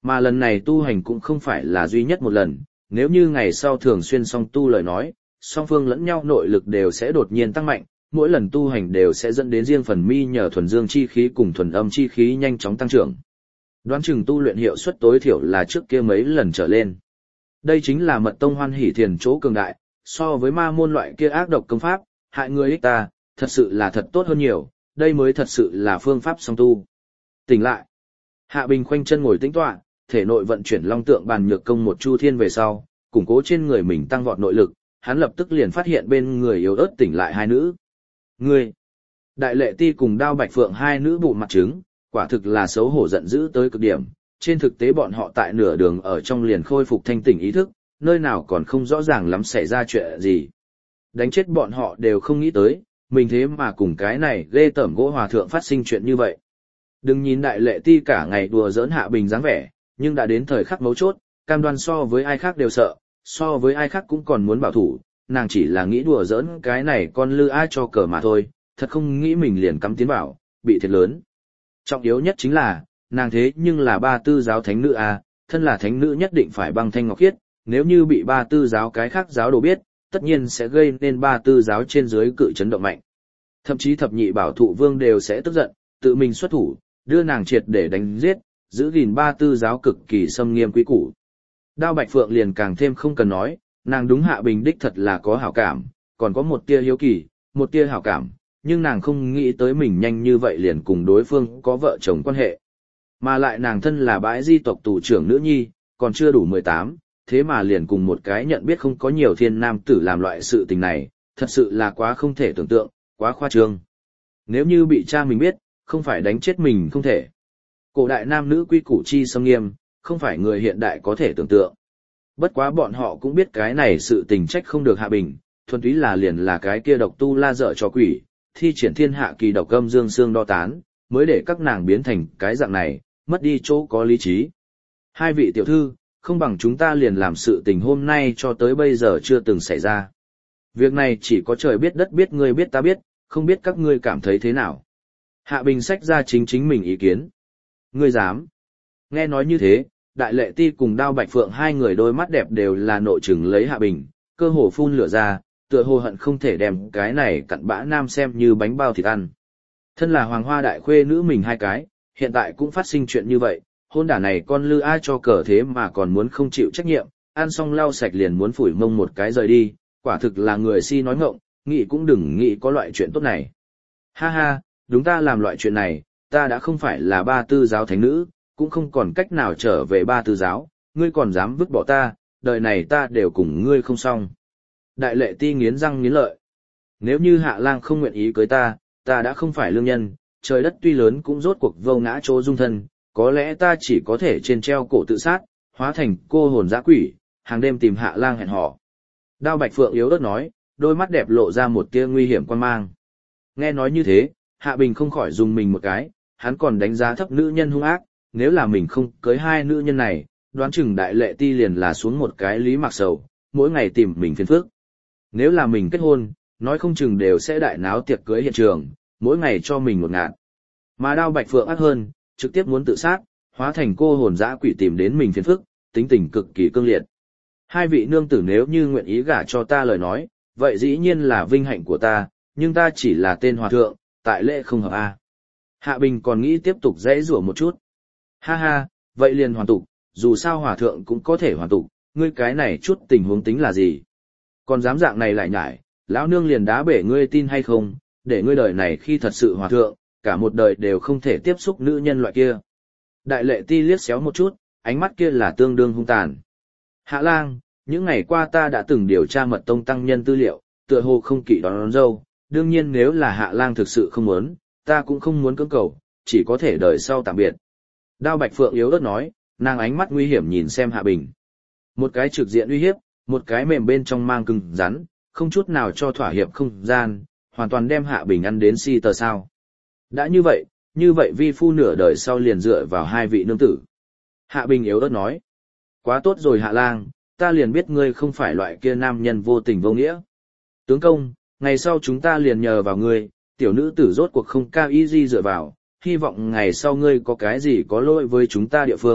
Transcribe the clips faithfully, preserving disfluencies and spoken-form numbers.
Mà lần này tu hành cũng không phải là duy nhất một lần, nếu như ngày sau thường xuyên song tu lời nói, song phương lẫn nhau nội lực đều sẽ đột nhiên tăng mạnh, mỗi lần tu hành đều sẽ dẫn đến riêng phần mi nhờ thuần dương chi khí cùng thuần âm chi khí nhanh chóng tăng trưởng. Đoán chừng tu luyện hiệu suất tối thiểu là trước kia mấy lần trở lên. Đây chính là mật tông Hoan Hỷ Thiền chỗ cường đại, so với ma môn loại kia ác độc công pháp, hại người ích ta, thật sự là thật tốt hơn nhiều, đây mới thật sự là phương pháp song tu. Tỉnh lại. Hạ Bình khoanh chân ngồi tĩnh tọa, thể nội vận chuyển long tượng bàn nhược công một chu thiên về sau, củng cố trên người mình tăng vọt nội lực, hắn lập tức liền phát hiện bên người yếu ớt tỉnh lại hai nữ. Ngươi! Đại Lệ Ti cùng Đao Bạch Phượng hai nữ bụ mặt trứng, quả thực là xấu hổ giận dữ tới cực điểm. Trên thực tế bọn họ tại nửa đường ở trong liền khôi phục thanh tỉnh ý thức, nơi nào còn không rõ ràng lắm xảy ra chuyện gì. Đánh chết bọn họ đều không nghĩ tới, mình thế mà cùng cái này ghê tởm gỗ hòa thượng phát sinh chuyện như vậy. Đừng nhìn Đại Lệ Ti cả ngày đùa giỡn Hạ Bình dáng vẻ, nhưng đã đến thời khắc mấu chốt, cam đoan so với ai khác đều sợ, so với ai khác cũng còn muốn bảo thủ, nàng chỉ là nghĩ đùa giỡn cái này con lư ai cho cờ mà thôi, thật không nghĩ mình liền cắm tiến vào, bị thiệt lớn. Trọng yếu nhất chính là, nàng thế nhưng là ba tư giáo thánh nữ à, thân là thánh nữ nhất định phải băng thanh ngọc khiết, nếu như bị ba tư giáo cái khác giáo đồ biết, tất nhiên sẽ gây nên ba tư giáo trên dưới cự chấn động mạnh. Thậm chí thập nhị bảo thụ vương đều sẽ tức giận, tự mình xuất thủ, đưa nàng triệt để đánh giết, giữ gìn ba tư giáo cực kỳ xâm nghiêm quý củ. Đao Bạch Phượng liền càng thêm không cần nói, nàng đúng Hạ Bình đích thật là có hảo cảm, còn có một tia hiếu kỳ, một tia hảo cảm, nhưng nàng không nghĩ tới mình nhanh như vậy liền cùng đối phương có vợ chồng quan hệ. Mà lại nàng thân là bãi di tộc tù trưởng nữ nhi, còn chưa đủ mười tám, thế mà liền cùng một cái nhận biết không có nhiều thiên nam tử làm loại sự tình này, thật sự là quá không thể tưởng tượng, quá khoa trương. Nếu như bị cha mình biết, không phải đánh chết mình không thể. Cổ đại nam nữ quy củ chi xâm nghiêm, không phải người hiện đại có thể tưởng tượng. Bất quá bọn họ cũng biết cái này sự tình trách không được Hạ Bình, thuần túy là liền là cái kia độc tu la dở cho quỷ, thi triển thiên hạ kỳ độc âm dương xương đo tán, mới để các nàng biến thành cái dạng này, mất đi chỗ có lý trí. Hai vị tiểu thư, không bằng chúng ta liền làm sự tình hôm nay cho tới bây giờ chưa từng xảy ra. Việc này chỉ có trời biết đất biết ngươi biết ta biết, không biết các ngươi cảm thấy thế nào. Hạ Bình xách ra chính chính mình ý kiến. Ngươi dám. Nghe nói như thế, Đại Lệ Ti cùng Đao Bạch Phượng hai người đôi mắt đẹp đều là nội trừng lấy Hạ Bình, cơ hồ phun lửa ra, tựa hồ hận không thể đem cái này cặn bã nam xem như bánh bao thịt ăn. Thân là hoàng hoa đại khuê nữ mình hai cái, hiện tại cũng phát sinh chuyện như vậy, hôn đả này con lư ai cho cờ thế mà còn muốn không chịu trách nhiệm, ăn xong lau sạch liền muốn phủi mông một cái rời đi, quả thực là người si nói ngọng, nghĩ cũng đừng nghĩ có loại chuyện tốt này. Ha ha, đúng ta làm loại chuyện này, ta đã không phải là ba tư giáo thánh nữ, cũng không còn cách nào trở về ba tư giáo, ngươi còn dám vứt bỏ ta, đời này ta đều cùng ngươi không xong. Đại Lệ Ti nghiến răng nghiến lợi. Nếu như Hạ Lang không nguyện ý cưới ta, ta đã không phải lương nhân, trời đất tuy lớn cũng rốt cuộc vô ngã chỗ dung thân, có lẽ ta chỉ có thể trên treo cổ tự sát, hóa thành cô hồn dã quỷ, hàng đêm tìm Hạ Lang hẹn hò. Đao Bạch Phượng yếu ớt nói, đôi mắt đẹp lộ ra một tia nguy hiểm quan mang. Nghe nói như thế, Hạ Bình không khỏi dùng mình một cái, hắn còn đánh giá thấp nữ nhân hung ác, nếu là mình không cưới hai nữ nhân này, đoán chừng Đại Lệ Ti liền là xuống một cái lý mặc sầu, mỗi ngày tìm mình phiền phức. Nếu là mình kết hôn, nói không chừng đều sẽ đại náo tiệc cưới hiện trường, mỗi ngày cho mình một ngạt. Mà Đao Bạch Phượng ác hơn, trực tiếp muốn tự sát, hóa thành cô hồn dã quỷ tìm đến mình phiền phức, tính tình cực kỳ cương liệt. Hai vị nương tử nếu như nguyện ý gả cho ta lời nói, vậy dĩ nhiên là vinh hạnh của ta, nhưng ta chỉ là tên hòa thượng, tại lễ không hợp a. Hạ Bình còn nghĩ tiếp tục dãy rủa một chút. Ha ha, vậy liền hoàn tục, dù sao hòa thượng cũng có thể hoàn tục, ngươi cái này chút tình huống tính là gì? Còn dám dạng này lại nhải, lão nương liền đá bể ngươi tin hay không, để ngươi đời này khi thật sự hòa thượng, cả một đời đều không thể tiếp xúc nữ nhân loại kia. Đại Lệ Ti liếc xéo một chút, ánh mắt kia là tương đương hung tàn. Hạ Lang, những ngày qua ta đã từng điều tra mật tông tăng nhân tư liệu, tựa hồ không kỵ đón, đón dâu, đương nhiên nếu là Hạ Lang thực sự không muốn, ta cũng không muốn cưỡng cầu, chỉ có thể đời sau tạm biệt. Đao Bạch Phượng yếu ớt nói, nàng ánh mắt nguy hiểm nhìn xem Hạ Bình. Một cái trực diện uy hiếp, một cái mềm bên trong mang cứng rắn, không chút nào cho thỏa hiệp không gian, hoàn toàn đem Hạ Bình ăn đến si tờ sao. Đã như vậy, như vậy vi phu nửa đời sau liền dựa vào hai vị nương tử. Hạ Bình yếu ớt nói, quá tốt rồi Hạ Lang, ta liền biết ngươi không phải loại kia nam nhân vô tình vô nghĩa. Tướng công, ngày sau chúng ta liền nhờ vào ngươi, tiểu nữ tử rốt cuộc không cao y di dựa vào, hy vọng ngày sau ngươi có cái gì có lỗi với chúng ta địa phương,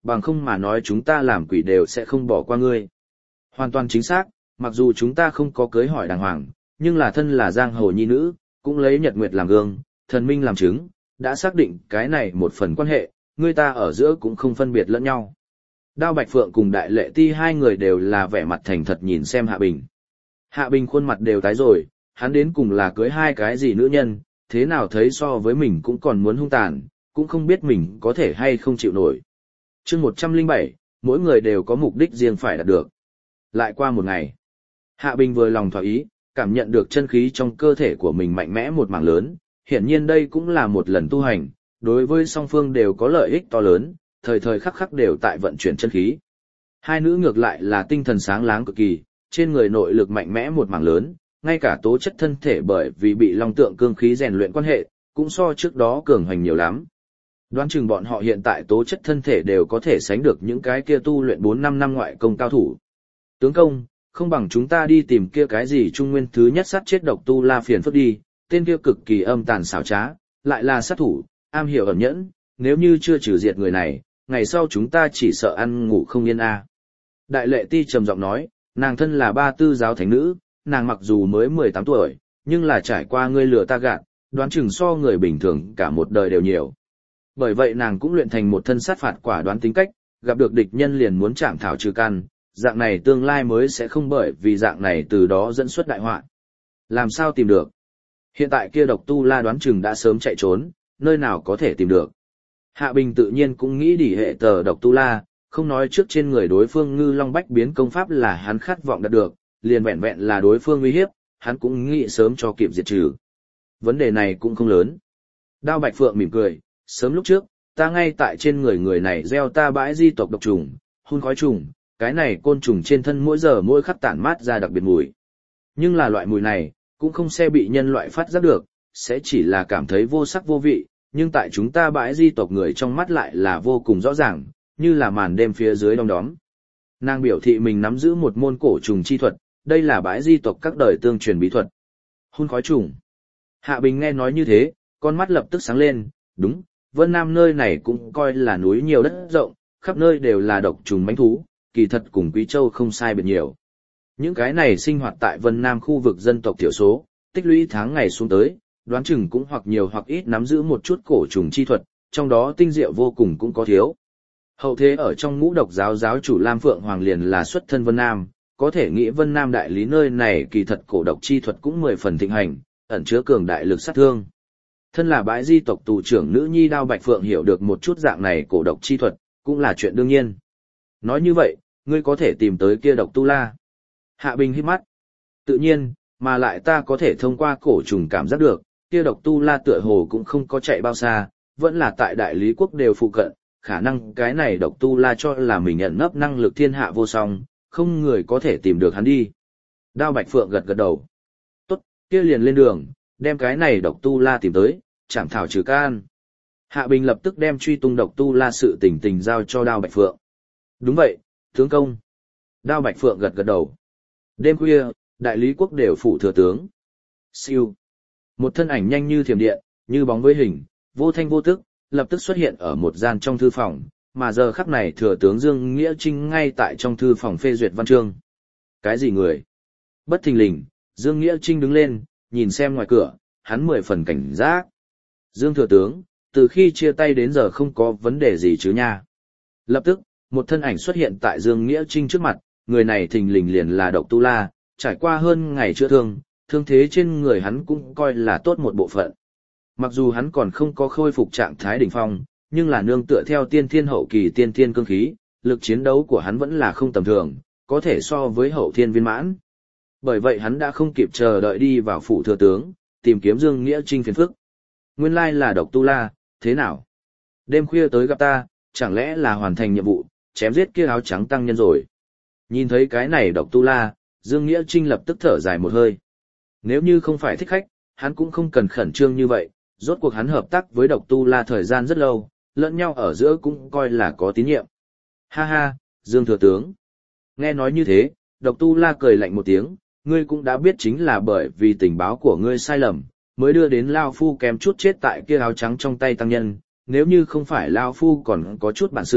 bằng không mà nói chúng ta làm quỷ đều sẽ không bỏ qua ngươi. Hoàn toàn chính xác, mặc dù chúng ta không có cưới hỏi đàng hoàng, nhưng là thân là giang hồ nhi nữ, cũng lấy nhật nguyệt làm gương, thần minh làm chứng, đã xác định cái này một phần quan hệ, người ta ở giữa cũng không phân biệt lẫn nhau. Đao Bạch Phượng cùng Đại Lệ Ti hai người đều là vẻ mặt thành thật nhìn xem Hạ Bình. Hạ Bình khuôn mặt đều tái rồi, hắn đến cùng là cưới hai cái gì nữ nhân, thế nào thấy so với mình cũng còn muốn hung tàn, cũng không biết mình có thể hay không chịu nổi. Chương một trăm lẻ bảy, mỗi người đều có mục đích riêng phải đạt được. Lại qua một ngày, Hạ Bình vừa lòng thỏa ý, cảm nhận được chân khí trong cơ thể của mình mạnh mẽ một mảng lớn, hiển nhiên đây cũng là một lần tu hành, đối với song phương đều có lợi ích to lớn, thời thời khắc khắc đều tại vận chuyển chân khí. Hai nữ ngược lại là tinh thần sáng láng cực kỳ, trên người nội lực mạnh mẽ một mảng lớn, ngay cả tố chất thân thể bởi vì bị long tượng cương khí rèn luyện quan hệ, cũng so trước đó cường hoành nhiều lắm. Đoán chừng bọn họ hiện tại tố chất thân thể đều có thể sánh được những cái kia tu luyện bốn năm năm ngoại công cao thủ. Tướng công, không bằng chúng ta đi tìm kia cái gì trung nguyên thứ nhất sát chết độc tu la phiền phức đi, tên kia cực kỳ âm tàn xảo trá, lại là sát thủ, am hiểu ẩn nhẫn, nếu như chưa trừ diệt người này, ngày sau chúng ta chỉ sợ ăn ngủ không yên a. Đại Lệ Ti trầm giọng nói, nàng thân là ba tư giáo thánh nữ, nàng mặc dù mới mười tám tuổi, nhưng là trải qua ngươi lừa ta gạt, đoán chừng so người bình thường cả một đời đều nhiều. Bởi vậy nàng cũng luyện thành một thân sát phạt quả đoán tính cách, gặp được địch nhân liền muốn chạm thảo trừ căn, dạng này tương lai mới sẽ không bởi vì dạng này từ đó dẫn xuất đại họa. Làm sao tìm được? Hiện tại kia độc tu la đoán chừng đã sớm chạy trốn, nơi nào có thể tìm được. Hạ Bình tự nhiên cũng nghĩ đỉ hệ tờ độc tu la, không nói trước trên người đối phương ngư long bách biến công pháp là hắn khát vọng đạt được, liền vẹn vẹn là đối phương uy hiếp, hắn cũng nghĩ sớm cho kịp diệt trừ. Vấn đề này cũng không lớn. Đao Bạch Phượng mỉm cười, sớm lúc trước, ta ngay tại trên người người này gieo ta bãi di tộc độc trùng, hun khói trùng, cái này côn trùng trên thân mỗi giờ mỗi khắc tản mát ra đặc biệt mùi. Nhưng là loại mùi này, cũng không sẽ bị nhân loại phát giác được, sẽ chỉ là cảm thấy vô sắc vô vị, nhưng tại chúng ta bãi di tộc người trong mắt lại là vô cùng rõ ràng, như là màn đêm phía dưới đom đóm. Nàng biểu thị mình nắm giữ một môn cổ trùng chi thuật, đây là bãi di tộc các đời tương truyền bí thuật. Hun khói trùng. Hạ Bình nghe nói như thế, con mắt lập tức sáng lên, đúng, Vân Nam nơi này cũng coi là núi nhiều đất rộng, khắp nơi đều là độc trùng mãnh thú, kỳ thật cùng Quý Châu không sai biệt nhiều. Những cái này sinh hoạt tại Vân Nam khu vực dân tộc thiểu số, tích lũy tháng ngày xuống tới, đoán chừng cũng hoặc nhiều hoặc ít nắm giữ một chút cổ trùng chi thuật, trong đó tinh diệu vô cùng cũng có thiếu. Hậu thế ở trong ngũ độc giáo giáo chủ Lam Phượng Hoàng liền là xuất thân Vân Nam, có thể nghĩ Vân Nam đại lý nơi này kỳ thật cổ độc chi thuật cũng mười phần thịnh hành, ẩn chứa cường đại lực sát thương. Thân là bãi di tộc tù trưởng nữ nhi Đao Bạch Phượng hiểu được một chút dạng này cổ độc chi thuật, cũng là chuyện đương nhiên. Nói như vậy, ngươi có thể tìm tới kia độc tu la. Hạ Bình hít mắt. Tự nhiên, mà lại ta có thể thông qua cổ trùng cảm giác được, kia độc tu la tựa hồ cũng không có chạy bao xa, vẫn là tại đại lý quốc đều phụ cận, khả năng cái này độc tu la cho là mình nhận nấp năng lực thiên hạ vô song, không người có thể tìm được hắn đi. Đao Bạch Phượng gật gật đầu. Tốt, kia liền lên đường, đem cái này độc tu la tìm tới, chảm thảo trừ can. Hạ Bình lập tức đem truy tung độc tu la sự tình tình giao cho Đao Bạch Phượng. Đúng vậy, tướng công. Đao Bạch Phượng gật gật đầu. Đêm khuya, đại lý quốc đều phủ thừa tướng. Siêu. Một thân ảnh nhanh như thiểm điện, như bóng với hình, vô thanh vô tức, lập tức xuất hiện ở một gian trong thư phòng, mà giờ khắc này thừa tướng Dương Nghĩa Trinh ngay tại trong thư phòng phê duyệt văn chương. Cái gì người? Bất thình lình, Dương Nghĩa Trinh đứng lên, nhìn xem ngoài cửa, hắn mười phần cảnh giác. Dương thừa tướng, từ khi chia tay đến giờ không có vấn đề gì chứ nha. Lập tức, một thân ảnh xuất hiện tại Dương Nghĩa Trinh trước mặt, người này thình lình liền là độc tu la, trải qua hơn ngày chữa thương, thương thế trên người hắn cũng coi là tốt một bộ phận. Mặc dù hắn còn không có khôi phục trạng thái đỉnh phong, nhưng là nương tựa theo tiên thiên hậu kỳ tiên thiên cương khí, lực chiến đấu của hắn vẫn là không tầm thường, có thể so với hậu thiên viên mãn. Bởi vậy hắn đã không kịp chờ đợi đi vào phủ thừa tướng, tìm kiếm Dương Nghĩa Trinh phiền phức. Nguyên lai là độc tu la, thế nào? Đêm khuya tới gặp ta, chẳng lẽ là hoàn thành nhiệm vụ, chém giết kia áo trắng tăng nhân rồi. Nhìn thấy cái này độc tu la, Dương Nghĩa Trinh lập tức thở dài một hơi. Nếu như không phải thích khách, hắn cũng không cần khẩn trương như vậy, rốt cuộc hắn hợp tác với độc tu la thời gian rất lâu, lẫn nhau ở giữa cũng coi là có tín nhiệm. Ha ha, Dương thừa tướng. Nghe nói như thế, độc tu la cười lạnh một tiếng, ngươi cũng đã biết chính là bởi vì tình báo của ngươi sai lầm, mới đưa đến Lao Phu kém chút chết tại kia áo trắng trong tay tăng nhân, nếu như không phải Lao Phu còn có chút bản sự,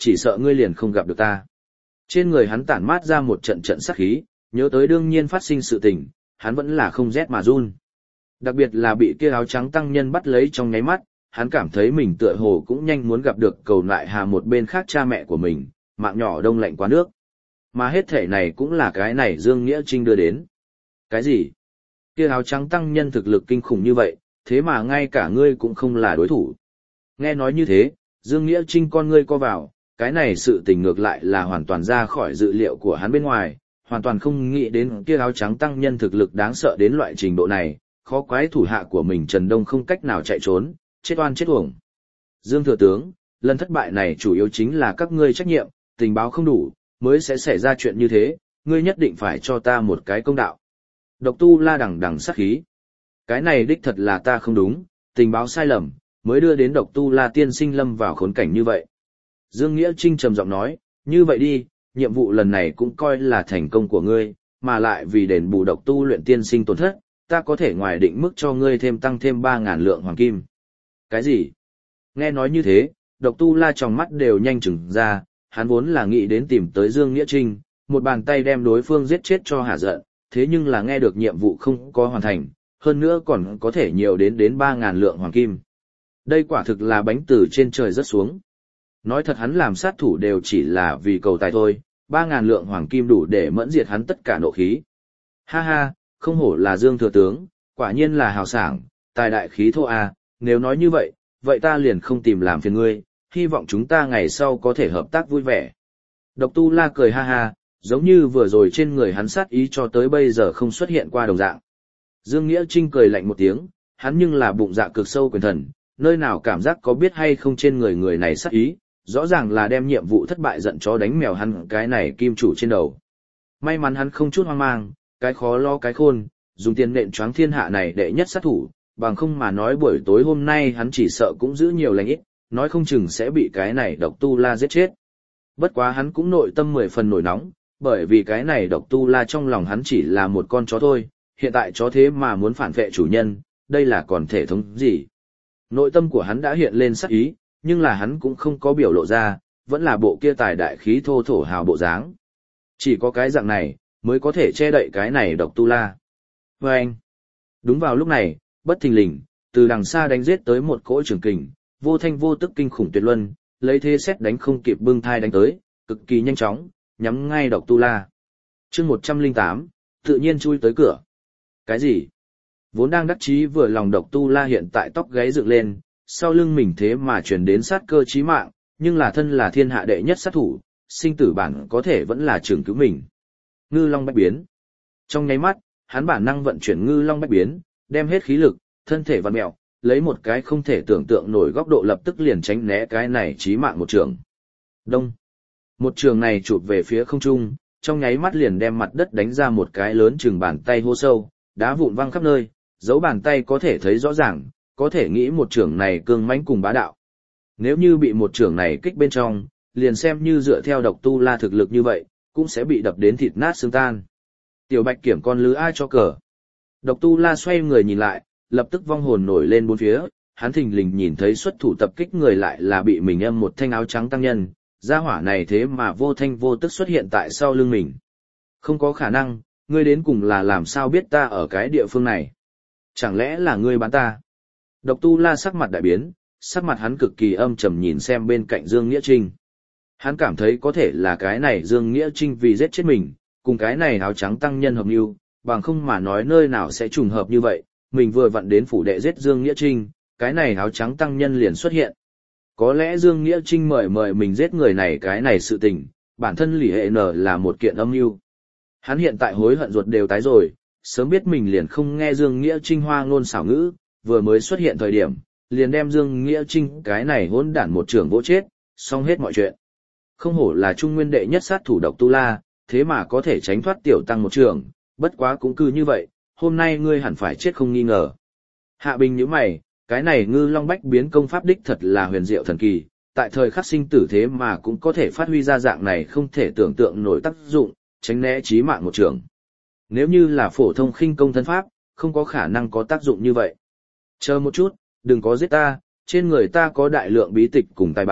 chỉ sợ ngươi liền không gặp được ta. Trên người hắn tản mát ra một trận trận sát khí, nhớ tới đương nhiên phát sinh sự tình, hắn vẫn là không rét mà run. Đặc biệt là bị kia áo trắng tăng nhân bắt lấy trong nháy mắt, hắn cảm thấy mình tựa hồ cũng nhanh muốn gặp được cầu lại hà một bên khác cha mẹ của mình, mạng nhỏ đông lạnh quá nước. Mà hết thể này cũng là cái này Dương Nghĩa Trinh đưa đến. Cái gì? Kia áo trắng tăng nhân thực lực kinh khủng như vậy, thế mà ngay cả ngươi cũng không là đối thủ. Nghe nói như thế, Dương Nghĩa Trinh con ngươi co vào, cái này sự tình ngược lại là hoàn toàn ra khỏi dự liệu của hắn bên ngoài, hoàn toàn không nghĩ đến kia áo trắng tăng nhân thực lực đáng sợ đến loại trình độ này, khó quái thủ hạ của mình Trần Đông không cách nào chạy trốn, chết oan chết uổng. Dương Thừa Tướng, lần thất bại này chủ yếu chính là các ngươi trách nhiệm, tình báo không đủ, mới sẽ xảy ra chuyện như thế, ngươi nhất định phải cho ta một cái công đạo. Độc Tu La đằng đằng sát khí. Cái này đích thật là ta không đúng, tình báo sai lầm, mới đưa đến Độc Tu La tiên sinh lâm vào khốn cảnh như vậy. Dương Nghĩa Trinh trầm giọng nói, như vậy đi, nhiệm vụ lần này cũng coi là thành công của ngươi, mà lại vì đền bù Độc Tu luyện tiên sinh tổn thất, ta có thể ngoài định mức cho ngươi thêm tăng thêm ba ngàn lượng hoàng kim. Cái gì? Nghe nói như thế, Độc Tu La trong mắt đều nhanh chừng ra, hắn vốn là nghĩ đến tìm tới Dương Nghĩa Trinh, một bàn tay đem đối phương giết chết cho hả giận, thế nhưng là nghe được nhiệm vụ không có hoàn thành, hơn nữa còn có thể nhiều đến đến ba ngàn lượng hoàng kim. Đây quả thực là bánh từ trên trời rớt xuống. Nói thật hắn làm sát thủ đều chỉ là vì cầu tài thôi, ba ngàn lượng hoàng kim đủ để mẫn diệt hắn tất cả nộ khí. Ha ha, không hổ là Dương Thừa Tướng, quả nhiên là hào sảng, tài đại khí thô à, nếu nói như vậy, vậy ta liền không tìm làm phiền ngươi, hy vọng chúng ta ngày sau có thể hợp tác vui vẻ. Độc Tu La cười ha ha, giống như vừa rồi trên người hắn sát ý cho tới bây giờ không xuất hiện qua đồng dạng. Dương Nghĩa Trinh cười lạnh một tiếng, hắn nhưng là bụng dạ cực sâu quyền thần, nơi nào cảm giác có biết hay không trên người người này sát ý, rõ ràng là đem nhiệm vụ thất bại giận chó đánh mèo hắn cái này kim chủ trên đầu. May mắn hắn không chút hoang mang, cái khó lo cái khôn, dùng tiền nện choáng thiên hạ này đệ nhất sát thủ, bằng không mà nói buổi tối hôm nay hắn chỉ sợ cũng giữ nhiều lành ít, nói không chừng sẽ bị cái này Độc Tu La giết chết. Bất quá hắn cũng nội tâm mười phần nổi nóng, bởi vì cái này Độc Tu La trong lòng hắn chỉ là một con chó thôi, hiện tại chó thế mà muốn phản vệ chủ nhân, đây là còn thể thống gì. Nội tâm của hắn đã hiện lên sát ý, nhưng là hắn cũng không có biểu lộ ra, vẫn là bộ kia tài đại khí thô thổ hào bộ dáng. Chỉ có cái dạng này, mới có thể che đậy cái này Độc Tu La. Và anh, đúng vào lúc này, bất thình lình, từ đằng xa đánh giết tới một cỗ trường kình, vô thanh vô tức kinh khủng tuyệt luân, lấy thế xét đánh không kịp bưng thai đánh tới, cực kỳ nhanh chóng, nhắm ngay Độc Tu La. Chương một trăm lẻ tám, tự nhiên chui tới cửa. Cái gì? Vốn đang đắc chí vừa lòng Độc Tu La hiện tại tóc gáy dựng lên, sau lưng mình thế mà truyền đến sát cơ chí mạng, nhưng là thân là thiên hạ đệ nhất sát thủ, sinh tử bản có thể vẫn là trường cứu mình. Ngư Long Bách Biến. Trong nháy mắt, hắn bản năng vận chuyển Ngư Long Bách Biến, đem hết khí lực, thân thể vặn mèo, lấy một cái không thể tưởng tượng nổi góc độ lập tức liền tránh né cái này chí mạng một trường. Đông. Một trường này chụp về phía không trung, trong nháy mắt liền đem mặt đất đánh ra một cái lớn chừng bàn tay hô sâu, đá vụn văng khắp nơi, dấu bàn tay có thể thấy rõ ràng, có thể nghĩ một trường này cương mãnh cùng bá đạo. Nếu như bị một trường này kích bên trong, liền xem như dựa theo Độc Tu La thực lực như vậy, cũng sẽ bị đập đến thịt nát xương tan. Tiểu Bạch Kiểm con lứa ai cho cờ. Độc Tu La xoay người nhìn lại, lập tức vong hồn nổi lên bốn phía, hắn thình lình nhìn thấy xuất thủ tập kích người lại là bị mình âm một thanh áo trắng tăng nhân, gia hỏa này thế mà vô thanh vô tức xuất hiện tại sau lưng mình. Không có khả năng, ngươi đến cùng là làm sao biết ta ở cái địa phương này? Chẳng lẽ là ngươi bán ta? Độc Tu La sắc mặt đại biến, sắc mặt hắn cực kỳ âm trầm nhìn xem bên cạnh Dương Nghĩa Trinh. Hắn cảm thấy có thể là cái này Dương Nghĩa Trinh vì giết chết mình, cùng cái này áo trắng tăng nhân hợp mưu, bằng không mà nói nơi nào sẽ trùng hợp như vậy, mình vừa vặn đến phủ đệ giết Dương Nghĩa Trinh, cái này áo trắng tăng nhân liền xuất hiện. Có lẽ Dương Nghĩa Trinh mời mời mình giết người này cái này sự tình, bản thân lì hệ nở là một kiện âm mưu. Hắn hiện tại hối hận ruột đều tái rồi, sớm biết mình liền không nghe Dương Nghĩa Trinh hoa ngôn xảo ngữ, vừa mới xuất hiện thời điểm, liền đem Dương Nghĩa Trinh cái này hỗn đản một trường vỗ chết, xong hết mọi chuyện. Không hổ là trung nguyên đệ nhất sát thủ Độc Tu La, thế mà có thể tránh thoát tiểu tăng một trường, bất quá cũng cứ như vậy, hôm nay ngươi hẳn phải chết không nghi ngờ. Hạ Bình nhíu mày, cái này Ngư Long Bách Biến công pháp đích thật là huyền diệu thần kỳ, tại thời khắc sinh tử thế mà cũng có thể phát huy ra dạng này không thể tưởng tượng nổi tác dụng, tránh né chí mạng một trường. Nếu như là phổ thông khinh công thân pháp, không có khả năng có tác dụng như vậy. Chờ một chút, đừng có giết ta, trên người ta có đại lượng bí tịch cùng tài bảo,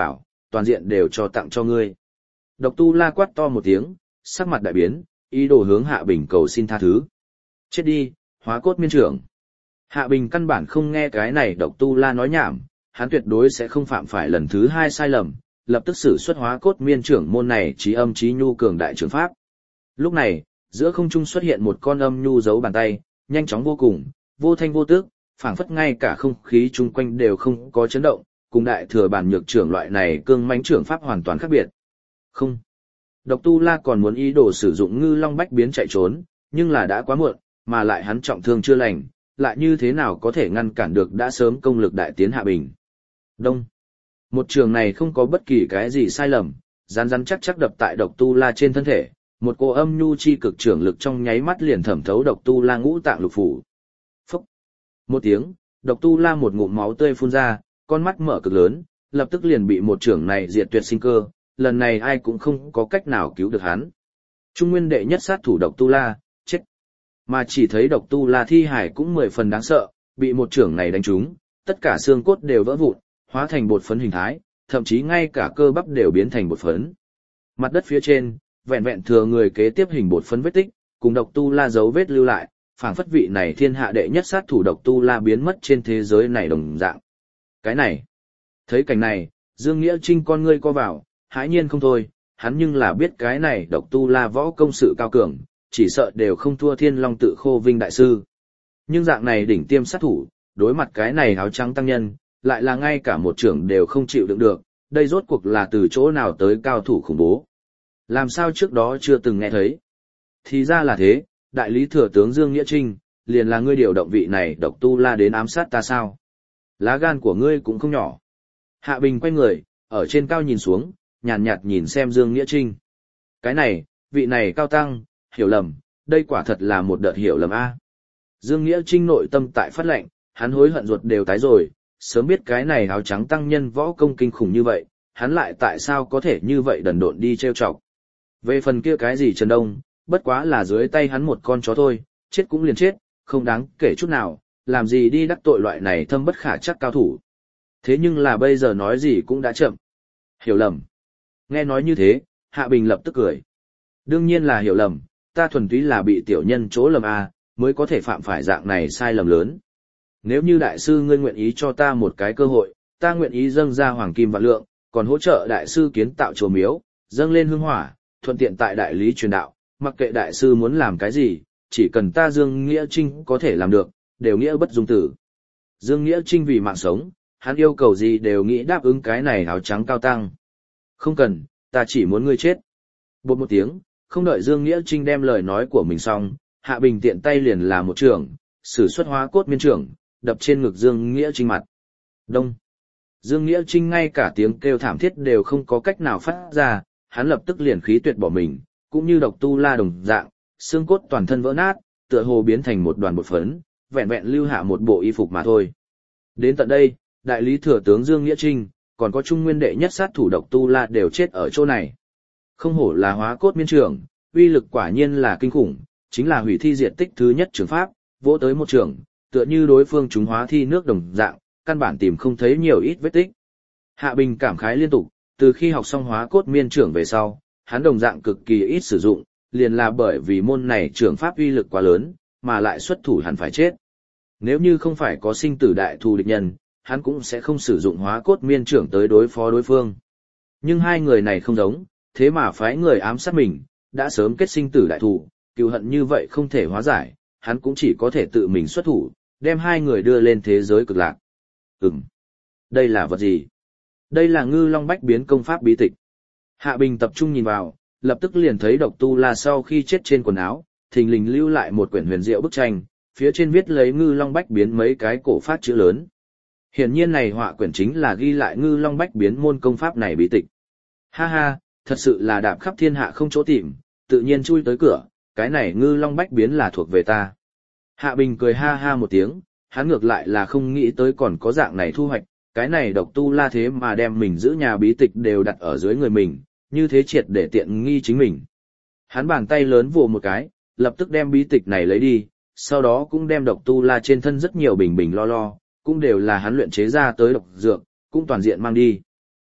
toàn diện đều cho tặng cho ngươi. Độc Tu La quát to một tiếng, sắc mặt đại biến, ý đồ hướng Hạ Bình cầu xin tha thứ. Chết đi, hóa cốt miên trưởng. Hạ Bình căn bản không nghe cái này Độc Tu La nói nhảm, hắn tuyệt đối sẽ không phạm phải lần thứ hai sai lầm, lập tức sử xuất hóa cốt miên trưởng môn này trí âm trí nhu cường đại trường pháp. Lúc này, giữa không trung xuất hiện một con âm nhu giấu bàn tay, nhanh chóng vô cùng, vô thanh vô tức, phảng phất ngay cả không khí chung quanh đều không có chấn động, cùng đại thừa bản nhược trưởng loại này cương mãnh trưởng pháp hoàn toàn khác biệt. Không. Độc Tu La còn muốn ý đồ sử dụng Ngư Long Bách biến chạy trốn, nhưng là đã quá muộn, mà lại hắn trọng thương chưa lành, lại như thế nào có thể ngăn cản được đã sớm công lực đại tiến Hạ Bình. Đông. Một trường này không có bất kỳ cái gì sai lầm, rắn rắn chắc chắc đập tại Độc Tu La trên thân thể, một cô âm nhu chi cực trưởng lực trong nháy mắt liền thẩm thấu Độc Tu La ngũ tạng lục phủ. Phúc. Một tiếng, Độc Tu La một ngụm máu tươi phun ra, con mắt mở cực lớn, lập tức liền bị một trưởng này diệt tuyệt sinh cơ, lần này ai cũng không có cách nào cứu được hắn. Trung nguyên đệ nhất sát thủ Độc Tu La, chết. Mà chỉ thấy Độc Tu La thi hải cũng mười phần đáng sợ, bị một trưởng này đánh trúng, tất cả xương cốt đều vỡ vụn, hóa thành bột phấn hình thái, thậm chí ngay cả cơ bắp đều biến thành bột phấn. Mặt đất phía trên, vẹn vẹn thừa người kế tiếp hình bột phấn vết tích, cùng Độc Tu La dấu vết lưu lại, phảng phất vị này thiên hạ đệ nhất sát thủ Độc Tu La biến mất trên thế giới này đồng dạng. Cái này, thấy cảnh này, Dương Nghĩa Trinh con ngươi co vào, hãi nhiên không thôi, hắn nhưng là biết cái này Độc Tu La võ công sự cao cường, chỉ sợ đều không thua Thiên Long Tự Khô Vinh đại sư. Nhưng dạng này đỉnh tiêm sát thủ, đối mặt cái này áo trắng tăng nhân, lại là ngay cả một trưởng đều không chịu đựng được, đây rốt cuộc là từ chỗ nào tới cao thủ khủng bố. Làm sao trước đó chưa từng nghe thấy? Thì ra là thế, đại lý thừa tướng Dương Nghĩa Trinh, liền là ngươi điều động vị này Độc Tu La đến ám sát ta sao? Lá gan của ngươi cũng không nhỏ. Hạ Bình quay người, ở trên cao nhìn xuống, nhàn nhạt, nhạt nhìn xem Dương Nghĩa Trinh. Cái này, vị này cao tăng, hiểu lầm, đây quả thật là một đợt hiểu lầm a. Dương Nghĩa Trinh nội tâm tại phát lệnh, hắn hối hận ruột đều tái rồi, sớm biết cái này áo trắng tăng nhân võ công kinh khủng như vậy, hắn lại tại sao có thể như vậy đần độn đi trêu chọc. Về phần kia cái gì Trần Đông, bất quá là dưới tay hắn một con chó thôi, chết cũng liền chết, không đáng kể chút nào, làm gì đi đắc tội loại này thâm bất khả chắc cao thủ. Thế nhưng là bây giờ nói gì cũng đã chậm. Hiểu lầm. Nghe nói như thế, Hạ Bình lập tức cười. Đương nhiên là hiểu lầm, ta thuần túy là bị tiểu nhân chỗ lầm a, mới có thể phạm phải dạng này sai lầm lớn. Nếu như đại sư ngươi nguyện ý cho ta một cái cơ hội, ta nguyện ý dâng ra hoàng kim vạn lượng, còn hỗ trợ đại sư kiến tạo chùa miếu, dâng lên hương hỏa, thuận tiện tại đại lý truyền đạo, mặc kệ đại sư muốn làm cái gì, chỉ cần ta Dương Nghĩa Trinh có thể làm được, đều nghĩa bất dung tử. Dương Nghĩa Trinh vì mạng sống, hắn yêu cầu gì đều nghĩ đáp ứng cái này áo trắng cao tăng. Không cần, ta chỉ muốn ngươi chết. Bột một tiếng, không đợi Dương Nghĩa Trinh đem lời nói của mình xong, Hạ Bình tiện tay liền là một trường, sử xuất hóa cốt miên trưởng, đập trên ngực Dương Nghĩa Trinh mặt. Đông. Dương Nghĩa Trinh ngay cả tiếng kêu thảm thiết đều không có cách nào phát ra, hắn lập tức liền khí tuyệt bỏ mình, cũng như Độc Tu La đồng dạng, xương cốt toàn thân vỡ nát, tựa hồ biến thành một đoàn bột phấn, vẹn vẹn lưu hạ một bộ y phục mà thôi. Đến tận đây, đại lý thừa tướng Dương Nghĩa Trinh, còn có trung nguyên đệ nhất sát thủ Độc Tu La đều chết ở chỗ này. Không hổ là hóa cốt miên trưởng, uy lực quả nhiên là kinh khủng, chính là hủy thi diệt tích thứ nhất trường pháp, vỗ tới một trường, tựa như đối phương chúng hóa thi nước đồng dạng, căn bản tìm không thấy nhiều ít vết tích. Hạ Bình cảm khái liên tục, từ khi học xong hóa cốt miên trưởng về sau, hắn đồng dạng cực kỳ ít sử dụng, liền là bởi vì môn này trưởng pháp uy lực quá lớn, mà lại xuất thủ hẳn phải chết. Nếu như không phải có sinh tử đại thù địch nhân, hắn cũng sẽ không sử dụng hóa cốt miên trưởng tới đối phó đối phương. Nhưng hai người này không giống, thế mà phái người ám sát mình, đã sớm kết sinh tử đại thù, cừu hận như vậy không thể hóa giải, hắn cũng chỉ có thể tự mình xuất thủ, đem hai người đưa lên thế giới cực lạc. Ừm, đây là vật gì? Đây là Ngư Long Bách biến công pháp bí tịch. Hạ Bình tập trung nhìn vào, lập tức liền thấy Độc Tu La sau khi chết trên quần áo, thình lình lưu lại một quyển huyền diệu bức tranh, phía trên viết lấy Ngư Long Bách biến mấy cái cổ phát chữ lớn. Hiển nhiên này họa quyển chính là ghi lại Ngư Long Bách biến môn công pháp này bí tịch. Ha ha, thật sự là đạp khắp thiên hạ không chỗ tìm, tự nhiên chui tới cửa, cái này Ngư Long Bách biến là thuộc về ta. Hạ Bình cười ha ha một tiếng, hắn ngược lại là không nghĩ tới còn có dạng này thu hoạch, cái này Độc Tu La thế mà đem mình giữ nhà bí tịch đều đặt ở dưới người mình, như thế triệt để tiện nghi chính mình. Hắn bàn tay lớn vồ một cái, lập tức đem bí tịch này lấy đi, sau đó cũng đem Độc Tu La trên thân rất nhiều bình bình lo lo, cũng đều là hắn luyện chế ra tới độc dược, cũng toàn diện mang đi.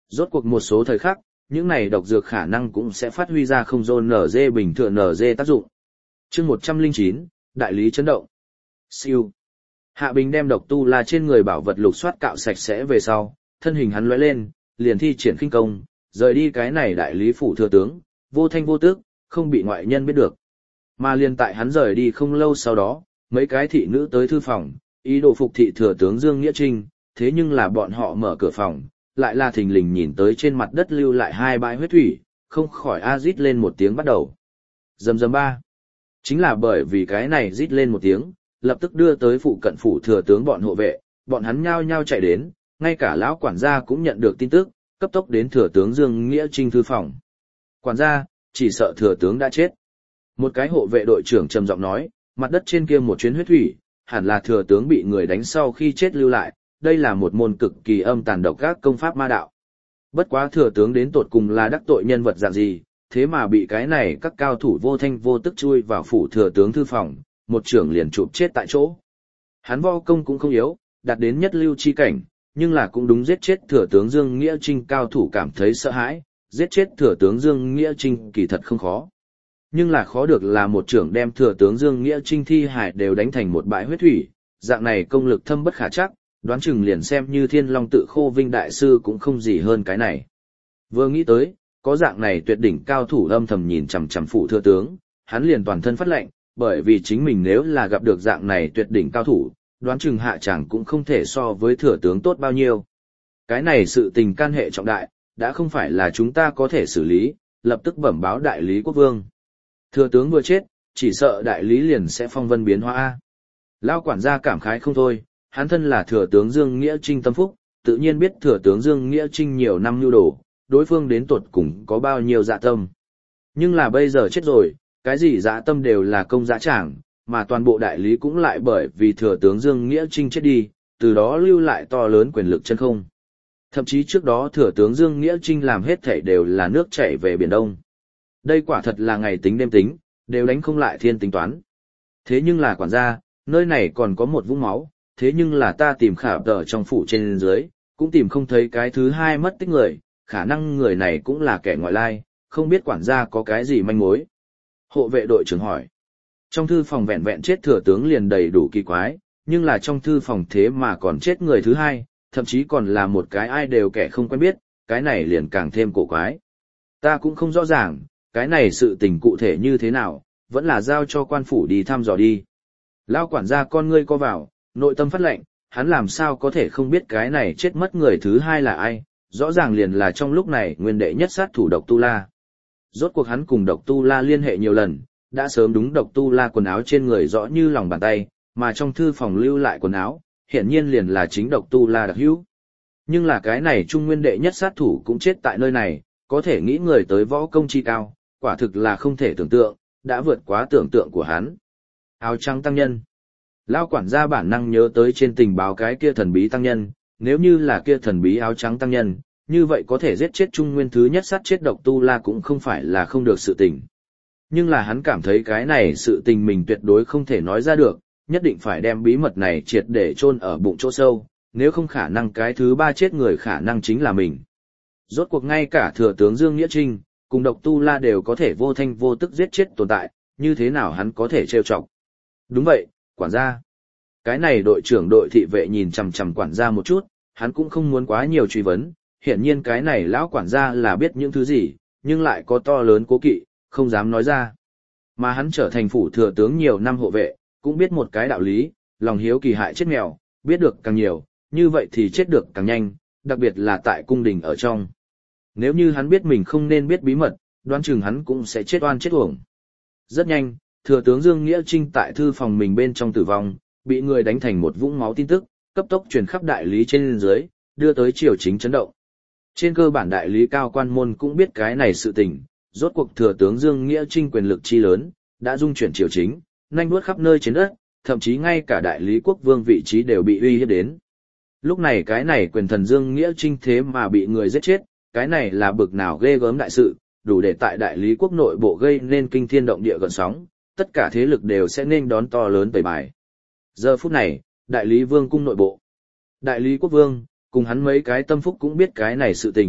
Rốt cuộc một số thời khắc, những này độc dược khả năng cũng sẽ phát huy ra không dồn nở dê bình thường nở dê tác dụng. Chương một trăm lẻ chín, đại lý chấn động. Siêu. Hạ Bình đem độc tu la trên người bảo vật lục soát cạo sạch sẽ về sau, thân hình hắn lóe lên, liền thi triển khinh công, rời đi cái này đại lý phủ thừa tướng, vô thanh vô tức, không bị ngoại nhân biết được. Mà liền tại hắn rời đi không lâu sau đó, mấy cái thị nữ tới thư phòng, ý đồ phục thị thừa tướng Dương Nghĩa Trinh, thế nhưng là bọn họ mở cửa phòng, lại là thình lình nhìn tới trên mặt đất lưu lại hai bãi huyết thủy, không khỏi a rít lên một tiếng bắt đầu. Rầm rầm ba. Chính là bởi vì cái này rít lên một tiếng, lập tức đưa tới phụ cận phủ thừa tướng bọn hộ vệ, bọn hắn nhao nhao chạy đến, ngay cả lão quản gia cũng nhận được tin tức, cấp tốc đến thừa tướng Dương Nghĩa Trinh thư phòng. Quản gia, chỉ sợ thừa tướng đã chết. Một cái hộ vệ đội trưởng trầm giọng nói, mặt đất trên kia một chuyến huyết thủy, hẳn là thừa tướng bị người đánh sau khi chết lưu lại, đây là một môn cực kỳ âm tàn độc các công pháp ma đạo. Bất quá thừa tướng đến tột cùng là đắc tội nhân vật dạng gì, thế mà bị cái này các cao thủ vô thanh vô tức chui vào phủ thừa tướng thư phòng, một trưởng liền chụp chết tại chỗ. Hắn võ công cũng không yếu, đạt đến nhất lưu chi cảnh, nhưng là cũng đúng giết chết thừa tướng Dương Nghĩa Trinh cao thủ cảm thấy sợ hãi, giết chết thừa tướng Dương Nghĩa Trinh kỳ thật không khó. Nhưng là khó được là một trưởng đem thừa tướng Dương Nghĩa Trinh thi hải đều đánh thành một bãi huyết thủy, dạng này công lực thâm bất khả chắc, đoán chừng liền xem như Thiên Long Tự Khô Vinh đại sư cũng không gì hơn cái này. Vừa nghĩ tới, có dạng này tuyệt đỉnh cao thủ âm thầm nhìn chằm chằm phủ thừa tướng, hắn liền toàn thân phát lệnh, bởi vì chính mình nếu là gặp được dạng này tuyệt đỉnh cao thủ, đoán chừng hạ chẳng cũng không thể so với thừa tướng tốt bao nhiêu. Cái này sự tình can hệ trọng đại, đã không phải là chúng ta có thể xử lý, lập tức bẩm báo đại lý quốc vương. Thừa tướng vừa chết, chỉ sợ đại lý liền sẽ phong vân biến hóa. Lao quản gia cảm khái không thôi, hắn thân là thừa tướng Dương Nghĩa Trinh tâm phúc, tự nhiên biết thừa tướng Dương Nghĩa Trinh nhiều năm nhu đồ, đối phương đến tuột cùng có bao nhiêu dạ tâm. Nhưng là bây giờ chết rồi, cái gì dạ tâm đều là công dạ trảng, mà toàn bộ đại lý cũng lại bởi vì thừa tướng Dương Nghĩa Trinh chết đi, từ đó lưu lại to lớn quyền lực chân không. Thậm chí trước đó thừa tướng Dương Nghĩa Trinh làm hết thảy đều là nước chảy về Biển Đông. Đây quả thật là ngày tính đêm tính, đều đánh không lại thiên tính toán. Thế nhưng là quản gia, nơi này còn có một vũng máu, thế nhưng là ta tìm khả tờ trong phủ trên dưới, cũng tìm không thấy cái thứ hai mất tích người, khả năng người này cũng là kẻ ngoại lai, không biết quản gia có cái gì manh mối. Hộ vệ đội trưởng hỏi. Trong thư phòng vẹn vẹn chết thừa tướng liền đầy đủ kỳ quái, nhưng là trong thư phòng thế mà còn chết người thứ hai, thậm chí còn là một cái ai đều kẻ không quen biết, cái này liền càng thêm cổ quái. Ta cũng không rõ ràng, cái này sự tình cụ thể như thế nào, vẫn là giao cho quan phủ đi thăm dò đi. Lao quản gia con ngươi co vào, nội tâm phát lệnh, hắn làm sao có thể không biết cái này chết mất người thứ hai là ai, rõ ràng liền là trong lúc này nguyên đệ nhất sát thủ độc tu la. Rốt cuộc hắn cùng độc tu la liên hệ nhiều lần, đã sớm đúng độc tu la quần áo trên người rõ như lòng bàn tay, mà trong thư phòng lưu lại quần áo, hiển nhiên liền là chính độc tu la đặc hữu. Nhưng là cái này trung nguyên đệ nhất sát thủ cũng chết tại nơi này, có thể nghĩ người tới võ công chi cao, quả thực là không thể tưởng tượng, đã vượt quá tưởng tượng của hắn. Áo trắng tăng nhân. Lao quản gia bản năng nhớ tới trên tình báo cái kia thần bí tăng nhân, nếu như là kia thần bí áo trắng tăng nhân, như vậy có thể giết chết trung nguyên thứ nhất sát chết độc tu la cũng không phải là không được sự tình. Nhưng là hắn cảm thấy cái này sự tình mình tuyệt đối không thể nói ra được, nhất định phải đem bí mật này triệt để chôn ở bụng chỗ sâu, nếu không khả năng cái thứ ba chết người khả năng chính là mình. Rốt cuộc ngay cả thừa tướng Dương Nghĩa Trinh, cùng độc tu la đều có thể vô thanh vô tức giết chết tồn tại, như thế nào hắn có thể trêu chọc. Đúng vậy, quản gia. Cái này đội trưởng đội thị vệ nhìn chằm chằm quản gia một chút, hắn cũng không muốn quá nhiều truy vấn, hiển nhiên cái này lão quản gia là biết những thứ gì, nhưng lại có to lớn cố kỵ, không dám nói ra. Mà hắn trở thành phủ thừa tướng nhiều năm hộ vệ, cũng biết một cái đạo lý, lòng hiếu kỳ hại chết mèo, biết được càng nhiều, như vậy thì chết được càng nhanh, đặc biệt là tại cung đình ở trong. Nếu như hắn biết mình không nên biết bí mật, đoán chừng hắn cũng sẽ chết oan chết uổng. Rất nhanh, thừa tướng Dương Nghĩa Trinh tại thư phòng mình bên trong tử vong, bị người đánh thành một vũng máu tin tức, cấp tốc truyền khắp đại lý trên dưới, đưa tới triều chính chấn động. Trên cơ bản đại lý cao quan môn cũng biết cái này sự tình, rốt cuộc thừa tướng Dương Nghĩa Trinh quyền lực chi lớn, đã dung chuyển triều chính, nhanh đuốt khắp nơi trên đất, thậm chí ngay cả đại lý quốc vương vị trí đều bị uy hiếp đến. Lúc này cái này quyền thần Dương Nghĩa Trinh thế mà bị người giết chết, cái này là bực nào ghê gớm đại sự, đủ để tại đại lý quốc nội bộ gây nên kinh thiên động địa gợn sóng, tất cả thế lực đều sẽ nên đón to lớn tẩy bài. Giờ phút này, đại lý vương cung nội bộ. Đại lý quốc vương, cùng hắn mấy cái tâm phúc cũng biết cái này sự tình,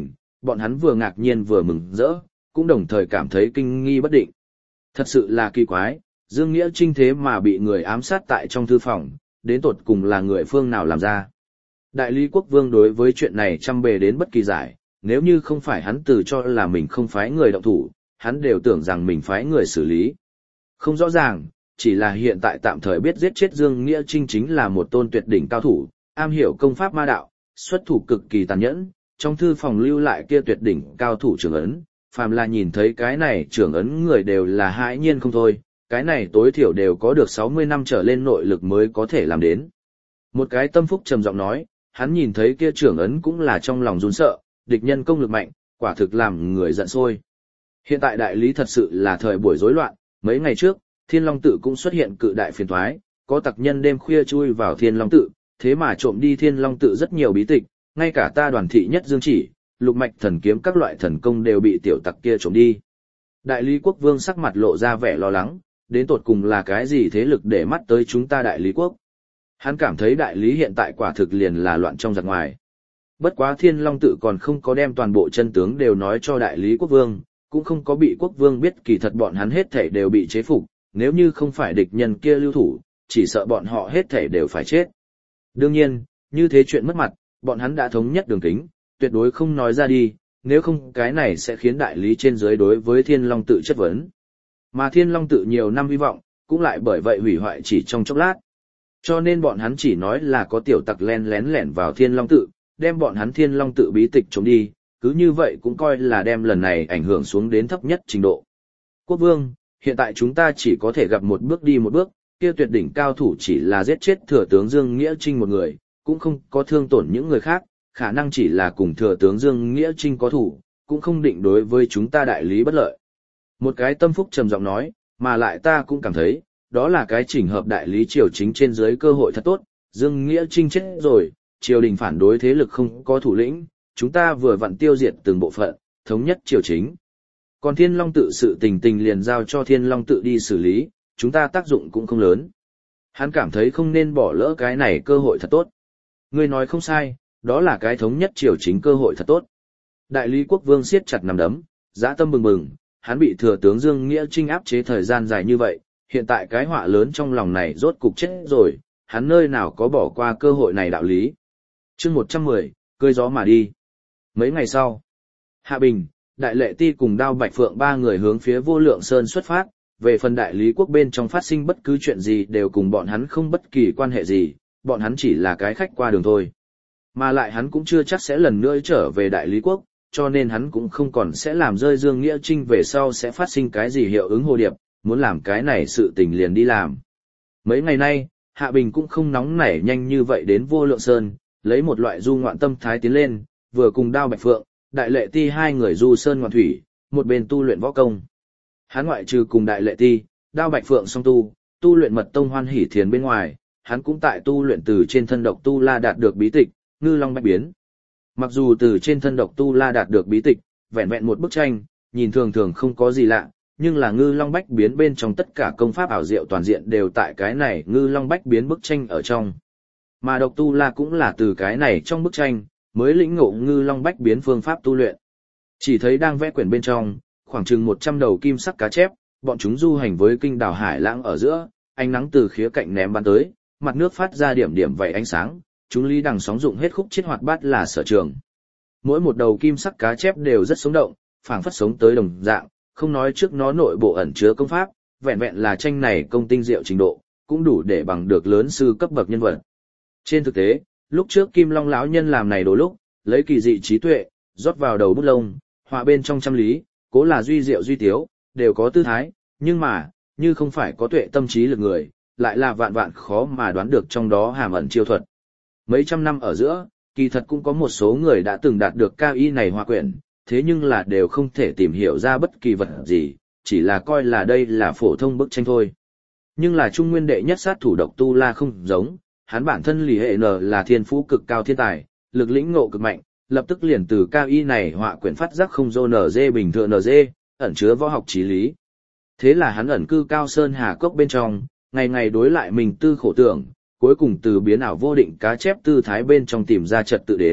bọn hắn vừa ngạc nhiên vừa mừng rỡ, cũng đồng thời cảm thấy kinh nghi bất định. Thật sự là kỳ quái, Dương Nghĩa Trinh thế mà bị người ám sát tại trong thư phòng, đến tột cùng là người phương nào làm ra. Đại lý quốc vương đối với chuyện này chăm bề đến bất kỳ giải, nếu như không phải hắn tự cho là mình không phái người động thủ, hắn đều tưởng rằng mình phái người xử lý. Không rõ ràng, chỉ là hiện tại tạm thời biết giết chết Dương Nghĩa Trinh chính là một tôn tuyệt đỉnh cao thủ, am hiểu công pháp ma đạo, xuất thủ cực kỳ tàn nhẫn, trong thư phòng lưu lại kia tuyệt đỉnh cao thủ trưởng ấn, phàm là nhìn thấy cái này trưởng ấn người đều là hãi nhiên không thôi, cái này tối thiểu đều có được sáu mươi năm trở lên nội lực mới có thể làm đến. Một cái tâm phúc trầm giọng nói, hắn nhìn thấy kia trưởng ấn cũng là trong lòng run sợ, địch nhân công lực mạnh, quả thực làm người giận sôi. Hiện tại đại lý thật sự là thời buổi rối loạn, mấy ngày trước, Thiên Long Tự cũng xuất hiện cự đại phiền toái, có tặc nhân đêm khuya chui vào Thiên Long Tự, thế mà trộm đi Thiên Long Tự rất nhiều bí tịch, ngay cả ta đoàn thị nhất dương chỉ, lục mạch thần kiếm các loại thần công đều bị tiểu tặc kia trộm đi. Đại lý quốc vương sắc mặt lộ ra vẻ lo lắng, đến tột cùng là cái gì thế lực để mắt tới chúng ta đại lý quốc. Hắn cảm thấy đại lý hiện tại quả thực liền là loạn trong giặc ngoài. Bất quá Thiên Long Tự còn không có đem toàn bộ chân tướng đều nói cho đại lý quốc vương, cũng không có bị quốc vương biết kỳ thật bọn hắn hết thảy đều bị chế phục, nếu như không phải địch nhân kia lưu thủ, chỉ sợ bọn họ hết thảy đều phải chết. Đương nhiên, như thế chuyện mất mặt, bọn hắn đã thống nhất đường kính, tuyệt đối không nói ra đi, nếu không cái này sẽ khiến đại lý trên dưới đối với Thiên Long Tự chất vấn. Mà Thiên Long Tự nhiều năm hy vọng, cũng lại bởi vậy hủy hoại chỉ trong chốc lát. Cho nên bọn hắn chỉ nói là có tiểu tặc len lén lẻn vào Thiên Long Tự, đem bọn hắn Thiên Long Tự bí tịch trộm đi, cứ như vậy cũng coi là đem lần này ảnh hưởng xuống đến thấp nhất trình độ. Quốc vương, hiện tại chúng ta chỉ có thể gặp một bước đi một bước, kia tuyệt đỉnh cao thủ chỉ là giết chết thừa tướng Dương Nghĩa Trinh một người, cũng không có thương tổn những người khác, khả năng chỉ là cùng thừa tướng Dương Nghĩa Trinh có thủ, cũng không định đối với chúng ta đại lý bất lợi. Một cái tâm phúc trầm giọng nói, mà lại ta cũng cảm thấy, đó là cái chỉnh hợp đại lý triều chính trên dưới cơ hội thật tốt, Dương Nghĩa Trinh chết rồi, triều đình phản đối thế lực không có thủ lĩnh, chúng ta vừa vặn tiêu diệt từng bộ phận, thống nhất triều chính. Còn Thiên Long Tự sự tình tình liền giao cho Thiên Long Tự đi xử lý, chúng ta tác dụng cũng không lớn. Hắn cảm thấy không nên bỏ lỡ cái này cơ hội thật tốt. Ngươi nói không sai, đó là cái thống nhất triều chính cơ hội thật tốt. Đại lý quốc vương siết chặt nắm đấm, dã tâm bừng bừng, hắn bị thừa tướng Dương Nghĩa Trinh áp chế thời gian dài như vậy, hiện tại cái họa lớn trong lòng này rốt cục chết rồi, hắn nơi nào có bỏ qua cơ hội này đạo lý. Chương một trăm mười, cơi gió mà đi. Mấy ngày sau, Hạ Bình, Đại Lệ Ti cùng Đao Bạch Phượng ba người hướng phía Vô Lượng Sơn xuất phát, về phần đại lý quốc bên trong phát sinh bất cứ chuyện gì đều cùng bọn hắn không bất kỳ quan hệ gì, bọn hắn chỉ là cái khách qua đường thôi. Mà lại hắn cũng chưa chắc sẽ lần nữa trở về đại lý quốc, cho nên hắn cũng không còn sẽ làm rơi Dương Nghĩa Trinh về sau sẽ phát sinh cái gì hiệu ứng hồ điệp, muốn làm cái này sự tình liền đi làm. Mấy ngày nay, Hạ Bình cũng không nóng nảy nhanh như vậy đến Vô Lượng Sơn, lấy một loại du ngoạn tâm thái tiến lên, vừa cùng Đao Bạch Phượng, Đại Lệ Ti hai người du sơn ngoạn thủy, một bên tu luyện võ công. Hắn ngoại trừ cùng Đại Lệ Ti, Đao Bạch Phượng song tu, tu luyện mật tông Hoan Hỷ Thiền bên ngoài, hắn cũng tại tu luyện từ trên thân độc tu la đạt được bí tịch, Ngư Long Bách Biến. Mặc dù từ trên thân độc tu la đạt được bí tịch, vẹn vẹn một bức tranh, nhìn thường thường không có gì lạ, nhưng là Ngư Long Bách Biến bên trong tất cả công pháp ảo diệu toàn diện đều tại cái này Ngư Long Bách Biến bức tranh ở trong. Mà độc tu la cũng là từ cái này trong bức tranh, mới lĩnh ngộ Ngư Long Bách Biến phương pháp tu luyện. Chỉ thấy đang vẽ quyển bên trong, khoảng chừng một trăm đầu kim sắc cá chép, bọn chúng du hành với kinh đảo hải lãng ở giữa, ánh nắng từ khía cạnh ném bắn tới, mặt nước phát ra điểm điểm vậy ánh sáng, chúng lý đằng sóng dụng hết khúc chiết hoạt bát là sở trường. Mỗi một đầu kim sắc cá chép đều rất sống động, phảng phất sống tới đồng dạng, không nói trước nó nội bộ ẩn chứa công pháp, vẹn vẹn là tranh này công tinh diệu trình độ, cũng đủ để bằng được lớn sư cấp bậc nhân vật. Trên thực tế, lúc trước Kim Long lão nhân làm này đồ lúc, lấy kỳ dị trí tuệ, rót vào đầu bút lông, họa bên trong trăm lý, cố là duy diệu duy tiếu, đều có tư thái, nhưng mà, như không phải có tuệ tâm trí lực người, lại là vạn vạn khó mà đoán được trong đó hàm ẩn chiêu thuật. Mấy trăm năm ở giữa, kỳ thật cũng có một số người đã từng đạt được cao y này họa quyển, thế nhưng là đều không thể tìm hiểu ra bất kỳ vật gì, chỉ là coi là đây là phổ thông bức tranh thôi. Nhưng là trung nguyên đệ nhất sát thủ độc tu la không giống, hắn bản thân Lý Hệ N là thiên phú cực cao thiên tài, lực lĩnh ngộ cực mạnh, lập tức liền từ cao y này họa quyển phát giác không dô nở dê bình thường nở dê, ẩn chứa võ học trí lý. Thế là hắn ẩn cư cao sơn hà cốc bên trong, ngày ngày đối lại mình tư khổ tưởng, cuối cùng từ biến ảo vô định cá chép tư thái bên trong tìm ra trật tự đến,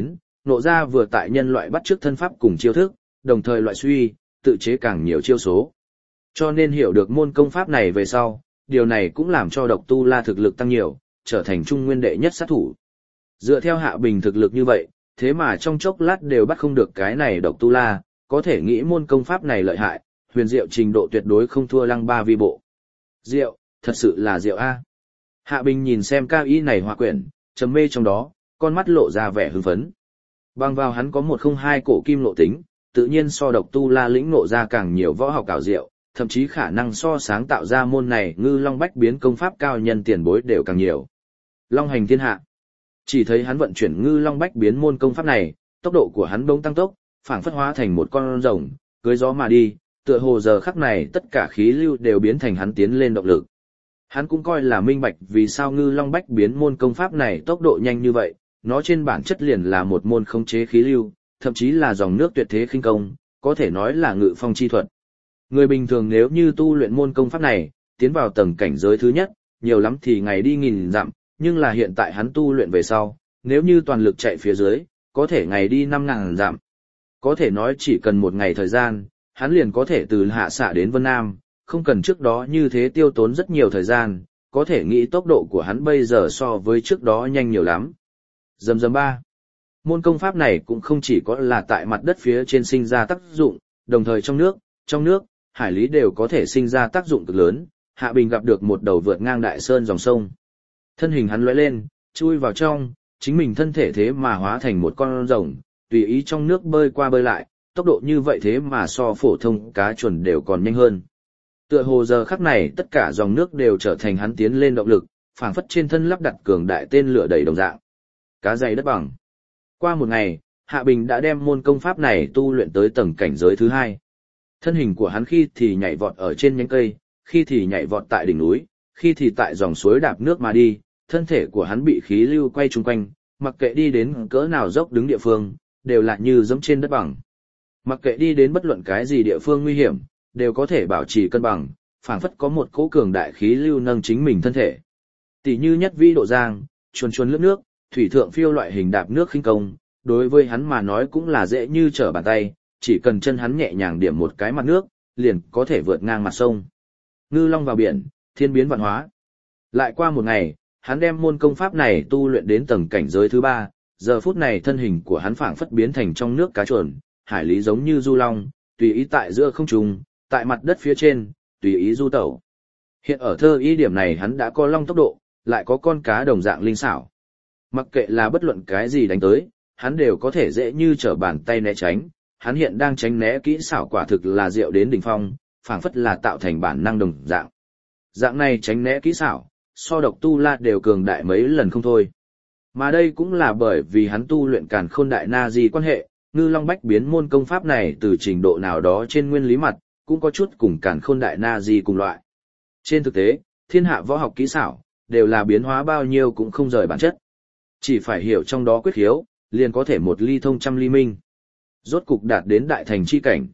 nộ ra vừa tại nhân loại bắt chước thân pháp cùng chiêu thức, đồng thời loại suy, tự chế càng nhiều chiêu số. Cho nên hiểu được môn công pháp này về sau, điều này cũng làm cho độc tu la thực lực tăng nhiều, trở thành trung nguyên đệ nhất sát thủ. Dựa theo Hạ Bình thực lực như vậy, thế mà trong chốc lát đều bắt không được cái này độc tu la, có thể nghĩ môn công pháp này lợi hại, huyền diệu trình độ tuyệt đối không thua lăng ba vi bộ. Diệu, thật sự là diệu a. Hạ Bình nhìn xem cao y này hòa quyển, trầm mê trong đó, con mắt lộ ra vẻ hưng phấn. Bằng vào hắn có một không hai cổ kim lộ tính, tự nhiên so độc tu la lĩnh ngộ ra càng nhiều võ học ảo diệu, thậm chí khả năng so sáng tạo ra môn này ngư long bách biến công pháp cao nhân tiền bối đều càng nhiều. Long hành thiên hạ. Chỉ thấy hắn vận chuyển ngư long bách biến môn công pháp này, tốc độ của hắn bỗng tăng tốc, phảng phất hóa thành một con rồng, cưỡi gió mà đi, tựa hồ giờ khắc này tất cả khí lưu đều biến thành hắn tiến lên động lực. Hắn cũng coi là minh bạch vì sao ngư long bách biến môn công pháp này tốc độ nhanh như vậy, nó trên bản chất liền là một môn khống chế khí lưu, thậm chí là dòng nước tuyệt thế khinh công, có thể nói là ngự phong chi thuật. Người bình thường nếu như tu luyện môn công pháp này, tiến vào tầng cảnh giới thứ nhất, nhiều lắm thì ngày đi nghìn dặm, nhưng là hiện tại hắn tu luyện về sau, nếu như toàn lực chạy phía dưới, có thể ngày đi năm ngàn dặm. Có thể nói chỉ cần một ngày thời gian, hắn liền có thể từ Hạ Xạ đến Vân Nam, không cần trước đó như thế tiêu tốn rất nhiều thời gian, có thể nghĩ tốc độ của hắn bây giờ so với trước đó nhanh nhiều lắm. Dầm dầm ba. Môn công pháp này cũng không chỉ có là tại mặt đất phía trên sinh ra tác dụng, đồng thời trong nước, trong nước, hải lý đều có thể sinh ra tác dụng cực lớn. Hạ Bình gặp được một đầu vượt ngang đại sơn dòng sông. Thân hình hắn lóe lên, chui vào trong, chính mình thân thể thế mà hóa thành một con rồng, tùy ý trong nước bơi qua bơi lại, tốc độ như vậy thế mà so phổ thông cá chuẩn đều còn nhanh hơn. Tựa hồ giờ khắc này tất cả dòng nước đều trở thành hắn tiến lên động lực, phảng phất trên thân lắp đặt cường đại tên lửa đầy đồng dạng. Cá dày đất bằng. Qua một ngày, Hạ Bình đã đem môn công pháp này tu luyện tới tầng cảnh giới thứ hai. Thân hình của hắn khi thì nhảy vọt ở trên nhánh cây, khi thì nhảy vọt tại đỉnh núi, khi thì tại dòng suối đạp nước mà đi, thân thể của hắn bị khí lưu quay chung quanh, mặc kệ đi đến cỡ nào dốc đứng địa phương, đều lại như dẫm trên đất bằng. Mặc kệ đi đến bất luận cái gì địa phương nguy hiểm, đều có thể bảo trì cân bằng, phảng phất có một cỗ cường đại khí lưu nâng chính mình thân thể. Tỷ như nhất vĩ độ giang, chuồn chuồn lướt nước, thủy thượng phiêu loại hình đạp nước khinh công, đối với hắn mà nói cũng là dễ như trở bàn tay, chỉ cần chân hắn nhẹ nhàng điểm một cái mặt nước, liền có thể vượt ngang mặt sông. Ngư long vào biển, thiên biến vạn hóa. Lại qua một ngày, hắn đem môn công pháp này tu luyện đến tầng cảnh giới thứ ba, giờ phút này thân hình của hắn phảng phất biến thành trong nước cá chuồn, hải lý giống như du long, tùy ý tại giữa không trung, tại mặt đất phía trên, tùy ý du tẩu. Hiện ở thơ ý điểm này hắn đã có long tốc độ, lại có con cá đồng dạng linh xảo. Mặc kệ là bất luận cái gì đánh tới, hắn đều có thể dễ như trở bàn tay né tránh, hắn hiện đang tránh né kỹ xảo quả thực là diệu đến đỉnh phong, phảng phất là tạo thành bản năng đồng dạng. Dạng này tránh né kỹ xảo, so độc tu la đều cường đại mấy lần không thôi. Mà đây cũng là bởi vì hắn tu luyện Càn Khôn Đại Na Di quan hệ, Ngư Long Bách biến môn công pháp này từ trình độ nào đó trên nguyên lý mặt, cũng có chút cùng Càn Khôn Đại Na Di cùng loại. Trên thực tế, thiên hạ võ học kỹ xảo, đều là biến hóa bao nhiêu cũng không rời bản chất. Chỉ phải hiểu trong đó quyết khiếu, liền có thể một ly thông trăm ly minh. Rốt cục đạt đến đại thành chi cảnh.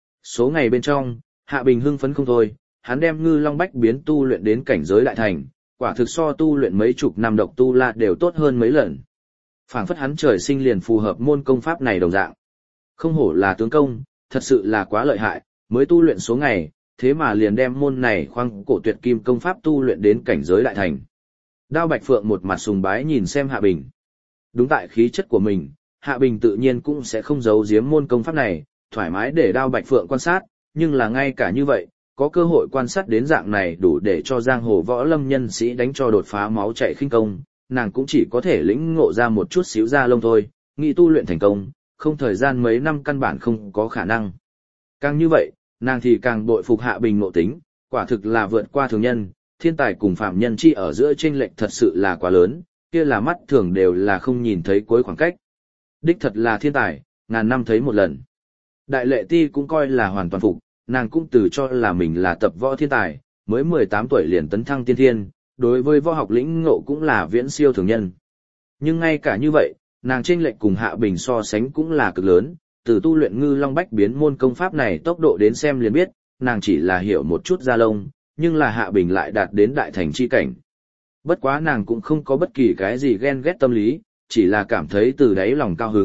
Số ngày bên trong, Hạ Bình hưng phấn không thôi, hắn đem Ngư Long Bách biến tu luyện đến cảnh giới đại thành, quả thực so tu luyện mấy chục năm độc tu la đều tốt hơn mấy lần. Phảng phất hắn trời sinh liền phù hợp môn công pháp này đồng dạng. Không hổ là tướng công, thật sự là quá lợi hại, mới tu luyện số ngày, thế mà liền đem môn này khoang cổ tuyệt kim công pháp tu luyện đến cảnh giới đại thành. Đao Bạch Phượng một mặt sùng bái nhìn xem Hạ Bình. Đúng tại khí chất của mình, Hạ Bình tự nhiên cũng sẽ không giấu giếm môn công pháp này, thoải mái để Đao Bạch Phượng quan sát, nhưng là ngay cả như vậy, có cơ hội quan sát đến dạng này đủ để cho giang hồ võ lâm nhân sĩ đánh cho đột phá máu chảy khinh công, nàng cũng chỉ có thể lĩnh ngộ ra một chút xíu da lông thôi, nghĩ tu luyện thành công, không thời gian mấy năm căn bản không có khả năng. Càng như vậy, nàng thì càng bội phục Hạ Bình ngộ tính, quả thực là vượt qua thường nhân, thiên tài cùng phạm nhân chi ở giữa chênh lệch thật sự là quá lớn, kia là mắt thường đều là không nhìn thấy cuối khoảng cách. Đích thật là thiên tài, ngàn năm thấy một lần. Đại Lệ Ti cũng coi là hoàn toàn phục, nàng cũng từ cho là mình là tập võ thiên tài, mới mười tám tuổi liền tấn thăng tiên thiên, đối với võ học lĩnh ngộ cũng là viễn siêu thường nhân. Nhưng ngay cả như vậy, nàng chênh lệch cùng Hạ Bình so sánh cũng là cực lớn, từ tu luyện Ngư Long Bách biến môn công pháp này tốc độ đến xem liền biết, nàng chỉ là hiểu một chút da lông, nhưng là Hạ Bình lại đạt đến đại thành chi cảnh. Bất quá nàng cũng không có bất kỳ cái gì ghen ghét tâm lý, chỉ là cảm thấy từ đáy lòng cao hứng,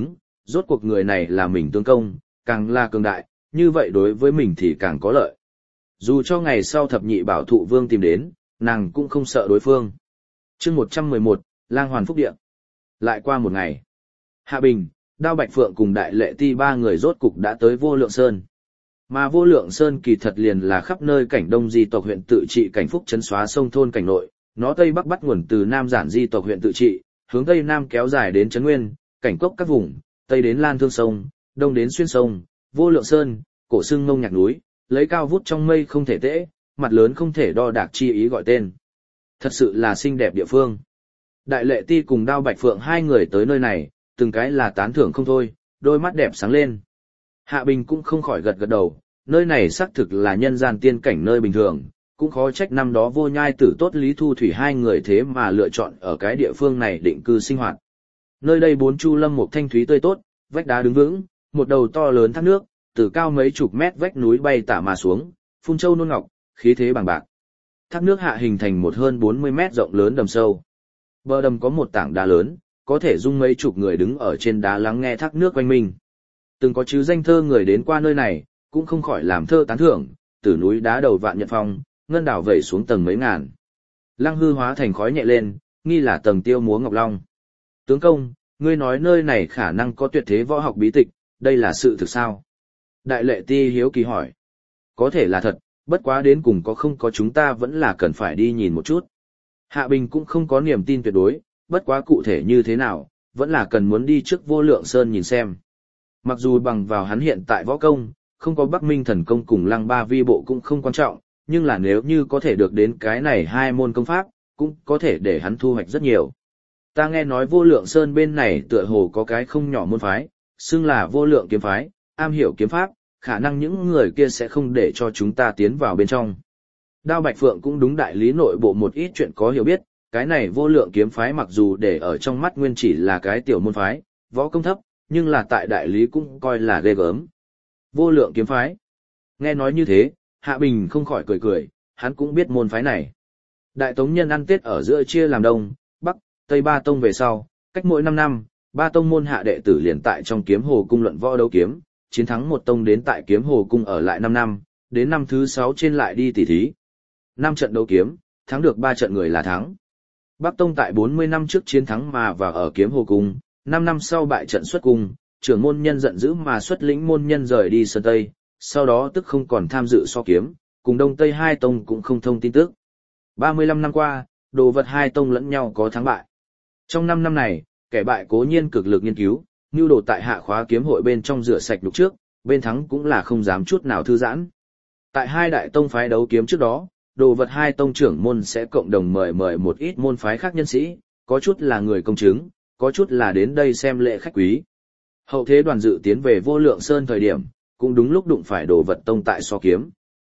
rốt cuộc người này là mình tướng công, càng là cường đại, như vậy đối với mình thì càng có lợi. Dù cho ngày sau thập nhị bảo thụ vương tìm đến, nàng cũng không sợ đối phương. chương một trăm mười một, Lang Hoàn Phúc Điện. Lại qua một ngày, Hạ Bình, Đao Bạch Phượng cùng Đại Lệ Ti ba người rốt cục đã tới Vô Lượng Sơn. Mà Vô Lượng Sơn kỳ thật liền là khắp nơi cảnh đông di tộc huyện tự trị cảnh phúc trấn xóa sông thôn cảnh nội, nó tây bắc bắt nguồn từ nam giản di tộc huyện tự trị, hướng tây nam kéo dài đến trấn nguyên, cảnh cốc các vùng, tây đến Lan Thương sông, đông đến Xuyên sông, Vô Lượng Sơn, cổ xưng Ngông Nhạc núi, lấy cao vút trong mây không thể tễ, mặt lớn không thể đo đạc chi ý gọi tên. Thật sự là xinh đẹp địa phương. Đại Lệ Ti cùng Đao Bạch Phượng hai người tới nơi này, từng cái là tán thưởng không thôi, đôi mắt đẹp sáng lên. Hạ Bình cũng không khỏi gật gật đầu, nơi này xác thực là nhân gian tiên cảnh nơi bình thường, cũng khó trách năm đó Vô Nhai Tử tốt Lý Thu Thủy hai người thế mà lựa chọn ở cái địa phương này định cư sinh hoạt. Nơi đây bốn chu lâm một thanh thúy tươi tốt, vách đá đứng vững, một đầu to lớn thác nước, từ cao mấy chục mét vách núi bay tả mà xuống, phun châu nôn ngọc, khí thế bằng bạc. Thác nước hạ hình thành một hơn bốn mươi mét rộng lớn đầm sâu. Bờ đầm có một tảng đá lớn, có thể dung mấy chục người đứng ở trên đá lắng nghe thác nước quanh mình. Từng có chứ danh thơ người đến qua nơi này, cũng không khỏi làm thơ tán thưởng, từ núi đá đầu vạn nhật phong, ngân đảo vẩy xuống tầng mấy ngàn. Lăng hư hóa thành khói nhẹ lên, nghi là tầng tiêu múa ngọc long. Tướng công, ngươi nói nơi này khả năng có tuyệt thế võ học bí tịch, đây là sự thực sao? Đại Lệ Ti hiếu kỳ hỏi. Có thể là thật, bất quá đến cùng có không có chúng ta vẫn là cần phải đi nhìn một chút. Hạ Bình cũng không có niềm tin tuyệt đối, bất quá cụ thể như thế nào, vẫn là cần muốn đi trước Vô Lượng Sơn nhìn xem. Mặc dù bằng vào hắn hiện tại võ công, không có Bắc Minh thần công cùng Lăng Ba Vi bộ cũng không quan trọng, nhưng là nếu như có thể được đến cái này hai môn công pháp, cũng có thể để hắn thu hoạch rất nhiều. Ta nghe nói Vô Lượng Sơn bên này tựa hồ có cái không nhỏ môn phái, xưng là Vô Lượng kiếm phái, am hiểu kiếm pháp, khả năng những người kia sẽ không để cho chúng ta tiến vào bên trong. Đao Bạch Phượng cũng đúng đại lý nội bộ một ít chuyện có hiểu biết, cái này Vô Lượng kiếm phái mặc dù để ở trong mắt nguyên chỉ là cái tiểu môn phái, võ công thấp, nhưng là tại đại lý cũng coi là ghê gớm. Vô Lượng kiếm phái. Nghe nói như thế, Hạ Bình không khỏi cười cười, hắn cũng biết môn phái này. Đại Tống nhân ăn Tết ở giữa chia làm Đông, Bắc, Tây ba tông về sau, cách mỗi năm năm, ba tông môn hạ đệ tử liền tại trong kiếm hồ cung luận võ đấu kiếm, chiến thắng một tông đến tại kiếm hồ cung ở lại năm năm, đến năm thứ sáu trên lại đi tỉ thí. năm trận đấu kiếm, thắng được ba trận người là thắng. Bắc tông tại bốn mươi năm trước chiến thắng mà và ở kiếm hồ cung, năm năm sau bại trận xuất cung, trưởng môn nhân giận dữ mà xuất lĩnh môn nhân rời đi Sơn Tây, sau đó tức không còn tham dự so kiếm, cùng Đông Tây hai tông cũng không thông tin tức. ba mươi lăm năm qua, đồ vật hai tông lẫn nhau có thắng bại. Trong năm năm này, kẻ bại cố nhiên cực lực nghiên cứu, nưu đồ tại hạ khóa kiếm hội bên trong rửa sạch lục trước, bên thắng cũng là không dám chút nào thư giãn. Tại hai đại tông phái đấu kiếm trước đó, đồ vật hai tông trưởng môn sẽ cộng đồng mời mời một ít môn phái khác nhân sĩ, có chút là người công chứng, có chút là đến đây xem lễ khách quý. Hậu thế đoàn dự tiến về Vô Lượng Sơn thời điểm, cũng đúng lúc đụng phải đồ vật tông tại so kiếm.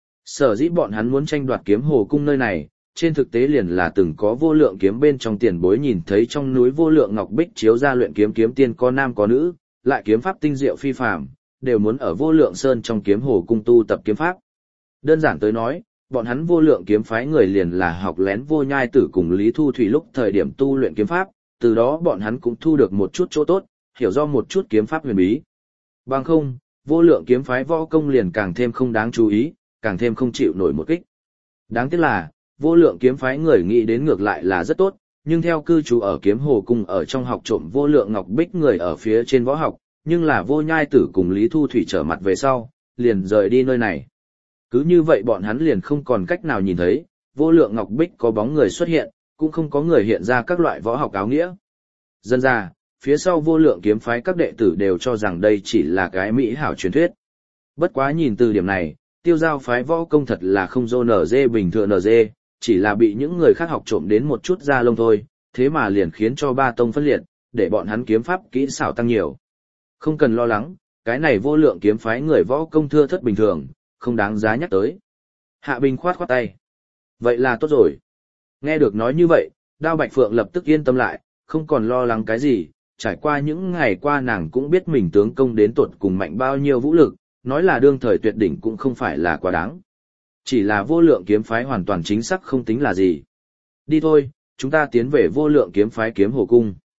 Sở dĩ bọn hắn muốn tranh đoạt kiếm hồ cung nơi này, trên thực tế liền là từng có vô lượng kiếm bên trong tiền bối nhìn thấy trong núi vô lượng ngọc bích chiếu ra luyện kiếm kiếm tiên có nam có nữ, lại kiếm pháp tinh diệu phi phàm, đều muốn ở Vô Lượng Sơn trong kiếm hồ cung tu tập kiếm pháp. Đơn giản tới nói, bọn hắn Vô Lượng kiếm phái người liền là học lén Vô Nhai Tử cùng Lý Thu Thủy lúc thời điểm tu luyện kiếm pháp, từ đó bọn hắn cũng thu được một chút chỗ tốt, hiểu do một chút kiếm pháp huyền bí. Bằng không, Vô Lượng kiếm phái võ công liền càng thêm không đáng chú ý, càng thêm không chịu nổi một kích. Đáng tiếc là, Vô Lượng kiếm phái người nghĩ đến ngược lại là rất tốt, nhưng theo cư trú ở kiếm hồ cung ở trong học trộm Vô Lượng ngọc bích người ở phía trên võ học, nhưng là Vô Nhai Tử cùng Lý Thu Thủy trở mặt về sau, liền rời đi nơi này. Cứ như vậy bọn hắn liền không còn cách nào nhìn thấy, Vô Lượng ngọc bích có bóng người xuất hiện, cũng không có người hiện ra các loại võ học áo nghĩa. Dân ra, phía sau Vô Lượng kiếm phái các đệ tử đều cho rằng đây chỉ là cái mỹ hảo truyền thuyết. Bất quá nhìn từ điểm này, Tiêu Giao phái võ công thật là không dô nở dê bình thường nở dê, chỉ là bị những người khác học trộm đến một chút da lông thôi, thế mà liền khiến cho ba tông phân liệt, để bọn hắn kiếm pháp kỹ xảo tăng nhiều. Không cần lo lắng, cái này Vô Lượng kiếm phái người võ công thưa thất bình thường, không đáng giá nhắc tới. Hạ Bình khoát khoát tay. Vậy là tốt rồi. Nghe được nói như vậy, Đao Bạch Phượng lập tức yên tâm lại, không còn lo lắng cái gì, trải qua những ngày qua nàng cũng biết mình tướng công đến tột cùng mạnh bao nhiêu vũ lực, nói là đương thời tuyệt đỉnh cũng không phải là quá đáng. Chỉ là Vô Lượng kiếm phái hoàn toàn chính xác không tính là gì. Đi thôi, chúng ta tiến về Vô Lượng kiếm phái kiếm hồ cung.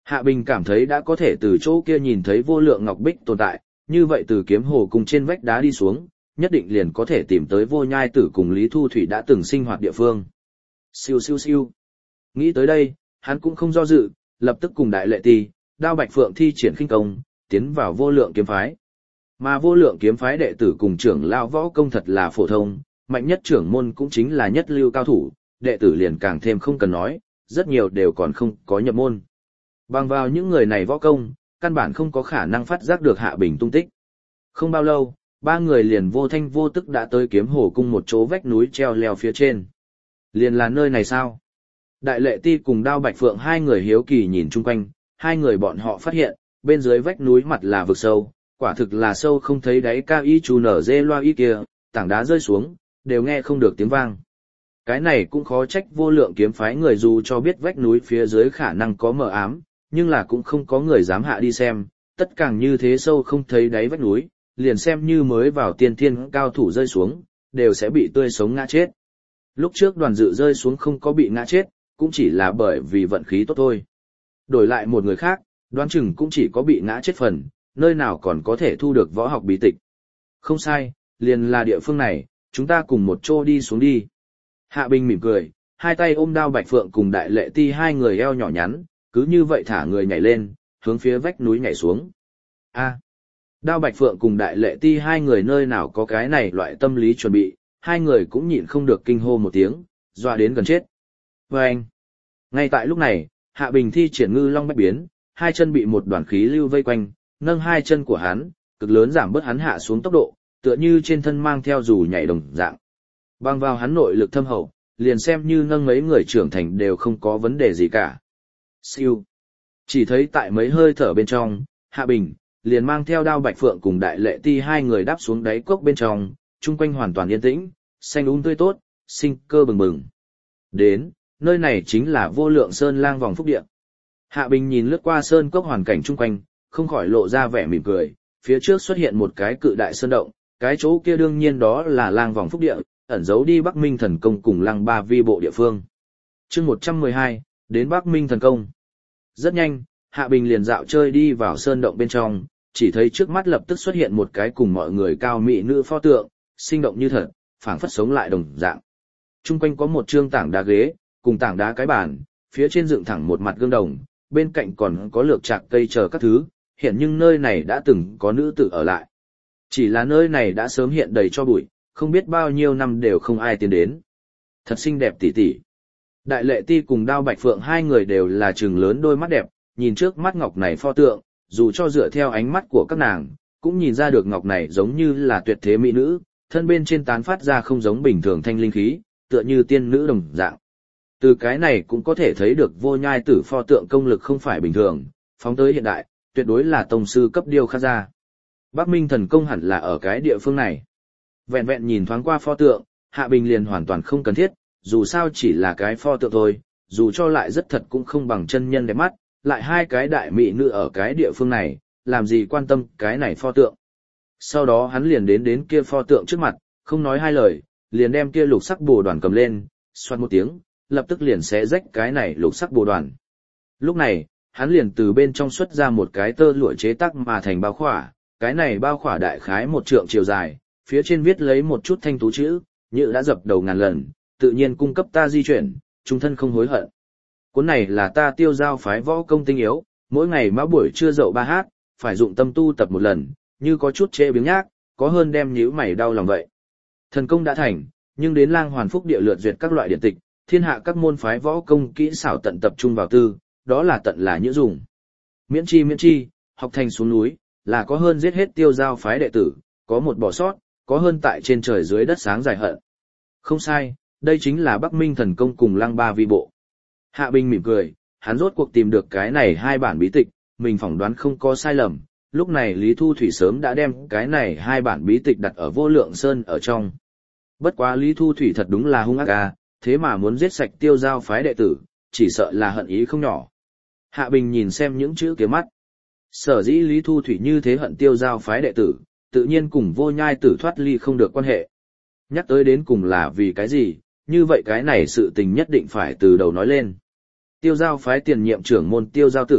Hạ Bình cảm thấy đã có thể từ chỗ kia nhìn thấy vô lượng ngọc bích tồn tại, như vậy từ kiếm hồ cùng trên vách đá đi xuống, nhất định liền có thể tìm tới vô nhai tử cùng Lý Thu Thủy đã từng sinh hoạt địa phương. Siêu siêu siêu. Nghĩ tới đây, hắn cũng không do dự, lập tức cùng đại lệ ti, đao bạch phượng thi triển khinh công, tiến vào vô lượng kiếm phái. Mà vô lượng kiếm phái đệ tử cùng trưởng lao võ công thật là phổ thông, mạnh nhất trưởng môn cũng chính là nhất lưu cao thủ, đệ tử liền càng thêm không cần nói, rất nhiều đều còn không có nhập môn. Bằng vào những người này võ công, căn bản không có khả năng phát giác được Hạ Bình tung tích. Không bao lâu, ba người liền vô thanh vô tức đã tới kiếm hồ cung một chỗ vách núi treo leo phía trên. Liền là nơi này sao? Đại lệ ti cùng đao bạch phượng hai người hiếu kỳ nhìn chung quanh, hai người bọn họ phát hiện, bên dưới vách núi mặt là vực sâu, quả thực là sâu không thấy đáy, cao y chú nở dê loa y kia, tảng đá rơi xuống, đều nghe không được tiếng vang. Cái này cũng khó trách vô lượng kiếm phái người dù cho biết vách núi phía dưới khả năng có mờ ám, nhưng là cũng không có người dám hạ đi xem, tất càng như thế sâu không thấy đáy vách núi, liền xem như mới vào tiên thiên cao thủ rơi xuống, đều sẽ bị tươi sống ngã chết. Lúc trước đoàn dự rơi xuống không có bị ngã chết, cũng chỉ là bởi vì vận khí tốt thôi. Đổi lại một người khác, đoán chừng cũng chỉ có bị ngã chết phần, nơi nào còn có thể thu được võ học bí tịch. Không sai, liền là địa phương này, chúng ta cùng một chỗ đi xuống đi. Hạ Bình mỉm cười, hai tay ôm đao bạch phượng cùng đại lệ ti hai người eo nhỏ nhắn, cứ như vậy thả người nhảy lên, hướng phía vách núi nhảy xuống. A, đao bạch phượng cùng đại lệ ti hai người nơi nào có cái này loại tâm lý chuẩn bị, hai người cũng nhịn không được kinh hô một tiếng, dọa đến gần chết. Và anh, ngay tại lúc này, Hạ Bình thi triển ngư long bách biến, hai chân bị một đoàn khí lưu vây quanh, nâng hai chân của hắn, cực lớn giảm bớt hắn hạ xuống tốc độ, tựa như trên thân mang theo dù nhảy đồng dạng. Bằng vào hắn nội lực thâm hậu, liền xem như nâng mấy người trưởng thành đều không có vấn đề gì cả. Siêu. Chỉ thấy tại mấy hơi thở bên trong, Hạ Bình liền mang theo đao bạch phượng cùng đại lệ ti hai người đáp xuống đáy cốc bên trong, chung quanh hoàn toàn yên tĩnh, xanh um tươi tốt, sinh cơ bừng bừng. Đến, nơi này chính là vô lượng sơn lang vòng phúc địa. Hạ Bình nhìn lướt qua sơn cốc hoàn cảnh chung quanh, không khỏi lộ ra vẻ mỉm cười, phía trước xuất hiện một cái cự đại sơn động, cái chỗ kia đương nhiên đó là lang vòng phúc địa, ẩn giấu đi Bắc Minh thần công cùng lăng ba vi bộ địa phương. Chương một trăm mười hai, đến Bắc Minh thần công. Rất nhanh, Hạ Bình liền dạo chơi đi vào sơn động bên trong, chỉ thấy trước mắt lập tức xuất hiện một cái cùng mọi người cao mỹ nữ pho tượng, sinh động như thật, phảng phất sống lại đồng dạng. Trung quanh có một trương tảng đá ghế, cùng tảng đá cái bàn, phía trên dựng thẳng một mặt gương đồng, bên cạnh còn có lược trạc cây chờ các thứ, hiện nhưng nơi này đã từng có nữ tử ở lại. Chỉ là nơi này đã sớm hiện đầy cho bụi, không biết bao nhiêu năm đều không ai tiến đến. Thật xinh đẹp tỉ tỉ. Đại lệ ti cùng đao bạch phượng hai người đều là trừng lớn đôi mắt đẹp, nhìn trước mắt ngọc này pho tượng, dù cho dựa theo ánh mắt của các nàng, cũng nhìn ra được ngọc này giống như là tuyệt thế mỹ nữ, thân bên trên tán phát ra không giống bình thường thanh linh khí, tựa như tiên nữ đồng dạng. Từ cái này cũng có thể thấy được vô nhai tử pho tượng công lực không phải bình thường, phóng tới hiện đại, tuyệt đối là tông sư cấp điêu khắc ra. Bắc Minh thần công hẳn là ở cái địa phương này. Vẹn vẹn nhìn thoáng qua pho tượng, Hạ Bình liền hoàn toàn không cần thiết, dù sao chỉ là cái pho tượng thôi, dù cho lại rất thật cũng không bằng chân nhân đẹp mắt, lại hai cái đại mỹ nữ ở cái địa phương này, làm gì quan tâm cái này pho tượng. Sau đó hắn liền đến đến kia pho tượng trước mặt, không nói hai lời, liền đem kia lục sắc bồ đoàn cầm lên, xoát một tiếng, lập tức liền xé rách cái này lục sắc bồ đoàn. Lúc này, hắn liền từ bên trong xuất ra một cái tơ lụa chế tác mà thành bao khỏa, cái này bao khỏa đại khái một trượng chiều dài, phía trên viết lấy một chút thanh tú chữ, như đã dập đầu ngàn lần, tự nhiên cung cấp ta di chuyển, trung thân không hối hận. Cuốn này là ta tiêu giao phái võ công tinh yếu, mỗi ngày mã buổi trưa dậu ba hát, phải dụng tâm tu tập một lần, như có chút chê biếng nhác, có hơn đem nhíu mày đau lòng vậy. Thần công đã thành, nhưng đến lang hoàn phúc địa lượt duyệt các loại điện tịch, thiên hạ các môn phái võ công kỹ xảo tận tập trung vào tư, đó là tận là nhữ dùng. Miễn chi miễn chi, học thành xuống núi, là có hơn giết hết tiêu giao phái đệ tử, có một bỏ sót, có hơn tại trên trời dưới đất sáng dài hận. Không sai, đây chính là Bắc Minh thần công cùng lăng ba vi bộ. Hạ Bình mỉm cười, hắn rốt cuộc tìm được cái này hai bản bí tịch, mình phỏng đoán không có sai lầm, lúc này Lý Thu Thủy sớm đã đem cái này hai bản bí tịch đặt ở vô lượng sơn ở trong. Bất quá Lý Thu Thủy thật đúng là hung ác à, thế mà muốn giết sạch tiêu giao phái đệ tử, chỉ sợ là hận ý không nhỏ. Hạ Bình nhìn xem những chữ kia mắt. Sở dĩ Lý Thu Thủy như thế hận tiêu giao phái đệ tử, tự nhiên cùng vô nhai tử thoát ly không được quan hệ. Nhắc tới đến cùng là vì cái gì, như vậy cái này sự tình nhất định phải từ đầu nói lên. Tiêu giao phái tiền nhiệm trưởng môn tiêu giao tử,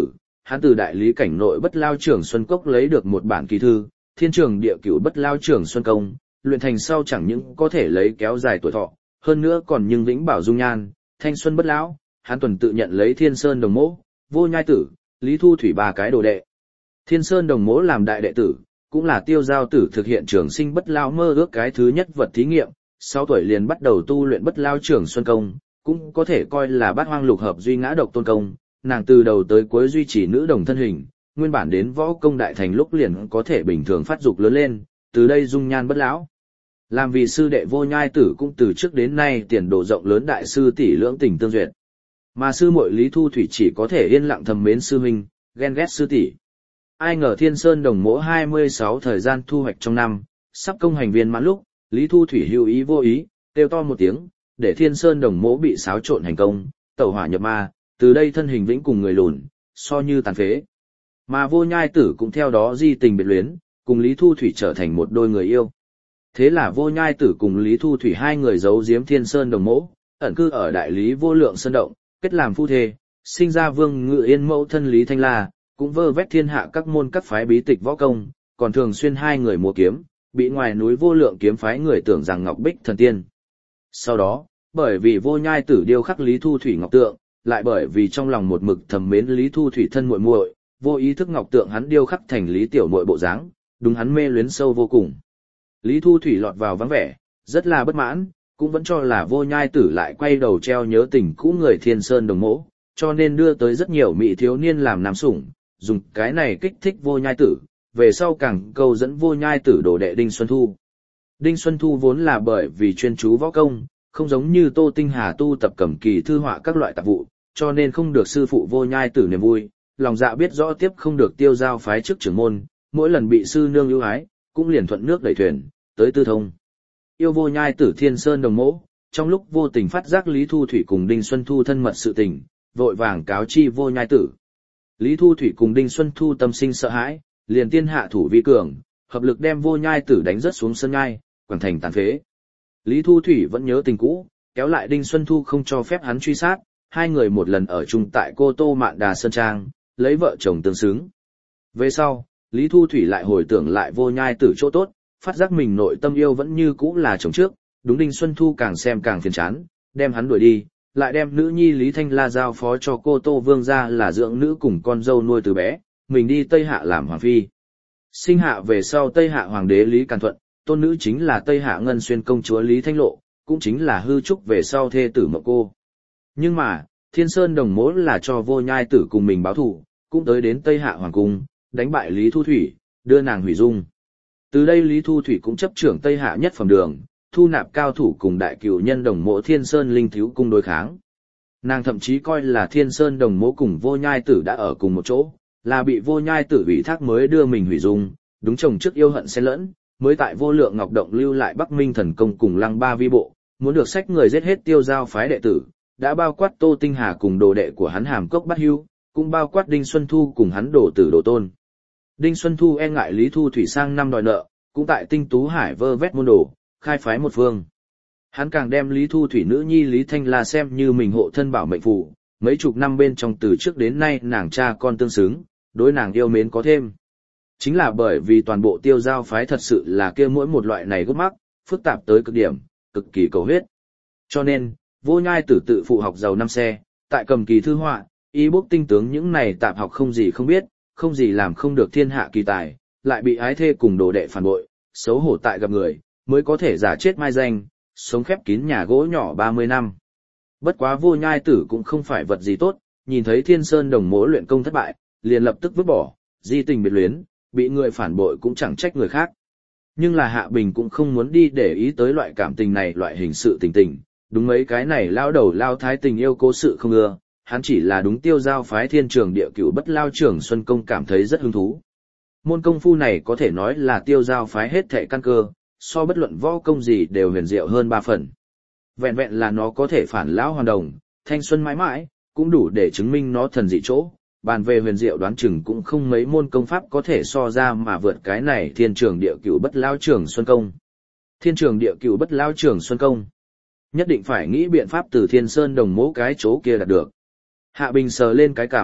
hắn từ đại lý cảnh nội Bất Lao Trưởng Xuân Cốc lấy được một bản kỳ thư, Thiên Trường Địa Cửu Bất Lao Trưởng Xuân Công, luyện thành sau chẳng những có thể lấy kéo dài tuổi thọ, hơn nữa còn nhưng vĩnh bảo dung nhan, thanh xuân bất lão. Hắn tuần tự nhận lấy Thiên Sơn Đồng Mỗ, Vô Nhai Tử, Lý Thu Thủy ba cái đồ đệ. Thiên Sơn Đồng Mỗ làm đại đệ tử, cũng là Tiêu Giao Tử thực hiện trường sinh bất lao mơ ước cái thứ nhất vật thí nghiệm, sáu tuổi liền bắt đầu tu luyện Bất Lao Trưởng Xuân Công, cũng có thể coi là bát hoang lục hợp duy ngã độc tôn công, nàng từ đầu tới cuối duy trì nữ đồng thân hình, nguyên bản đến võ công đại thành lúc liền có thể bình thường phát dục lớn lên, từ đây dung nhan bất lão. Làm vì sư đệ Vô Nhai Tử cũng từ trước đến nay tiền đồ rộng lớn đại sư tỷ lưỡng tình tương duyệt. Mà sư muội Lý Thu Thủy chỉ có thể yên lặng thầm mến sư huynh, ghen ghét sư tỷ. Ai ngờ Thiên Sơn Đồng Mỗ hai mươi sáu thời gian thu hoạch trong năm, sắp công hành viên mãn lúc, Lý Thu Thủy hữu ý vô ý, kêu to một tiếng, để Thiên Sơn Đồng Mỗ bị xáo trộn hành công, tẩu hỏa nhập ma, từ đây thân hình vĩnh cùng người lùn, so như tàn phế. Mà Vô Nhai Tử cũng theo đó di tình biệt luyến, cùng Lý Thu Thủy trở thành một đôi người yêu. Thế là Vô Nhai Tử cùng Lý Thu Thủy hai người giấu giếm Thiên Sơn Đồng Mỗ, ẩn cư ở đại lý Vô Lượng Sơn động, kết làm phu thê, sinh ra Vương Ngự Yên mẫu thân Lý Thanh La, cũng vơ vét thiên hạ các môn các phái bí tịch võ công, còn thường xuyên hai người múa kiếm, bị ngoài núi Vô Lượng kiếm phái người tưởng rằng Ngọc Bích thần tiên. Sau đó, bởi vì Vô Nhai Tử điêu khắc Lý Thu Thủy ngọc tượng, lại bởi vì trong lòng một mực thầm mến Lý Thu Thủy thân muội muội, vô ý thức ngọc tượng hắn điêu khắc thành Lý tiểu muội bộ dáng, đúng hắn mê luyến sâu vô cùng. Lý Thu Thủy lọt vào vắng vẻ, rất là bất mãn, cũng vẫn cho là Vô Nhai Tử lại quay đầu treo nhớ tình cũ người Thiên Sơn Đồng Mỗ, cho nên đưa tới rất nhiều mỹ thiếu niên làm nam sủng, dùng cái này kích thích Vô Nhai Tử, về sau càng câu dẫn Vô Nhai Tử đồ đệ Đinh Xuân Thu. Đinh Xuân Thu vốn là bởi vì chuyên chú võ công, không giống như Tô Tinh Hà tu tập cầm kỳ thư họa các loại tạp vụ, cho nên không được sư phụ Vô Nhai Tử niềm vui, lòng dạ biết rõ tiếp không được Tiêu Giao phái chức trưởng môn, mỗi lần bị sư nương ưu ái, cũng liền thuận nước đẩy thuyền, tới tư thông. Yêu Vô Nhai Tử Thiên Sơn Đồng Mỗ, trong lúc vô tình phát giác Lý Thu Thủy cùng Đinh Xuân Thu thân mật sự tình, vội vàng cáo chi Vô Nhai Tử. Lý Thu Thủy cùng Đinh Xuân Thu tâm sinh sợ hãi, liền tiên hạ thủ vi cường, hợp lực đem Vô Nhai Tử đánh rớt xuống sân ngai, quẳng thành tàn phế. Lý Thu Thủy vẫn nhớ tình cũ, kéo lại Đinh Xuân Thu không cho phép hắn truy sát, hai người một lần ở chung tại Cô Tô Mạn Đà Sơn Trang, lấy vợ chồng tương xứng. Về sau, Lý Thu Thủy lại hồi tưởng lại Vô Nhai Tử chỗ tốt, phát giác mình nội tâm yêu vẫn như cũ là chồng trước, đúng Đinh Xuân Thu càng xem càng phiền chán, đem hắn đuổi đi, lại đem nữ nhi Lý Thanh La giao phó cho Cô Tô Vương gia là dưỡng nữ cùng con dâu nuôi từ bé, mình đi Tây Hạ làm hoàng phi. Sinh hạ về sau Tây Hạ hoàng đế Lý Càn Thuận, tôn nữ chính là Tây Hạ Ngân Xuyên công chúa Lý Thanh Lộ, cũng chính là hư trúc về sau thê tử Mộng Cô. Nhưng mà, Thiên Sơn Đồng Mỗ là cho Vô Nhai Tử cùng mình báo thù, cũng tới đến Tây Hạ hoàng cung, đánh bại Lý Thu Thủy, đưa nàng hủy dung. Từ đây Lý Thu Thủy cũng chấp trưởng Tây Hạ nhất phẩm đường, thu nạp cao thủ cùng đại cửu nhân Đồng Mỗ Thiên Sơn Linh Thiếu cung đối kháng. Nàng thậm chí coi là Thiên Sơn Đồng Mỗ cùng Vô Nhai Tử đã ở cùng một chỗ, là bị Vô Nhai Tử ủy thác mới đưa mình hủy dung, đúng chồng trước yêu hận xen lẫn, mới tại Vô Lượng Ngọc Động lưu lại Bắc Minh thần công cùng Lăng Ba vi bộ, muốn được sách người giết hết Tiêu Giao phái đệ tử, đã bao quát Tô Tinh Hà cùng đồ đệ của hắn Hàm Cốc Bát Hưu, cũng bao quát Đinh Xuân Thu cùng hắn đồ tử đồ tôn. Đinh Xuân Thu e ngại Lý Thu Thủy sang năm đòi nợ, cũng tại Tinh Tú Hải vơ vét môn đồ, khai phái một phương. Hắn càng đem Lý Thu Thủy nữ nhi Lý Thanh La xem như mình hộ thân bảo mệnh phù, mấy chục năm bên trong từ trước đến nay nàng cha con tương xứng, đối nàng yêu mến có thêm. Chính là bởi vì toàn bộ Tiêu Giao phái thật sự là kia mỗi một loại này gốc mắc, phức tạp tới cực điểm, cực kỳ cầu huyết. Cho nên, Vô Nhai Tử tự phụ học giàu năm xe, tại cầm kỳ thư họa, y bốc tinh tướng những này tạp học không gì không biết, không gì làm không được thiên hạ kỳ tài, lại bị ái thê cùng đồ đệ phản bội, xấu hổ tại gặp người, mới có thể giả chết mai danh, sống khép kín nhà gỗ nhỏ ba mươi năm. Bất quá Vô Nhai Tử cũng không phải vật gì tốt, nhìn thấy Thiên Sơn Đồng Mỗ luyện công thất bại, liền lập tức vứt bỏ, di tình biệt luyến, bị người phản bội cũng chẳng trách người khác. Nhưng là Hạ Bình cũng không muốn đi để ý tới loại cảm tình này, loại hình sự tình tình, đúng mấy cái này lao đầu lao thái tình yêu cố sự không ưa, hắn chỉ là đúng Tiêu Giao phái Thiên Trường Địa Cửu Bất Lao Trưởng Xuân Công cảm thấy rất hứng thú. Môn công phu này có thể nói là Tiêu Giao phái hết thệ căn cơ, so bất luận võ công gì đều huyền diệu hơn ba phần. Vẹn vẹn là nó có thể phản lão hoàn đồng, thanh xuân mãi mãi, cũng đủ để chứng minh nó thần dị chỗ. Bàn về huyền diệu đoán chừng cũng không mấy môn công pháp có thể so ra mà vượt cái này Thiên Trường Địa Cửu Bất Lao Trưởng Xuân Công. Thiên Trường Địa Cửu Bất Lao Trưởng Xuân Công. Nhất định phải nghĩ biện pháp từ Thiên Sơn Đồng Mỗ cái chỗ kia đạt được. Hạ Bình sờ lên cái cằm,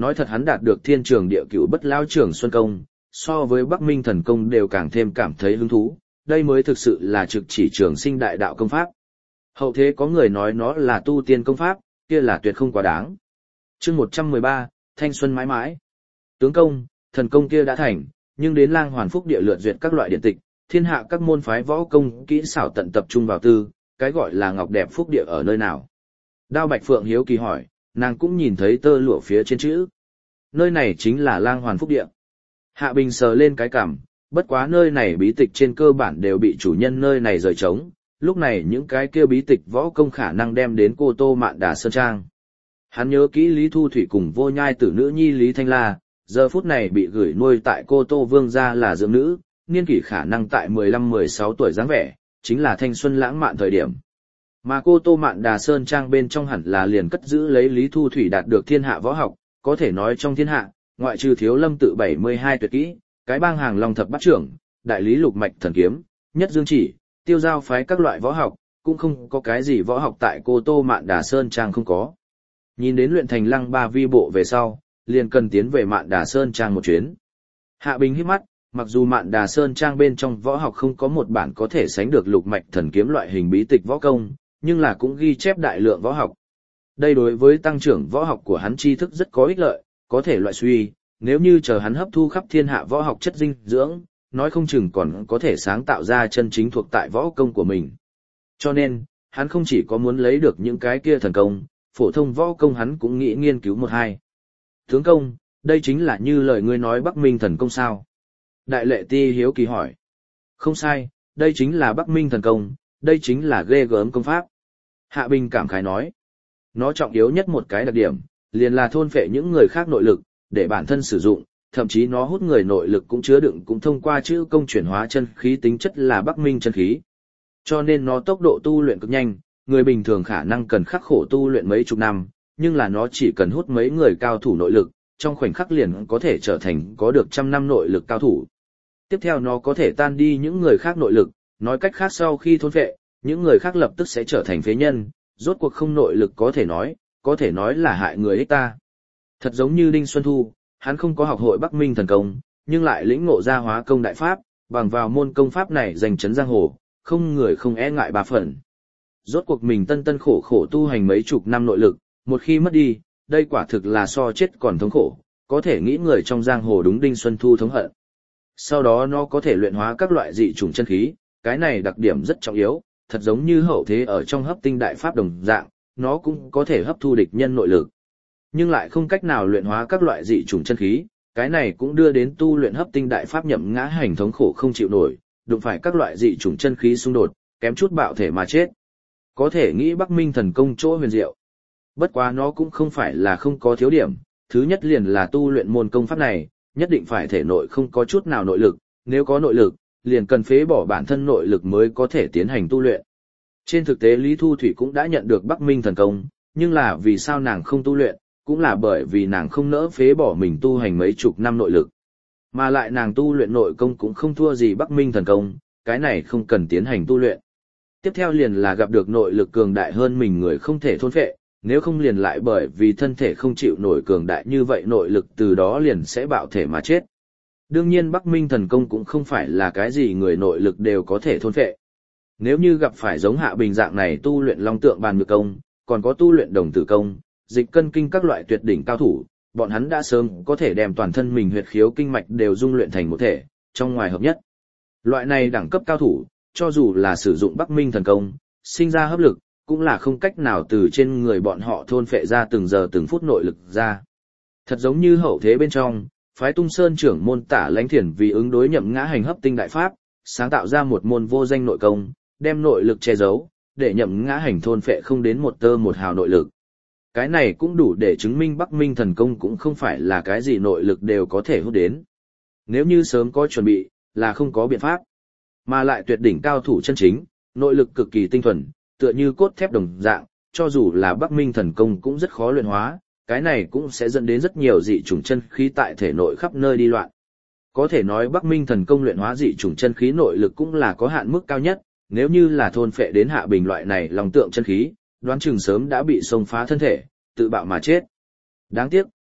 Nói thật hắn đạt được thiên trường địa cửu bất lao trường xuân công, so với Bắc Minh thần công đều càng thêm cảm thấy hứng thú, đây mới thực sự là trực chỉ trường sinh đại đạo công pháp. Hậu thế có người nói nó là tu tiên công pháp, kia là tuyệt không quá đáng. Chương một trăm mười ba, thanh xuân mãi mãi. Tướng công, thần công kia đã thành, nhưng đến Lang Hoàn Phúc địa lượt duyệt các loại điện tịch, thiên hạ các môn phái võ công kỹ xảo tận tập trung vào tư, cái gọi là ngọc đẹp phúc địa ở nơi nào? Đao Bạch Phượng hiếu kỳ hỏi, nàng cũng nhìn thấy tơ lụa phía trên chữ. Nơi này chính là Lang Hoàn Phúc địa. Hạ Bình sờ lên cái cằm, bất quá nơi này bí tịch trên cơ bản đều bị chủ nhân nơi này rời trống, lúc này những cái kia bí tịch võ công khả năng đem đến Cô Tô Mạn Đà Sơn Trang. Hắn nhớ kỹ Lý Thu Thủy cùng vô nhai tử nữ nhi Lý Thanh La, giờ phút này bị gửi nuôi tại Cô Tô Vương gia là dưỡng nữ, niên kỷ khả năng tại mười lăm mười sáu tuổi dáng vẻ, chính là thanh xuân lãng mạn thời điểm. Mà Cô Tô Mạn Đà Sơn Trang bên trong hẳn là liền cất giữ lấy Lý Thu Thủy đạt được thiên hạ võ học, có thể nói trong thiên hạ, ngoại trừ Thiếu Lâm tự bảy mươi hai tuyệt kỹ, cái bang hàng Long thập bát trưởng, đại lý lục mạch thần kiếm, nhất dương chỉ, tiêu giao phái các loại võ học, cũng không có cái gì võ học tại Cô Tô Mạn Đà Sơn Trang không có. Nhìn đến luyện thành Lăng Ba Vi bộ về sau, liền cần tiến về Mạn Đà Sơn Trang một chuyến. Hạ Bình hít mắt, mặc dù Mạn Đà Sơn Trang bên trong võ học không có một bản có thể sánh được lục mạch thần kiếm loại hình bí tịch võ công, nhưng là cũng ghi chép đại lượng võ học. Đây đối với tăng trưởng võ học của hắn tri thức rất có ích lợi, có thể loại suy, nếu như chờ hắn hấp thu khắp thiên hạ võ học chất dinh dưỡng, nói không chừng còn có thể sáng tạo ra chân chính thuộc tại võ công của mình. Cho nên, hắn không chỉ có muốn lấy được những cái kia thần công, phổ thông võ công hắn cũng nghĩ nghiên cứu một hai. Tướng công, đây chính là như lời ngươi nói Bắc Minh thần công sao? Đại Lệ Ti hiếu kỳ hỏi. Không sai, đây chính là Bắc Minh thần công, đây chính là ghê gớm công pháp. Hạ Bình cảm khái nói. Nó trọng yếu nhất một cái đặc điểm, liền là thôn phệ những người khác nội lực, để bản thân sử dụng, thậm chí nó hút người nội lực cũng chứa đựng cũng thông qua chữ công chuyển hóa chân khí tính chất là Bắc Minh chân khí. Cho nên nó tốc độ tu luyện cực nhanh, người bình thường khả năng cần khắc khổ tu luyện mấy chục năm, nhưng là nó chỉ cần hút mấy người cao thủ nội lực, trong khoảnh khắc liền có thể trở thành có được trăm năm nội lực cao thủ. Tiếp theo nó có thể tan đi những người khác nội lực, nói cách khác sau khi thôn phệ, những người khác lập tức sẽ trở thành phế nhân, rốt cuộc không nội lực có thể nói, có thể nói là hại người ích ta. Thật giống như Đinh Xuân Thu, hắn không có học hội Bắc Minh thần công, nhưng lại lĩnh ngộ ra hóa công đại pháp, bằng vào môn công pháp này giành chấn giang hồ, không người không e ngại ba phần. Rốt cuộc mình tân tân khổ khổ tu hành mấy chục năm nội lực, một khi mất đi, đây quả thực là so chết còn thống khổ, có thể nghĩ người trong giang hồ đúng Đinh Xuân Thu thống hận. Sau đó nó có thể luyện hóa các loại dị chủng chân khí, cái này đặc điểm rất trọng yếu, thật giống như hậu thế ở trong hấp tinh đại pháp đồng dạng, nó cũng có thể hấp thu địch nhân nội lực. Nhưng lại không cách nào luyện hóa các loại dị chủng chân khí, cái này cũng đưa đến tu luyện hấp tinh đại pháp nhậm ngã hành thống khổ không chịu nổi, đụng phải các loại dị chủng chân khí xung đột, kém chút bạo thể mà chết. Có thể nghĩ Bắc Minh thần công chỗ huyền diệu. Bất quá nó cũng không phải là không có thiếu điểm, thứ nhất liền là tu luyện môn công pháp này, nhất định phải thể nội không có chút nào nội lực, nếu có nội lực, liền cần phế bỏ bản thân nội lực mới có thể tiến hành tu luyện. Trên thực tế Lý Thu Thủy cũng đã nhận được Bắc Minh thần công, nhưng là vì sao nàng không tu luyện, cũng là bởi vì nàng không nỡ phế bỏ mình tu hành mấy chục năm nội lực. Mà lại nàng tu luyện nội công cũng không thua gì Bắc Minh thần công, cái này không cần tiến hành tu luyện. Tiếp theo liền là gặp được nội lực cường đại hơn mình người không thể thôn phệ, nếu không liền lại bởi vì thân thể không chịu nổi cường đại như vậy nội lực từ đó liền sẽ bạo thể mà chết. Đương nhiên Bắc Minh thần công cũng không phải là cái gì người nội lực đều có thể thôn phệ. Nếu như gặp phải giống Hạ Bình dạng này tu luyện long tượng bàn nhược công, còn có tu luyện đồng tử công, dịch cân kinh các loại tuyệt đỉnh cao thủ, bọn hắn đã sớm có thể đem toàn thân mình huyệt khiếu kinh mạch đều dung luyện thành một thể, trong ngoài hợp nhất. Loại này đẳng cấp cao thủ, cho dù là sử dụng Bắc Minh thần công, sinh ra hấp lực, cũng là không cách nào từ trên người bọn họ thôn phệ ra từng giờ từng phút nội lực ra. Thật giống như hậu thế bên trong, phái Tung Sơn trưởng môn Tả Lãnh Thiền vì ứng đối nhậm ngã hành hấp tinh đại pháp, sáng tạo ra một môn vô danh nội công, đem nội lực che giấu, để nhậm ngã hành thôn phệ không đến một tơ một hào nội lực. Cái này cũng đủ để chứng minh Bắc Minh thần công cũng không phải là cái gì nội lực đều có thể hút đến. Nếu như sớm có chuẩn bị, là không có biện pháp. Mà lại tuyệt đỉnh cao thủ chân chính, nội lực cực kỳ tinh thuần, tựa như cốt thép đồng dạng, cho dù là Bắc Minh thần công cũng rất khó luyện hóa, cái này cũng sẽ dẫn đến rất nhiều dị chủng chân khí tại thể nội khắp nơi đi loạn. Có thể nói Bắc Minh thần công luyện hóa dị chủng chân khí nội lực cũng là có hạn mức cao nhất, nếu như là thôn phệ đến Hạ Bình loại này long tượng chân khí, đoán chừng sớm đã bị xông phá thân thể, tự bạo mà chết. Đáng tiếc,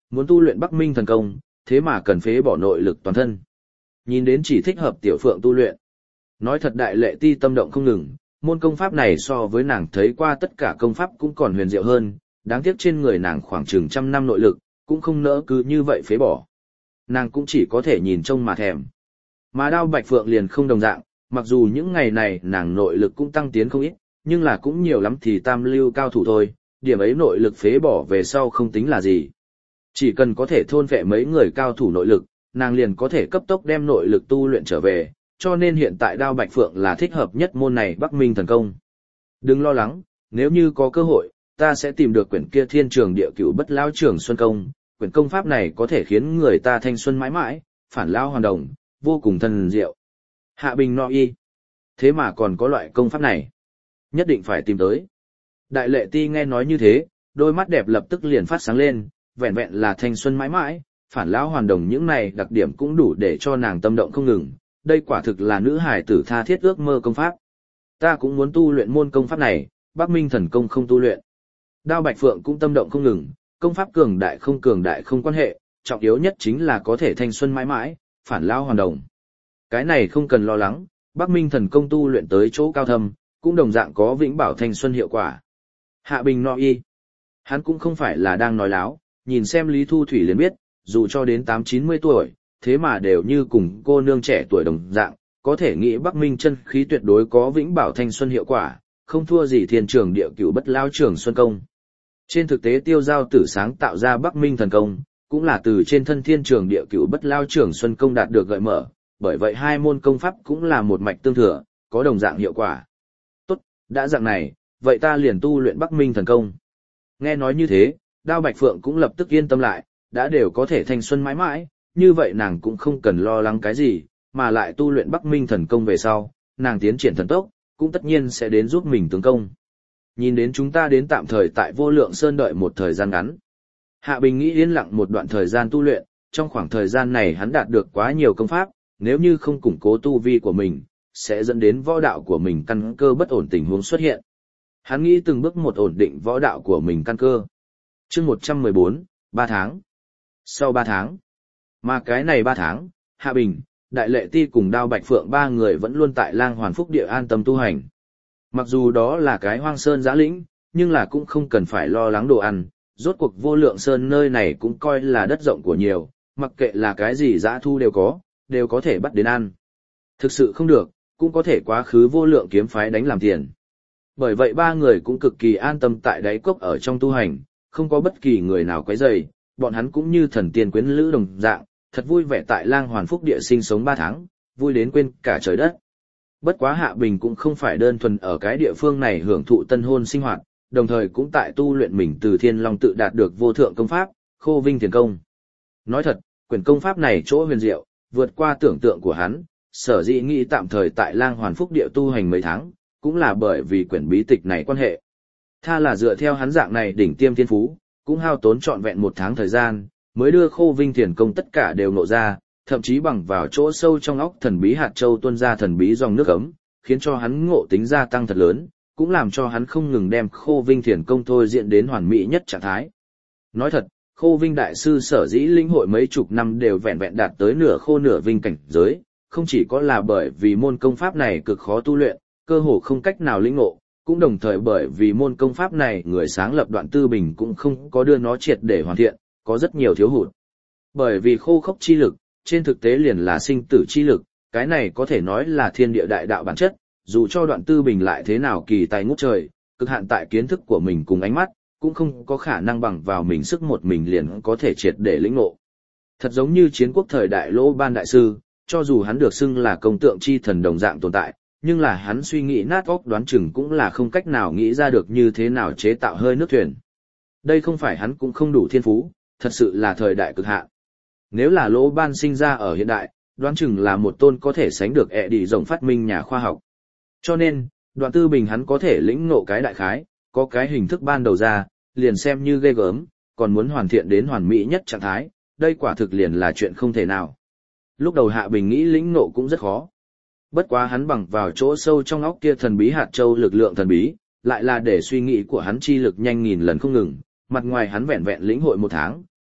muốn tu luyện Bắc Minh thần công, thế mà cần phế bỏ nội lực toàn thân. Nhìn đến chỉ thích hợp tiểu phượng tu luyện. Nói thật Đại Lệ Ti tâm động không ngừng, môn công pháp này so với nàng thấy qua tất cả công pháp cũng còn huyền diệu hơn, đáng tiếc trên người nàng khoảng chừng trăm năm nội lực, cũng không nỡ cứ như vậy phế bỏ. Nàng cũng chỉ có thể nhìn trông mà thèm. Mà Đao Bạch Phượng liền không đồng dạng, mặc dù những ngày này nàng nội lực cũng tăng tiến không ít, nhưng là cũng nhiều lắm thì tam lưu cao thủ thôi, điểm ấy nội lực phế bỏ về sau không tính là gì. Chỉ cần có thể thôn phệ mấy người cao thủ nội lực, nàng liền có thể cấp tốc đem nội lực tu luyện trở về, cho nên hiện tại Đao Bạch Phượng là thích hợp nhất môn này Bắc Minh thần công. Đừng lo lắng, nếu như có cơ hội, ta sẽ tìm được quyển kia Thiên Trường Địa Cửu Bất Lao Trường Xuân Công, quyển công pháp này có thể khiến người ta thanh xuân mãi mãi, phản lao hoàn đồng, vô cùng thần diệu. Hạ Bình no y. Thế mà còn có loại công pháp này. Nhất định phải tìm tới. Đại Lệ Ti nghe nói như thế, đôi mắt đẹp lập tức liền phát sáng lên, vẹn vẹn là thanh xuân mãi mãi, phản lão hoàn đồng những này đặc điểm cũng đủ để cho nàng tâm động không ngừng. Đây quả thực là nữ hải tử tha thiết ước mơ công pháp. Ta cũng muốn tu luyện môn công pháp này, Bắc Minh thần công không tu luyện. Đao Bạch Phượng cũng tâm động không ngừng, công pháp cường đại không cường đại không quan hệ, trọng yếu nhất chính là có thể thanh xuân mãi mãi, phản lão hoàn đồng. Cái này không cần lo lắng, Bắc Minh thần công tu luyện tới chỗ cao thâm, cũng đồng dạng có vĩnh bảo thanh xuân hiệu quả. Hạ Bình no y. Hắn cũng không phải là đang nói láo, nhìn xem Lý Thu Thủy liền biết, dù cho đến tám chín mươi tuổi, thế mà đều như cùng cô nương trẻ tuổi đồng dạng, có thể nghĩ Bắc Minh chân khí tuyệt đối có vĩnh bảo thanh xuân hiệu quả, không thua gì Thiên Trường Địa Cửu Bất Lao Trường Xuân Công. Trên thực tế Tiêu Giao Tử sáng tạo ra Bắc Minh thần công, cũng là từ trên thân Thiên Trường Địa Cửu Bất Lao Trường Xuân Công đạt được gợi mở, bởi vậy hai môn công pháp cũng là một mạch tương thừa, có đồng dạng hiệu quả. Tốt, đã dạng này, vậy ta liền tu luyện Bắc Minh thần công. Nghe nói như thế, Đao Bạch Phượng cũng lập tức yên tâm lại, đã đều có thể thanh xuân mãi mãi, như vậy nàng cũng không cần lo lắng cái gì, mà lại tu luyện Bắc Minh thần công về sau, nàng tiến triển thần tốc, cũng tất nhiên sẽ đến giúp mình tướng công. Nhìn đến chúng ta đến tạm thời tại Vô Lượng Sơn đợi một thời gian ngắn. Hạ Bình nghĩ yên lặng một đoạn thời gian tu luyện, trong khoảng thời gian này hắn đạt được quá nhiều công pháp, nếu như không củng cố tu vi của mình, sẽ dẫn đến võ đạo của mình căn cơ bất ổn tình huống xuất hiện. Hắn nghĩ từng bước một ổn định võ đạo của mình căn cơ. Chương một trăm mười bốn, ba tháng. Sau ba tháng. Mà cái này ba tháng, Hạ Bình, Đại Lệ Ti cùng Đao Bạch Phượng ba người vẫn luôn tại Lang Hoàn Phúc Địa an tâm tu hành. Mặc dù đó là cái hoang sơn giã lĩnh, nhưng là cũng không cần phải lo lắng đồ ăn, rốt cuộc Vô Lượng Sơn nơi này cũng coi là đất rộng của nhiều, mặc kệ là cái gì dã thu đều có, đều có thể bắt đến ăn. Thực sự không được, cũng có thể quá khứ Vô Lượng kiếm phái đánh làm tiền. Bởi vậy ba người cũng cực kỳ an tâm tại đáy cốc ở trong tu hành, không có bất kỳ người nào quấy rầy, bọn hắn cũng như thần tiên quyến lữ đồng dạng, thật vui vẻ tại Lang Hoàn Phúc Địa sinh sống ba tháng, vui đến quên cả trời đất. Bất quá Hạ Bình cũng không phải đơn thuần ở cái địa phương này hưởng thụ tân hôn sinh hoạt, đồng thời cũng tại tu luyện mình từ Thiên Long tự đạt được vô thượng công pháp, Khô Vinh Thiền Công. Nói thật, quyển công pháp này chỗ huyền diệu, vượt qua tưởng tượng của hắn, sở dĩ nghĩ tạm thời tại Lang Hoàn Phúc Địa tu hành mấy tháng, cũng là bởi vì quyển bí tịch này quan hệ. Tha là dựa theo hắn dạng này đỉnh tiêm thiên phú, cũng hao tốn trọn vẹn một tháng thời gian, mới đưa Khô Vinh Thiền Công tất cả đều nộ ra, thậm chí bằng vào chỗ sâu trong óc thần bí hạt châu tuôn ra thần bí dòng nước ấm, khiến cho hắn ngộ tính gia tăng thật lớn, cũng làm cho hắn không ngừng đem Khô Vinh Thiền Công thôi diễn đến hoàn mỹ nhất trạng thái. Nói thật, Khô Vinh đại sư sở dĩ linh hội mấy chục năm đều vẹn vẹn đạt tới nửa khô nửa vinh cảnh giới, không chỉ có là bởi vì môn công pháp này cực khó tu luyện, cơ hồ không cách nào lĩnh ngộ, cũng đồng thời bởi vì môn công pháp này người sáng lập Đoạn Tư Bình cũng không có đưa nó triệt để hoàn thiện, có rất nhiều thiếu hụt. Bởi vì khô khốc chi lực, trên thực tế liền là sinh tử chi lực, cái này có thể nói là thiên địa đại đạo bản chất, dù cho Đoạn Tư Bình lại thế nào kỳ tài ngút trời, cực hạn tại kiến thức của mình cùng ánh mắt, cũng không có khả năng bằng vào mình sức một mình liền có thể triệt để lĩnh ngộ. Thật giống như chiến quốc thời đại Lỗ Ban đại sư, cho dù hắn được xưng là công tượng chi thần đồng dạng tồn tại, nhưng là hắn suy nghĩ nát óc đoán chừng cũng là không cách nào nghĩ ra được như thế nào chế tạo hơi nước thuyền. Đây không phải hắn cũng không đủ thiên phú, thật sự là thời đại cực hạn. Nếu là Lỗ Ban sinh ra ở hiện đại, đoán chừng là một tôn có thể sánh được ẹ đi rồng phát minh nhà khoa học. Cho nên, Đoạn Tư Bình hắn có thể lĩnh ngộ cái đại khái, có cái hình thức ban đầu ra, liền xem như ghê gớm, còn muốn hoàn thiện đến hoàn mỹ nhất trạng thái, đây quả thực liền là chuyện không thể nào. Lúc đầu Hạ Bình nghĩ lĩnh ngộ cũng rất khó. Bất quá hắn bằng vào chỗ sâu trong óc kia thần bí hạt châu lực lượng thần bí, lại là để suy nghĩ của hắn chi lực nhanh nghìn lần không ngừng, mặt ngoài hắn vẹn vẹn lĩnh hội một tháng,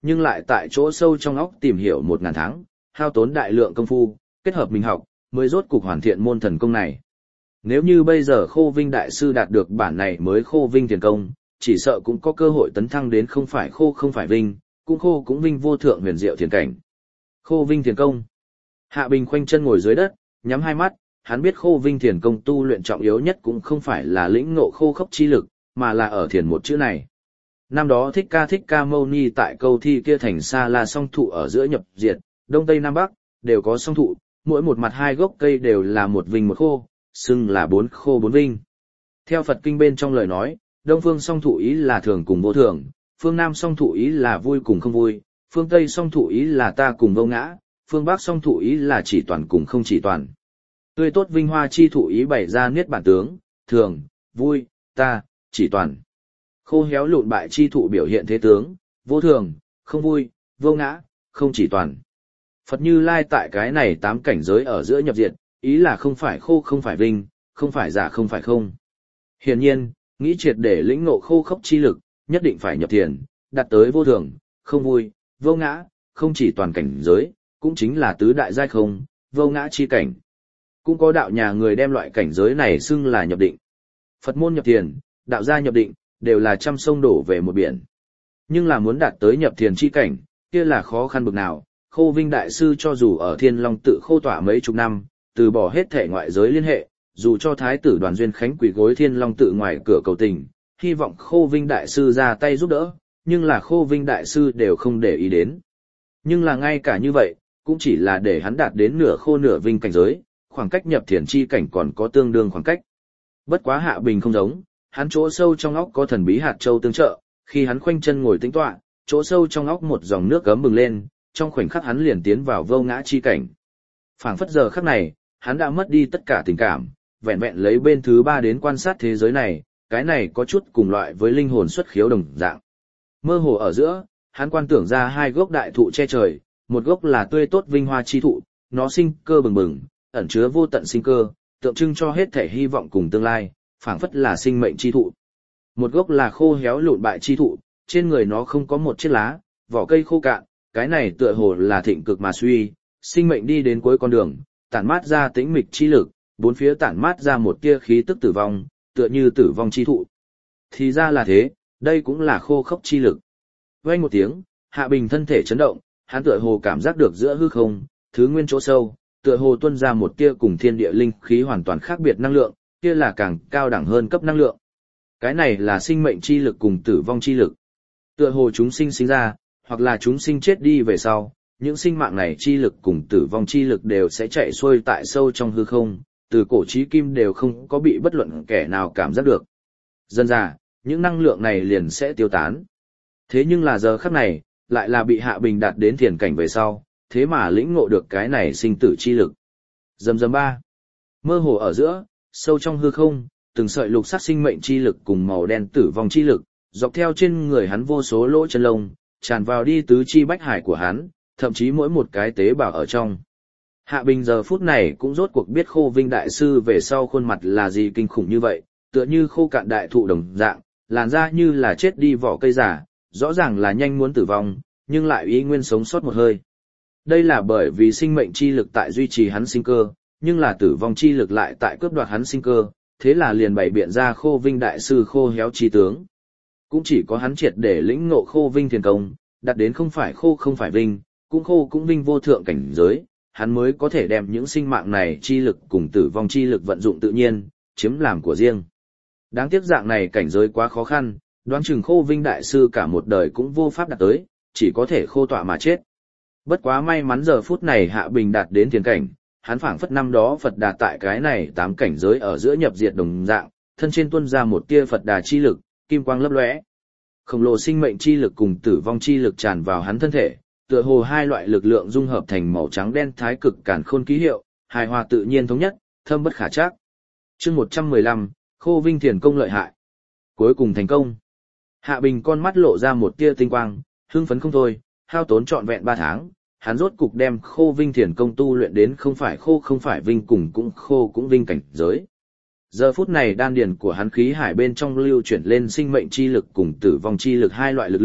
nhưng lại tại chỗ sâu trong óc tìm hiểu một ngàn tháng, hao tốn đại lượng công phu, kết hợp mình học, mới rốt cục hoàn thiện môn thần công này. Nếu như bây giờ Khô Vinh Đại Sư đạt được bản này mới Khô Vinh Thiền Công, chỉ sợ cũng có cơ hội tấn thăng đến không phải Khô không phải Vinh, cũng Khô cũng Vinh vô thượng huyền diệu thiền cảnh. Khô Vinh Thiền Công. Hạ Bình khoanh chân ngồi dưới đất, nhắm hai mắt, hắn biết Khô Vinh Thiền Công tu luyện trọng yếu nhất cũng không phải là lĩnh ngộ khô khốc chi lực, mà là ở thiền một chữ này. Năm đó Thích Ca Thích Ca Mâu Ni tại câu thi kia thành Sa La song thụ ở giữa nhập diệt, đông tây nam bắc đều có song thụ, mỗi một mặt hai gốc cây đều là một vinh một khô, xưng là bốn khô bốn vinh. Theo Phật kinh bên trong lời nói, đông phương song thụ ý là thường cùng vô thường, phương nam song thụ ý là vui cùng không vui, phương tây song thụ ý là ta cùng vô ngã, phương bắc song thụ ý là chỉ toàn cùng không chỉ toàn. Tươi tốt vinh hoa chi thụ ý bày ra niết bản tướng, thường, vui, ta, chỉ toàn. Khô héo lụn bại chi thụ biểu hiện thế tướng, vô thường, không vui, vô ngã, không chỉ toàn. Phật Như Lai tại cái này tám cảnh giới ở giữa nhập diệt, ý là không phải khô không phải vinh, không phải giả không phải không. Hiển nhiên, nghĩ triệt để lĩnh ngộ khô khốc chi lực, nhất định phải nhập thiền, đạt tới vô thường, không vui, vô ngã, không chỉ toàn cảnh giới, cũng chính là tứ đại giai không, vô ngã chi cảnh. Cũng có đạo nhà người đem loại cảnh giới này xưng là nhập định. Phật môn nhập thiền, đạo gia nhập định, đều là trăm sông đổ về một biển. Nhưng là muốn đạt tới nhập thiền chi cảnh, kia là khó khăn bực nào. Khô Vinh Đại Sư cho dù ở Thiên Long tự khô tọa mấy chục năm, từ bỏ hết thể ngoại giới liên hệ, dù cho Thái tử Đoàn Duyên Khánh quỳ gối Thiên Long tự ngoài cửa cầu tình, hy vọng Khô Vinh Đại Sư ra tay giúp đỡ, nhưng là Khô Vinh Đại Sư đều không để ý đến. Nhưng là ngay cả như vậy, cũng chỉ là để hắn đạt đến nửa khô nửa vinh cảnh giới, khoảng cách nhập thiền chi cảnh còn có tương đương khoảng cách. Bất quá Hạ Bình không giống, hắn chỗ sâu trong óc có thần bí hạt châu tương trợ, khi hắn khoanh chân ngồi tĩnh tọa, chỗ sâu trong óc một dòng nước gấm bừng lên, trong khoảnh khắc hắn liền tiến vào vô ngã chi cảnh. Phảng phất giờ khắc này, hắn đã mất đi tất cả tình cảm, vẹn vẹn lấy bên thứ ba đến quan sát thế giới này, cái này có chút cùng loại với linh hồn xuất khiếu đồng dạng. Mơ hồ ở giữa, hắn quan tưởng ra hai gốc đại thụ che trời, một gốc là tươi tốt vinh hoa chi thụ, nó sinh cơ bừng bừng, ẩn chứa vô tận sinh cơ, tượng trưng cho hết thể hy vọng cùng tương lai, phảng phất là sinh mệnh chi thụ. Một gốc là khô héo lụn bại chi thụ, trên người nó không có một chiếc lá, vỏ cây khô cạn, cái này tựa hồ là thịnh cực mà suy, sinh mệnh đi đến cuối con đường, tản mát ra tĩnh mịch chi lực, bốn phía tản mát ra một tia khí tức tử vong, tựa như tử vong chi thụ. Thì ra là thế, đây cũng là khô khốc chi lực. Vang một tiếng, Hạ Bình thân thể chấn động, hắn tựa hồ cảm giác được giữa hư không, thứ nguyên chỗ sâu, tựa hồ tuôn ra một tia cùng thiên địa linh khí hoàn toàn khác biệt năng lượng, kia là càng cao đẳng hơn cấp năng lượng. Cái này là sinh mệnh chi lực cùng tử vong chi lực. Tựa hồ chúng sinh sinh ra, hoặc là chúng sinh chết đi về sau, những sinh mạng này chi lực cùng tử vong chi lực đều sẽ chạy xuôi tại sâu trong hư không, từ cổ chí kim đều không có bị bất luận kẻ nào cảm giác được. Dần dà, những năng lượng này liền sẽ tiêu tán. Thế nhưng là giờ khắc này, lại là bị Hạ Bình đạt đến thiền cảnh về sau, thế mà lĩnh ngộ được cái này sinh tử chi lực. Dầm dầm ba. Mơ hồ ở giữa, sâu trong hư không, từng sợi lục sắc sinh mệnh chi lực cùng màu đen tử vong chi lực, dọc theo trên người hắn vô số lỗ chân lông, tràn vào đi tứ chi bách hải của hắn, thậm chí mỗi một cái tế bào ở trong. Hạ Bình giờ phút này cũng rốt cuộc biết Khô Vinh Đại Sư về sau khuôn mặt là gì kinh khủng như vậy, tựa như khô cạn đại thụ đồng dạng, làn da như là chết đi vỏ cây giả, rõ ràng là nhanh muốn tử vong, nhưng lại ý nguyên sống sót một hơi. Đây là bởi vì sinh mệnh chi lực tại duy trì hắn sinh cơ, nhưng là tử vong chi lực lại tại cướp đoạt hắn sinh cơ, thế là liền bày biện ra Khô Vinh Đại Sư khô héo chi tướng. Cũng chỉ có hắn triệt để lĩnh ngộ Khô Vinh thiền công, đạt đến không phải khô không phải vinh, cũng khô cũng vinh vô thượng cảnh giới, hắn mới có thể đem những sinh mạng này chi lực cùng tử vong chi lực vận dụng tự nhiên, chiếm làm của riêng. Đáng tiếc dạng này cảnh giới quá khó khăn, đoán chừng Khô Vinh Đại Sư cả một đời cũng vô pháp đạt tới, chỉ có thể khô tọa mà chết. Bất quá may mắn giờ phút này Hạ Bình đạt đến thiền cảnh, hắn phảng phất năm đó Phật Đà tại cái này tám cảnh giới ở giữa nhập diệt đồng dạng, thân trên tuôn ra một tia Phật Đà chi lực, kim quang lấp lóe. Khổng lồ sinh mệnh chi lực cùng tử vong chi lực tràn vào hắn thân thể, tựa hồ hai loại lực lượng dung hợp thành màu trắng đen thái cực càn khôn ký hiệu, hài hòa tự nhiên thống nhất, thâm bất khả trắc. Chương một trăm mười lăm, Khô Vinh thiền công lợi hại. Cuối cùng thành công. Hạ Bình con mắt lộ ra một tia tinh quang, hưng phấn không thôi, hao tốn trọn vẹn ba tháng, hắn rốt cục đem Khô Vinh thiền công tu luyện đến không phải khô không phải vinh cùng cũng khô cũng vinh cảnh giới. Giờ phút này đan điền của hắn khí hải bên trong lưu chuyển lên sinh mệnh chi lực cùng tử vong chi lực hai loại lực lượng,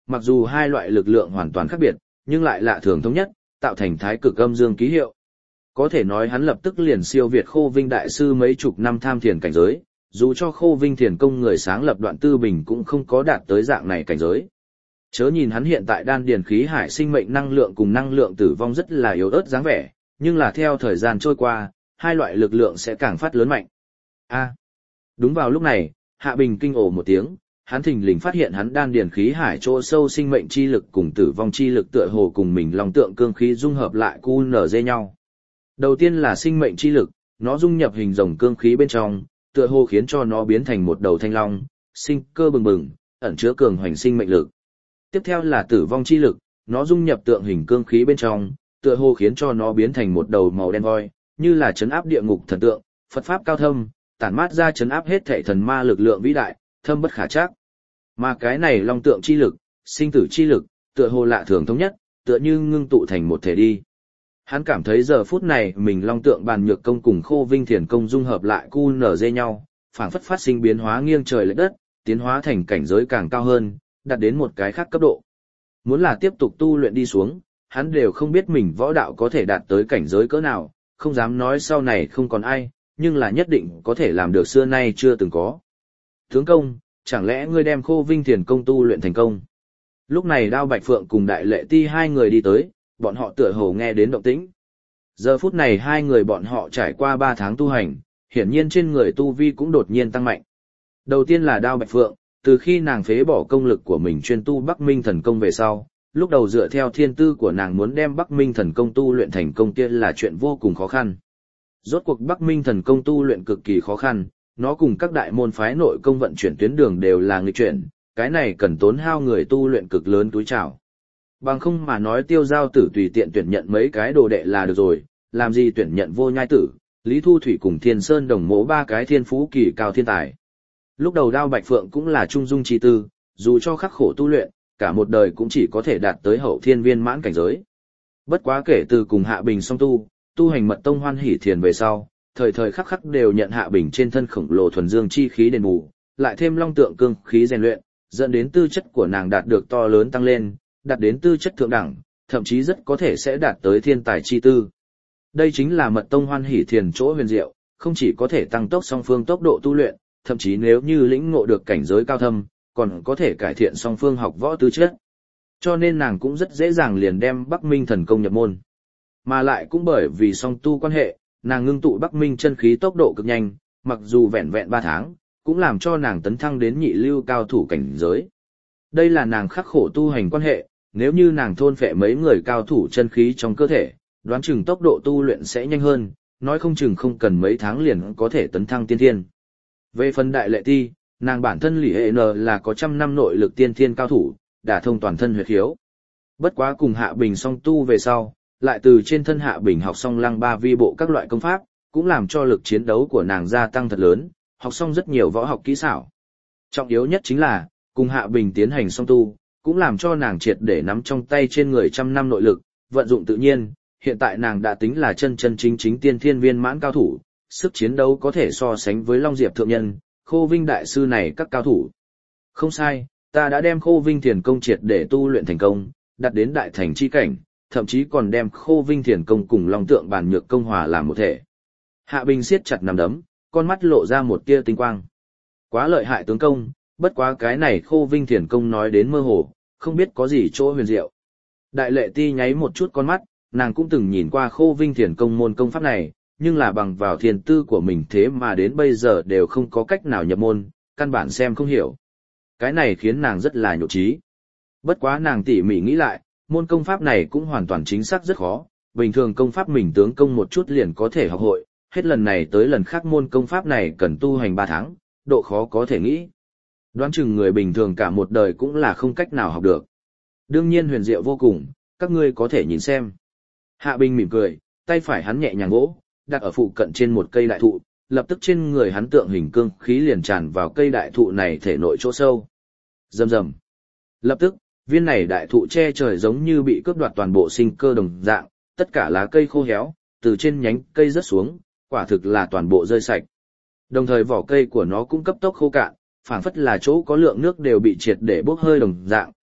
Mặc dù hai loại lực lượng hoàn toàn khác biệt, nhưng lại lạ thường thống nhất, tạo thành thái cực âm dương ký hiệu. Có thể nói hắn lập tức liền siêu việt Khô Vinh đại sư mấy chục năm tham thiền cảnh giới, dù cho Khô Vinh thiền công người sáng lập Đoạn Tư Bình cũng không có đạt tới dạng này cảnh giới. Chớ nhìn hắn hiện tại đan điền khí hải sinh mệnh năng lượng cùng năng lượng tử vong rất là yếu ớt dáng vẻ, nhưng là theo thời gian trôi qua, hai loại lực lượng sẽ càng phát lớn mạnh. A. Đúng vào lúc này, Hạ Bình kinh ồ một tiếng, hắn thình lình phát hiện hắn đan điền khí hải chỗ sâu sinh mệnh chi lực cùng tử vong chi lực tựa hồ cùng mình long tượng cương khí dung hợp lại cu nở dê nhau. Đầu tiên là sinh mệnh chi lực, nó dung nhập hình rồng cương khí bên trong, tựa hồ khiến cho nó biến thành một đầu thanh long, sinh cơ bừng bừng, ẩn chứa cường hoành sinh mệnh lực. Tiếp theo là tử vong chi lực, nó dung nhập tượng hình cương khí bên trong, tựa hồ khiến cho nó biến thành một đầu màu đen voi, như là trấn áp địa ngục thần tượng, Phật pháp cao thâm, tản mát ra trấn áp hết thảy thần ma lực lượng vĩ đại, thâm bất khả trắc. Mà cái này long tượng chi lực, sinh tử chi lực, tựa hồ lạ thường thống nhất, tựa như ngưng tụ thành một thể đi. Hắn cảm thấy giờ phút này mình long tượng bàn nhược công cùng Khô Vinh thiền công dung hợp lại cu nở dê nhau, phảng phất phát sinh biến hóa nghiêng trời lệch đất, tiến hóa thành cảnh giới càng cao hơn, đạt đến một cái khác cấp độ. Muốn là tiếp tục tu luyện đi xuống, hắn đều không biết mình võ đạo có thể đạt tới cảnh giới cỡ nào, không dám nói sau này không còn ai, nhưng là nhất định có thể làm được xưa nay chưa từng có. Tướng công, chẳng lẽ ngươi đem Khô Vinh thiền công tu luyện thành công? Lúc này Đao Bạch Phượng cùng Đại Lệ Ti hai người đi tới, bọn họ tựa hồ nghe đến động tĩnh. Giờ phút này hai người bọn họ trải qua ba tháng tu hành, hiển nhiên trên người tu vi cũng đột nhiên tăng mạnh. Đầu tiên là Đao Bạch Phượng, từ khi nàng phế bỏ công lực của mình chuyên tu Bắc Minh thần công về sau, lúc đầu dựa theo thiên tư của nàng muốn đem Bắc Minh thần công tu luyện thành công kia là chuyện vô cùng khó khăn. Rốt cuộc Bắc Minh thần công tu luyện cực kỳ khó khăn, nó cùng các đại môn phái nội công vận chuyển tuyến đường đều là nghịch chuyển, cái này cần tốn hao người tu luyện cực lớn túi trào. Bằng không mà nói Tiêu Giao Tử tùy tiện tuyển nhận mấy cái đồ đệ là được rồi, làm gì tuyển nhận Vô Nhai Tử, Lý Thu Thủy cùng Thiên Sơn Đồng Mỗ ba cái thiên phú kỳ cao thiên tài. Lúc đầu Đao Bạch Phượng cũng là trung dung chi tư, dù cho khắc khổ tu luyện, cả một đời cũng chỉ có thể đạt tới hậu thiên viên mãn cảnh giới. Bất quá kể từ cùng Hạ Bình song tu, tu hành mật tông Hoan Hỷ Thiền về sau, thời thời khắc khắc đều nhận Hạ Bình trên thân khổng lồ thuần dương chi khí đền bù, lại thêm long tượng cương khí rèn luyện, dẫn đến tư chất của nàng đạt được to lớn tăng lên, đạt đến tư chất thượng đẳng, thậm chí rất có thể sẽ đạt tới thiên tài chi tư. Đây chính là mật tông Hoan Hỷ Thiền chỗ huyền diệu, không chỉ có thể tăng tốc song phương tốc độ tu luyện, thậm chí nếu như lĩnh ngộ được cảnh giới cao thâm, còn có thể cải thiện song phương học võ tư chất. Cho nên nàng cũng rất dễ dàng liền đem Bắc Minh thần công nhập môn. Mà lại cũng bởi vì song tu quan hệ, nàng ngưng tụ Bắc Minh chân khí tốc độ cực nhanh, mặc dù vẹn vẹn ba tháng, cũng làm cho nàng tấn thăng đến nhị lưu cao thủ cảnh giới. Đây là nàng khắc khổ tu hành quan hệ, nếu như nàng thôn phệ mấy người cao thủ chân khí trong cơ thể, đoán chừng tốc độ tu luyện sẽ nhanh hơn, nói không chừng không cần mấy tháng liền có thể tấn thăng tiên thiên. Về phần Đại Lệ Ti, nàng bản thân Lý Hệ N là có trăm năm nội lực tiên thiên cao thủ, đả thông toàn thân huyệt khiếu. Bất quá cùng Hạ Bình song tu về sau, lại từ trên thân Hạ Bình học xong lăng ba vi bộ các loại công pháp, cũng làm cho lực chiến đấu của nàng gia tăng thật lớn, học xong rất nhiều võ học kỹ xảo. Trọng yếu nhất chính là, cùng Hạ Bình tiến hành song tu, cũng làm cho nàng triệt để nắm trong tay trên người trăm năm nội lực, vận dụng tự nhiên, hiện tại nàng đã tính là chân chân chính chính tiên thiên viên mãn cao thủ, sức chiến đấu có thể so sánh với Long Diệp Thượng Nhân, Khô Vinh Đại Sư này các cao thủ. Không sai, ta đã đem Khô Vinh Thiền Công triệt để tu luyện thành công, đạt đến đại thành chi cảnh, thậm chí còn đem Khô Vinh Thiền Công cùng Long Tượng Bàn Nhược Công hòa làm một thể. Hạ Bình siết chặt nắm đấm, con mắt lộ ra một tia tinh quang. Quá lợi hại tướng công, bất quá cái này Khô Vinh Thiền Công nói đến mơ hồ, không biết có gì chỗ huyền diệu. Đại Lệ Ti nháy một chút con mắt, nàng cũng từng nhìn qua Khô Vinh Thiền Công môn công pháp này, nhưng là bằng vào thiền tư của mình thế mà đến bây giờ đều không có cách nào nhập môn, căn bản xem không hiểu. Cái này khiến nàng rất là nhột trí. Bất quá nàng tỉ mỉ nghĩ lại, môn công pháp này cũng hoàn toàn chính xác rất khó, bình thường công pháp mình tướng công một chút liền có thể học hội, hết lần này tới lần khác môn công pháp này cần tu hành ba tháng, độ khó có thể nghĩ. Đoán chừng người bình thường cả một đời cũng là không cách nào học được. Đương nhiên huyền diệu vô cùng, các ngươi có thể nhìn xem. Hạ Bình mỉm cười, tay phải hắn nhẹ nhàng vỗ, đặt ở phụ cận trên một cây đại thụ, lập tức trên người hắn tượng hình cương khí liền tràn vào cây đại thụ này thể nội chỗ sâu. Rầm rầm. Lập tức, viên này đại thụ che trời giống như bị cướp đoạt toàn bộ sinh cơ đồng dạng, tất cả lá cây khô héo, từ trên nhánh cây rớt xuống, quả thực là toàn bộ rơi sạch. Đồng thời vỏ cây của nó cũng cấp tốc khô cạn, phảng phất là chỗ có lượng nước đều bị triệt để bốc hơi đồng dạng,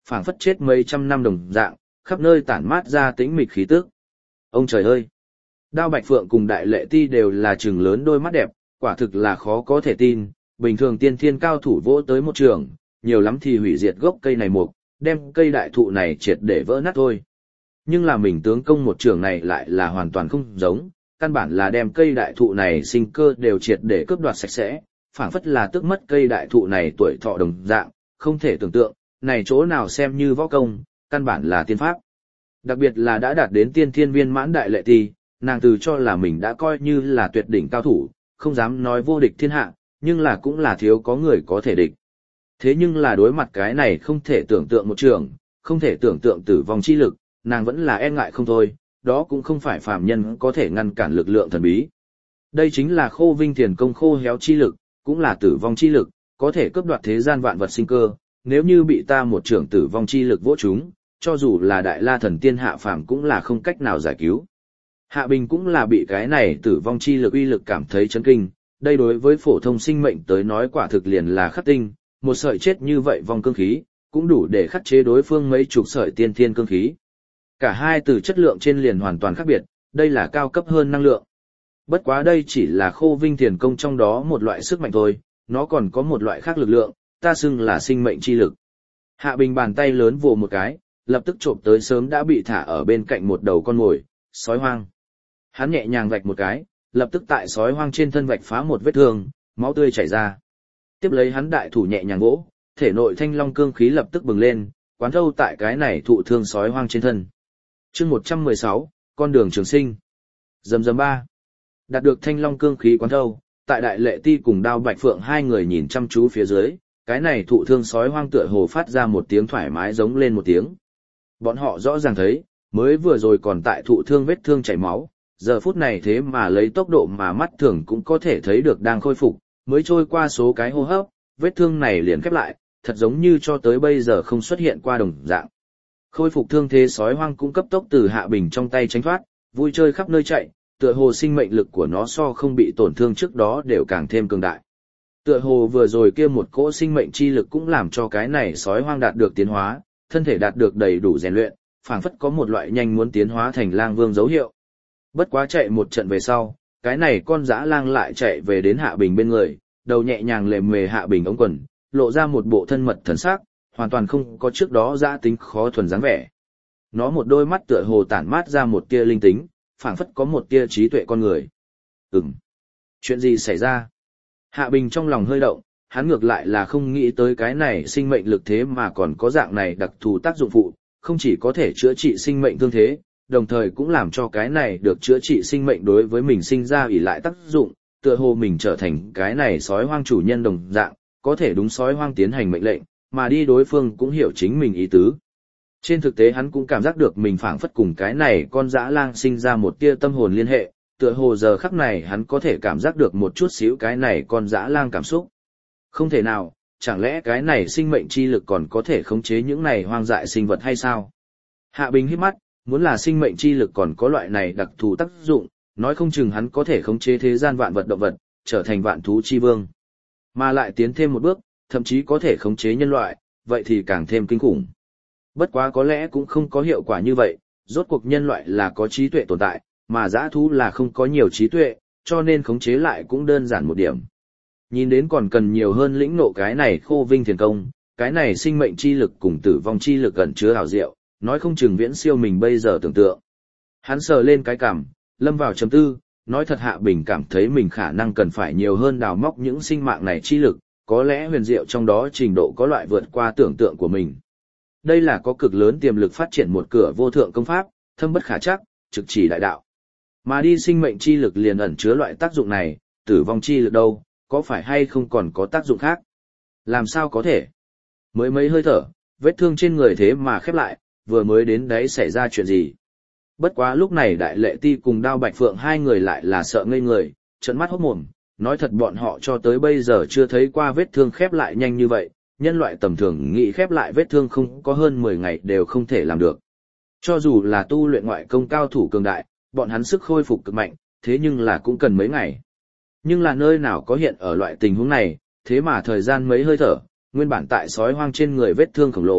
phảng phất chết mấy trăm năm đồng dạng, khắp nơi tản mát ra tĩnh mịch khí tức. Ông trời ơi! Đao Bạch Phượng cùng Đại Lệ Ti đều là trừng lớn đôi mắt đẹp, quả thực là khó có thể tin, bình thường tiên thiên cao thủ vỗ tới một trường, nhiều lắm thì hủy diệt gốc cây này mục, đem cây đại thụ này triệt để vỡ nát thôi. Nhưng là mình tướng công một trường này lại là hoàn toàn không giống, căn bản là đem cây đại thụ này sinh cơ đều triệt để cướp đoạt sạch sẽ, phảng phất là tước mất cây đại thụ này tuổi thọ đồng dạng, không thể tưởng tượng, này chỗ nào xem như võ công, căn bản là tiên pháp. Đặc biệt là đã đạt đến tiên thiên viên mãn Đại Lệ Ti, nàng từ cho là mình đã coi như là tuyệt đỉnh cao thủ, không dám nói vô địch thiên hạ, nhưng là cũng là thiếu có người có thể địch. Thế nhưng là đối mặt cái này không thể tưởng tượng một trường, không thể tưởng tượng tử vong chi lực, nàng vẫn là e ngại không thôi, đó cũng không phải phàm nhân có thể ngăn cản lực lượng thần bí. Đây chính là Khô Vinh Thiền công khô héo chi lực, cũng là tử vong chi lực, có thể cướp đoạt thế gian vạn vật sinh cơ, nếu như bị ta một trường tử vong chi lực vỗ chúng, cho dù là đại la thần tiên hạ phàm cũng là không cách nào giải cứu. Hạ Bình cũng là bị cái này tử vong chi lực uy lực cảm thấy chấn kinh, đây đối với phổ thông sinh mệnh tới nói quả thực liền là khắc tinh, một sợi chết như vậy vong cương khí, cũng đủ để khắc chế đối phương mấy chục sợi tiên thiên cương khí. Cả hai từ chất lượng trên liền hoàn toàn khác biệt, đây là cao cấp hơn năng lượng. Bất quá đây chỉ là Khô Vinh Thiền công trong đó một loại sức mạnh thôi, nó còn có một loại khác lực lượng, ta xưng là sinh mệnh chi lực. Hạ Bình bàn tay lớn vồ một cái, lập tức trộm tới sớm đã bị thả ở bên cạnh một đầu con mồi, sói hoang. Hắn nhẹ nhàng vạch một cái, lập tức tại sói hoang trên thân vạch phá một vết thương, máu tươi chảy ra. Tiếp lấy hắn đại thủ nhẹ nhàng vỗ, thể nội thanh long cương khí lập tức bừng lên, quán thâu tại cái này thụ thương sói hoang trên thân. Chương một trăm mười sáu, con đường trường sinh. Rầm rầm ba. Đạt được thanh long cương khí quán thâu, tại Đại Lệ Ti cùng Đao Bạch Phượng hai người nhìn chăm chú phía dưới, cái này thụ thương sói hoang tựa hồ phát ra một tiếng thoải mái giống lên một tiếng. Bọn họ rõ ràng thấy, mới vừa rồi còn tại thụ thương vết thương chảy máu, giờ phút này thế mà lấy tốc độ mà mắt thường cũng có thể thấy được đang khôi phục, mới trôi qua số cái hô hấp, vết thương này liền khép lại, thật giống như cho tới bây giờ không xuất hiện qua đồng dạng. Khôi phục thương thế sói hoang cũng cấp tốc từ Hạ Bình trong tay tránh thoát, vui chơi khắp nơi chạy, tựa hồ sinh mệnh lực của nó so không bị tổn thương trước đó đều càng thêm cường đại. Tựa hồ vừa rồi kia một cỗ sinh mệnh chi lực cũng làm cho cái này sói hoang đạt được tiến hóa, thân thể đạt được đầy đủ rèn luyện, phảng phất có một loại nhanh muốn tiến hóa thành lang vương dấu hiệu. Bất quá chạy một trận về sau, cái này con dã lang lại chạy về đến Hạ Bình bên người, đầu nhẹ nhàng lềm mề Hạ Bình ống quần, lộ ra một bộ thân mật thần sắc, hoàn toàn không có trước đó dã tính khó thuần dáng vẻ. Nó một đôi mắt tựa hồ tản mát ra một tia linh tính, phảng phất có một tia trí tuệ con người. Ừm. Chuyện gì xảy ra? Hạ Bình trong lòng hơi động, hắn ngược lại là không nghĩ tới cái này sinh mệnh lực thế mà còn có dạng này đặc thù tác dụng phụ, không chỉ có thể chữa trị sinh mệnh thương thế, đồng thời cũng làm cho cái này được chữa trị sinh mệnh đối với mình sinh ra ỷ lại tác dụng, tựa hồ mình trở thành cái này sói hoang chủ nhân đồng dạng, có thể đúng sói hoang tiến hành mệnh lệnh, mà đi đối phương cũng hiểu chính mình ý tứ. Trên thực tế hắn cũng cảm giác được mình phảng phất cùng cái này con dã lang sinh ra một tia tâm hồn liên hệ, tựa hồ giờ khắc này hắn có thể cảm giác được một chút xíu cái này con dã lang cảm xúc. Không thể nào, chẳng lẽ cái này sinh mệnh chi lực còn có thể khống chế những này hoang dại sinh vật hay sao? Hạ Bình hít mắt, muốn là sinh mệnh chi lực còn có loại này đặc thù tác dụng, nói không chừng hắn có thể khống chế thế gian vạn vật động vật, trở thành vạn thú chi vương. Mà lại tiến thêm một bước, thậm chí có thể khống chế nhân loại, vậy thì càng thêm kinh khủng. Bất quá có lẽ cũng không có hiệu quả như vậy, rốt cuộc nhân loại là có trí tuệ tồn tại, mà dã thú là không có nhiều trí tuệ, cho nên khống chế lại cũng đơn giản một điểm. Nhìn đến còn cần nhiều hơn lĩnh nộ cái này Khô Vinh Thiền công, cái này sinh mệnh chi lực cùng tử vong chi lực ẩn chứa hào diệu, nói không chừng viễn siêu mình bây giờ tưởng tượng. Hắn sờ lên cái cằm, lâm vào trầm tư, nói thật Hạ Bình cảm thấy mình khả năng cần phải nhiều hơn đào móc những sinh mạng này chi lực, có lẽ huyền diệu trong đó trình độ có loại vượt qua tưởng tượng của mình. Đây là có cực lớn tiềm lực phát triển một cửa vô thượng công pháp, thâm bất khả trắc, trực chỉ đại đạo. Mà đi sinh mệnh chi lực liền ẩn chứa loại tác dụng này, tử vong chi lực đâu, có phải hay không còn có tác dụng khác? Làm sao có thể? Mới mấy hơi thở, vết thương trên người thế mà khép lại, vừa mới đến đấy xảy ra chuyện gì? Bất quá lúc này Đại Lệ Ti cùng Đao Bạch Phượng hai người lại là sợ ngây người, trợn mắt hốt mồm, nói thật bọn họ cho tới bây giờ chưa thấy qua vết thương khép lại nhanh như vậy, nhân loại tầm thường nghĩ khép lại vết thương không có hơn mười ngày đều không thể làm được. Cho dù là tu luyện ngoại công cao thủ cường đại, bọn hắn sức khôi phục cực mạnh, thế nhưng là cũng cần mấy ngày. Nhưng là nơi nào có hiện ở loại tình huống này, thế mà thời gian mấy hơi thở, nguyên bản tại sói hoang trên người vết thương khổng lồ,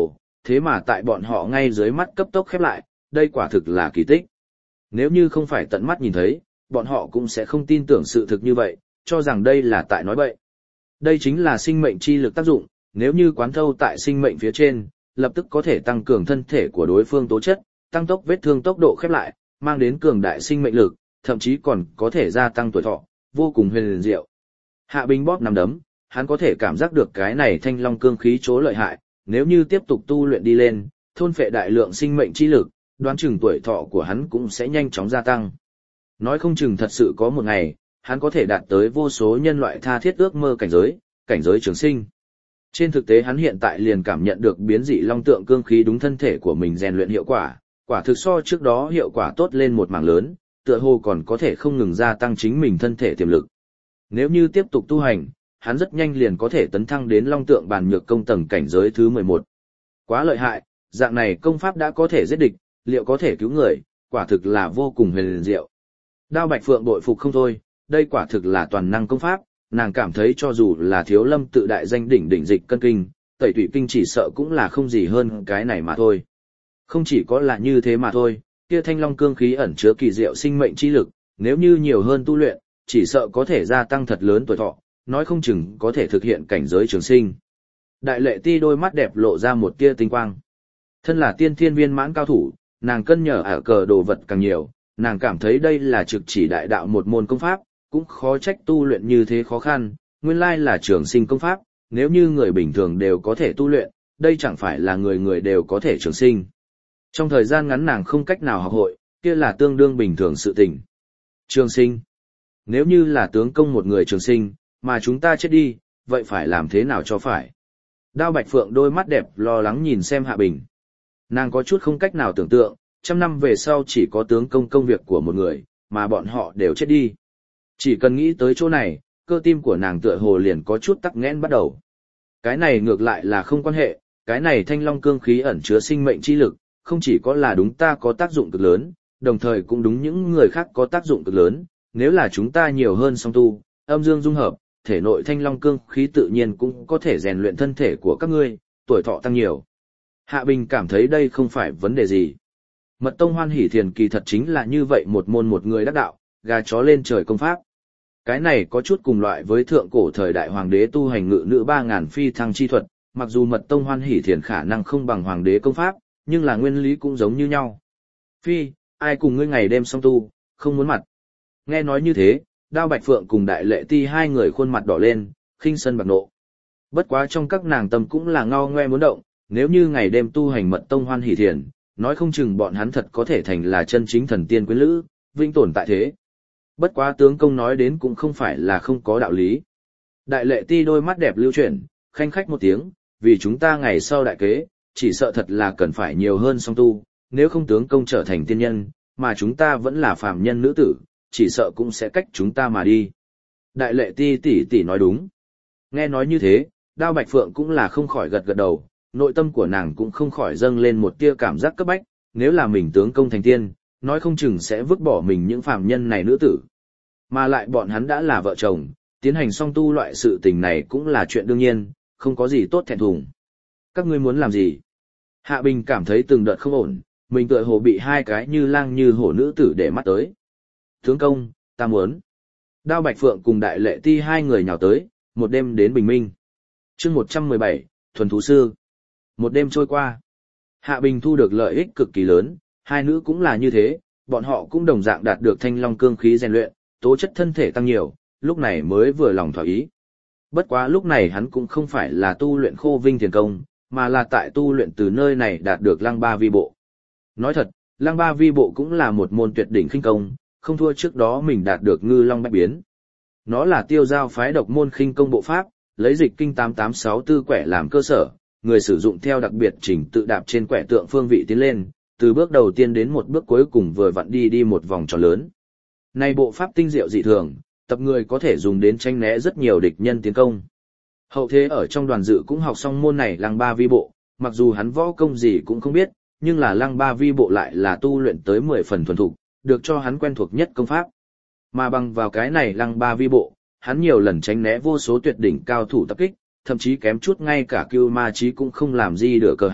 thế mà tại bọn họ ngay dưới mắt cấp tốc khép lại, đây quả thực là kỳ tích. Nếu như không phải tận mắt nhìn thấy, bọn họ cũng sẽ không tin tưởng sự thực như vậy, cho rằng đây là tại nói bậy. Đây chính là sinh mệnh chi lực tác dụng, nếu như quán thâu tại sinh mệnh phía trên, lập tức có thể tăng cường thân thể của đối phương tố chất, tăng tốc vết thương tốc độ khép lại, mang đến cường đại sinh mệnh lực, thậm chí còn có thể gia tăng tuổi thọ, vô cùng huyền diệu. Hạ Bình bóp nắm đấm, hắn có thể cảm giác được cái này thanh long cương khí chỗ lợi hại, nếu như tiếp tục tu luyện đi lên, thôn phệ đại lượng sinh mệnh chi lực, đoán chừng tuổi thọ của hắn cũng sẽ nhanh chóng gia tăng. Nói không chừng thật sự có một ngày, hắn có thể đạt tới vô số nhân loại tha thiết ước mơ cảnh giới, cảnh giới trường sinh. Trên thực tế hắn hiện tại liền cảm nhận được biến dị long tượng cương khí đúng thân thể của mình rèn luyện hiệu quả, quả thực so trước đó hiệu quả tốt lên một mảng lớn, tựa hồ còn có thể không ngừng gia tăng chính mình thân thể tiềm lực. Nếu như tiếp tục tu hành, hắn rất nhanh liền có thể tấn thăng đến long tượng bàn nhược công tầng cảnh giới thứ mười một. Quá lợi hại, dạng này công pháp đã có thể giết địch, liệu có thể cứu người, quả thực là vô cùng huyền diệu. Đao Bạch Phượng bội phục không thôi, đây quả thực là toàn năng công pháp, nàng cảm thấy cho dù là Thiếu Lâm tự đại danh đỉnh đỉnh dịch cân kinh, tẩy tủy kinh chỉ sợ cũng là không gì hơn cái này mà thôi. Không chỉ có là như thế mà thôi, kia thanh long cương khí ẩn chứa kỳ diệu sinh mệnh chi lực, nếu như nhiều hơn tu luyện, chỉ sợ có thể gia tăng thật lớn tuổi thọ, nói không chừng có thể thực hiện cảnh giới trường sinh. Đại Lệ Ti đôi mắt đẹp lộ ra một tia tinh quang. Thân là tiên thiên viên mãn cao thủ, nàng cân nhở ở cờ đồ vật càng nhiều, nàng cảm thấy đây là trực chỉ đại đạo một môn công pháp, cũng khó trách tu luyện như thế khó khăn, nguyên lai là trường sinh công pháp, nếu như người bình thường đều có thể tu luyện, đây chẳng phải là người người đều có thể trường sinh. Trong thời gian ngắn nàng không cách nào học hội, kia là tương đương bình thường sự tình. Trường sinh. Nếu như là tướng công một người trường sinh, mà chúng ta chết đi, vậy phải làm thế nào cho phải? Đao Bạch Phượng đôi mắt đẹp lo lắng nhìn xem Hạ Bình. Nàng có chút không cách nào tưởng tượng, trăm năm về sau chỉ có tướng công công việc của một người, mà bọn họ đều chết đi. Chỉ cần nghĩ tới chỗ này, cơ tim của nàng tựa hồ liền có chút tắc nghẽn bắt đầu. Cái này ngược lại là không quan hệ, cái này thanh long cương khí ẩn chứa sinh mệnh chi lực, không chỉ có là đúng ta có tác dụng cực lớn, đồng thời cũng đúng những người khác có tác dụng cực lớn, nếu là chúng ta nhiều hơn song tu, âm dương dung hợp, thể nội thanh long cương khí tự nhiên cũng có thể rèn luyện thân thể của các ngươi, tuổi thọ tăng nhiều. Hạ Bình cảm thấy đây không phải vấn đề gì. Mật tông Hoan Hỷ Thiền kỳ thật chính là như vậy một môn một người đắc đạo, gà chó lên trời công pháp. Cái này có chút cùng loại với thượng cổ thời đại hoàng đế tu hành ngự nữ ba ngàn phi thăng chi thuật, mặc dù Mật tông Hoan Hỷ Thiền khả năng không bằng hoàng đế công pháp, nhưng là nguyên lý cũng giống như nhau. Phi, ai cùng ngươi ngày đêm song tu, không muốn mặt. Nghe nói như thế, Đao Bạch Phượng cùng Đại Lệ Ti hai người khuôn mặt đỏ lên, khinh sân bạc nộ. Bất quá trong các nàng tâm cũng là ngao ngoe muốn động, nếu như ngày đêm tu hành Mật tông Hoan Hỷ Thiền, nói không chừng bọn hắn thật có thể thành là chân chính thần tiên quyến lữ, vinh tồn tại thế. Bất quá tướng công nói đến cũng không phải là không có đạo lý. Đại Lệ Ti đôi mắt đẹp lưu chuyển, khanh khách một tiếng, vì chúng ta ngày sau đại kế, chỉ sợ thật là cần phải nhiều hơn song tu, nếu không tướng công trở thành tiên nhân, mà chúng ta vẫn là phàm nhân nữ tử, chỉ sợ cũng sẽ cách chúng ta mà đi. Đại Lệ Ti tỷ tỷ nói đúng. Nghe nói như thế, Đao Bạch Phượng cũng là không khỏi gật gật đầu, nội tâm của nàng cũng không khỏi dâng lên một tia cảm giác cấp bách, nếu là mình tướng công thành tiên, nói không chừng sẽ vứt bỏ mình những phàm nhân này nữ tử. Mà lại bọn hắn đã là vợ chồng, tiến hành song tu loại sự tình này cũng là chuyện đương nhiên, không có gì tốt thẹn thùng. Các ngươi muốn làm gì? Hạ Bình cảm thấy từng đợt không ổn, mình tựa hồ bị hai cái như lang như hổ nữ tử để mắt tới. Tướng công, ta muốn. Đao Bạch Phượng cùng Đại Lệ Ti hai người nhào tới, một đêm đến bình minh. Chương một trăm mười bảy, Thuần Thú Sư. Một đêm trôi qua. Hạ Bình thu được lợi ích cực kỳ lớn, hai nữ cũng là như thế, bọn họ cũng đồng dạng đạt được thanh long cương khí rèn luyện, tố chất thân thể tăng nhiều, lúc này mới vừa lòng thỏa ý. Bất quá lúc này hắn cũng không phải là tu luyện khô vinh thiền công, mà là tại tu luyện từ nơi này đạt được lăng ba vi bộ. Nói thật, lăng ba vi bộ cũng là một môn tuyệt đỉnh khinh công, không thua trước đó mình đạt được ngư long bách biến. Nó là tiêu giao phái độc môn khinh công bộ pháp, lấy dịch kinh tám tám sáu tư quẻ làm cơ sở, người sử dụng theo đặc biệt chỉnh tự đạp trên quẻ tượng phương vị tiến lên, từ bước đầu tiên đến một bước cuối cùng vừa vặn đi đi một vòng tròn lớn. Này bộ pháp tinh diệu dị thường, tập người có thể dùng đến tranh né rất nhiều địch nhân tiến công. Hậu thế ở trong đoàn dự cũng học xong môn này lăng ba vi bộ, mặc dù hắn võ công gì cũng không biết, nhưng là lăng ba vi bộ lại là tu luyện tới mười phần thuần thục, được cho hắn quen thuộc nhất công pháp. Mà bằng vào cái này lăng ba vi bộ, hắn nhiều lần tránh né vô số tuyệt đỉnh cao thủ tập kích, thậm chí kém chút ngay cả Cưu Ma Chí cũng không làm gì được cờ hắn,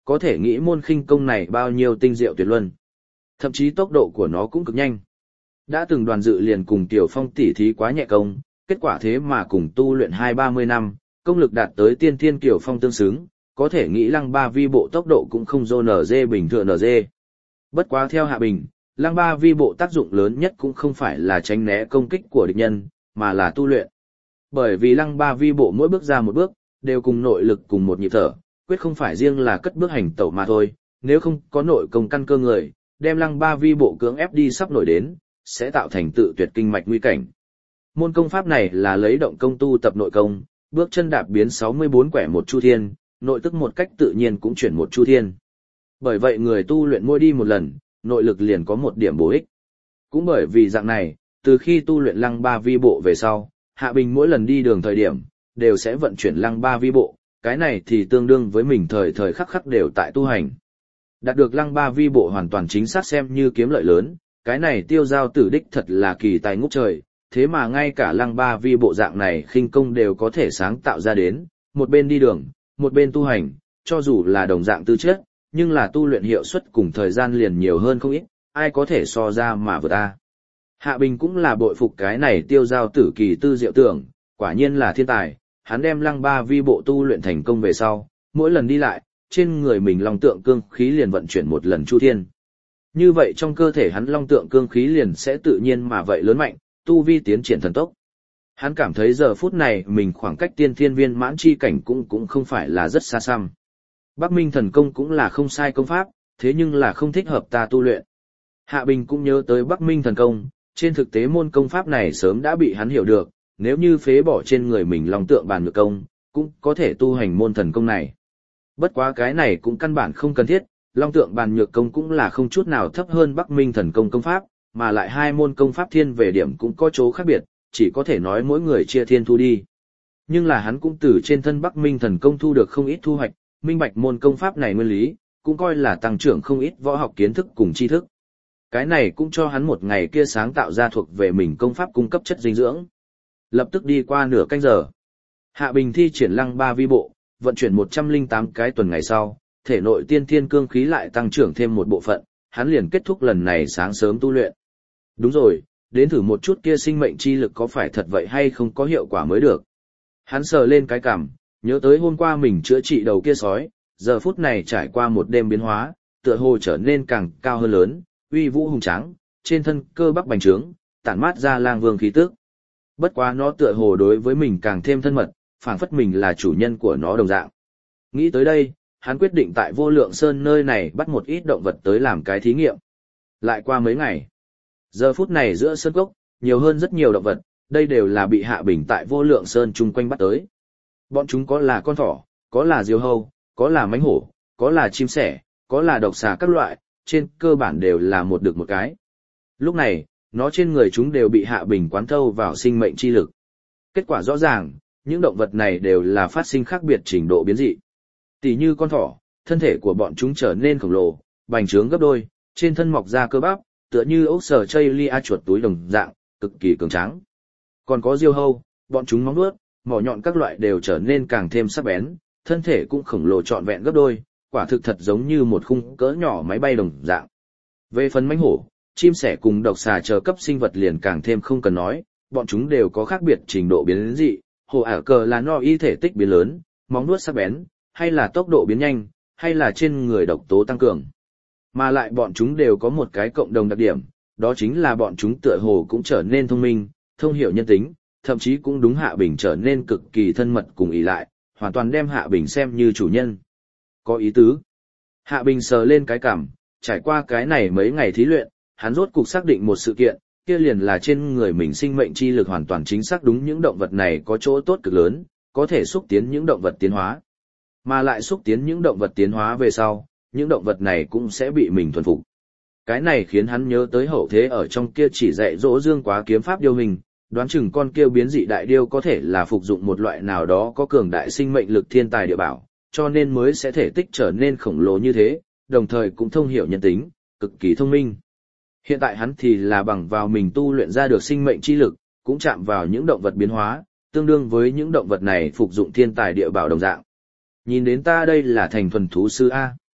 có thể nghĩ môn khinh công này bao nhiêu tinh diệu tuyệt luân. Thậm chí tốc độ của nó cũng cực nhanh. Đã từng đoàn dự liền cùng Tiểu Phong tỉ thí quá nhẹ công, kết quả thế mà cùng tu luyện hai ba mươi năm, công lực đạt tới tiên thiên Tiểu Phong tương xứng, có thể nghĩ lăng ba vi bộ tốc độ cũng không dô nở dê bình thường nở dê. Bất quá theo Hạ Bình, lăng ba vi bộ tác dụng lớn nhất cũng không phải là tránh né công kích của địch nhân, mà là tu luyện. Bởi vì lăng ba vi bộ mỗi bước ra một bước, đều cùng nội lực cùng một nhịp thở, quyết không phải riêng là cất bước hành tẩu mà thôi, nếu không có nội công căn cơ người, đem lăng ba vi bộ cưỡng ép đi sắp nổi đến, sẽ tạo thành tự tuyệt kinh mạch nguy cảnh. Môn công pháp này là lấy động công tu tập nội công, bước chân đạp biến sáu mươi bốn quẻ một chu thiên, nội tức một cách tự nhiên cũng chuyển một chu thiên. Bởi vậy người tu luyện mỗi đi một lần, nội lực liền có một điểm bổ ích. Cũng bởi vì dạng này, từ khi tu luyện lăng ba vi bộ về sau, Hạ Bình mỗi lần đi đường thời điểm, đều sẽ vận chuyển lăng ba vi bộ, cái này thì tương đương với mình thời thời khắc khắc đều tại tu hành. Đạt được lăng ba vi bộ hoàn toàn chính xác xem như kiếm lợi lớn, cái này Tiêu Giao Tử đích thật là kỳ tài ngút trời, thế mà ngay cả lăng ba vi bộ dạng này khinh công đều có thể sáng tạo ra đến, một bên đi đường, một bên tu hành, cho dù là đồng dạng tư chất, nhưng là tu luyện hiệu suất cùng thời gian liền nhiều hơn không ít, ai có thể so ra mà vượt ta. Hạ Bình cũng là bội phục cái này Tiêu Giao Tử kỳ tư diệu tưởng, quả nhiên là thiên tài, hắn đem lăng ba vi bộ tu luyện thành công về sau, mỗi lần đi lại, trên người mình long tượng cương khí liền vận chuyển một lần chu thiên. Như vậy trong cơ thể hắn long tượng cương khí liền sẽ tự nhiên mà vậy lớn mạnh, tu vi tiến triển thần tốc. Hắn cảm thấy giờ phút này mình khoảng cách tiên thiên viên mãn chi cảnh cũng cũng không phải là rất xa xăm. Bắc Minh thần công cũng là không sai công pháp, thế nhưng là không thích hợp ta tu luyện. Hạ Bình cũng nhớ tới Bắc Minh thần công, trên thực tế môn công pháp này sớm đã bị hắn hiểu được, nếu như phế bỏ trên người mình long tượng bàn nhược công, cũng có thể tu hành môn thần công này. Bất quá cái này cũng căn bản không cần thiết, long tượng bàn nhược công cũng là không chút nào thấp hơn Bắc Minh thần công công pháp, mà lại hai môn công pháp thiên về điểm cũng có chỗ khác biệt, chỉ có thể nói mỗi người chia thiên thu đi. Nhưng là hắn cũng từ trên thân Bắc Minh thần công thu được không ít thu hoạch, minh bạch môn công pháp này nguyên lý, cũng coi là tăng trưởng không ít võ học kiến thức cùng tri thức. Cái này cũng cho hắn một ngày kia sáng tạo ra thuộc về mình công pháp cung cấp chất dinh dưỡng. Lập tức đi qua nửa canh giờ. Hạ Bình thi triển lăng ba vi bộ, vận chuyển một trăm lẻ tám cái tuần ngày sau, thể nội tiên thiên cương khí lại tăng trưởng thêm một bộ phận, hắn liền kết thúc lần này sáng sớm tu luyện. Đúng rồi, đến thử một chút kia sinh mệnh chi lực có phải thật vậy hay không có hiệu quả mới được. Hắn sờ lên cái cằm, nhớ tới hôm qua mình chữa trị đầu kia sói, giờ phút này trải qua một đêm biến hóa, tựa hồ trở nên càng cao hơn lớn, uy vũ hùng tráng, trên thân cơ bắp bành trướng, tản mát ra lang vương khí tức. Bất quá nó tựa hồ đối với mình càng thêm thân mật, phảng phất mình là chủ nhân của nó đồng dạng. Nghĩ tới đây, hắn quyết định tại Vô Lượng Sơn nơi này bắt một ít động vật tới làm cái thí nghiệm. Lại qua mấy ngày, giờ phút này giữa sơn cốc, nhiều hơn rất nhiều động vật, đây đều là bị Hạ Bình tại Vô Lượng Sơn chung quanh bắt tới. Bọn chúng có là con thỏ, có là diều hâu, có là mãnh hổ, có là chim sẻ, có là độc xà các loại, trên cơ bản đều là một được một cái. Lúc này, nó trên người chúng đều bị Hạ Bình quán thâu vào sinh mệnh chi lực. Kết quả rõ ràng, những động vật này đều là phát sinh khác biệt trình độ biến dị. Tỷ như con thỏ, thân thể của bọn chúng trở nên khổng lồ, bành trướng gấp đôi, trên thân mọc ra cơ bắp, tựa như ốc sờ chây lia chuột túi đồng dạng, cực kỳ cường tráng. Còn có diêu hâu, bọn chúng móng vuốt, mỏ nhọn các loại đều trở nên càng thêm sắc bén, thân thể cũng khổng lồ trọn vẹn gấp đôi, quả thực thật giống như một khung cỡ nhỏ máy bay đồng dạng. Về phần mãnh hổ, chim sẻ cùng độc xà chờ cấp sinh vật liền càng thêm không cần nói, bọn chúng đều có khác biệt trình độ biến dị, hổ ả cờ là no y thể tích biến lớn, móng vuốt sắc bén, hay là tốc độ biến nhanh, hay là trên người độc tố tăng cường. Mà lại bọn chúng đều có một cái cộng đồng đặc điểm, đó chính là bọn chúng tựa hồ cũng trở nên thông minh, thông hiểu nhân tính, thậm chí cũng đúng Hạ Bình trở nên cực kỳ thân mật cùng ỷ lại, hoàn toàn đem Hạ Bình xem như chủ nhân. Có ý tứ. Hạ Bình sờ lên cái cằm, trải qua cái này mấy ngày thí luyện, hắn rốt cục xác định một sự kiện, kia liền là trên người mình sinh mệnh chi lực hoàn toàn chính xác đúng những động vật này có chỗ tốt cực lớn, có thể xúc tiến những động vật tiến hóa. Mà lại xúc tiến những động vật tiến hóa về sau, những động vật này cũng sẽ bị mình thuần phục. Cái này khiến hắn nhớ tới hậu thế ở trong kia chỉ dạy dỗ Dương Quá kiếm pháp điêu hình, đoán chừng con kia biến dị đại điêu có thể là phục dụng một loại nào đó có cường đại sinh mệnh lực thiên tài địa bảo, cho nên mới sẽ thể tích trở nên khổng lồ như thế, đồng thời cũng thông hiểu nhân tính, cực kỳ thông minh. Hiện tại hắn thì là bằng vào mình tu luyện ra được sinh mệnh chi lực, cũng chạm vào những động vật biến hóa, tương đương với những động vật này phục dụng thiên tài địa bảo đồng dạng. Nhìn đến ta đây là thành thuần thú sư A.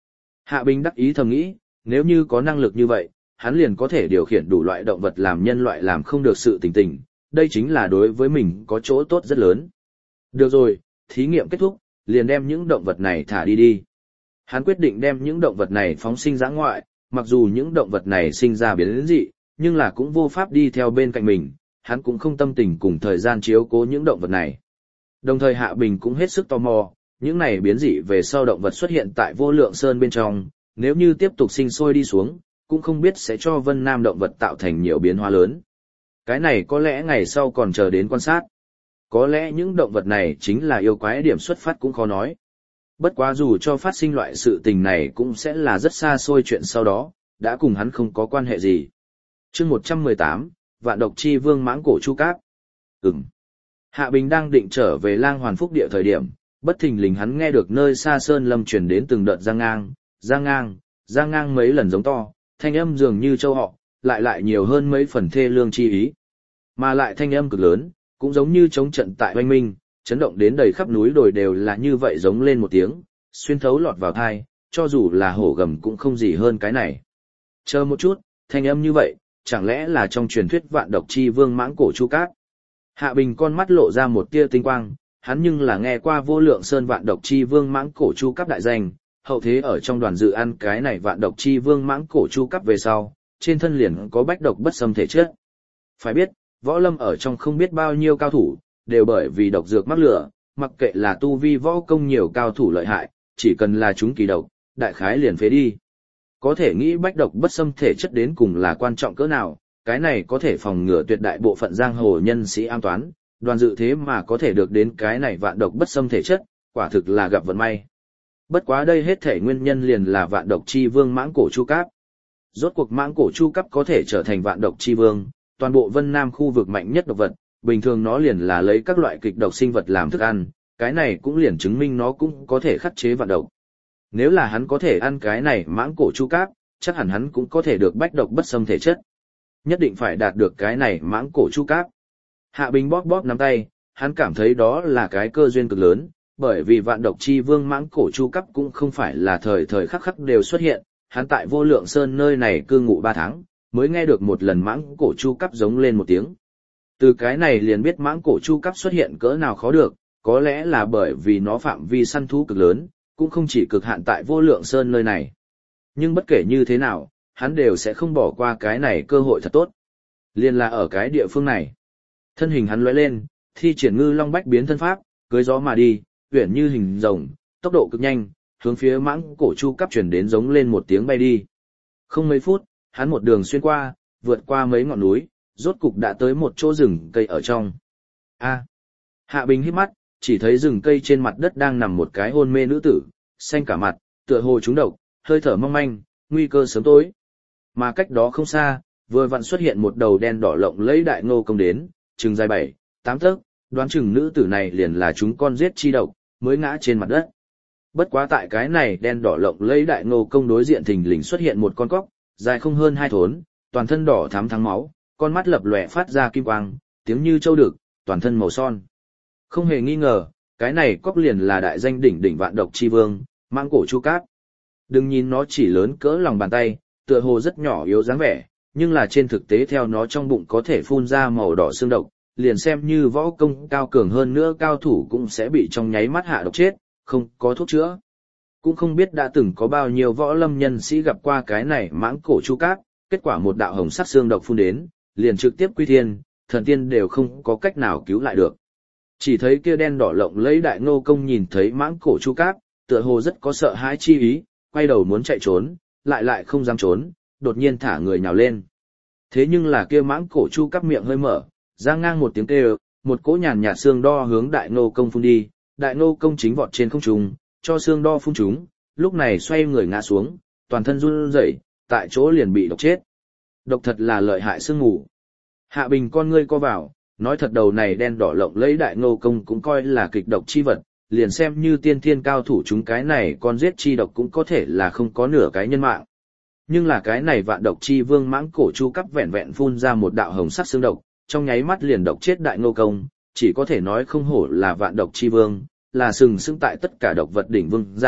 Hạ Bình đắc ý thầm nghĩ, nếu như có năng lực như vậy, hắn liền có thể điều khiển đủ loại động vật làm nhân loại làm không được sự tình tình, đây chính là đối với mình có chỗ tốt rất lớn. Được rồi, thí nghiệm kết thúc, liền đem những động vật này thả đi đi. Hắn quyết định đem những động vật này phóng sinh dã ngoại, mặc dù những động vật này sinh ra biến dị, nhưng là cũng vô pháp đi theo bên cạnh mình, hắn cũng không tâm tình cùng thời gian chiếu cố những động vật này. Đồng thời Hạ Bình cũng hết sức tò mò, những này biến dị về sau động vật xuất hiện tại Vô Lượng Sơn bên trong, nếu như tiếp tục sinh sôi đi xuống, cũng không biết sẽ cho Vân Nam động vật tạo thành nhiều biến hóa lớn. Cái này có lẽ ngày sau còn chờ đến quan sát. Có lẽ những động vật này chính là yêu quái, điểm xuất phát cũng khó nói. Bất quá dù cho phát sinh loại sự tình này cũng sẽ là rất xa xôi chuyện sau đó, đã cùng hắn không có quan hệ gì. Chương một trăm mười tám, Vạn Độc Chi Vương Mãng Cổ Chu Cáp. Ừm. Hạ Bình đang định trở về Lang Hoàn Phúc Địa thời điểm, bất thình lình hắn nghe được nơi xa sơn lâm truyền đến từng đợt giang ngang, giang ngang, giang ngang mấy lần giống to, thanh âm dường như châu họ, lại lại nhiều hơn mấy phần thê lương chi ý. Mà lại thanh âm cực lớn, cũng giống như chống trận tại oanh minh, chấn động đến đầy khắp núi đồi đều là như vậy giống lên một tiếng, xuyên thấu lọt vào tai, cho dù là hổ gầm cũng không gì hơn cái này. Chờ một chút, thanh âm như vậy, chẳng lẽ là trong truyền thuyết Vạn Độc Chi Vương Mãng Cổ Chu Cáp? Hạ Bình con mắt lộ ra một tia tinh quang, hắn nhưng là nghe qua Vô Lượng Sơn Vạn Độc Chi Vương Mãng Cổ Chu Cáp đại danh, hậu thế ở trong đoàn dự ăn cái này Vạn Độc Chi Vương Mãng Cổ Chu Cáp về sau, trên thân liền có bách độc bất xâm thể chất. Phải biết, võ lâm ở trong không biết bao nhiêu cao thủ, đều bởi vì độc dược mắc lửa, mặc kệ là tu vi võ công nhiều cao thủ lợi hại, chỉ cần là chúng kỳ độc, đại khái liền phế đi. Có thể nghĩ bách độc bất xâm thể chất đến cùng là quan trọng cỡ nào, cái này có thể phòng ngừa tuyệt đại bộ phận giang hồ nhân sĩ an toán, đoàn dự thế mà có thể được đến cái này vạn độc bất xâm thể chất, quả thực là gặp vận may. Bất quá đây hết thể nguyên nhân liền là Vạn Độc Chi Vương Mãng Cổ Chu Cáp. Rốt cuộc Mãng Cổ Chu Cáp có thể trở thành Vạn Độc Chi Vương, toàn bộ Vân Nam khu vực mạnh nhất độc vật, bình thường nó liền là lấy các loại kịch độc sinh vật làm thức ăn, cái này cũng liền chứng minh nó cũng có thể khắc chế vạn độc. Nếu là hắn có thể ăn cái này Mãng Cổ Chu Cáp, chắc hẳn hắn cũng có thể được bách độc bất xâm thể chất. Nhất định phải đạt được cái này Mãng Cổ Chu Cáp. Hạ Bình bóp bóp nắm tay, hắn cảm thấy đó là cái cơ duyên cực lớn, bởi vì Vạn Độc Chi Vương Mãng Cổ Chu Cáp cũng không phải là thời thời khắc khắc đều xuất hiện, hắn tại Vô Lượng Sơn nơi này cư ngụ ba tháng, mới nghe được một lần Mãng Cổ Chu Cáp giống lên một tiếng. Từ cái này liền biết Mãng Cổ Chu Cáp xuất hiện cỡ nào khó được, có lẽ là bởi vì nó phạm vi săn thú cực lớn, cũng không chỉ cực hạn tại Vô Lượng Sơn nơi này. Nhưng bất kể như thế nào, hắn đều sẽ không bỏ qua cái này cơ hội thật tốt. Liên là ở cái địa phương này. Thân hình hắn lóe lên, thi triển Ngư Long Bách biến thân pháp, cưỡi gió mà đi, uyển như hình rồng, tốc độ cực nhanh, hướng phía Mãng Cổ Chu Cáp truyền đến giống lên một tiếng bay đi. Không mấy phút, hắn một đường xuyên qua, vượt qua mấy ngọn núi, rốt cục đã tới một chỗ rừng cây ở trong. A. Hạ Bình híp mắt, chỉ thấy rừng cây trên mặt đất đang nằm một cái hôn mê nữ tử, xanh cả mặt, tựa hồ trúng độc, hơi thở mong manh, nguy cơ sớm tối. Mà cách đó không xa, vừa vặn xuất hiện một đầu đen đỏ lộng lẫy đại ngô công đến, chừng dài bảy, tám tấc, đoán chừng nữ tử này liền là chúng con giết chi độc, mới ngã trên mặt đất. Bất quá tại cái này đen đỏ lộng lẫy đại ngô công đối diện thình lình xuất hiện một con cóc, dài không hơn hai thốn, toàn thân đỏ thắm thắng máu, con mắt lập lòe phát ra kim quang, tiếng như châu đực, toàn thân màu son. Không hề nghi ngờ, cái này cóc liền là đại danh đỉnh đỉnh Vạn Độc Chi Vương, Mãng Cổ Chu Cáp. Đừng nhìn nó chỉ lớn cỡ lòng bàn tay, tựa hồ rất nhỏ yếu dáng vẻ, nhưng là trên thực tế theo nó trong bụng có thể phun ra màu đỏ xương độc, liền xem như võ công cao cường hơn nữa cao thủ cũng sẽ bị trong nháy mắt hạ độc chết, không có thuốc chữa. Cũng không biết đã từng có bao nhiêu võ lâm nhân sĩ gặp qua cái này Mãng Cổ Chu Cáp, kết quả một đạo hồng sắc xương độc phun đến, liền trực tiếp quy thiên, thần tiên đều không có cách nào cứu lại được. Chỉ thấy kia đen đỏ lộng lẫy đại ngô công nhìn thấy Mãng Cổ Chu Cáp, tựa hồ rất có sợ hãi chi ý, quay đầu muốn chạy trốn, lại lại không dám trốn, đột nhiên thả người nhào lên. Thế nhưng là kia Mãng Cổ Chu Cáp miệng hơi mở, giang ngang một tiếng kêu, một cỗ nhàn nhạt xương đo hướng đại ngô công phun đi, đại ngô công chính vọt trên không trung, cho xương đo phun trúng, lúc này xoay người ngã xuống, toàn thân run rẩy, tại chỗ liền bị độc chết. Độc thật là lợi hại sương mù. Hạ Bình con ngươi co vào, nói thật đầu này đen đỏ lộng lẫy đại ngô công cũng coi là kịch độc chi vật, liền xem như tiên thiên cao thủ chúng cái này con giết chi độc cũng có thể là không có nửa cái nhân mạng. Nhưng là cái này Vạn Độc Chi Vương Mãng Cổ Chu Cáp vẹn vẹn phun ra một đạo hồng sắc xương độc, trong nháy mắt liền độc chết đại ngô công, chỉ có thể nói không hổ là Vạn Độc Chi Vương, là sừng sững tại tất cả độc vật đỉnh vương giả,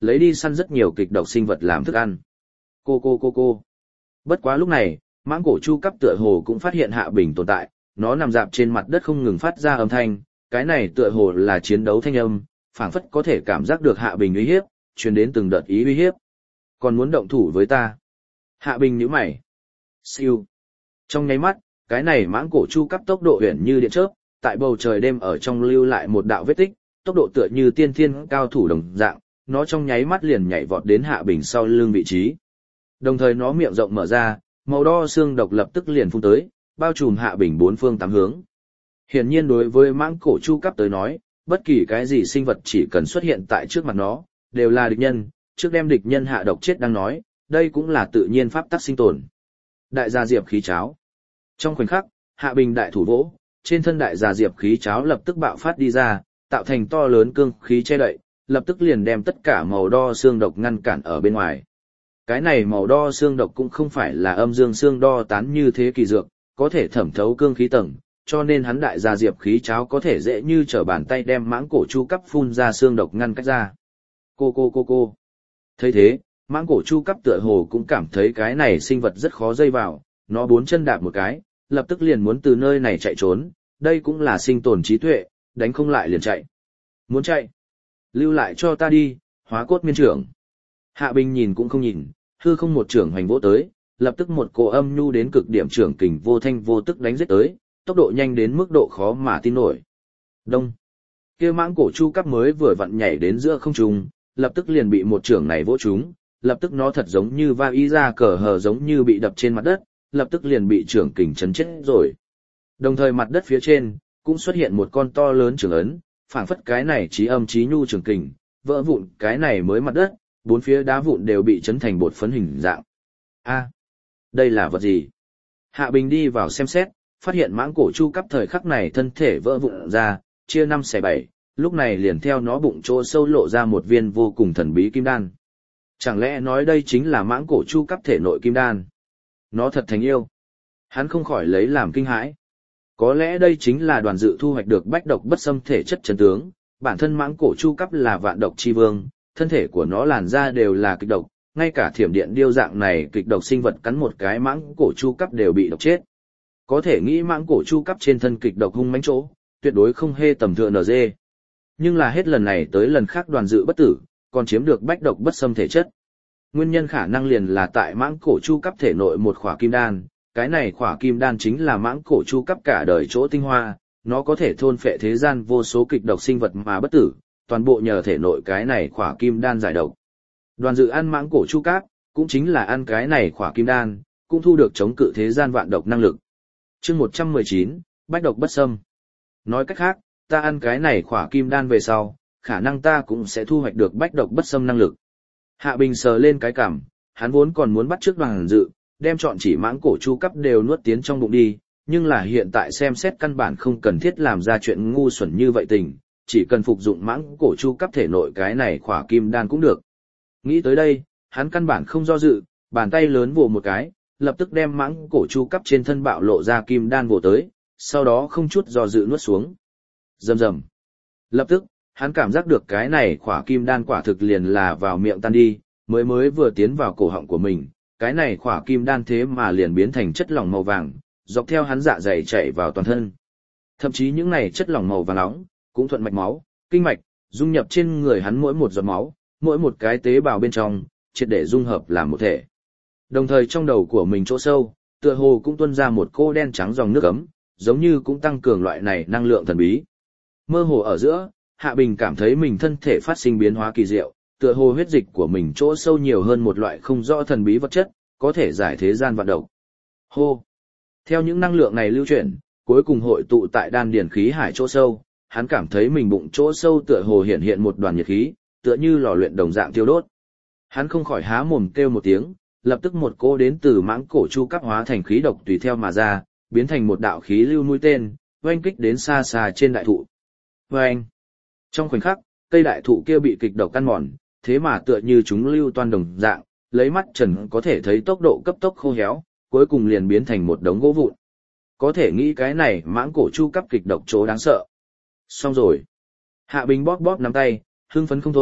lấy đi săn rất nhiều kịch độc sinh vật làm thức ăn. Cô cô cô cô. Bất quá lúc này, mãng cổ chu cấp tựa hồ cũng phát hiện Hạ Bình tồn tại, nó nằm dạp trên mặt đất không ngừng phát ra âm thanh, cái này tựa hồ là chiến đấu thanh âm, phảng phất có thể cảm giác được Hạ Bình uy hiếp, truyền đến từng đợt ý uy hiếp. Còn muốn động thủ với ta? Hạ Bình nhíu mày. Siêu. Trong nháy mắt, cái này mãng cổ chu cấp tốc độ huyền như điện chớp, tại bầu trời đêm ở trong lưu lại một đạo vết tích, tốc độ tựa như tiên thiên cao thủ đồng dạng, nó trong nháy mắt liền nhảy vọt đến Hạ Bình sau lưng vị trí. Đồng thời nó miệng rộng mở ra, màu đo xương độc lập tức liền phun tới, bao trùm Hạ Bình bốn phương tám hướng. Hiển nhiên đối với mãng cổ chu cấp tới nói, bất kỳ cái gì sinh vật chỉ cần xuất hiện tại trước mặt nó, đều là địch nhân, trước đem địch nhân hạ độc chết đang nói, đây cũng là tự nhiên pháp tắc sinh tồn. Đại gia diệp khí cháo. Trong khoảnh khắc, Hạ Bình đại thủ vỗ, trên thân đại gia diệp khí cháo lập tức bạo phát đi ra, tạo thành to lớn cương khí che đậy, lập tức liền đem tất cả màu đo xương độc ngăn cản ở bên ngoài. Cái này màu đo xương độc cũng không phải là âm dương xương đo tán như thế kỳ dược, có thể thẩm thấu cương khí tầng, cho nên hắn đại gia diệp khí cháo có thể dễ như trở bàn tay đem mãng cổ chu cấp phun ra xương độc ngăn cách ra. Cô cô cô cô. Thấy thế, mãng cổ chu cấp tựa hồ cũng cảm thấy cái này sinh vật rất khó dây vào, nó bốn chân đạp một cái, lập tức liền muốn từ nơi này chạy trốn, đây cũng là sinh tồn trí tuệ, đánh không lại liền chạy. Muốn chạy? Lưu lại cho ta đi, hóa cốt miên trưởng. Hạ Bình nhìn cũng không nhìn, hư không một trưởng hoành vỗ tới, lập tức một cổ âm nhu đến cực điểm trưởng kình vô thanh vô tức đánh giết tới, tốc độ nhanh đến mức độ khó mà tin nổi. Đông. Kia mãng cổ chu cấp mới vừa vặn nhảy đến giữa không trung, lập tức liền bị một trưởng này vỗ trúng, lập tức nó thật giống như va y ra cờ hờ giống như bị đập trên mặt đất, lập tức liền bị trưởng kình chấn chết rồi. Đồng thời mặt đất phía trên cũng xuất hiện một con to lớn trưởng ấn, phảng phất cái này chí âm chí nhu trưởng kình, vỡ vụn cái này mới mặt đất, bốn phía đá vụn đều bị chấn thành bột phấn hình dạng. A, đây là vật gì? Hạ Bình đi vào xem xét, phát hiện mãng cổ chu cấp thời khắc này thân thể vỡ vụn ra, chia năm xẻ bảy, lúc này liền theo nó bụng chỗ sâu lộ ra một viên vô cùng thần bí kim đan. Chẳng lẽ nói đây chính là mãng cổ chu cấp thể nội kim đan? Nó thật thành yêu. Hắn không khỏi lấy làm kinh hãi. Có lẽ đây chính là Đoàn Dự thu hoạch được bách độc bất xâm thể chất chân tướng, bản thân mãng cổ chu cấp là vạn độc chi vương, thân thể của nó làn da đều là kịch độc, ngay cả thiểm điện điêu dạng này kịch độc sinh vật cắn một cái mãng cổ chu cấp đều bị độc chết. Có thể nghĩ mãng cổ chu cấp trên thân kịch độc hung mãnh chỗ, tuyệt đối không hề tầm thường en giê. Nhưng là hết lần này tới lần khác Đoàn Dự bất tử, còn chiếm được bách độc bất xâm thể chất. Nguyên nhân khả năng liền là tại mãng cổ chu cấp thể nội một khỏa kim đan, cái này khỏa kim đan chính là mãng cổ chu cấp cả đời chỗ tinh hoa, nó có thể thôn phệ thế gian vô số kịch độc sinh vật mà bất tử, toàn bộ nhờ thể nội cái này khỏa kim đan giải độc. Đoàn Dự ăn mãng cổ chu cấp, cũng chính là ăn cái này khỏa kim đan, cũng thu được chống cự thế gian vạn độc năng lực. Chương một trăm mười chín, bách độc bất xâm. Nói cách khác, ta ăn cái này khỏa kim đan về sau, khả năng ta cũng sẽ thu hoạch được bách độc bất xâm năng lực. Hạ Bình sờ lên cái cằm, hắn vốn còn muốn bắt trước Đoàn Dự, đem chọn chỉ mãng cổ chu cấp đều nuốt tiến trong bụng đi, nhưng là hiện tại xem xét căn bản không cần thiết làm ra chuyện ngu xuẩn như vậy tình, chỉ cần phục dụng mãng cổ chu cấp thể nội cái này khỏa kim đan cũng được. Nghĩ tới đây, hắn căn bản không do dự, bàn tay lớn vồ một cái, lập tức đem mãng cổ chu cấp trên thân bạo lộ ra kim đan vồ tới, sau đó không chút do dự nuốt xuống. Rầm rầm. Lập tức, hắn cảm giác được cái này khỏa kim đan quả thực liền là vào miệng tan đi, mới mới vừa tiến vào cổ họng của mình, cái này khỏa kim đan thế mà liền biến thành chất lỏng màu vàng, dọc theo hắn dạ dày chảy vào toàn thân. Thậm chí những này chất lỏng màu vàng nóng cũng thuận mạch máu, kinh mạch, dung nhập trên người hắn mỗi một giọt máu, mỗi một cái tế bào bên trong, triệt để dung hợp làm một thể. Đồng thời trong đầu của mình chỗ sâu, tựa hồ cũng tuôn ra một cô đen trắng dòng nước ấm, giống như cũng tăng cường loại này năng lượng thần bí. Mơ hồ ở giữa, Hạ Bình cảm thấy mình thân thể phát sinh biến hóa kỳ diệu, tựa hồ huyết dịch của mình chỗ sâu nhiều hơn một loại không rõ thần bí vật chất, có thể giải thế gian vạn độc. Hô! Theo những năng lượng này lưu chuyển, cuối cùng hội tụ tại đan điển khí hải chỗ sâu, hắn cảm thấy mình bụng chỗ sâu tựa hồ hiện hiện một đoàn nhiệt khí, tựa như lò luyện đồng dạng thiêu đốt. Hắn không khỏi há mồm kêu một tiếng, lập tức một cỗ đến từ mãng cổ chu cấp hóa thành khí độc tùy theo mà ra, biến thành một đạo khí lưu mũi tên, oanh kích đến xa xa trên đại thụ. Oanh! Trong khoảnh khắc, cây đại thụ kia bị kịch độc căn mòn, thế mà tựa như chúng lưu toan đồng dạng, lấy mắt trần có thể thấy tốc độ cấp tốc khô héo, cuối cùng liền biến thành một đống gỗ vụn. Có thể nghĩ cái này mãng cổ chu cấp kịch độc chỗ đáng sợ. Xong rồi. Hạ Bình bóp bóp nắm tay, hưng phấn không thôi,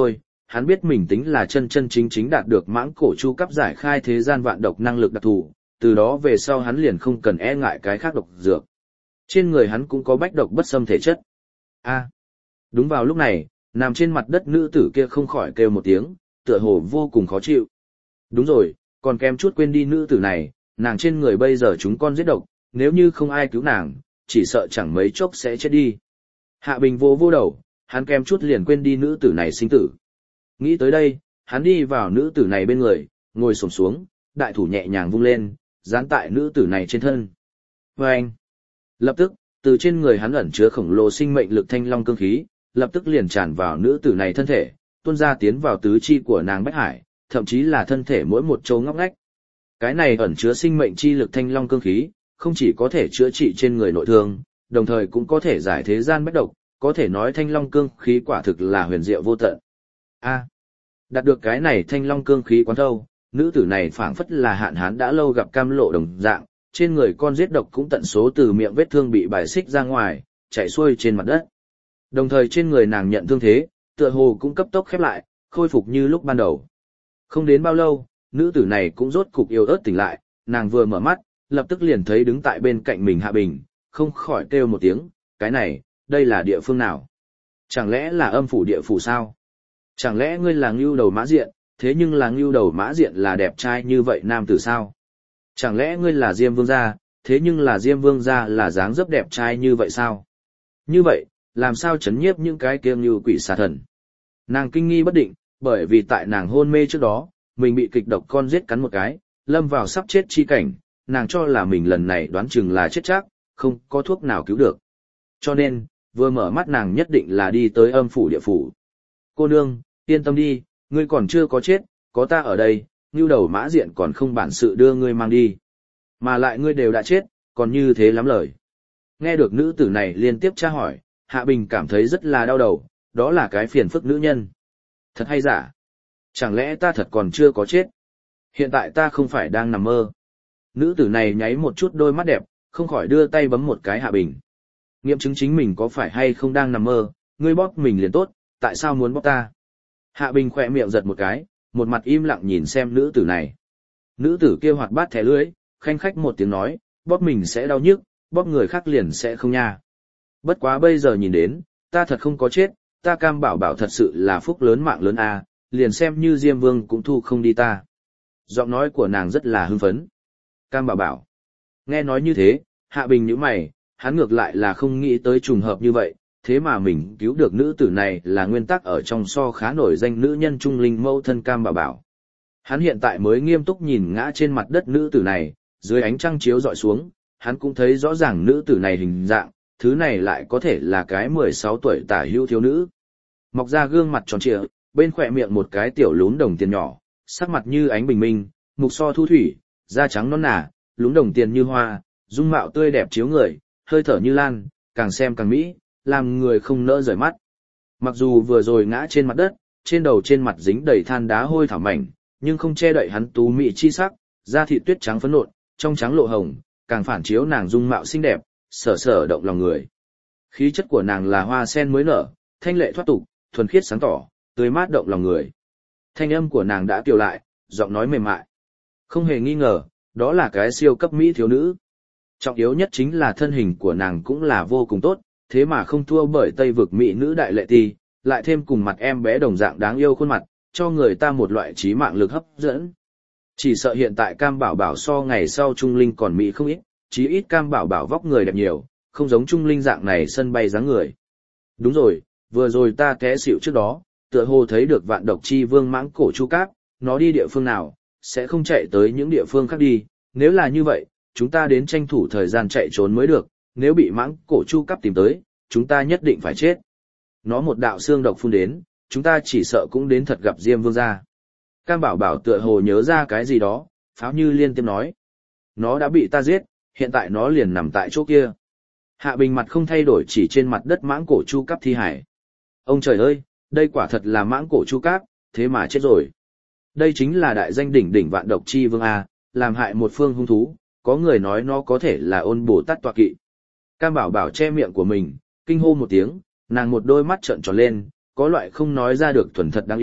hắn biết mình tính là chân chân chính chính đạt được mãng cổ chu cấp giải khai thế gian vạn độc năng lực đặc thù, từ đó về sau hắn liền không cần e ngại cái khác độc dược. Trên người hắn cũng có bách độc bất xâm thể chất. A. Đúng vào lúc này, nằm trên mặt đất nữ tử kia không khỏi kêu một tiếng, tựa hồ vô cùng khó chịu. Đúng rồi, còn kém chút quên đi nữ tử này, nàng trên người bây giờ chúng con giết độc, nếu như không ai cứu nàng, chỉ sợ chẳng mấy chốc sẽ chết đi. Hạ Bình vô vô đầu, hắn kém chút liền quên đi nữ tử này sinh tử. Nghĩ tới đây, hắn đi vào nữ tử này bên người, ngồi xổm xuống, đại thủ nhẹ nhàng vung lên, dán tại nữ tử này trên thân. Và anh, lập tức, từ trên người hắn ẩn chứa khổng lồ sinh mệnh lực thanh long cương khí, lập tức liền tràn vào nữ tử này thân thể, tuôn ra tiến vào tứ chi của nàng Bách Hải, thậm chí là thân thể mỗi một chỗ ngóc ngách. Cái này ẩn chứa sinh mệnh chi lực thanh long cương khí, không chỉ có thể chữa trị trên người nội thương, đồng thời cũng có thể giải thế gian bách độc, có thể nói thanh long cương khí quả thực là huyền diệu vô tận. A, đạt được cái này thanh long cương khí quán thâu, nữ tử này phảng phất là hạn hán đã lâu gặp cam lộ đồng dạng, trên người con giết độc cũng tận số từ miệng vết thương bị bài xích ra ngoài, chảy xuôi trên mặt đất. Đồng thời trên người nàng nhận thương thế, tựa hồ cũng cấp tốc khép lại, khôi phục như lúc ban đầu. Không đến bao lâu, nữ tử này cũng rốt cục yếu ớt tỉnh lại, nàng vừa mở mắt, lập tức liền thấy đứng tại bên cạnh mình Hạ Bình, không khỏi kêu một tiếng, cái này, đây là địa phương nào? Chẳng lẽ là âm phủ địa phủ sao? Chẳng lẽ ngươi là ngưu đầu mã diện, thế nhưng là ngưu đầu mã diện là đẹp trai như vậy nam tử sao? Chẳng lẽ ngươi là Diêm Vương gia, thế nhưng là Diêm Vương gia là dáng dấp đẹp trai như vậy sao? Như vậy, làm sao chấn nhiếp những cái kia như quỷ xà thần? Nàng kinh nghi bất định, bởi vì tại nàng hôn mê trước đó, mình bị kịch độc con giết cắn một cái, lâm vào sắp chết chi cảnh, nàng cho là mình lần này đoán chừng là chết chắc, không có thuốc nào cứu được. Cho nên, vừa mở mắt nàng nhất định là đi tới âm phủ địa phủ. Cô nương, yên tâm đi, ngươi còn chưa có chết, có ta ở đây, ngưu đầu mã diện còn không bản sự đưa ngươi mang đi. Mà lại ngươi đều đã chết, còn như thế lắm lời. Nghe được nữ tử này liên tiếp tra hỏi, Hạ Bình cảm thấy rất là đau đầu, đó là cái phiền phức nữ nhân. Thật hay giả? Chẳng lẽ ta thật còn chưa có chết? Hiện tại ta không phải đang nằm mơ. Nữ tử này nháy một chút đôi mắt đẹp, không khỏi đưa tay bấm một cái Hạ Bình. Nghiệm chứng chính mình có phải hay không đang nằm mơ, ngươi bóp mình liền tốt, tại sao muốn bóp ta? Hạ Bình khỏe miệng giật một cái, một mặt im lặng nhìn xem nữ tử này. Nữ tử kia hoạt bát thẻ lưỡi, khanh khách một tiếng nói, bóp mình sẽ đau nhức, bóp người khác liền sẽ không nha. Bất quá bây giờ nhìn đến, ta thật không có chết, ta Cam Bảo Bảo thật sự là phúc lớn mạng lớn a, liền xem như Diêm Vương cũng thu không đi ta. Giọng nói của nàng rất là hưng phấn. Cam Bảo Bảo. Nghe nói như thế, Hạ Bình nhíu mày, hắn ngược lại là không nghĩ tới trùng hợp như vậy, thế mà mình cứu được nữ tử này là nguyên tắc ở trong so khá nổi danh nữ nhân trung linh mẫu thân Cam Bảo Bảo. Hắn hiện tại mới nghiêm túc nhìn ngã trên mặt đất nữ tử này, dưới ánh trăng chiếu dọi xuống, hắn cũng thấy rõ ràng nữ tử này hình dạng, thứ này lại có thể là cái mười sáu tuổi tả hữu thiếu nữ. Mọc ra gương mặt tròn trịa, bên khỏe miệng một cái tiểu lún đồng tiền nhỏ, sắc mặt như ánh bình minh, mục so thu thủy, da trắng non nả, lún đồng tiền như hoa, dung mạo tươi đẹp chiếu người, hơi thở như lan, càng xem càng mỹ, làm người không nỡ rời mắt. Mặc dù vừa rồi ngã trên mặt đất, trên đầu trên mặt dính đầy than đá hôi thảo mảnh, nhưng không che đậy hắn tú mỹ chi sắc, da thịt tuyết trắng phấn nộn, trong trắng lộ hồng, càng phản chiếu nàng dung mạo xinh đẹp, sở sở động lòng người. Khí chất của nàng là hoa sen mới nở, thanh lệ thoát tục, thuần khiết sáng tỏ, tươi mát động lòng người. Thanh âm của nàng đã kiều lại, giọng nói mềm mại. Không hề nghi ngờ, đó là cái siêu cấp mỹ thiếu nữ. Trọng yếu nhất chính là thân hình của nàng cũng là vô cùng tốt, thế mà không thua bởi Tây vực mỹ nữ đại lệ ti, lại thêm cùng mặt em bé đồng dạng đáng yêu khuôn mặt, cho người ta một loại trí mạng lực hấp dẫn. Chỉ sợ hiện tại Cam Bảo Bảo so ngày sau Trung Linh còn mỹ không ít, chí ít Cam Bảo Bảo vóc người đẹp nhiều, không giống Trung Linh dạng này sân bay dáng người. Đúng rồi, vừa rồi ta té xỉu trước đó, tựa hồ thấy được vạn độc chi vương mãng cổ chu cáp, nó đi địa phương nào, sẽ không chạy tới những địa phương khác đi, nếu là như vậy, chúng ta đến tranh thủ thời gian chạy trốn mới được, nếu bị mãng cổ chu cáp tìm tới, chúng ta nhất định phải chết. Nó một đạo xương độc phun đến, chúng ta chỉ sợ cũng đến thật gặp Diêm Vương gia. Cam Bảo Bảo tựa hồ nhớ ra cái gì đó, Pháo Như liên tiếp nói. Nó đã bị ta giết, hiện tại nó liền nằm tại chỗ kia. Hạ Bình mặt không thay đổi chỉ trên mặt đất mãng cổ chu cáp thi hải. Ông trời ơi, đây quả thật là mãng cổ chu cáp, thế mà chết rồi. Đây chính là đại danh đỉnh đỉnh vạn độc chi vương A, làm hại một phương hung thú, có người nói nó có thể là ôn bồ tát tọa kỵ. Cam Bảo Bảo che miệng của mình, kinh hô một tiếng, nàng một đôi mắt trợn tròn lên, có loại không nói ra được thuần thật đáng yêu,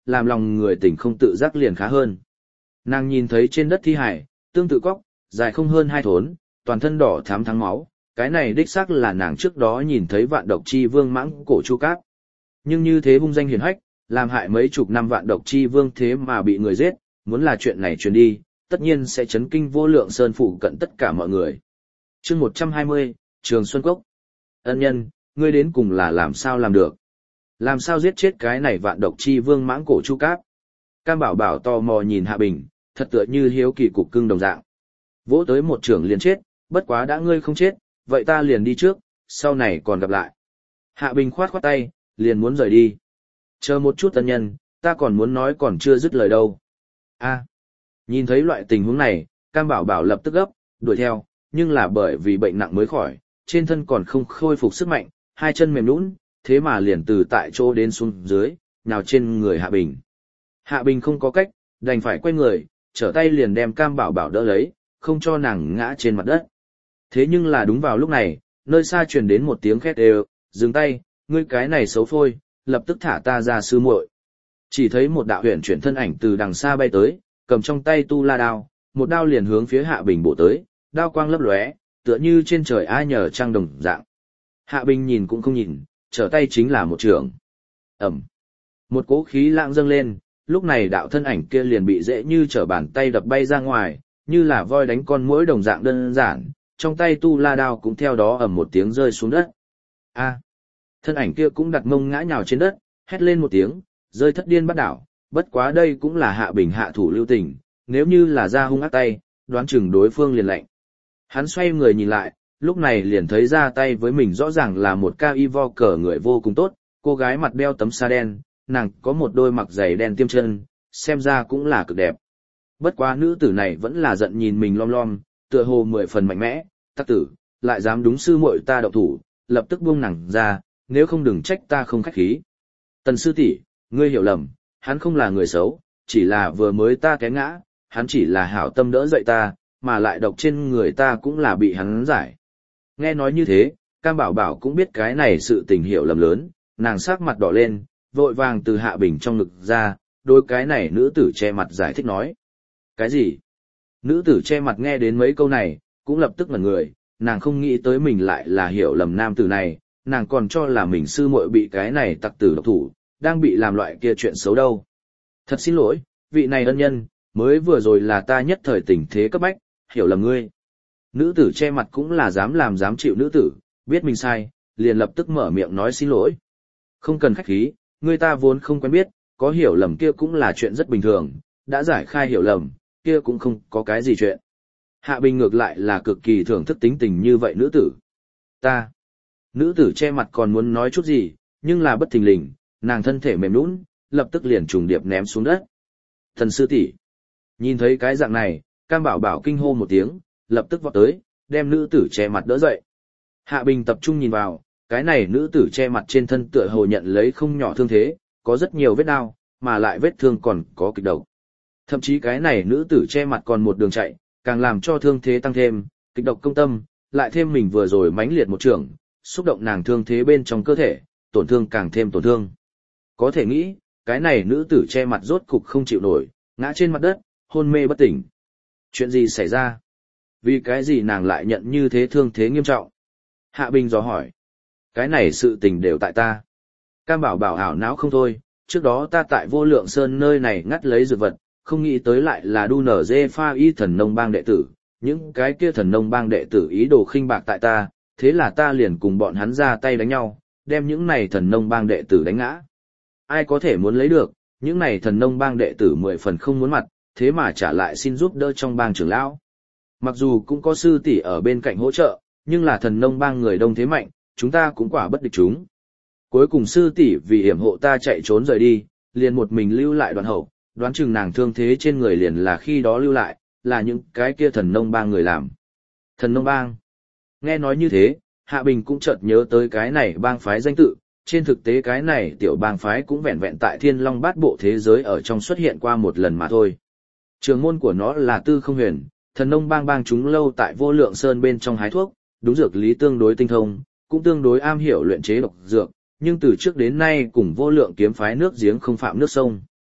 làm lòng người tỉnh không tự giác liền khá hơn. Nàng nhìn thấy trên đất thi hải, tương tự cóc, dài không hơn hai thốn, toàn thân đỏ thắm thắng máu, cái này đích xác là nàng trước đó nhìn thấy vạn độc chi vương mãng cổ chu cáp. Nhưng như thế hung danh hiển hách, làm hại mấy chục năm vạn độc chi vương thế mà bị người giết, muốn là chuyện này truyền đi, tất nhiên sẽ chấn kinh vô lượng sơn phụ cận tất cả mọi người. Chương một trăm hai mươi, Trường Xuân Cốc. Ân nhân, ngươi đến cùng là làm sao làm được? Làm sao giết chết cái này vạn độc chi vương mãng cổ chu cáp? Cam Bảo Bảo tò mò nhìn Hạ Bình, thật tựa như hiếu kỳ cục cưng đồng dạng. Vỗ tới một trưởng liền chết, bất quá đã ngươi không chết, vậy ta liền đi trước, sau này còn gặp lại. Hạ Bình khoát khoát tay, liền muốn rời đi. Chờ một chút ân nhân, ta còn muốn nói còn chưa dứt lời đâu. A, nhìn thấy loại tình huống này, Cam Bảo Bảo lập tức gấp, đuổi theo, nhưng là bởi vì bệnh nặng mới khỏi, trên thân còn không khôi phục sức mạnh, hai chân mềm nhũn, thế mà liền từ tại chỗ đến xuống dưới, nhào trên người Hạ Bình. Hạ Bình không có cách, đành phải quay người, trở tay liền đem Cam Bảo Bảo đỡ lấy, không cho nàng ngã trên mặt đất. Thế nhưng là đúng vào lúc này, nơi xa truyền đến một tiếng khét đều, dừng tay, ngươi cái này xấu phôi, lập tức thả ta ra sư muội. Chỉ thấy một đạo huyền chuyển thân ảnh từ đằng xa bay tới, cầm trong tay tu la đao, một đao liền hướng phía Hạ Bình bổ tới, đao quang lấp lóe, tựa như trên trời ai nhờ trăng đồng dạng. Hạ Bình nhìn cũng không nhìn, trở tay chính là một trường. Ẩm. Một cỗ khí lãng dâng lên, lúc này đạo thân ảnh kia liền bị dễ như trở bàn tay đập bay ra ngoài, như là voi đánh con muỗi đồng dạng đơn giản, trong tay tu la đao cũng theo đó ầm một tiếng rơi xuống đất. A. Thân ảnh kia cũng đặt mông ngã nhào trên đất, hét lên một tiếng, rơi thất điên bắt đảo, bất quá đây cũng là Hạ Bình hạ thủ lưu tình, nếu như là ra hung ác tay, đoán chừng đối phương liền lạnh. Hắn xoay người nhìn lại, lúc này liền thấy ra tay với mình rõ ràng là một ca y vo cờ người vô cùng tốt, cô gái mặt đeo tấm sa đen, nàng có một đôi mặc giày đen tiêm chân, xem ra cũng là cực đẹp. Bất quá nữ tử này vẫn là giận nhìn mình lom lom, tựa hồ mười phần mạnh mẽ, tắc tử, lại dám đúng sư muội ta động thủ, lập tức buông nàng ra, nếu không đừng trách ta không khách khí. Tần sư tỷ, ngươi hiểu lầm, hắn không là người xấu, chỉ là vừa mới ta té ngã, hắn chỉ là hảo tâm đỡ dậy ta, mà lại độc trên người ta cũng là bị hắn giải. Nghe nói như thế, Cam Bảo Bảo cũng biết cái này sự tình hiểu lầm lớn, nàng sắc mặt đỏ lên, vội vàng từ Hạ Bình trong ngực ra, đối cái này nữ tử che mặt giải thích nói. Cái gì? Nữ tử che mặt nghe đến mấy câu này, cũng lập tức ngẩn người, nàng không nghĩ tới mình lại là hiểu lầm nam tử này, nàng còn cho là mình sư muội bị cái này tặc tử độc thủ, đang bị làm loại kia chuyện xấu đâu. Thật xin lỗi, vị này ân nhân, mới vừa rồi là ta nhất thời tình thế cấp bách, hiểu lầm ngươi. Nữ tử che mặt cũng là dám làm dám chịu nữ tử, biết mình sai, liền lập tức mở miệng nói xin lỗi. Không cần khách khí, người ta vốn không quen biết, có hiểu lầm kia cũng là chuyện rất bình thường, đã giải khai hiểu lầm, kia cũng không có cái gì chuyện. Hạ Bình ngược lại là cực kỳ thưởng thức tính tình như vậy nữ tử. Ta. Nữ tử che mặt còn muốn nói chút gì, nhưng là bất thình lình, nàng thân thể mềm nhũn, lập tức liền trùng điệp ném xuống đất. Thần sư tỷ. Nhìn thấy cái dạng này, Cam Bảo Bảo kinh hô một tiếng, lập tức vọt tới, đem nữ tử che mặt đỡ dậy. Hạ Bình tập trung nhìn vào, cái này nữ tử che mặt trên thân tựa hồ nhận lấy không nhỏ thương thế, có rất nhiều vết đau, mà lại vết thương còn có kịch độc. Thậm chí cái này nữ tử che mặt còn một đường chạy, càng làm cho thương thế tăng thêm, kịch độc công tâm, lại thêm mình vừa rồi mãnh liệt một trường, xúc động nàng thương thế bên trong cơ thể, tổn thương càng thêm tổn thương. Có thể nghĩ, cái này nữ tử che mặt rốt cục không chịu nổi, ngã trên mặt đất, hôn mê bất tỉnh. Chuyện gì xảy ra? Vì cái gì nàng lại nhận như thế thương thế nghiêm trọng? Hạ Bình dò hỏi. Cái này sự tình đều tại ta. Cam Bảo Bảo ảo não không thôi, trước đó ta tại Vô Lượng Sơn nơi này ngắt lấy dược vật, không nghĩ tới lại là đu nở dê pha y thần nông bang đệ tử, những cái kia thần nông bang đệ tử ý đồ khinh bạc tại ta, thế là ta liền cùng bọn hắn ra tay đánh nhau, đem những này thần nông bang đệ tử đánh ngã. Ai có thể muốn lấy được, những này thần nông bang đệ tử mười phần không muốn mặt, thế mà trả lại xin giúp đỡ trong bang trưởng lão. Mặc dù cũng có sư tỷ ở bên cạnh hỗ trợ, nhưng là thần nông bang người đông thế mạnh, chúng ta cũng quả bất địch chúng. Cuối cùng sư tỷ vì hiểm hộ ta chạy trốn rời đi, liền một mình lưu lại đoàn hậu, đoán chừng nàng thương thế trên người liền là khi đó lưu lại, là những cái kia thần nông bang người làm. Thần nông bang. Nghe nói như thế, Hạ Bình cũng chợt nhớ tới cái này bang phái danh tự, trên thực tế cái này tiểu bang phái cũng vẹn vẹn tại Thiên Long Bát Bộ thế giới ở trong xuất hiện qua một lần mà thôi. Trường môn của nó là Tư Không Huyền, thần nông bang bang chúng lâu tại Vô Lượng Sơn bên trong hái thuốc, đúng dược lý tương đối tinh thông, cũng tương đối am hiểu luyện chế độc dược, nhưng từ trước đến nay cùng Vô Lượng kiếm phái nước giếng không phạm nước sông.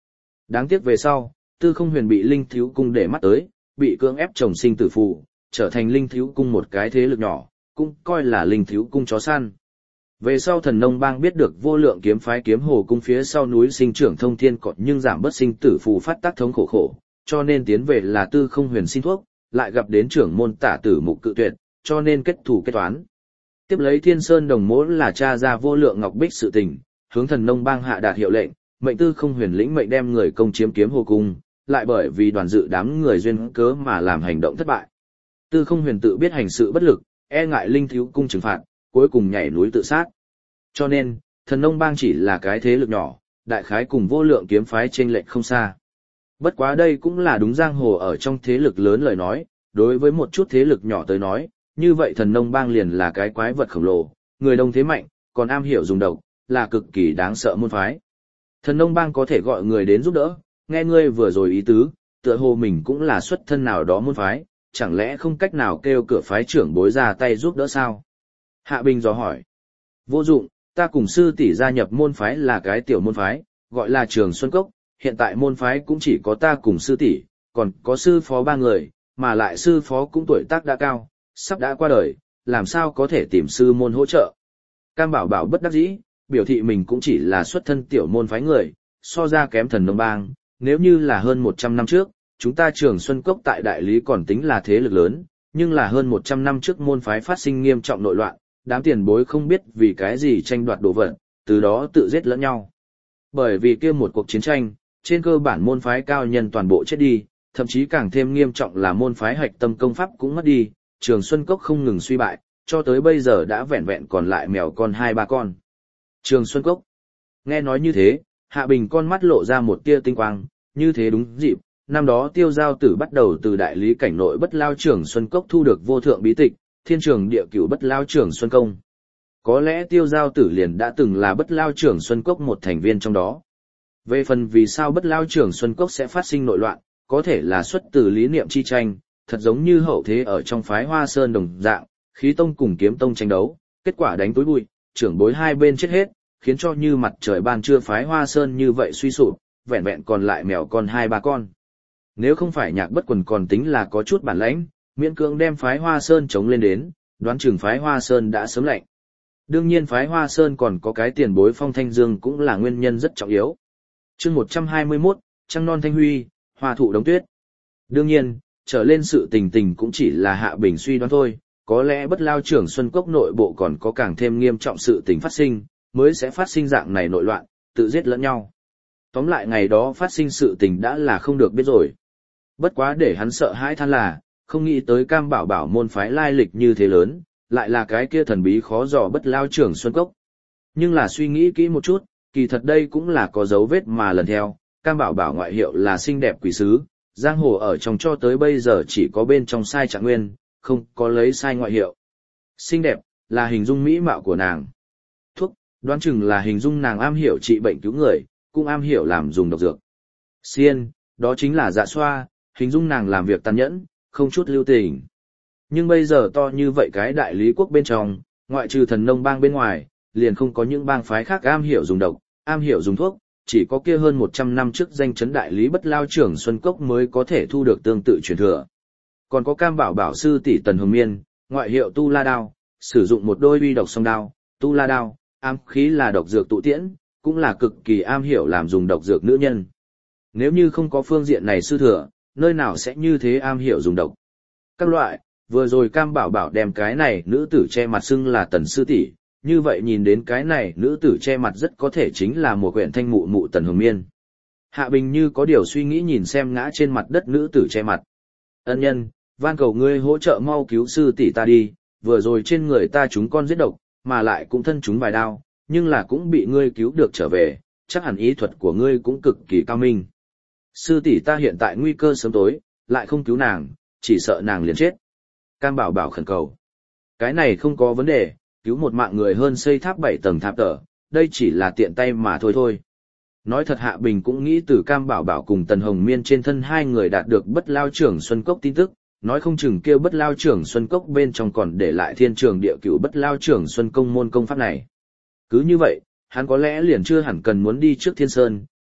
Đáng tiếc về sau, Tư Không Huyền bị Linh Thiếu Cung để mắt tới, bị cưỡng ép trồng sinh tử phù, trở thành Linh Thiếu Cung một cái thế lực nhỏ, cũng coi là Linh Thiếu Cung chó săn. Về sau Thần Nông Bang biết được Vô Lượng Kiếm phái Kiếm Hồ Cung phía sau núi sinh trưởng thông thiên cọt nhưng giảm bớt sinh tử phù phát tác thống khổ khổ, cho nên tiến về là Tư Không Huyền xin thuốc, lại gặp đến trưởng môn Tả Tử Mục cự tuyệt, cho nên kết thù kết toán. Tiếp lấy Thiên Sơn Đồng Mỗ là cha ra Vô Lượng Ngọc Bích sự tình, hướng Thần Nông Bang hạ đạt hiệu lệnh, mệnh Tư Không Huyền lĩnh mệnh đem người công chiếm Kiếm Hồ Cung, lại bởi vì đoàn dự đám người duyên cớ mà làm hành động thất bại. Tư Không Huyền tự biết hành sự bất lực, e ngại Linh Thiếu Cung trừng phạt, cuối cùng nhảy núi tự sát. Cho nên, Thần Nông Bang chỉ là cái thế lực nhỏ, đại khái cùng Vô Lượng Kiếm phái chênh lệch không xa. Bất quá đây cũng là đúng giang hồ ở trong thế lực lớn lời nói, đối với một chút thế lực nhỏ tới nói, như vậy Thần Nông Bang liền là cái quái vật khổng lồ, người đông thế mạnh, còn am hiểu dùng độc, là cực kỳ đáng sợ môn phái. Thần Nông Bang có thể gọi người đến giúp đỡ, nghe ngươi vừa rồi ý tứ, tựa hồ mình cũng là xuất thân nào đó môn phái, chẳng lẽ không cách nào kêu cửa phái trưởng bối ra tay giúp đỡ sao? Hạ Bình dò hỏi. Vô dụng, ta cùng sư tỷ gia nhập môn phái là cái tiểu môn phái, gọi là Trường Xuân Cốc, hiện tại môn phái cũng chỉ có ta cùng sư tỷ, còn có sư phó ba người, mà lại sư phó cũng tuổi tác đã cao, sắp đã qua đời, làm sao có thể tìm sư môn hỗ trợ. Cam Bảo Bảo bất đắc dĩ, biểu thị mình cũng chỉ là xuất thân tiểu môn phái người, so ra kém Thần Nông Bang, nếu như là hơn một trăm năm trước, chúng ta Trường Xuân Cốc tại đại lý còn tính là thế lực lớn, nhưng là hơn một trăm năm trước môn phái phát sinh nghiêm trọng nội loạn, đám tiền bối không biết vì cái gì tranh đoạt đồ vật, từ đó tự giết lẫn nhau. Bởi vì kia một cuộc chiến tranh, trên cơ bản môn phái cao nhân toàn bộ chết đi, thậm chí càng thêm nghiêm trọng là môn phái hạch tâm công pháp cũng mất đi, Trường Xuân Cốc không ngừng suy bại, cho tới bây giờ đã vẹn vẹn còn lại mèo con hai ba con. Trường Xuân Cốc. Nghe nói như thế, Hạ Bình con mắt lộ ra một tia tinh quang, như thế đúng dịp, năm đó Tiêu Giao Tử bắt đầu từ đại lý cảnh nội Bất Lao Trường Xuân Cốc thu được vô thượng bí tịch, Thiên Trường Địa Cửu Bất Lao Trường Xuân Công. Có lẽ Tiêu Giao Tử liền đã từng là Bất Lao Trường Xuân Cốc một thành viên trong đó. Về phần vì sao Bất Lao Trường Xuân Cốc sẽ phát sinh nội loạn, có thể là xuất từ lý niệm chi tranh, thật giống như hậu thế ở trong phái Hoa Sơn đồng dạng, Khí Tông cùng Kiếm Tông tranh đấu, kết quả đánh túi bụi, trưởng bối hai bên chết hết, khiến cho như mặt trời ban trưa phái Hoa Sơn như vậy suy sụp, vẹn vẹn còn lại mèo con hai ba con. Nếu không phải Nhạc Bất Quần còn tính là có chút bản lãnh, miễn cưỡng đem phái Hoa Sơn chống lên đến, đoán chừng phái Hoa Sơn đã sớm lạnh. Đương nhiên phái Hoa Sơn còn có cái tiền bối Phong Thanh Dương cũng là nguyên nhân rất trọng yếu. Chương một trăm hai mươi mốt, Trăng non thanh huy, hoa thụ đống tuyết. Đương nhiên, trở lên sự tình tình cũng chỉ là Hạ Bình suy đoán thôi, có lẽ Bất Lao Trường Xuân Cốc nội bộ còn có càng thêm nghiêm trọng sự tình phát sinh, mới sẽ phát sinh dạng này nội loạn, tự giết lẫn nhau. Tóm lại ngày đó phát sinh sự tình đã là không được biết rồi. Bất quá để hắn sợ hãi than là, không nghĩ tới Cam Bảo Bảo môn phái lai lịch như thế lớn, lại là cái kia thần bí khó dò Bất Lao Trường Xuân Cốc. Nhưng là suy nghĩ kỹ một chút, kỳ thật đây cũng là có dấu vết mà lần theo, Cam Bảo Bảo ngoại hiệu là xinh đẹp quỷ sứ, giang hồ ở trong cho tới bây giờ chỉ có bên trong sai trạng nguyên, không có lấy sai ngoại hiệu. Xinh đẹp, là hình dung mỹ mạo của nàng. Thuốc, đoán chừng là hình dung nàng am hiểu trị bệnh cứu người, cũng am hiểu làm dùng độc dược. Xiên, đó chính là dạ xoa, hình dung nàng làm việc tàn nhẫn, không chút lưu tình. Nhưng bây giờ to như vậy cái đại lý quốc bên trong, ngoại trừ Thần Nông Bang bên ngoài, liền không có những bang phái khác am hiểu dùng độc, am hiểu dùng thuốc, chỉ có kia hơn một trăm năm trước danh chấn đại lý Bất Lao Trường Xuân Cốc mới có thể thu được tương tự truyền thừa. Còn có Cam Bảo Bảo sư tỷ Tần Hồng Miên, ngoại hiệu Tu La Đao, sử dụng một đôi uy độc song đao, Tu La Đao, ám khí là độc dược tụ tiễn, cũng là cực kỳ am hiểu làm dùng độc dược nữ nhân. Nếu như không có phương diện này sư thừa, nơi nào sẽ như thế am hiểu dùng độc. Các loại, vừa rồi Cam Bảo Bảo đem cái này nữ tử che mặt xưng là Tần sư tỷ, như vậy nhìn đến cái này nữ tử che mặt rất có thể chính là một quyển thanh mụ mụ Tần Hồng Miên. Hạ Bình như có điều suy nghĩ nhìn xem ngã trên mặt đất nữ tử che mặt. Ân nhân, van cầu ngươi hỗ trợ mau cứu sư tỷ ta đi, vừa rồi trên người ta chúng con giết độc, mà lại cũng thân chúng vài đao, nhưng là cũng bị ngươi cứu được trở về, chắc hẳn ý thuật của ngươi cũng cực kỳ cao minh. Sư tỷ ta hiện tại nguy cơ sớm tối, lại không cứu nàng, chỉ sợ nàng liền chết. Cam Bảo Bảo khẩn cầu. Cái này không có vấn đề, cứu một mạng người hơn xây tháp bảy tầng tháp tở, đây chỉ là tiện tay mà thôi thôi. Nói thật Hạ Bình cũng nghĩ từ Cam Bảo Bảo cùng Tần Hồng Miên trên thân hai người đạt được Bất Lao Trường Xuân Cốc tin tức, nói không chừng kêu Bất Lao Trường Xuân Cốc bên trong còn để lại Thiên Trường Địa Cửu Bất Lao Trường Xuân Công môn công pháp này. Cứ như vậy, hắn có lẽ liền chưa hẳn cần muốn đi trước Thiên Sơn,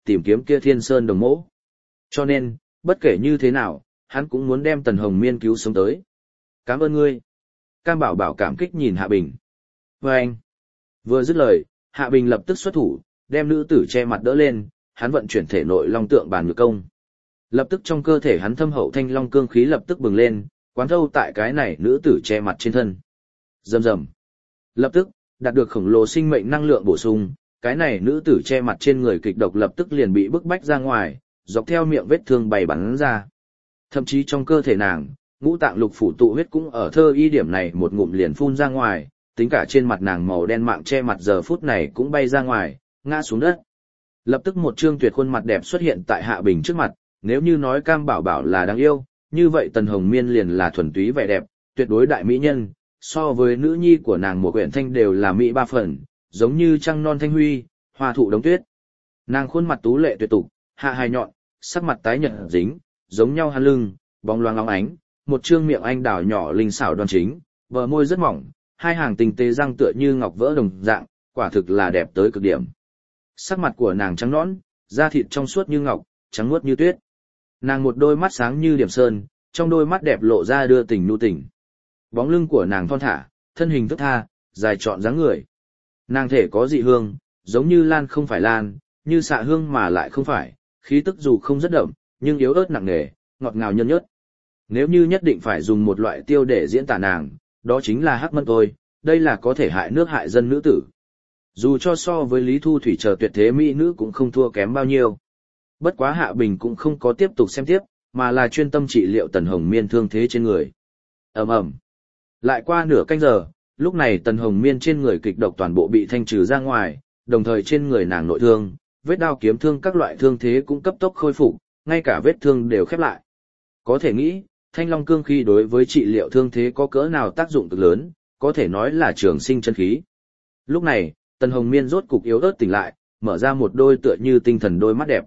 tìm kiếm kia thiên sơn đồng mỗ. Cho nên, bất kể như thế nào, hắn cũng muốn đem Tần Hồng Miên cứu sống tới. Cảm ơn ngươi. Cam Bảo Bảo cảm kích nhìn Hạ Bình. Và anh. Vừa dứt lời, Hạ Bình lập tức xuất thủ, đem nữ tử che mặt đỡ lên, hắn vận chuyển thể nội long tượng bàn ngược công. Lập tức trong cơ thể hắn thâm hậu thanh long cương khí lập tức bừng lên, quán thâu tại cái này nữ tử che mặt trên thân. Rầm rầm. Lập tức, đạt được khổng lồ sinh mệnh năng lượng bổ sung, cái này nữ tử che mặt trên người kịch độc lập tức liền bị bức bách ra ngoài, dọc theo miệng vết thương bày bắn ra. Thậm chí trong cơ thể nàng, ngũ tạng lục phủ tụ huyết cũng ở thơ y điểm này một ngụm liền phun ra ngoài, tính cả trên mặt nàng màu đen mạng che mặt giờ phút này cũng bay ra ngoài, ngã xuống đất. Lập tức một trương tuyệt khuôn mặt đẹp xuất hiện tại Hạ Bình trước mặt, nếu như nói Cam Bảo Bảo là đáng yêu, như vậy Tần Hồng Miên liền là thuần túy vẻ đẹp, tuyệt đối đại mỹ nhân, so với nữ nhi của nàng một quyển thanh đều là mỹ ba phần, giống như trăng non thanh huy, hoa thụ đống tuyết. Nàng khuôn mặt tú lệ tuyệt tục, hạ hài nhọn, sắc mặt tái nhợt dính, giống nhau hắn lưng, bóng loáng óng ánh, một trương miệng anh đào nhỏ linh xảo đoan chính, bờ môi rất mỏng, hai hàng tinh tế răng tựa như ngọc vỡ đồng dạng, quả thực là đẹp tới cực điểm. Sắc mặt của nàng trắng nõn, da thịt trong suốt như ngọc, trắng muốt như tuyết. Nàng một đôi mắt sáng như điểm sơn, trong đôi mắt đẹp lộ ra đưa tình nhu tình. Bóng lưng của nàng thon thả, thân hình thướt tha, dài trọn dáng người. Nàng thể có dị hương, giống như lan không phải lan, như xạ hương mà lại không phải, khí tức dù không rất đậm, nhưng yếu ớt nặng nề, ngọt ngào nhân nhớt. Nếu như nhất định phải dùng một loại tiêu để diễn tả nàng, đó chính là hắc mân tôi, đây là có thể hại nước hại dân nữ tử. Dù cho so với Lý Thu Thủy chờ tuyệt thế mỹ nữ cũng không thua kém bao nhiêu. Bất quá Hạ Bình cũng không có tiếp tục xem tiếp, mà là chuyên tâm trị liệu Tần Hồng Miên thương thế trên người. Ầm ầm. Lại qua nửa canh giờ, lúc này Tần Hồng Miên trên người kịch độc toàn bộ bị thanh trừ ra ngoài, đồng thời trên người nàng nội thương, vết đao kiếm thương các loại thương thế cũng cấp tốc khôi phục, ngay cả vết thương đều khép lại. Có thể nghĩ, thanh long cương khí đối với trị liệu thương thế có cỡ nào tác dụng cực lớn, có thể nói là trường sinh chân khí. Lúc này, Tần Hồng Miên rốt cục yếu ớt tỉnh lại, mở ra một đôi tựa như tinh thần đôi mắt đẹp.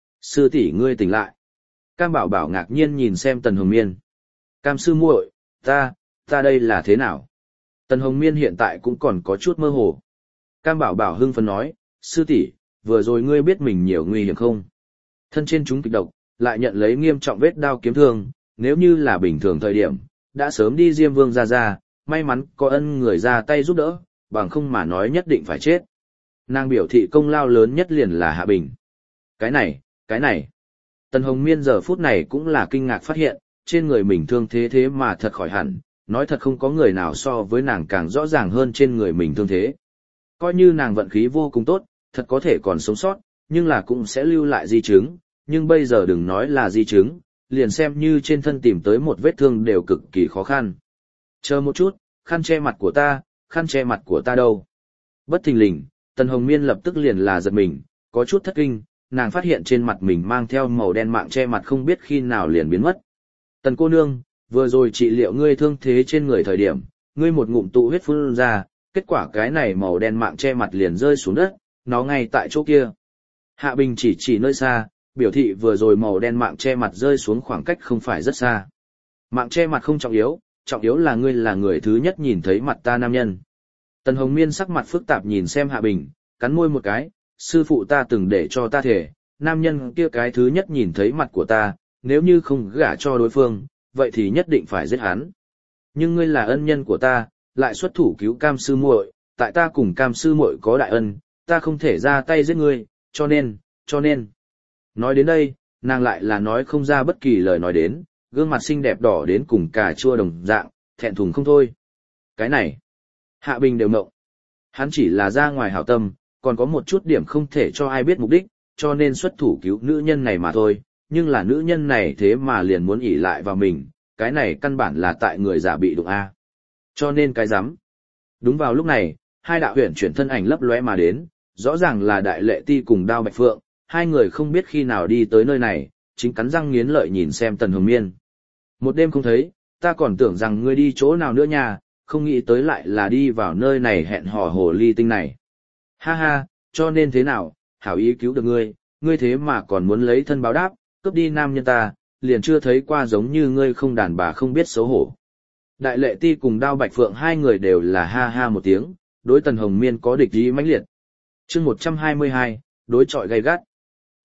Sư tỷ ngươi tỉnh lại. Cam Bảo Bảo ngạc nhiên nhìn xem Tần Hồng Miên. Cam sư muội, ta, ta đây là thế nào? Tần Hồng Miên hiện tại cũng còn có chút mơ hồ. Cam Bảo Bảo hưng phấn nói, sư tỷ, vừa rồi ngươi biết mình nhiều nguy hiểm không? Thân trên chúng kịch độc, lại nhận lấy nghiêm trọng vết đao kiếm thương, nếu như là bình thường thời điểm, đã sớm đi Diêm Vương ra ra, may mắn có ân người ra tay giúp đỡ, bằng không mà nói nhất định phải chết. Nàng biểu thị công lao lớn nhất liền là Hạ Bình. Cái này, cái này. Tần Hồng Miên giờ phút này cũng là kinh ngạc phát hiện, trên người mình thương thế thế mà thật khỏi hẳn, nói thật không có người nào so với nàng càng rõ ràng hơn trên người mình thương thế. Coi như nàng vận khí vô cùng tốt, thật có thể còn sống sót, nhưng là cũng sẽ lưu lại di chứng, nhưng bây giờ đừng nói là di chứng, liền xem như trên thân tìm tới một vết thương đều cực kỳ khó khăn. Chờ một chút, khăn che mặt của ta, khăn che mặt của ta đâu? Bất thình lình, Tần Hồng Miên lập tức liền là giật mình, có chút thất kinh, nàng phát hiện trên mặt mình mang theo màu đen mạng che mặt không biết khi nào liền biến mất. Tần cô nương, vừa rồi trị liệu ngươi thương thế trên người thời điểm, ngươi một ngụm tụ huyết phun ra, kết quả cái này màu đen mạng che mặt liền rơi xuống đất, nó ngay tại chỗ kia. Hạ Bình chỉ chỉ nơi xa, biểu thị vừa rồi màu đen mạng che mặt rơi xuống khoảng cách không phải rất xa. Mạng che mặt không trọng yếu, trọng yếu là ngươi là người thứ nhất nhìn thấy mặt ta nam nhân. Tần Hồng Miên sắc mặt phức tạp nhìn xem Hạ Bình, cắn môi một cái, sư phụ ta từng để cho ta thể, nam nhân kia cái thứ nhất nhìn thấy mặt của ta, nếu như không gả cho đối phương, vậy thì nhất định phải giết hắn. Nhưng ngươi là ân nhân của ta, lại xuất thủ cứu Cam sư muội, tại ta cùng Cam sư muội có đại ân, ta không thể ra tay giết ngươi, cho nên, cho nên. Nói đến đây, nàng lại là nói không ra bất kỳ lời nói đến, gương mặt xinh đẹp đỏ đến cùng cà chua đồng dạng, thẹn thùng không thôi. Cái này, Hạ Bình đều ngộng. Hắn chỉ là ra ngoài hảo tâm, còn có một chút điểm không thể cho ai biết mục đích, cho nên xuất thủ cứu nữ nhân này mà thôi, nhưng là nữ nhân này thế mà liền muốn ỷ lại vào mình, cái này căn bản là tại người giả bị đụng A. Cho nên cái rắm. Đúng vào lúc này, hai đạo huyền chuyển thân ảnh lấp lóe mà đến, rõ ràng là Đại Lệ Ti cùng Đao Bạch Phượng, hai người không biết khi nào đi tới nơi này, chính cắn răng nghiến lợi nhìn xem Tần Hồng Miên. Một đêm không thấy, ta còn tưởng rằng ngươi đi chỗ nào nữa nha, không nghĩ tới lại là đi vào nơi này hẹn hò hồ ly tinh này. Ha ha, cho nên thế nào, hảo ý cứu được ngươi, ngươi thế mà còn muốn lấy thân báo đáp, cướp đi nam nhân ta, liền chưa thấy qua giống như ngươi không đàn bà không biết xấu hổ. Đại Lệ Ti cùng Đao Bạch Phượng hai người đều là ha ha một tiếng, đối Tần Hồng Miên có địch ý mãnh liệt. Chương một trăm hai mươi hai, đối chọi gay gắt.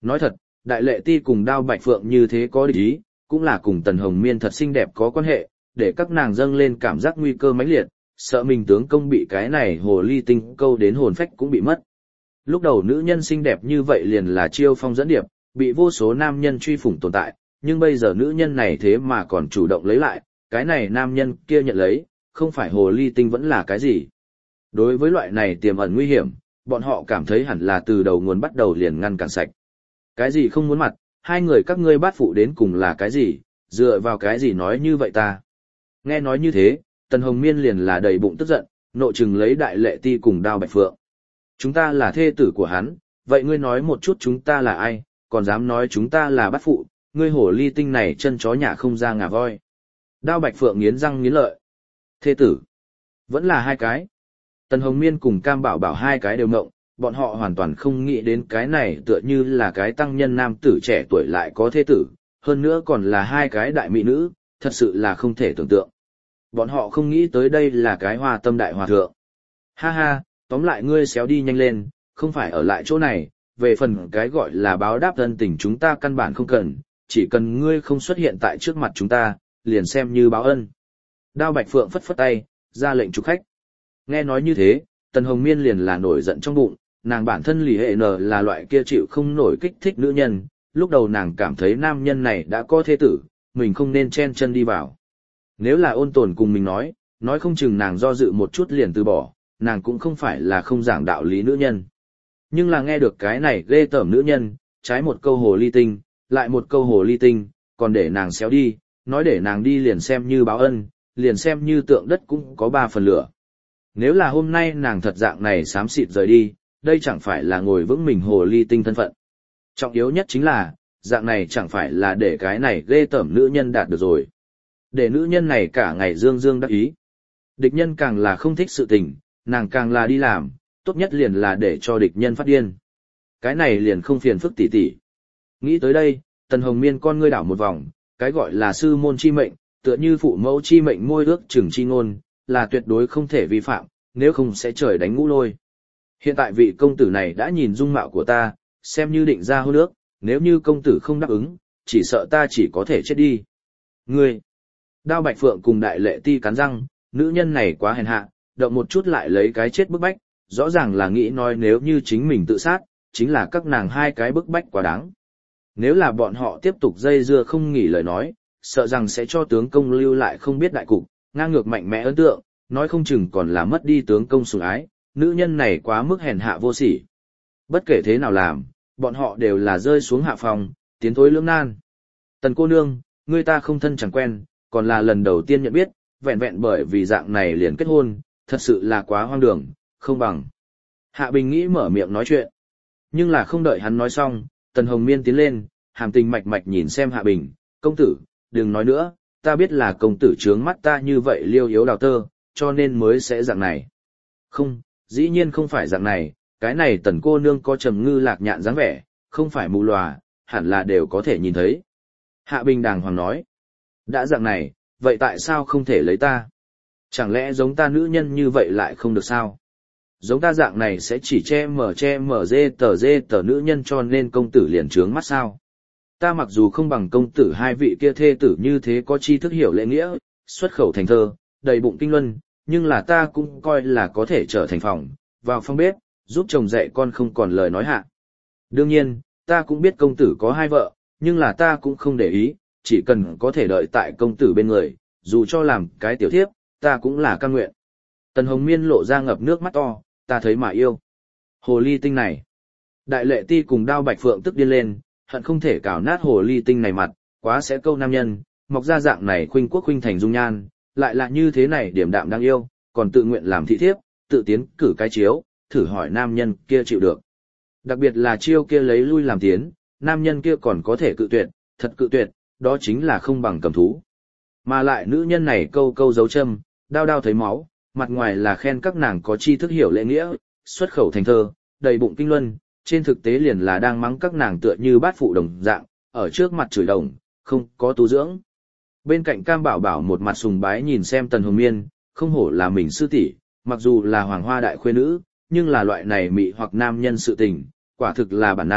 Nói thật, Đại Lệ Ti cùng Đao Bạch Phượng như thế có địch ý, cũng là cùng Tần Hồng Miên thật xinh đẹp có quan hệ, để các nàng dâng lên cảm giác nguy cơ mãnh liệt, sợ mình tướng công bị cái này hồ ly tinh câu đến hồn phách cũng bị mất. Lúc đầu nữ nhân xinh đẹp như vậy liền là chiêu phong dẫn điệp, bị vô số nam nhân truy phủng tồn tại, nhưng bây giờ nữ nhân này thế mà còn chủ động lấy lại, cái này nam nhân kia nhận lấy, không phải hồ ly tinh vẫn là cái gì. Đối với loại này tiềm ẩn nguy hiểm, bọn họ cảm thấy hẳn là từ đầu nguồn bắt đầu liền ngăn cản sạch. Cái gì không muốn mặt, hai người các ngươi bát phụ đến cùng là cái gì, dựa vào cái gì nói như vậy ta. Nghe nói như thế, Tần Hồng Miên liền là đầy bụng tức giận, nộ chừng lấy Đại Lệ Ti cùng Đao Bạch Phượng. Chúng ta là thê tử của hắn, vậy ngươi nói một chút chúng ta là ai, còn dám nói chúng ta là bát phụ, ngươi hổ ly tinh này chân chó nhả không ra ngà voi. Đao Bạch Phượng nghiến răng nghiến lợi. Thê tử, vẫn là hai cái. Tần Hồng Miên cùng Cam Bảo Bảo hai cái đều ngộng, bọn họ hoàn toàn không nghĩ đến cái này tựa như là cái tăng nhân nam tử trẻ tuổi lại có thê tử, hơn nữa còn là hai cái đại mỹ nữ, thật sự là không thể tưởng tượng. Bọn họ không nghĩ tới đây là cái hoa tâm đại hòa thượng. Ha ha, tóm lại ngươi xéo đi nhanh lên, không phải ở lại chỗ này, về phần cái gọi là báo đáp ân tình chúng ta căn bản không cần, chỉ cần ngươi không xuất hiện tại trước mặt chúng ta, liền xem như báo ân. Đao Bạch Phượng phất phất tay, ra lệnh chụp khách. Nghe nói như thế, Tần Hồng Miên liền là nổi giận trong bụng, nàng bản thân lì hệ nờ là loại kia chịu không nổi kích thích nữ nhân, lúc đầu nàng cảm thấy nam nhân này đã có thê tử, mình không nên chen chân đi vào. Nếu là Ôn Tồn cùng mình nói, nói không chừng nàng do dự một chút liền từ bỏ, nàng cũng không phải là không giảng đạo lý nữ nhân. Nhưng là nghe được cái này ghê tởm nữ nhân, trái một câu hồ ly tinh, lại một câu hồ ly tinh, còn để nàng xéo đi, nói để nàng đi liền xem như báo ân, liền xem như tượng đất cũng có ba phần lửa. Nếu là hôm nay nàng thật dạng này xám xịt rời đi, đây chẳng phải là ngồi vững mình hồ ly tinh thân phận. Trọng yếu nhất chính là, dạng này chẳng phải là để cái này ghê tởm nữ nhân đạt được rồi. Để nữ nhân này cả ngày dương dương đắc ý. Địch nhân càng là không thích sự tình, nàng càng là đi làm, tốt nhất liền là để cho địch nhân phát điên. Cái này liền không phiền phức tỉ tỉ. Nghĩ tới đây, Tần Hồng Miên con ngươi đảo một vòng, cái gọi là sư môn chi mệnh, tựa như phụ mẫu chi mệnh môi ước chừng chi ngôn, là tuyệt đối không thể vi phạm, nếu không sẽ trời đánh ngũ lôi. Hiện tại vị công tử này đã nhìn dung mạo của ta, xem như định ra hôn ước, nếu như công tử không đáp ứng, chỉ sợ ta chỉ có thể chết đi. Ngươi! Đao Bạch Phượng cùng Đại Lệ Ti cắn răng, nữ nhân này quá hèn hạ, động một chút lại lấy cái chết bức bách, rõ ràng là nghĩ nói nếu như chính mình tự sát, chính là các nàng hai cái bức bách quá đáng. Nếu là bọn họ tiếp tục dây dưa không nghỉ lời nói, sợ rằng sẽ cho tướng công lưu lại không biết đại cục, ngang ngược mạnh mẽ ấn tượng, nói không chừng còn là mất đi tướng công sủng ái, nữ nhân này quá mức hèn hạ vô sỉ. Bất kể thế nào làm, bọn họ đều là rơi xuống hạ phòng, tiến thối lưỡng nan. Tần cô nương, người ta không thân chẳng quen, còn là lần đầu tiên nhận biết, vẹn vẹn bởi vì dạng này liền kết hôn, thật sự là quá hoang đường, không bằng. Hạ Bình nghĩ mở miệng nói chuyện. Nhưng là không đợi hắn nói xong, Tần Hồng Miên tiến lên, hàm tình mạch mạch nhìn xem Hạ Bình, công tử, đừng nói nữa, ta biết là công tử trướng mắt ta như vậy liêu yếu đào tơ, cho nên mới sẽ dạng này. Không, dĩ nhiên không phải dạng này, cái này Tần cô nương có trầm ngư lạc nhạn dáng vẻ, không phải mù lòa, hẳn là đều có thể nhìn thấy. Hạ Bình đàng hoàng nói, đã dạng này, vậy tại sao không thể lấy ta? Chẳng lẽ giống ta nữ nhân như vậy lại không được sao? Giống ta dạng này sẽ chỉ che mở che mở dê tờ dê tờ nữ nhân cho nên công tử liền trướng mắt sao? Ta mặc dù không bằng công tử hai vị kia thê tử như thế có tri thức hiểu lễ nghĩa, xuất khẩu thành thơ, đầy bụng kinh luân, nhưng là ta cũng coi là có thể trở thành phòng, vào phòng bếp, giúp chồng dạy con không còn lời nói hạ. Đương nhiên, ta cũng biết công tử có hai vợ, nhưng là ta cũng không để ý, chỉ cần có thể đợi tại công tử bên người, dù cho làm cái tiểu thiếp, ta cũng là cam nguyện. Tần Hồng Miên lộ ra ngập nước mắt to, ta thấy mà yêu. Hồ ly tinh này. Đại Lệ Ti cùng Đao Bạch Phượng tức điên lên, hận không thể cào nát hồ ly tinh này mặt, quá sẽ câu nam nhân, mọc ra dạng này khuynh quốc khuynh thành dung nhan, lại là như thế này điểm đạm đáng yêu, còn tự nguyện làm thị thiếp, tự tiến cử cái chiếu, thử hỏi nam nhân kia chịu được. Đặc biệt là chiêu kia lấy lui làm tiến, nam nhân kia còn có thể cự tuyệt, thật cự tuyệt, đó chính là không bằng cầm thú. Mà lại nữ nhân này câu câu dấu châm, đao đao thấy máu, mặt ngoài là khen các nàng có tri thức hiểu lễ nghĩa, xuất khẩu thành thơ, đầy bụng kinh luân, trên thực tế liền là đang mắng các nàng tựa như bát phụ đồng dạng, ở trước mặt chửi đồng, không có tu dưỡng. Bên cạnh Cam Bảo Bảo một mặt sùng bái nhìn xem Tần Hồng Miên, không hổ là mình sư tỷ, mặc dù là hoàng hoa đại khuê nữ, nhưng là loại này mị hoặc nam nhân sự tình, quả thực là bản năng,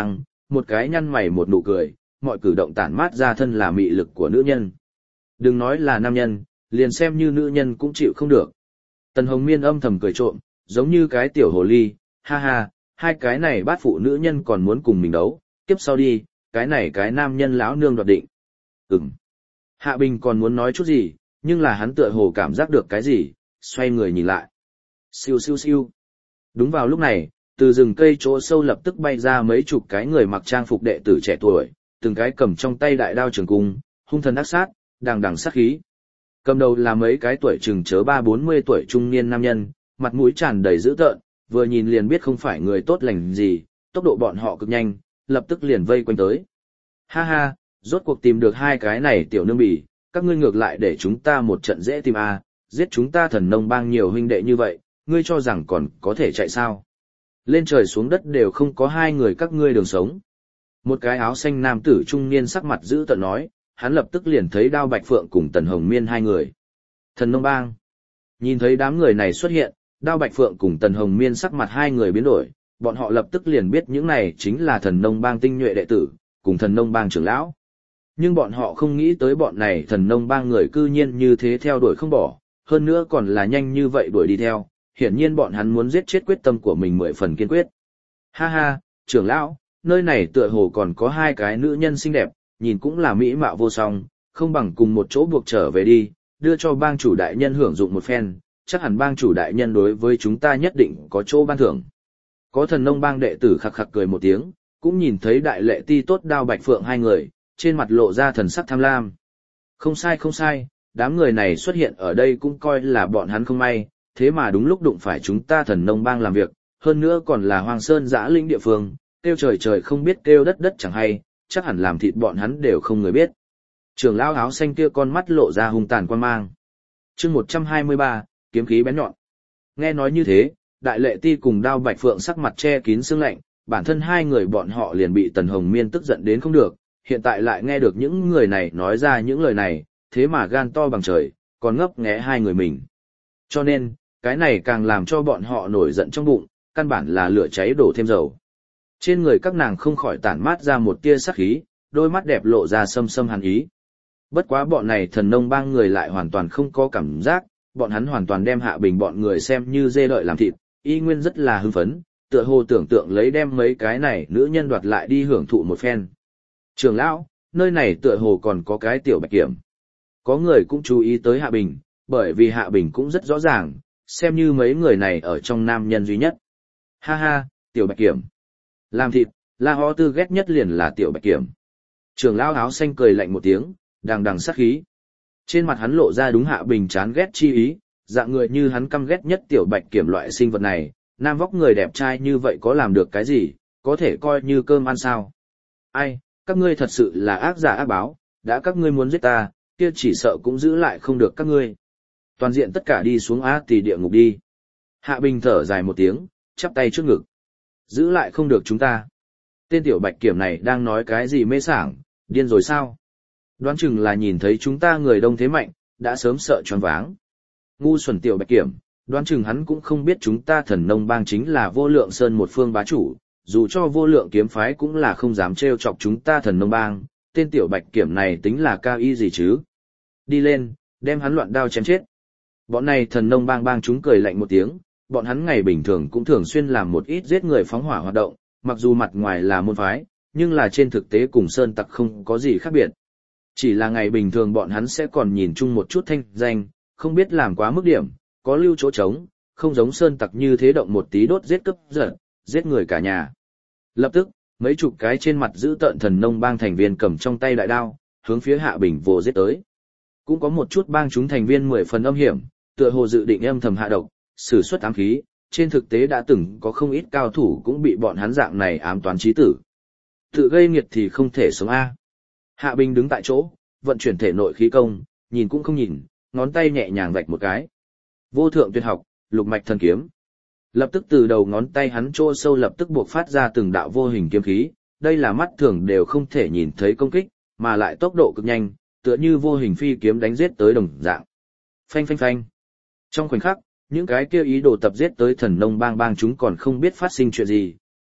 một cái nhăn mày một nụ cười, mọi cử động tản mát ra thân là mị lực của nữ nhân. Đừng nói là nam nhân, liền xem như nữ nhân cũng chịu không được. Tần Hồng Miên âm thầm cười trộm, giống như cái tiểu hồ ly, ha ha, hai cái này bát phụ nữ nhân còn muốn cùng mình đấu, kiếp sau đi, cái này cái nam nhân lão nương đoạt định. Ừm. Hạ Bình còn muốn nói chút gì, nhưng là hắn tựa hồ cảm giác được cái gì, xoay người nhìn lại. Siêu siêu siêu. Đúng vào lúc này, từ rừng cây chỗ sâu lập tức bay ra mấy chục cái người mặc trang phục đệ tử trẻ tuổi, từng cái cầm trong tay đại đao trường cung, hung thần ác sát, đằng đằng sát khí. Cầm đầu là mấy cái tuổi chừng chớ ba bốn mươi tuổi trung niên nam nhân, mặt mũi tràn đầy dữ tợn, vừa nhìn liền biết không phải người tốt lành gì, tốc độ bọn họ cực nhanh, lập tức liền vây quanh tới. Ha ha, rốt cuộc tìm được hai cái này tiểu nương bỉ, các ngươi ngược lại để chúng ta một trận dễ tìm a, giết chúng ta Thần Nông Bang nhiều huynh đệ như vậy, ngươi cho rằng còn có thể chạy sao? Lên trời xuống đất đều không có hai người các ngươi đường sống. Một cái áo xanh nam tử trung niên sắc mặt dữ tợn nói, hắn lập tức liền thấy Đao Bạch Phượng cùng Tần Hồng Miên hai người. Thần Nông Bang. Nhìn thấy đám người này xuất hiện, Đao Bạch Phượng cùng Tần Hồng Miên sắc mặt hai người biến đổi, bọn họ lập tức liền biết những này chính là Thần Nông Bang tinh nhuệ đệ tử, cùng Thần Nông Bang trưởng lão. Nhưng bọn họ không nghĩ tới bọn này Thần Nông Bang người cư nhiên như thế theo đuổi không bỏ, hơn nữa còn là nhanh như vậy đuổi đi theo, hiển nhiên bọn hắn muốn giết chết quyết tâm của mình mười phần kiên quyết. Ha ha, trưởng lão, nơi này tựa hồ còn có hai cái nữ nhân xinh đẹp, nhìn cũng là mỹ mạo vô song, không bằng cùng một chỗ buộc trở về đi, đưa cho bang chủ đại nhân hưởng dụng một phen, chắc hẳn bang chủ đại nhân đối với chúng ta nhất định có chỗ ban thưởng. Có Thần Nông Bang đệ tử khặc khặc cười một tiếng, cũng nhìn thấy đại lệ ti tốt Đao Bạch Phượng hai người, trên mặt lộ ra thần sắc tham lam. Không sai không sai, đám người này xuất hiện ở đây cũng coi là bọn hắn không may, thế mà đúng lúc đụng phải chúng ta Thần Nông Bang làm việc, hơn nữa còn là Hoàng Sơn Dã Linh địa phương, kêu trời trời không biết kêu đất đất chẳng hay, chắc hẳn làm thịt bọn hắn đều không người biết. Trưởng lão áo xanh kia con mắt lộ ra hung tàn quan mang. Chương một trăm hai mươi ba, kiếm khí bén nhọn. Nghe nói như thế, đại lệ ti cùng Đao Bạch Phượng sắc mặt che kín sương lạnh, bản thân hai người bọn họ liền bị Tần Hồng Miên tức giận đến không được, hiện tại lại nghe được những người này nói ra những lời này, thế mà gan to bằng trời, còn ngấp nghé hai người mình. Cho nên, cái này càng làm cho bọn họ nổi giận trong bụng, căn bản là lửa cháy đổ thêm dầu. Trên người các nàng không khỏi tản mát ra một tia sắc khí, đôi mắt đẹp lộ ra sâm sâm hàn ý. Bất quá bọn này Thần Nông Bang người lại hoàn toàn không có cảm giác, bọn hắn hoàn toàn đem Hạ Bình bọn người xem như dê đợi làm thịt, y nguyên rất là hưng phấn, tựa hồ tưởng tượng lấy đem mấy cái này nữ nhân đoạt lại đi hưởng thụ một phen. Trưởng lão, nơi này tựa hồ còn có cái tiểu Bạch Kiểm. Có người cũng chú ý tới Hạ Bình, bởi vì Hạ Bình cũng rất rõ ràng, xem như mấy người này ở trong nam nhân duy nhất. Ha ha, tiểu Bạch Kiểm. Làm thịt, La Ho Tư ghét nhất liền là tiểu Bạch Kiểm. Trưởng lão áo xanh cười lạnh một tiếng, đằng đằng sát khí. Trên mặt hắn lộ ra đúng Hạ Bình chán ghét chi ý, dạng người như hắn căm ghét nhất tiểu Bạch Kiểm loại sinh vật này, nam vóc người đẹp trai như vậy có làm được cái gì, có thể coi như cơm ăn sao. Ai, các ngươi thật sự là ác giả ác báo, đã các ngươi muốn giết ta, kia chỉ sợ cũng giữ lại không được các ngươi. Toàn diện tất cả đi xuống Á Tỳ địa ngục đi. Hạ Bình thở dài một tiếng, chắp tay trước ngực. Giữ lại không được chúng ta. Tên tiểu Bạch Kiểm này đang nói cái gì mê sảng, điên rồi sao? Đoán chừng là nhìn thấy chúng ta người đông thế mạnh, đã sớm sợ choáng váng. Ngu xuẩn tiểu Bạch Kiểm, đoán chừng hắn cũng không biết chúng ta Thần Nông Bang chính là Vô Lượng Sơn một phương bá chủ, dù cho Vô Lượng kiếm phái cũng là không dám trêu chọc chúng ta Thần Nông Bang, tên tiểu Bạch Kiểm này tính là cao y gì chứ? Đi lên, đem hắn loạn đao chém chết. Bọn này Thần Nông Bang bang chúng cười lạnh một tiếng, bọn hắn ngày bình thường cũng thường xuyên làm một ít giết người phóng hỏa hoạt động, mặc dù mặt ngoài là môn phái, nhưng là trên thực tế cùng sơn tặc không có gì khác biệt. Chỉ là ngày bình thường bọn hắn sẽ còn nhìn chung một chút thanh danh, không biết làm quá mức điểm, có lưu chỗ trống, không giống sơn tặc như thế động một tí đốt giết cướp giật, giết người cả nhà. Lập tức, mấy chục cái trên mặt giữ tợn Thần Nông Bang thành viên cầm trong tay đại đao, hướng phía Hạ Bình vồ giết tới. Cũng có một chút bang chúng thành viên mười phần âm hiểm, tựa hồ dự định âm thầm hạ độc, sử xuất ám khí, trên thực tế đã từng có không ít cao thủ cũng bị bọn hắn dạng này ám toán chí tử. Tự gây nghiệt thì không thể sống a. Hạ Bình đứng tại chỗ, vận chuyển thể nội khí công, nhìn cũng không nhìn, ngón tay nhẹ nhàng vạch một cái. Vô thượng tuyệt học, lục mạch thần kiếm. Lập tức từ đầu ngón tay hắn chỗ sâu lập tức buộc phát ra từng đạo vô hình kiếm khí, đây là mắt thường đều không thể nhìn thấy công kích, mà lại tốc độ cực nhanh, tựa như vô hình phi kiếm đánh giết tới đồng dạng. Phanh phanh phanh. Trong khoảnh khắc, những cái kia ý đồ tập giết tới Thần Nông Bang bang chúng còn không biết phát sinh chuyện gì,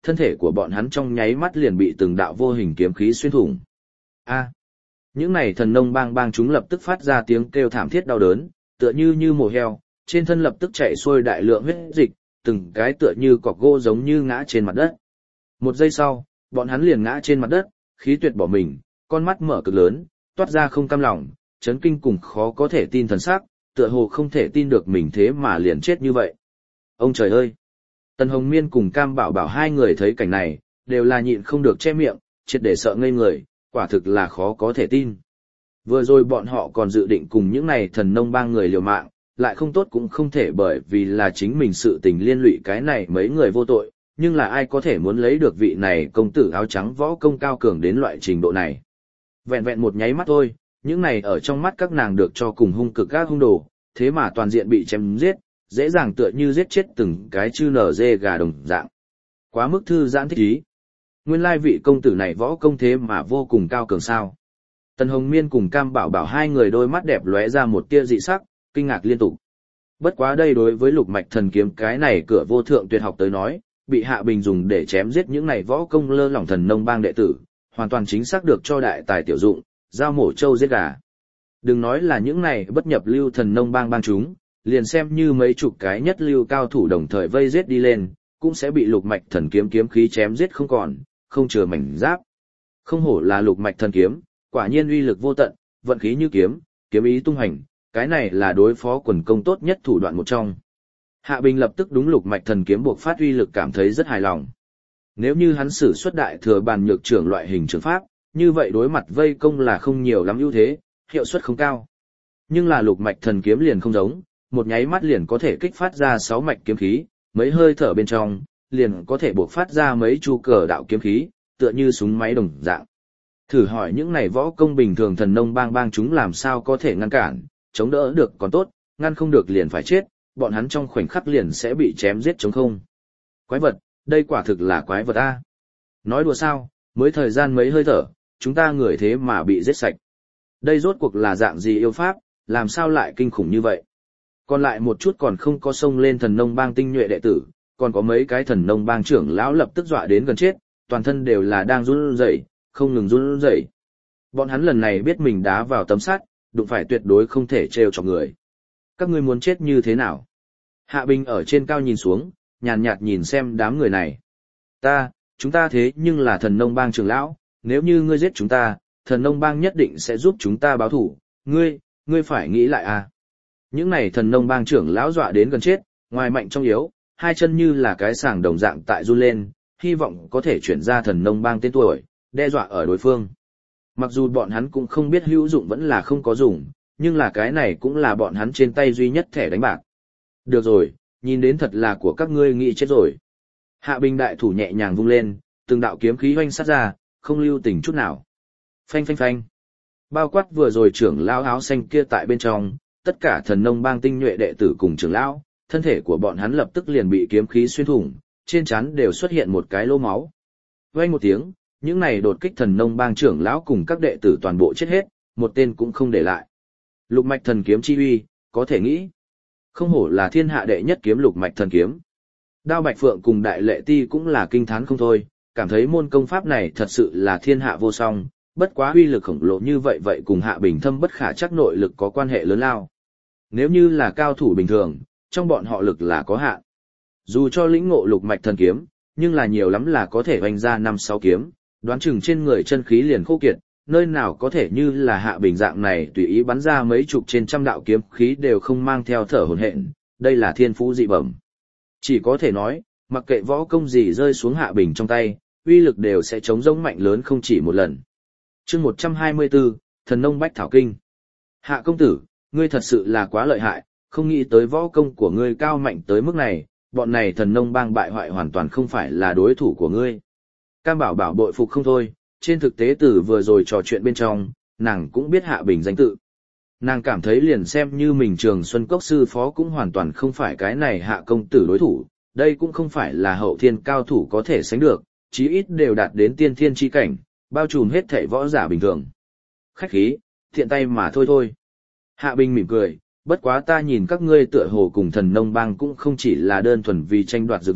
thân thể của bọn hắn trong nháy mắt liền bị từng đạo vô hình kiếm khí xuyên thủng. A. Những này thần nông bang bang chúng lập tức phát ra tiếng kêu thảm thiết đau đớn, tựa như như mổ heo, trên thân lập tức chảy xuôi đại lượng huyết dịch, từng cái tựa như cọc gỗ giống như ngã trên mặt đất. Một giây sau, bọn hắn liền ngã trên mặt đất, khí tuyệt bỏ mình, con mắt mở cực lớn, toát ra không cam lòng, chấn kinh cùng khó có thể tin thần sắc, tựa hồ không thể tin được mình thế mà liền chết như vậy. Ông trời ơi! Tần Hồng Miên cùng Cam Bảo Bảo hai người thấy cảnh này, đều là nhịn không được che miệng, triệt để sợ ngây người, quả thực là khó có thể tin. Vừa rồi bọn họ còn dự định cùng những này thần nông bang người liều mạng, lại không tốt cũng không thể bởi vì là chính mình sự tình liên lụy cái này mấy người vô tội, nhưng là ai có thể muốn lấy được vị này công tử áo trắng võ công cao cường đến loại trình độ này. Vẹn vẹn một nháy mắt thôi, những này ở trong mắt các nàng được cho cùng hung cực các hung đồ, thế mà toàn diện bị chém giết, dễ dàng tựa như giết chết từng cái chư nở dê gà đồng dạng. Quá mức thư giãn thích ý. Nguyên lai vị công tử này võ công thế mà vô cùng cao cường sao. Tần Hồng Miên cùng Cam Bảo Bảo hai người đôi mắt đẹp lóe ra một tia dị sắc, kinh ngạc liên tục. Bất quá đây đối với lục mạch thần kiếm cái này cửa vô thượng tuyệt học tới nói, bị Hạ Bình dùng để chém giết những này võ công lơ lỏng thần nông bang đệ tử, hoàn toàn chính xác được cho đại tài tiểu dụng, giao mổ trâu giết gà. Đừng nói là những này bất nhập lưu thần nông bang bang chúng, liền xem như mấy chục cái nhất lưu cao thủ đồng thời vây giết đi lên, cũng sẽ bị lục mạch thần kiếm kiếm khí chém giết không còn, không chừa mảnh giáp. Không hổ là lục mạch thần kiếm, quả nhiên uy lực vô tận, vận khí như kiếm, kiếm ý tung hành, cái này là đối phó quần công tốt nhất thủ đoạn một trong. Hạ Bình lập tức đúng lục mạch thần kiếm buộc phát uy lực cảm thấy rất hài lòng. Nếu như hắn sử xuất đại thừa bàn nhược trưởng loại hình trường pháp, như vậy đối mặt vây công là không nhiều lắm ưu thế, hiệu suất không cao. Nhưng là lục mạch thần kiếm liền không giống, một nháy mắt liền có thể kích phát ra sáu mạch kiếm khí, mấy hơi thở bên trong, liền có thể buộc phát ra mấy chu cờ đạo kiếm khí, tựa như súng máy đồng dạng. Thử hỏi những này võ công bình thường thần nông bang bang chúng làm sao có thể ngăn cản, chống đỡ được còn tốt, ngăn không được liền phải chết, bọn hắn trong khoảnh khắc liền sẽ bị chém giết chống không. Quái vật, đây quả thực là quái vật a. Nói đùa sao, mới thời gian mấy hơi thở, chúng ta người thế mà bị giết sạch. Đây rốt cuộc là dạng gì yêu pháp, làm sao lại kinh khủng như vậy. Còn lại một chút còn không có xông lên thần nông bang tinh nhuệ đệ tử, còn có mấy cái thần nông bang trưởng lão lập tức dọa đến gần chết, toàn thân đều là đang run rẩy, không ngừng run rẩy. Bọn hắn lần này biết mình đá vào tấm sắt, đụng phải tuyệt đối không thể trêu chọc người. Các ngươi muốn chết như thế nào? Hạ Bình ở trên cao nhìn xuống, nhàn nhạt nhìn xem đám người này. Ta, chúng ta thế nhưng là thần nông bang trưởng lão, nếu như ngươi giết chúng ta, thần nông bang nhất định sẽ giúp chúng ta báo thủ, ngươi, ngươi phải nghĩ lại à. Những này thần nông bang trưởng lão dọa đến gần chết, ngoài mạnh trong yếu, hai chân như là cái sàng đồng dạng tại run lên, hy vọng có thể chuyển ra thần nông bang tên tuổi, đe dọa ở đối phương. Mặc dù bọn hắn cũng không biết hữu dụng vẫn là không có dùng, nhưng là cái này cũng là bọn hắn trên tay duy nhất thẻ đánh bạc. Được rồi, nhìn đến thật là của các ngươi nghĩ chết rồi. Hạ Bình đại thủ nhẹ nhàng vung lên, từng đạo kiếm khí hoanh sát ra, không lưu tình chút nào. Phanh phanh phanh. Bao quát vừa rồi trưởng lão áo xanh kia tại bên trong, tất cả thần nông bang tinh nhuệ đệ tử cùng trưởng lão, thân thể của bọn hắn lập tức liền bị kiếm khí xuyên thủng, trên trán đều xuất hiện một cái lỗ máu. Vang một tiếng, những này đột kích thần nông bang trưởng lão cùng các đệ tử toàn bộ chết hết, một tên cũng không để lại. Lục mạch thần kiếm chi uy, có thể nghĩ, không hổ là thiên hạ đệ nhất kiếm lục mạch thần kiếm. Đao Bạch Phượng cùng Đại Lệ Ti cũng là kinh thán không thôi, cảm thấy môn công pháp này thật sự là thiên hạ vô song, bất quá uy lực khổng lồ như vậy vậy cùng Hạ Bình thâm bất khả trắc nội lực có quan hệ lớn lao. Nếu như là cao thủ bình thường, trong bọn họ lực là có hạn. Dù cho lĩnh ngộ lục mạch thần kiếm, nhưng là nhiều lắm là có thể vành ra năm sáu kiếm, đoán chừng trên người chân khí liền khô kiệt, nơi nào có thể như là Hạ Bình dạng này tùy ý bắn ra mấy chục trên trăm đạo kiếm khí đều không mang theo thở hổn hển, đây là thiên phú dị bẩm. Chỉ có thể nói, mặc kệ võ công gì rơi xuống Hạ Bình trong tay, uy lực đều sẽ chống rông mạnh lớn không chỉ một lần. Chương một trăm hai mươi tư, Thần nông Bách Thảo Kinh. Hạ công tử, ngươi thật sự là quá lợi hại, không nghĩ tới võ công của ngươi cao mạnh tới mức này, bọn này thần nông bang bại hoại hoàn toàn không phải là đối thủ của ngươi. Cam Bảo Bảo bội phục không thôi, trên thực tế từ vừa rồi trò chuyện bên trong, nàng cũng biết Hạ Bình danh tự. Nàng cảm thấy liền xem như mình Trường Xuân Cốc sư phó cũng hoàn toàn không phải cái này Hạ công tử đối thủ, đây cũng không phải là hậu thiên cao thủ có thể sánh được, chí ít đều đạt đến tiên thiên chi cảnh, bao trùm hết thảy võ giả bình thường. Khách khí, thiện tay mà thôi thôi. Hạ Bình mỉm cười, bất quá ta nhìn các ngươi tựa hồ cùng thần nông bang cũng không chỉ là đơn thuần vì tranh đoạt dược vật,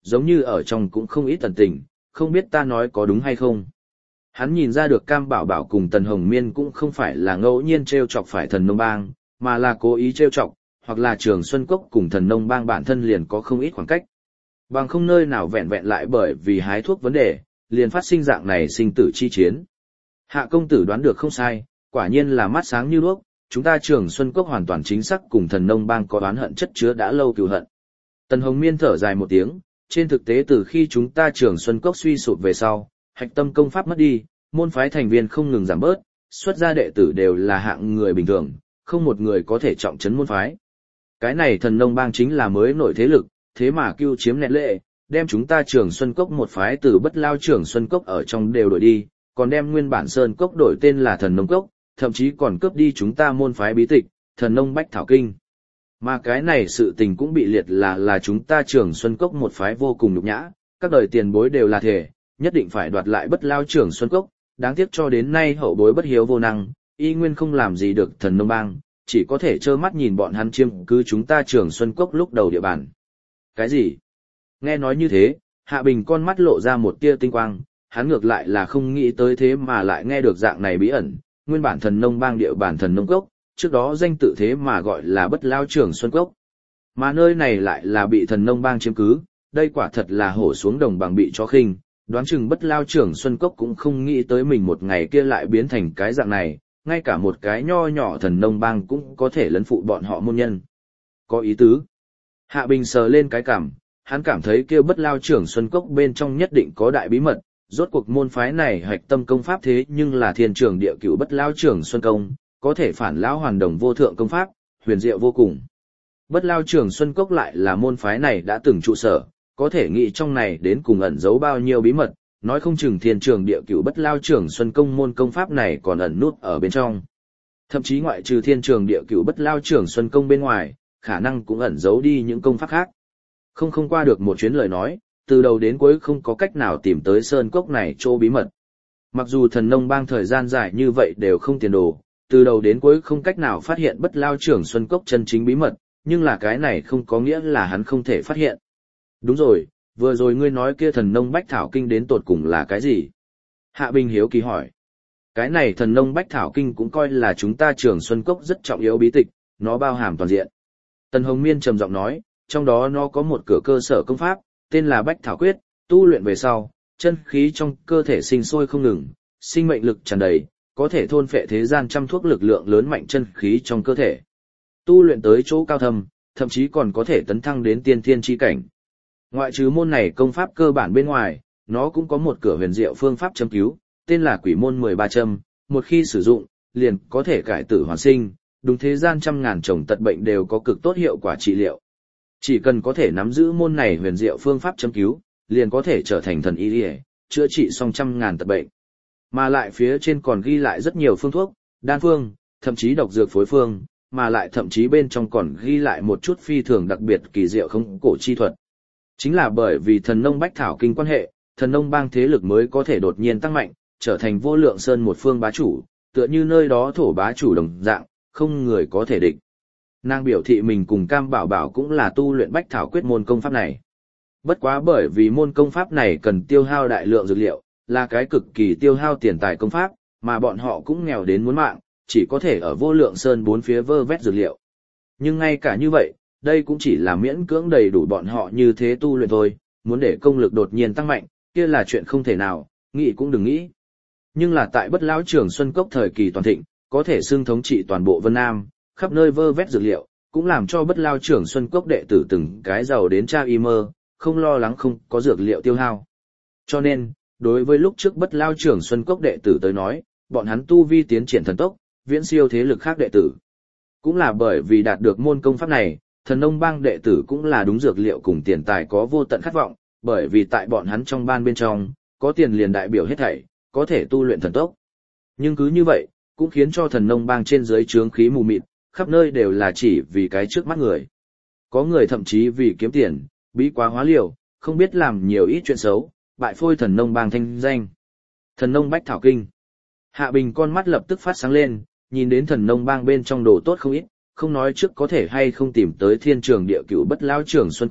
giống như ở trong cũng không ít tần tình, không biết ta nói có đúng hay không. Hắn nhìn ra được Cam Bảo Bảo cùng Tần Hồng Miên cũng không phải là ngẫu nhiên trêu chọc phải thần nông bang, mà là cố ý trêu chọc, hoặc là Trường Xuân Cốc cùng thần nông bang bản thân liền có không ít khoảng cách. Bằng không nơi nào vẹn vẹn lại bởi vì hái thuốc vấn đề, liền phát sinh dạng này sinh tử chi chiến. Hạ công tử đoán được không sai, quả nhiên là mắt sáng như đuốc, chúng ta Trường Xuân Cốc hoàn toàn chính xác cùng thần nông bang có oán hận chất chứa đã lâu cừu hận. Tần Hồng Miên thở dài một tiếng, trên thực tế từ khi chúng ta Trường Xuân Cốc suy sụp về sau, hạch tâm công pháp mất đi, môn phái thành viên không ngừng giảm bớt, xuất gia đệ tử đều là hạng người bình thường, không một người có thể trọng trấn môn phái. Cái này thần nông bang chính là mới nổi thế lực, thế mà cưu chiếm nẹt lệ, đem chúng ta Trường Xuân Cốc một phái từ Bất Lao Trường Xuân Cốc ở trong đều đổi đi, còn đem nguyên bản Sơn Cốc đổi tên là Thần Nông Cốc, thậm chí còn cướp đi chúng ta môn phái bí tịch, Thần Nông Bách Thảo Kinh. Mà cái này sự tình cũng bị liệt là là chúng ta Trường Xuân Cốc một phái vô cùng nhục nhã, các đời tiền bối đều là thể, nhất định phải đoạt lại Bất Lao Trường Xuân Cốc, đáng tiếc cho đến nay hậu bối bất hiếu vô năng, y nguyên không làm gì được Thần Nông Bang, chỉ có thể trơ mắt nhìn bọn hắn chiếm cứ chúng ta Trường Xuân Cốc lúc đầu địa bàn. Cái gì? Nghe nói như thế, Hạ Bình con mắt lộ ra một tia tinh quang, hắn ngược lại là không nghĩ tới thế mà lại nghe được dạng này bí ẩn, nguyên bản Thần Nông Bang địa bản Thần Nông Cốc, trước đó danh tự thế mà gọi là Bất Lao Trường Xuân Cốc. Mà nơi này lại là bị Thần Nông Bang chiếm cứ, đây quả thật là hổ xuống đồng bằng bị chó khinh, đoán chừng Bất Lao Trường Xuân Cốc cũng không nghĩ tới mình một ngày kia lại biến thành cái dạng này, ngay cả một cái nho nhỏ Thần Nông Bang cũng có thể lấn phụ bọn họ môn nhân. Có ý tứ. Hạ Bình sờ lên cái cảm, hắn cảm thấy kêu Bất Lao Trường Xuân Cốc bên trong nhất định có đại bí mật, rốt cuộc môn phái này hạch tâm công pháp thế nhưng là thiên trường địa cửu Bất Lao Trường Xuân Công, có thể phản lão hoàn đồng vô thượng công pháp, huyền diệu vô cùng. Bất Lao Trường Xuân Cốc lại là môn phái này đã từng trụ sở, có thể nghĩ trong này đến cùng ẩn giấu bao nhiêu bí mật, nói không chừng thiên trường địa cửu Bất Lao Trường Xuân Công môn công pháp này còn ẩn nút ở bên trong. Thậm chí ngoại trừ thiên trường địa cửu Bất Lao Trường Xuân Công bên ngoài, khả năng cũng ẩn giấu đi những công pháp khác. Không không qua được một chuyến lời nói, từ đầu đến cuối không có cách nào tìm tới sơn cốc này chỗ bí mật. Mặc dù Thần Nông Bang thời gian dài như vậy đều không tiền đồ, từ đầu đến cuối không cách nào phát hiện Bất Lao Trường Xuân Cốc chân chính bí mật, nhưng là cái này không có nghĩa là hắn không thể phát hiện. Đúng rồi, vừa rồi ngươi nói kia Thần Nông Bách Thảo Kinh đến tột cùng là cái gì? Hạ Bình hiếu kỳ hỏi. Cái này Thần Nông Bách Thảo Kinh cũng coi là chúng ta Trường Xuân Cốc rất trọng yếu bí tịch, nó bao hàm toàn diện. Tần Hồng Miên trầm giọng nói, trong đó nó có một cửa cơ sở công pháp, tên là Bách Thảo Quyết, tu luyện về sau, chân khí trong cơ thể sinh sôi không ngừng, sinh mệnh lực tràn đầy, có thể thôn phệ thế gian trăm thuốc lực lượng lớn mạnh chân khí trong cơ thể. Tu luyện tới chỗ cao thâm, thậm chí còn có thể tấn thăng đến tiên thiên chi cảnh. Ngoại trừ môn này công pháp cơ bản bên ngoài, nó cũng có một cửa huyền diệu phương pháp châm cứu, tên là Quỷ môn mười ba châm, một khi sử dụng, liền có thể cải tử hoàn sinh, đúng thế gian trăm ngàn chồng tật bệnh đều có cực tốt hiệu quả trị liệu. Chỉ cần có thể nắm giữ môn này huyền diệu phương pháp châm cứu, liền có thể trở thành thần y y, chữa trị xong trăm ngàn tật bệnh. Mà lại phía trên còn ghi lại rất nhiều phương thuốc, đan phương, thậm chí độc dược phối phương, mà lại thậm chí bên trong còn ghi lại một chút phi thường đặc biệt kỳ diệu không cổ chi thuật. Chính là bởi vì Thần Nông Bách Thảo Kinh quan hệ, Thần Nông Bang thế lực mới có thể đột nhiên tăng mạnh, trở thành Vô Lượng Sơn một phương bá chủ, tựa như nơi đó thổ bá chủ đồng dạng, không người có thể địch. Nàng biểu thị mình cùng Cam Bảo Bảo cũng là tu luyện Bách Thảo Quyết môn công pháp này. Bất quá bởi vì môn công pháp này cần tiêu hao đại lượng dược liệu, là cái cực kỳ tiêu hao tiền tài công pháp, mà bọn họ cũng nghèo đến muốn mạng, chỉ có thể ở Vô Lượng Sơn bốn phía vơ vét dược liệu. Nhưng ngay cả như vậy, đây cũng chỉ là miễn cưỡng đầy đủ bọn họ như thế tu luyện thôi, muốn để công lực đột nhiên tăng mạnh, kia là chuyện không thể nào, nghĩ cũng đừng nghĩ. Nhưng là tại Bất Lão Trường Xuân Cốc thời kỳ toàn thịnh, có thể xưng thống trị toàn bộ Vân Nam, khắp nơi vơ vét dược liệu, cũng làm cho Bất Lao Trường Xuân Cốc đệ tử từng cái giàu đến tra y mơ, không lo lắng không có dược liệu tiêu hao. Cho nên, đối với lúc trước Bất Lao Trường Xuân Cốc đệ tử tới nói, bọn hắn tu vi tiến triển thần tốc, viễn siêu thế lực khác đệ tử. Cũng là bởi vì đạt được môn công pháp này, Thần Nông Bang đệ tử cũng là đúng dược liệu cùng tiền tài có vô tận khát vọng, bởi vì tại bọn hắn trong ban bên trong, có tiền liền đại biểu hết thảy, có thể tu luyện thần tốc. Nhưng cứ như vậy, cũng khiến cho Thần Nông Bang trên dưới trướng khí mù mịt, khắp nơi đều là chỉ vì cái trước mắt người. Có người thậm chí vì kiếm tiền, bí quá hóa liều, không biết làm nhiều ít chuyện xấu, bại phôi Thần Nông Bang thanh danh. Thần Nông Bách Thảo Kinh. Hạ Bình con mắt lập tức phát sáng lên, nhìn đến Thần Nông Bang bên trong đồ tốt không ít, không nói trước có thể hay không tìm tới thiên trường địa cửu Bất Lao Trường Xuân Cốc,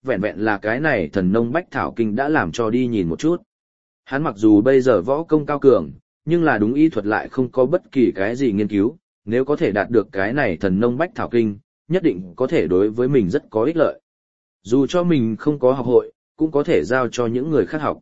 vẹn vẹn là cái này thần nông bách thảo kinh đã làm cho đi nhìn một chút. Hắn mặc dù bây giờ võ công cao cường, nhưng là đúng y thuật lại không có bất kỳ cái gì nghiên cứu, nếu có thể đạt được cái này thần nông bách thảo kinh, nhất định có thể đối với mình rất có ích lợi. Dù cho mình không có học hội, cũng có thể giao cho những người khác học.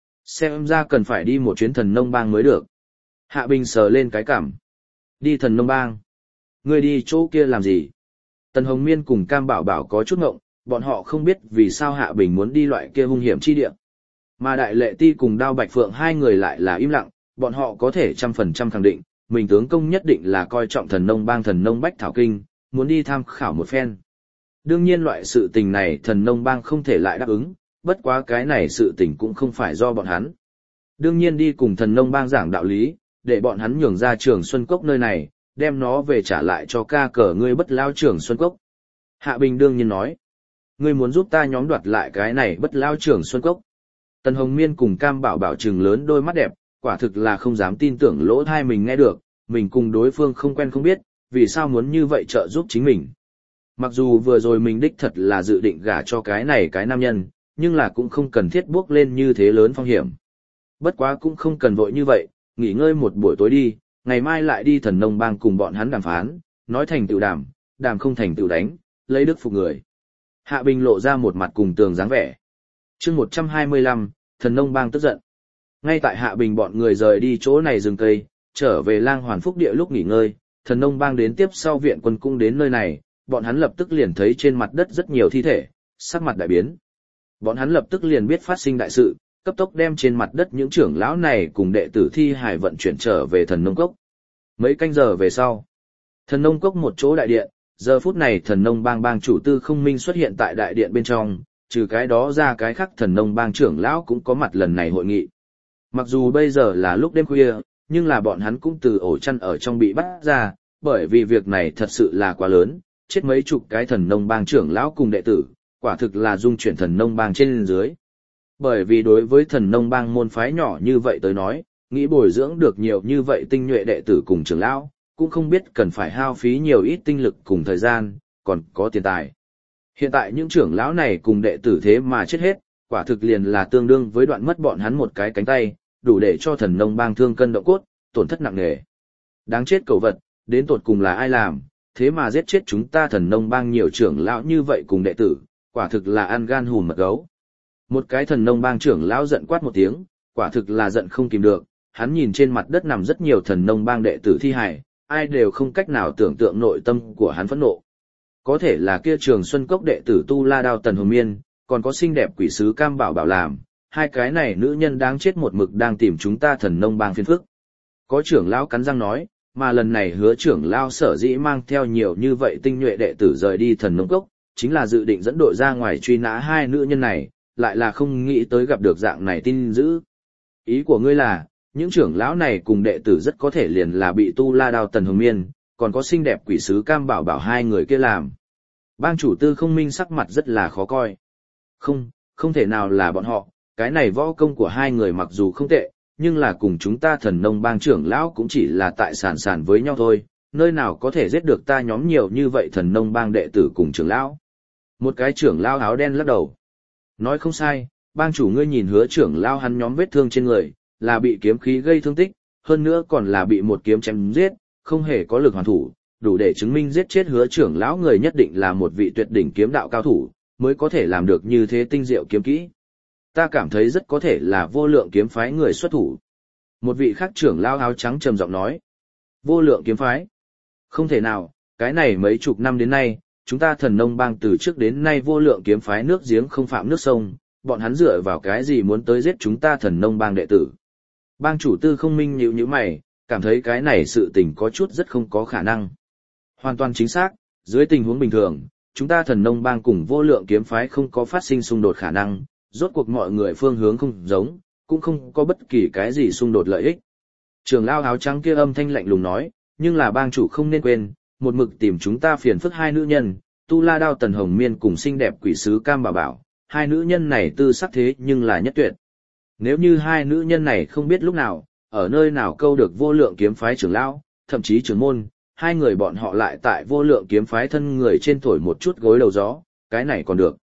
Xem ra cần phải đi một chuyến thần nông bang mới được. Hạ Bình sờ lên cái cảm. Đi thần nông bang? Ngươi đi chỗ kia làm gì? Tần Hồng Miên cùng Cam Bảo Bảo có chút ngộng, bọn họ không biết vì sao Hạ Bình muốn đi loại kia hung hiểm chi địa. Mà Đại Lệ Ti cùng Đao Bạch Phượng hai người lại là im lặng, bọn họ có thể trăm phần trăm khẳng định, mình tướng công nhất định là coi trọng thần nông bang thần nông bách thảo kinh, muốn đi tham khảo một phen. Đương nhiên loại sự tình này thần nông bang không thể lại đáp ứng, bất quá cái này sự tình cũng không phải do bọn hắn. Đương nhiên đi cùng thần nông bang giảng đạo lý, để bọn hắn nhường ra Trường Xuân Cốc nơi này, đem nó về trả lại cho ca cờ ngươi bất lao Trường Xuân Cốc. Hạ Bình đương nhiên nói, ngươi muốn giúp ta nhóm đoạt lại cái này bất lao Trường Xuân Cốc. Tần Hồng Miên cùng Cam Bảo Bảo trừng lớn đôi mắt đẹp, quả thực là không dám tin tưởng lỗ tai mình nghe được, mình cùng đối phương không quen không biết, vì sao muốn như vậy trợ giúp chính mình. Mặc dù vừa rồi mình đích thật là dự định gả cho cái này cái nam nhân, nhưng là cũng không cần thiết bước lên như thế lớn phong hiểm. Bất quá cũng không cần vội như vậy, nghỉ ngơi một buổi tối đi, ngày mai lại đi thần nông bang cùng bọn hắn đàm phán, nói thành tựu đàm, đàm không thành tựu đánh, lấy đức phục người. Hạ Bình lộ ra một mặt cùng tường dáng vẻ. Chương một trăm hai mươi lăm, thần nông bang tức giận. Ngay tại Hạ Bình bọn người rời đi chỗ này rừng cây, trở về Lang Hoàn Phúc địa lúc nghỉ ngơi, thần nông bang đến tiếp sau viện quân cũng đến nơi này, bọn hắn lập tức liền thấy trên mặt đất rất nhiều thi thể, sắc mặt đại biến. Bọn hắn lập tức liền biết phát sinh đại sự, cấp tốc đem trên mặt đất những trưởng lão này cùng đệ tử thi hài vận chuyển trở về thần nông cốc. Mấy canh giờ về sau, thần nông cốc một chỗ đại điện, giờ phút này thần nông bang bang chủ Tư Không Minh xuất hiện tại đại điện bên trong, trừ cái đó ra cái khác thần nông bang trưởng lão cũng có mặt lần này hội nghị. Mặc dù bây giờ là lúc đêm khuya, nhưng là bọn hắn cũng từ ổ chăn ở trong bị bắt ra, bởi vì việc này thật sự là quá lớn, chết mấy chục cái thần nông bang trưởng lão cùng đệ tử, quả thực là dung chuyển thần nông bang trên dưới. Bởi vì đối với thần nông bang môn phái nhỏ như vậy tới nói, nghĩ bồi dưỡng được nhiều như vậy tinh nhuệ đệ tử cùng trưởng lão, cũng không biết cần phải hao phí nhiều ít tinh lực cùng thời gian, còn có tiền tài. Hiện tại những trưởng lão này cùng đệ tử thế mà chết hết, quả thực liền là tương đương với đoạn mất bọn hắn một cái cánh tay, đủ để cho thần nông bang thương cân động cốt, tổn thất nặng nề. Đáng chết cẩu vật, đến tột cùng là ai làm, thế mà giết chết chúng ta thần nông bang nhiều trưởng lão như vậy cùng đệ tử, quả thực là ăn gan hùm mật gấu. Một cái thần nông bang trưởng lão giận quát một tiếng, quả thực là giận không kìm được, hắn nhìn trên mặt đất nằm rất nhiều thần nông bang đệ tử thi hài, ai đều không cách nào tưởng tượng nội tâm của hắn phẫn nộ. Có thể là kia Trường Xuân Cốc đệ tử Tu La Đao Tần Hồng Miên, còn có xinh đẹp quỷ sứ Cam Bảo Bảo làm, hai cái này nữ nhân đáng chết một mực đang tìm chúng ta thần nông bang phiền phức. Có trưởng lão cắn răng nói, mà lần này Hứa trưởng lão sở dĩ mang theo nhiều như vậy tinh nhuệ đệ tử rời đi thần nông cốc, chính là dự định dẫn đội ra ngoài truy nã hai nữ nhân này, lại là không nghĩ tới gặp được dạng này tin dữ. Ý của ngươi là, những trưởng lão này cùng đệ tử rất có thể liền là bị Tu La Đao Tần Hồng Miên, còn có xinh đẹp quỷ sứ Cam Bảo Bảo hai người kia làm. Bang chủ Tư Không Minh sắc mặt rất là khó coi. Không, không thể nào là bọn họ, cái này võ công của hai người mặc dù không tệ, nhưng là cùng chúng ta thần nông bang trưởng lão cũng chỉ là tại sản sản với nhau thôi, nơi nào có thể giết được ta nhóm nhiều như vậy thần nông bang đệ tử cùng trưởng lão. Một cái trưởng lão áo đen lắc đầu. Nói không sai, bang chủ ngươi nhìn Hứa trưởng lão hắn nhóm vết thương trên người, là bị kiếm khí gây thương tích, hơn nữa còn là bị một kiếm chém giết, không hề có lực hoàn thủ, đủ để chứng minh giết chết Hứa trưởng lão người nhất định là một vị tuyệt đỉnh kiếm đạo cao thủ, mới có thể làm được như thế tinh diệu kiếm kỹ. Ta cảm thấy rất có thể là Vô Lượng kiếm phái người xuất thủ. Một vị khác trưởng lão áo trắng trầm giọng nói. Vô Lượng kiếm phái? Không thể nào, cái này mấy chục năm đến nay, chúng ta thần nông bang từ trước đến nay Vô Lượng kiếm phái nước giếng không phạm nước sông, bọn hắn dựa vào cái gì muốn tới giết chúng ta thần nông bang đệ tử. Bang chủ Tư Không Minh nhíu nhíu mày, cảm thấy cái này sự tình có chút rất không có khả năng. Hoàn toàn chính xác, dưới tình huống bình thường, chúng ta thần nông bang cùng Vô Lượng kiếm phái không có phát sinh xung đột khả năng, rốt cuộc mọi người phương hướng không giống, cũng không có bất kỳ cái gì xung đột lợi ích. Trưởng lão áo trắng kia âm thanh lạnh lùng nói, nhưng là bang chủ không nên quên, một mực tìm chúng ta phiền phức hai nữ nhân, Tu La Đao Tần Hồng Miên cùng xinh đẹp quỷ sứ Cam Bảo Bảo, hai nữ nhân này tư sắc thế nhưng là nhất tuyệt. Nếu như hai nữ nhân này không biết lúc nào, ở nơi nào câu được Vô Lượng kiếm phái trưởng lão, thậm chí trưởng môn, hai người bọn họ lại tại Vô Lượng kiếm phái thân người trên thổi một chút gối đầu gió, cái này còn được.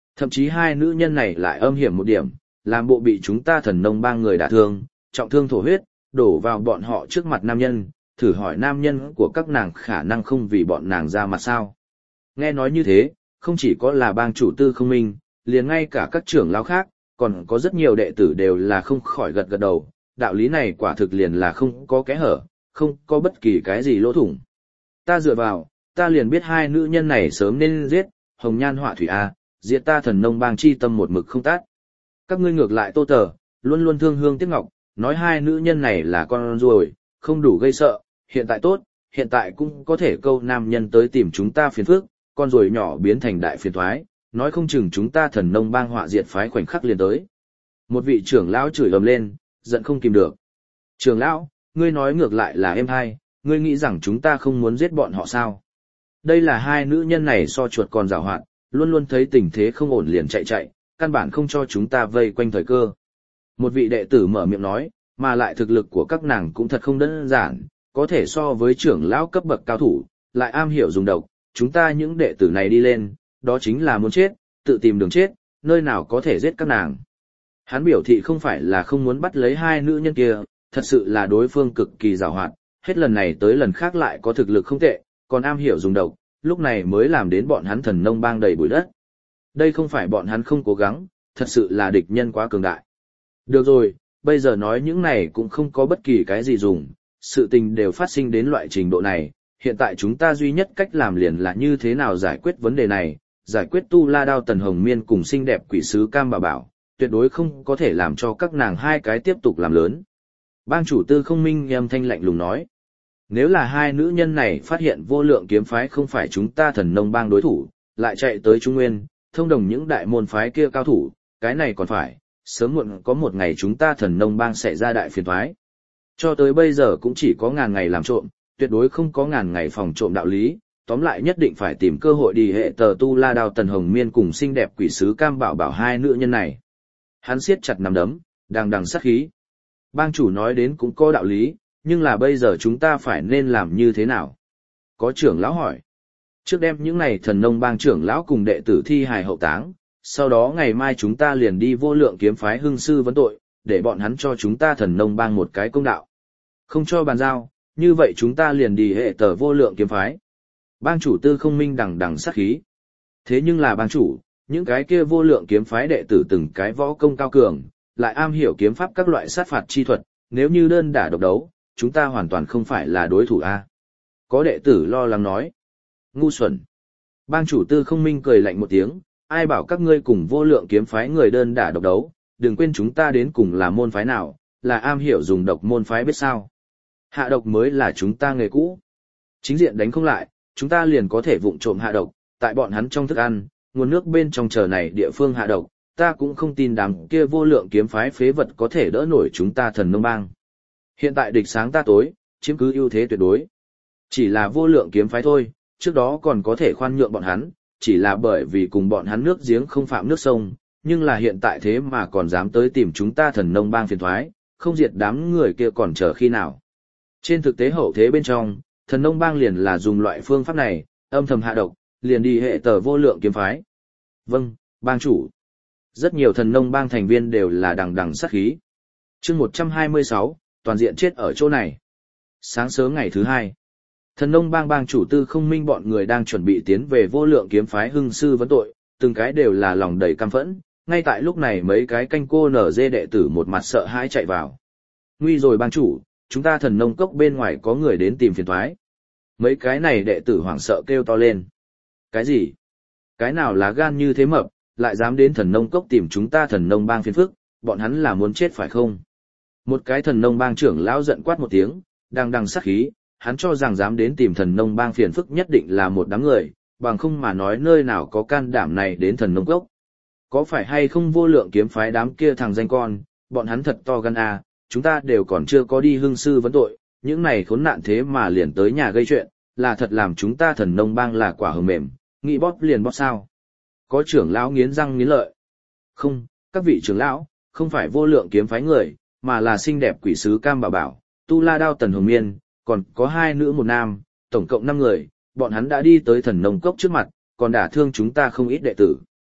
Thậm chí hai nữ nhân này lại âm hiểm một điểm, làm bộ bị chúng ta thần nông bang người đả thương, trọng thương thổ huyết, đổ vào bọn họ trước mặt nam nhân, thử hỏi nam nhân của các nàng khả năng không vì bọn nàng ra mặt sao. Nghe nói như thế, không chỉ có là bang chủ Tư Không Minh, liền ngay cả các trưởng lão khác, còn có rất nhiều đệ tử đều là không khỏi gật gật đầu, đạo lý này quả thực liền là không có kẽ hở, không có bất kỳ cái gì lỗ thủng. Ta dựa vào, ta liền biết hai nữ nhân này sớm nên giết, hồng nhan họa thủy A, diệt ta thần nông bang chi tâm một mực không tát. Các ngươi ngược lại Tô Tờ, luôn luôn thương hương tiếc ngọc, nói hai nữ nhân này là con ruồi, không đủ gây sợ, hiện tại tốt, hiện tại cũng có thể câu nam nhân tới tìm chúng ta phiền phức, con ruồi nhỏ biến thành đại phiền thoái, nói không chừng chúng ta thần nông bang họa diệt phái khoảnh khắc liền tới. Một vị trưởng lão chửi ầm lên, giận không kìm được. Trưởng lão, ngươi nói ngược lại là em hai, ngươi nghĩ rằng chúng ta không muốn giết bọn họ sao? Đây là hai nữ nhân này so chuột còn giàu hoạt, luôn luôn thấy tình thế không ổn liền chạy chạy, căn bản không cho chúng ta vây quanh thời cơ. Một vị đệ tử mở miệng nói, mà lại thực lực của các nàng cũng thật không đơn giản, có thể so với trưởng lão cấp bậc cao thủ, lại am hiểu dùng độc, chúng ta những đệ tử này đi lên, đó chính là muốn chết, tự tìm đường chết, nơi nào có thể giết các nàng. Hắn biểu thị không phải là không muốn bắt lấy hai nữ nhân kia, thật sự là đối phương cực kỳ giàu hoạt, hết lần này tới lần khác lại có thực lực không tệ, còn am hiểu dùng độc, lúc này mới làm đến bọn hắn thần nông bang đầy bụi đất. Đây không phải bọn hắn không cố gắng, thật sự là địch nhân quá cường đại. Được rồi, bây giờ nói những này cũng không có bất kỳ cái gì dùng, sự tình đều phát sinh đến loại trình độ này, hiện tại chúng ta duy nhất cách làm liền là như thế nào giải quyết vấn đề này, giải quyết Tu La Đao Tần Hồng Miên cùng xinh đẹp quỷ sứ Cam Bà Bảo, tuyệt đối không có thể làm cho các nàng hai cái tiếp tục làm lớn. Bang chủ Tư Không Minh âm thanh lạnh lùng nói, nếu là hai nữ nhân này phát hiện Vô Lượng kiếm phái không phải chúng ta thần nông bang đối thủ, lại chạy tới Trung Nguyên, thông đồng những đại môn phái kia cao thủ, cái này còn phải, sớm muộn có một ngày chúng ta thần nông bang sẽ ra đại phiền toái. Cho tới bây giờ cũng chỉ có ngàn ngày làm trộm, tuyệt đối không có ngàn ngày phòng trộm đạo lý, tóm lại nhất định phải tìm cơ hội đi hệ tờ Tu La Đao Tần Hồng Miên cùng xinh đẹp quỷ sứ Cam Bảo Bảo hai nữ nhân này. Hắn siết chặt nắm đấm, đằng đằng sát khí. Bang chủ nói đến cũng có đạo lý, nhưng là bây giờ chúng ta phải nên làm như thế nào? Có trưởng lão hỏi. Trước đem những này thần nông bang trưởng lão cùng đệ tử thi hài hậu táng, sau đó ngày mai chúng ta liền đi Vô Lượng kiếm phái hưng sư vấn tội, để bọn hắn cho chúng ta thần nông bang một cái công đạo. Không cho bàn giao, như vậy chúng ta liền đi hệ tờ Vô Lượng kiếm phái. Bang chủ Tư Không Minh đằng đằng sát khí. Thế nhưng là bang chủ, những cái kia Vô Lượng kiếm phái đệ tử từng cái võ công cao cường, lại am hiểu kiếm pháp các loại sát phạt chi thuật, nếu như đơn đả độc đấu, chúng ta hoàn toàn không phải là đối thủ a. Có đệ tử lo lắng nói. Ngu xuẩn. Bang chủ Tư Không Minh cười lạnh một tiếng, ai bảo các ngươi cùng Vô Lượng kiếm phái người đơn đả độc đấu, đừng quên chúng ta đến cùng là môn phái nào, là am hiểu dùng độc môn phái biết sao. Hạ độc mới là chúng ta nghề cũ. Chính diện đánh không lại, chúng ta liền có thể vụng trộm hạ độc, tại bọn hắn trong thức ăn, nguồn nước bên trong chờ này địa phương hạ độc, ta cũng không tin đám kia Vô Lượng kiếm phái phế vật có thể đỡ nổi chúng ta thần nông bang. Hiện tại địch sáng ta tối, chiếm cứ ưu thế tuyệt đối. Chỉ là Vô Lượng kiếm phái thôi, trước đó còn có thể khoan nhượng bọn hắn, chỉ là bởi vì cùng bọn hắn nước giếng không phạm nước sông, nhưng là hiện tại thế mà còn dám tới tìm chúng ta thần nông bang phiền thoái, không diệt đám người kia còn chờ khi nào. Trên thực tế hậu thế bên trong, thần nông bang liền là dùng loại phương pháp này, âm thầm hạ độc, liền đi hệ tờ Vô Lượng kiếm phái. Vâng, bang chủ. Rất nhiều thần nông bang thành viên đều là đằng đằng sát khí. Chương một trăm hai mươi sáu, toàn diện chết ở chỗ này. Sáng sớm ngày thứ hai, thần nông bang bang chủ Tư Không Minh bọn người đang chuẩn bị tiến về Vô Lượng kiếm phái hưng sư vấn tội, từng cái đều là lòng đầy căm phẫn. Ngay tại lúc này mấy cái canh cô nở dê đệ tử một mặt sợ hãi chạy vào. Nguy rồi bang chủ, chúng ta thần nông cốc bên ngoài có người đến tìm phiền toái. Mấy cái này đệ tử hoảng sợ kêu to lên. Cái gì? Cái nào lá gan như thế mập, lại dám đến thần nông cốc tìm chúng ta thần nông bang phiền phức, bọn hắn là muốn chết phải không? Một cái thần nông bang trưởng lão giận quát một tiếng, đang đằng sát khí, hắn cho rằng dám đến tìm thần nông bang phiền phức nhất định là một đám người, bằng không mà nói nơi nào có can đảm này đến thần nông cốc. Có phải hay không Vô Lượng kiếm phái đám kia thằng danh con, bọn hắn thật to gan à, chúng ta đều còn chưa có đi hương sư vấn tội, những này khốn nạn thế mà liền tới nhà gây chuyện, là thật làm chúng ta thần nông bang là quả hờ mềm, nghĩ bóp liền bóp sao. Có trưởng lão nghiến răng nghiến lợi. Không, các vị trưởng lão, không phải Vô Lượng kiếm phái người, mà là xinh đẹp quỷ sứ Cam Bảo Bảo, Tu La Đao Tần Hồng Miên, còn có hai nữ một nam, tổng cộng năm người, bọn hắn đã đi tới thần nông cốc trước mặt, còn đả thương chúng ta không ít đệ tử.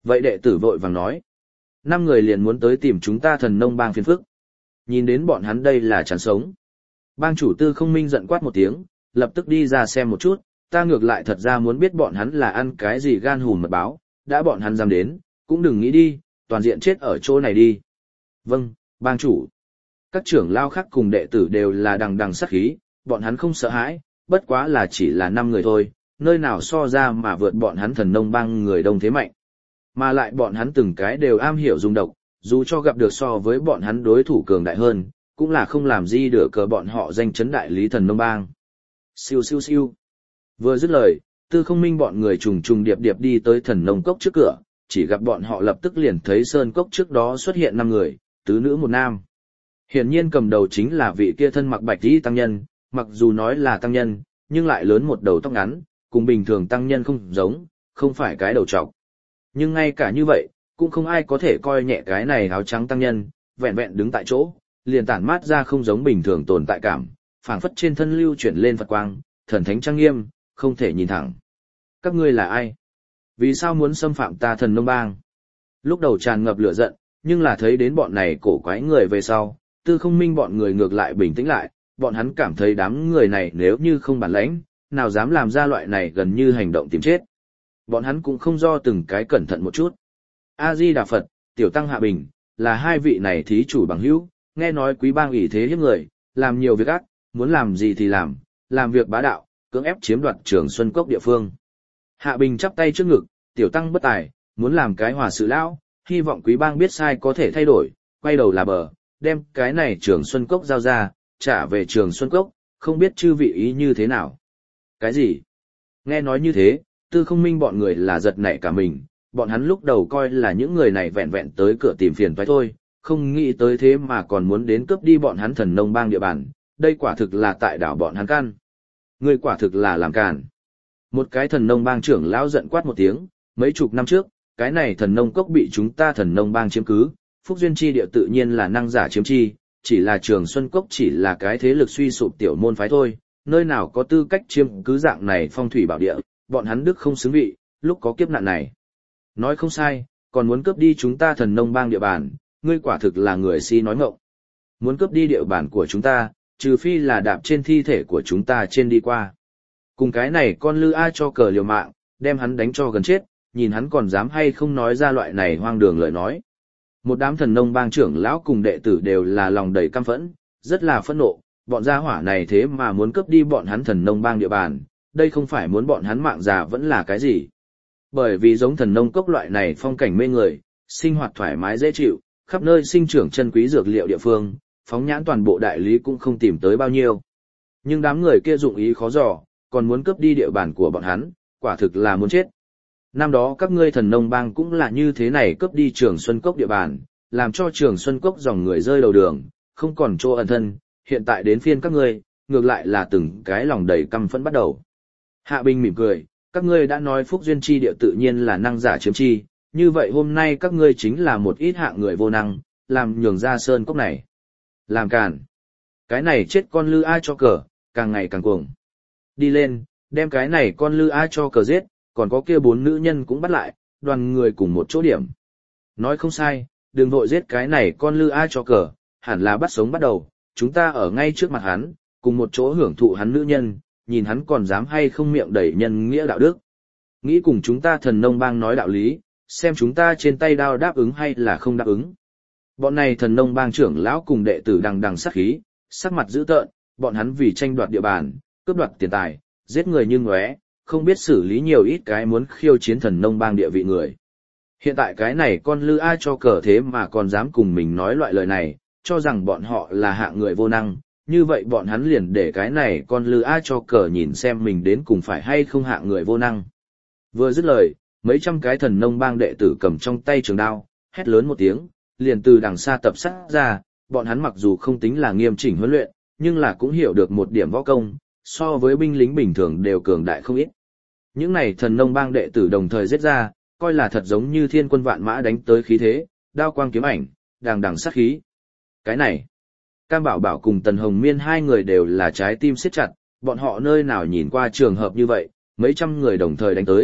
Vậy đệ tử vội vàng nói. Năm người liền muốn tới tìm chúng ta thần nông bang phiền phức. Nhìn đến bọn hắn đây là chán sống. Bang chủ Tư Không Minh giận quát một tiếng, lập tức đi ra xem một chút, ta ngược lại thật ra muốn biết bọn hắn là ăn cái gì gan hùm mật báo, đã bọn hắn dám đến, cũng đừng nghĩ đi, toàn diện chết ở chỗ này đi. Vâng, bang chủ. Các trưởng lao khác cùng đệ tử đều là đằng đằng sát khí, bọn hắn không sợ hãi, bất quá là chỉ là năm người thôi, nơi nào so ra mà vượt bọn hắn thần nông bang người đông thế mạnh. Mà lại bọn hắn từng cái đều am hiểu dùng độc, dù cho gặp được so với bọn hắn đối thủ cường đại hơn, cũng là không làm gì được cờ bọn họ danh chấn đại lý thần nông bang. Siêu siêu siêu. Vừa dứt lời, Tư Không Minh bọn người trùng trùng điệp điệp đi tới thần nông cốc trước cửa, chỉ gặp bọn họ lập tức liền thấy sơn cốc trước đó xuất hiện năm người, tứ nữ một nam. Hiển nhiên cầm đầu chính là vị kia thân mặc bạch y tăng nhân, mặc dù nói là tăng nhân, nhưng lại lớn một đầu tóc ngắn, cùng bình thường tăng nhân không giống, không phải cái đầu trọc. Nhưng ngay cả như vậy, cũng không ai có thể coi nhẹ cái này áo trắng tăng nhân, vẹn vẹn đứng tại chỗ, liền tản mát ra không giống bình thường tồn tại cảm, phảng phất trên thân lưu chuyển lên Phật quang, thần thánh trang nghiêm, không thể nhìn thẳng. Các ngươi là ai? Vì sao muốn xâm phạm ta thần nông bang? Lúc đầu tràn ngập lửa giận, nhưng là thấy đến bọn này cổ quái người về sau, Tư Không Minh bọn người ngược lại bình tĩnh lại, bọn hắn cảm thấy đám người này nếu như không bản lãnh, nào dám làm ra loại này gần như hành động tìm chết. Bọn hắn cũng không do từng cái cẩn thận một chút. A-di-đà Phật, Tiểu Tăng Hạ Bình, là hai vị này thí chủ bằng hữu, nghe nói quý bang ủy thế hiếp người, làm nhiều việc ác, muốn làm gì thì làm, làm việc bá đạo, cưỡng ép chiếm đoạt Trường Xuân Cốc địa phương. Hạ Bình chắp tay trước ngực, Tiểu Tăng bất tài, muốn làm cái hòa sự lão, hy vọng quý bang biết sai có thể thay đổi, quay đầu là bờ, đem cái này Trường Xuân Cốc giao ra, trả về Trường Xuân Cốc, không biết chư vị ý như thế nào. Cái gì? Nghe nói như thế, Tư Không Minh bọn người là giật nảy cả mình, bọn hắn lúc đầu coi là những người này vẹn vẹn tới cửa tìm phiền toái thôi, không nghĩ tới thế mà còn muốn đến cướp đi bọn hắn thần nông bang địa bàn, đây quả thực là tại đảo bọn hắn căn. Người quả thực là làm càn. Một cái thần nông bang trưởng lão giận quát một tiếng, mấy chục năm trước, cái này thần nông cốc bị chúng ta thần nông bang chiếm cứ, Phúc Duyên Chi địa tự nhiên là năng giả chiếm chi, chỉ là Trường Xuân Cốc chỉ là cái thế lực suy sụp tiểu môn phái thôi, nơi nào có tư cách chiếm cứ dạng này phong thủy bảo địa, bọn hắn đức không xứng vị, lúc có kiếp nạn này. Nói không sai, còn muốn cướp đi chúng ta thần nông bang địa bàn, ngươi quả thực là người si nói ngọng. Muốn cướp đi địa bàn của chúng ta, trừ phi là đạp trên thi thể của chúng ta trên đi qua. Cùng cái này con lư ai cho cờ liều mạng, đem hắn đánh cho gần chết, nhìn hắn còn dám hay không nói ra loại này hoang đường lời nói. Một đám thần nông bang trưởng lão cùng đệ tử đều là lòng đầy căm phẫn, rất là phẫn nộ, bọn gia hỏa này thế mà muốn cướp đi bọn hắn thần nông bang địa bàn, đây không phải muốn bọn hắn mạng già vẫn là cái gì. Bởi vì giống thần nông cốc loại này phong cảnh mê người, sinh hoạt thoải mái dễ chịu, khắp nơi sinh trưởng chân quý dược liệu địa phương, phóng nhãn toàn bộ đại lý cũng không tìm tới bao nhiêu. Nhưng đám người kia dụng ý khó dò, còn muốn cướp đi địa bàn của bọn hắn, quả thực là muốn chết. Năm đó các ngươi thần nông bang cũng là như thế này cướp đi Trường Xuân Cốc địa bàn, làm cho Trường Xuân Cốc dòng người rơi đầu đường, không còn chỗ ẩn thân, hiện tại đến phiên các ngươi, ngược lại là từng cái lòng đầy căm phẫn bắt đầu. Hạ Bình mỉm cười, các ngươi đã nói Phúc Duyên Chi địa tự nhiên là năng giả chiếm chi, như vậy hôm nay các ngươi chính là một ít hạng người vô năng, làm nhường ra sơn cốc này. Làm càn. Cái này chết con lư ai cho cờ, càng ngày càng cuồng. Đi lên, đem cái này con lư ai cho cờ giết, còn có kia bốn nữ nhân cũng bắt lại, đoàn người cùng một chỗ điểm. Nói không sai, đừng vội giết cái này con lư ai cho cờ, hẳn là bắt sống bắt đầu, chúng ta ở ngay trước mặt hắn, cùng một chỗ hưởng thụ hắn nữ nhân, nhìn hắn còn dám hay không miệng đầy nhân nghĩa đạo đức. Nghĩ cùng chúng ta thần nông bang nói đạo lý, xem chúng ta trên tay đao đáp ứng hay là không đáp ứng. Bọn này thần nông bang trưởng lão cùng đệ tử đằng đằng sát khí, sắc mặt dữ tợn, bọn hắn vì tranh đoạt địa bàn, cướp đoạt tiền tài, giết người như ngóe, không biết xử lý nhiều ít cái muốn khiêu chiến thần nông bang địa vị người. Hiện tại cái này con lư ai cho cờ thế mà còn dám cùng mình nói loại lời này, cho rằng bọn họ là hạng người vô năng, như vậy bọn hắn liền để cái này con lư ai cho cờ nhìn xem mình đến cùng phải hay không hạng người vô năng. Vừa dứt lời, mấy trăm cái thần nông bang đệ tử cầm trong tay trường đao, hét lớn một tiếng, liền từ đằng xa tập sát ra, bọn hắn mặc dù không tính là nghiêm chỉnh huấn luyện, nhưng là cũng hiểu được một điểm võ công, so với binh lính bình thường đều cường đại không ít. Những này thần nông bang đệ tử đồng thời giết ra, coi là thật giống như thiên quân vạn mã đánh tới khí thế, đao quang kiếm ảnh, đằng đằng sát khí. Cái này, Cam Bảo Bảo cùng Tần Hồng Miên hai người đều là trái tim siết chặt, bọn họ nơi nào nhìn qua trường hợp như vậy, mấy trăm người đồng thời đánh tới,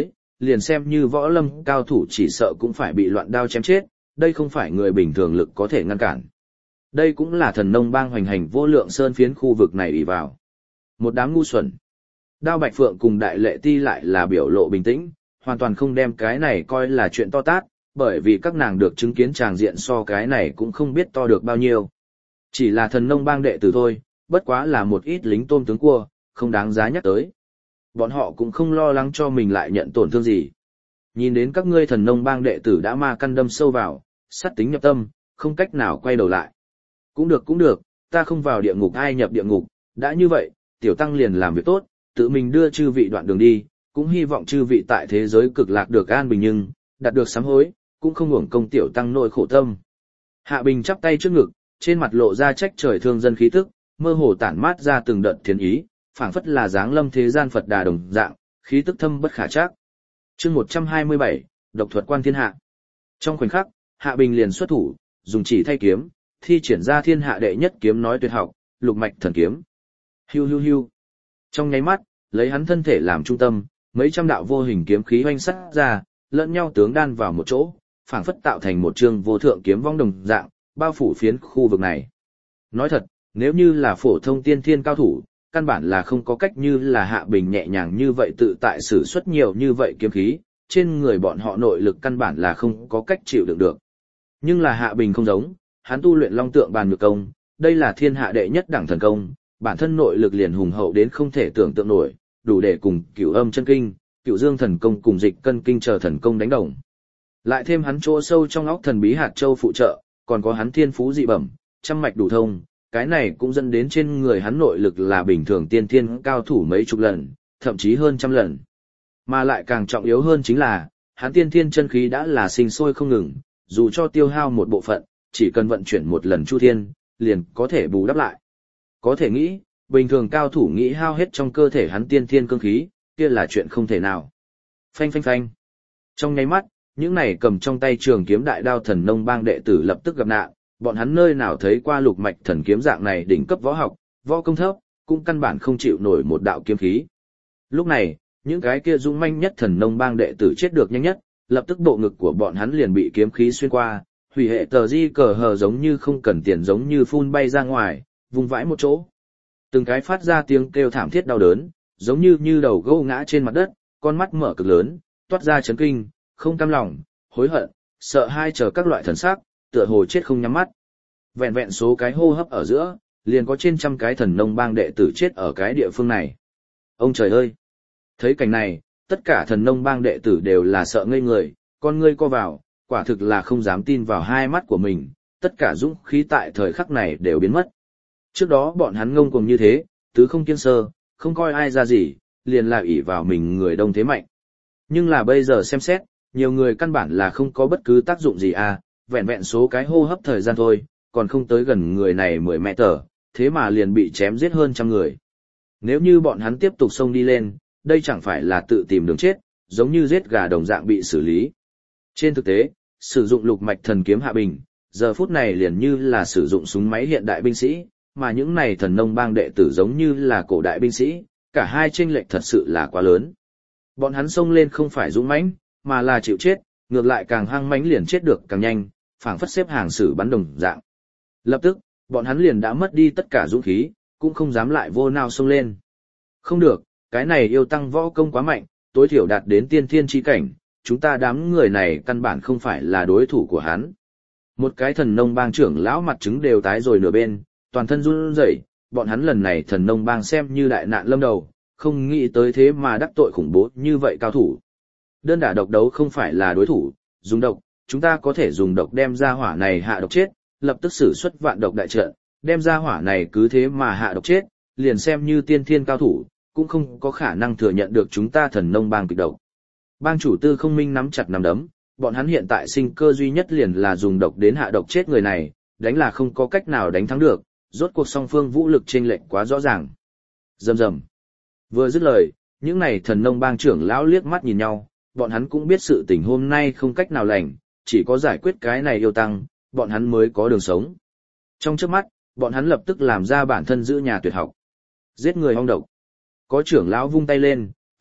liền xem như võ lâm cao thủ chỉ sợ cũng phải bị loạn đao chém chết, đây không phải người bình thường lực có thể ngăn cản. Đây cũng là thần nông bang hoành hành vô lượng sơn phiến khu vực này ủy vào. Một đám ngu xuẩn. Đao Bạch Phượng cùng Đại Lệ Ti lại là biểu lộ bình tĩnh, hoàn toàn không đem cái này coi là chuyện to tát, bởi vì các nàng được chứng kiến tràng diện so cái này cũng không biết to được bao nhiêu. Chỉ là thần nông bang đệ tử thôi, bất quá là một ít lính tôm tướng cua, không đáng giá nhắc tới. Bọn họ cũng không lo lắng cho mình lại nhận tổn thương gì. Nhìn đến các ngươi thần nông bang đệ tử đã ma căn đâm sâu vào, sát tính nhập tâm, không cách nào quay đầu lại. Cũng được cũng được, ta không vào địa ngục ai nhập địa ngục, đã như vậy, tiểu tăng liền làm việc tốt, tự mình đưa chư vị đoạn đường đi, cũng hy vọng chư vị tại thế giới cực lạc được an bình nhưng, đạt được sám hối, cũng không uổng công tiểu tăng nội khổ tâm. Hạ Bình chắp tay trước ngực, trên mặt lộ ra trách trời thương dân khí tức, mơ hồ tản mát ra từng đợt thiền ý, phảng phất là dáng lâm thế gian Phật Đà đồng dạng, khí tức thâm bất khả trắc. Chương một trăm hai mươi bảy, độc thuật quan thiên hạ. Trong khoảnh khắc, Hạ Bình liền xuất thủ, dùng chỉ thay kiếm, thi triển ra thiên hạ đệ nhất kiếm nói tuyệt học, Lục Mạch Thần Kiếm. Hiu hiu hiu. Trong nháy mắt, lấy hắn thân thể làm trung tâm, mấy trăm đạo vô hình kiếm khí hoành sát ra, lẫn nhau tướng đan vào một chỗ, phảng phất tạo thành một chương vô thượng kiếm vong đồng dạng, bao phủ phiến khu vực này. Nói thật, nếu như là phổ thông tiên thiên cao thủ, căn bản là không có cách như là Hạ Bình nhẹ nhàng như vậy tự tại sử xuất nhiều như vậy kiếm khí, trên người bọn họ nội lực căn bản là không có cách chịu đựng được. Nhưng là Hạ Bình không giống, hắn tu luyện Long Tượng Bàn Nhược Công, đây là thiên hạ đệ nhất đẳng thần công, bản thân nội lực liền hùng hậu đến không thể tưởng tượng nổi, đủ để cùng Cửu Âm Chân Kinh, Cửu Dương Thần Công cùng Dịch Cân Kinh chờ thần công đánh đồng. Lại thêm hắn chỗ sâu trong óc thần bí hạt châu phụ trợ, còn có hắn thiên phú dị bẩm, trăm mạch đủ thông, cái này cũng dẫn đến trên người hắn nội lực là bình thường tiên thiên cao thủ mấy chục lần, thậm chí hơn trăm lần. Mà lại càng trọng yếu hơn chính là, hắn tiên thiên chân khí đã là sinh sôi không ngừng, dù cho tiêu hao một bộ phận, chỉ cần vận chuyển một lần chu thiên, liền có thể bù đắp lại. Có thể nghĩ, bình thường cao thủ nghĩ hao hết trong cơ thể hắn tiên thiên cương khí, kia là chuyện không thể nào. Phanh phanh phanh. Trong nháy mắt, những này cầm trong tay trường kiếm đại đao thần nông bang đệ tử lập tức gặp nạn, bọn hắn nơi nào thấy qua Lục Mạch Thần Kiếm dạng này đỉnh cấp võ học, võ công thấp, cũng căn bản không chịu nổi một đạo kiếm khí. Lúc này, những cái kia dũng manh nhất thần nông bang đệ tử chết được nhanh nhất, lập tức bộ ngực của bọn hắn liền bị kiếm khí xuyên qua, hủy hệ tờ di cờ hờ giống như không cần tiền giống như phun bay ra ngoài, vùng vãi một chỗ. Từng cái phát ra tiếng kêu thảm thiết đau đớn, giống như như đầu gâu ngã trên mặt đất, con mắt mở cực lớn, toát ra chấn kinh, không cam lòng, hối hận, sợ hai chờ các loại thần sắc, tựa hồ chết không nhắm mắt. Vẹn vẹn số cái hô hấp ở giữa, liền có trên trăm cái thần nông bang đệ tử chết ở cái địa phương này. Ông trời ơi! Thấy cảnh này, tất cả thần nông bang đệ tử đều là sợ ngây người, con ngươi co vào, quả thực là không dám tin vào hai mắt của mình, tất cả dũng khí tại thời khắc này đều biến mất. Trước đó bọn hắn ngông cuồng như thế, tứ không kiêng sơ, không coi ai ra gì, liền là ỷ vào mình người đông thế mạnh. Nhưng là bây giờ xem xét, nhiều người căn bản là không có bất cứ tác dụng gì à, vẹn vẹn số cái hô hấp thời gian thôi, còn không tới gần người này mười mẹ tờ, thế mà liền bị chém giết hơn trăm người. Nếu như bọn hắn tiếp tục xông đi lên, đây chẳng phải là tự tìm đường chết, giống như giết gà đồng dạng bị xử lý. Trên thực tế, sử dụng Lục Mạch Thần Kiếm Hạ Bình, giờ phút này liền như là sử dụng súng máy hiện đại binh sĩ, mà những này thần nông bang đệ tử giống như là cổ đại binh sĩ, cả hai chênh lệch thật sự là quá lớn. Bọn hắn xông lên không phải dũng mãnh, mà là chịu chết, ngược lại càng hăng mãnh liền chết được càng nhanh, phảng phất xếp hàng xử bắn đồng dạng. Lập tức, bọn hắn liền đã mất đi tất cả dũng khí, cũng không dám lại vô nào xông lên. Không được, cái này yêu tăng võ công quá mạnh, tối thiểu đạt đến tiên thiên chi cảnh, chúng ta đám người này căn bản không phải là đối thủ của hắn. Một cái thần nông bang trưởng lão mặt trứng đều tái rồi nửa bên, toàn thân run rẩy, bọn hắn lần này thần nông bang xem như đại nạn lâm đầu, không nghĩ tới thế mà đắc tội khủng bố như vậy cao thủ. Đơn đả độc đấu không phải là đối thủ, dùng độc, chúng ta có thể dùng độc đem ra hỏa này hạ độc chết, lập tức sử xuất vạn độc đại trận, đem ra hỏa này cứ thế mà hạ độc chết, liền xem như tiên thiên cao thủ, cũng không có khả năng thừa nhận được chúng ta thần nông bang kịch độc. Bang chủ Tư Không Minh nắm chặt nắm đấm, bọn hắn hiện tại sinh cơ duy nhất liền là dùng độc đến hạ độc chết người này, đánh là không có cách nào đánh thắng được, rốt cuộc song phương vũ lực chênh lệch quá rõ ràng. Rầm rầm. Vừa dứt lời, những này thần nông bang trưởng lão liếc mắt nhìn nhau, bọn hắn cũng biết sự tình hôm nay không cách nào lành, chỉ có giải quyết cái này yêu tăng, bọn hắn mới có đường sống. Trong chớp mắt, bọn hắn lập tức làm ra bản thân giữ nhà tuyệt học. Giết người hong độc. Có trưởng lão vung tay lên,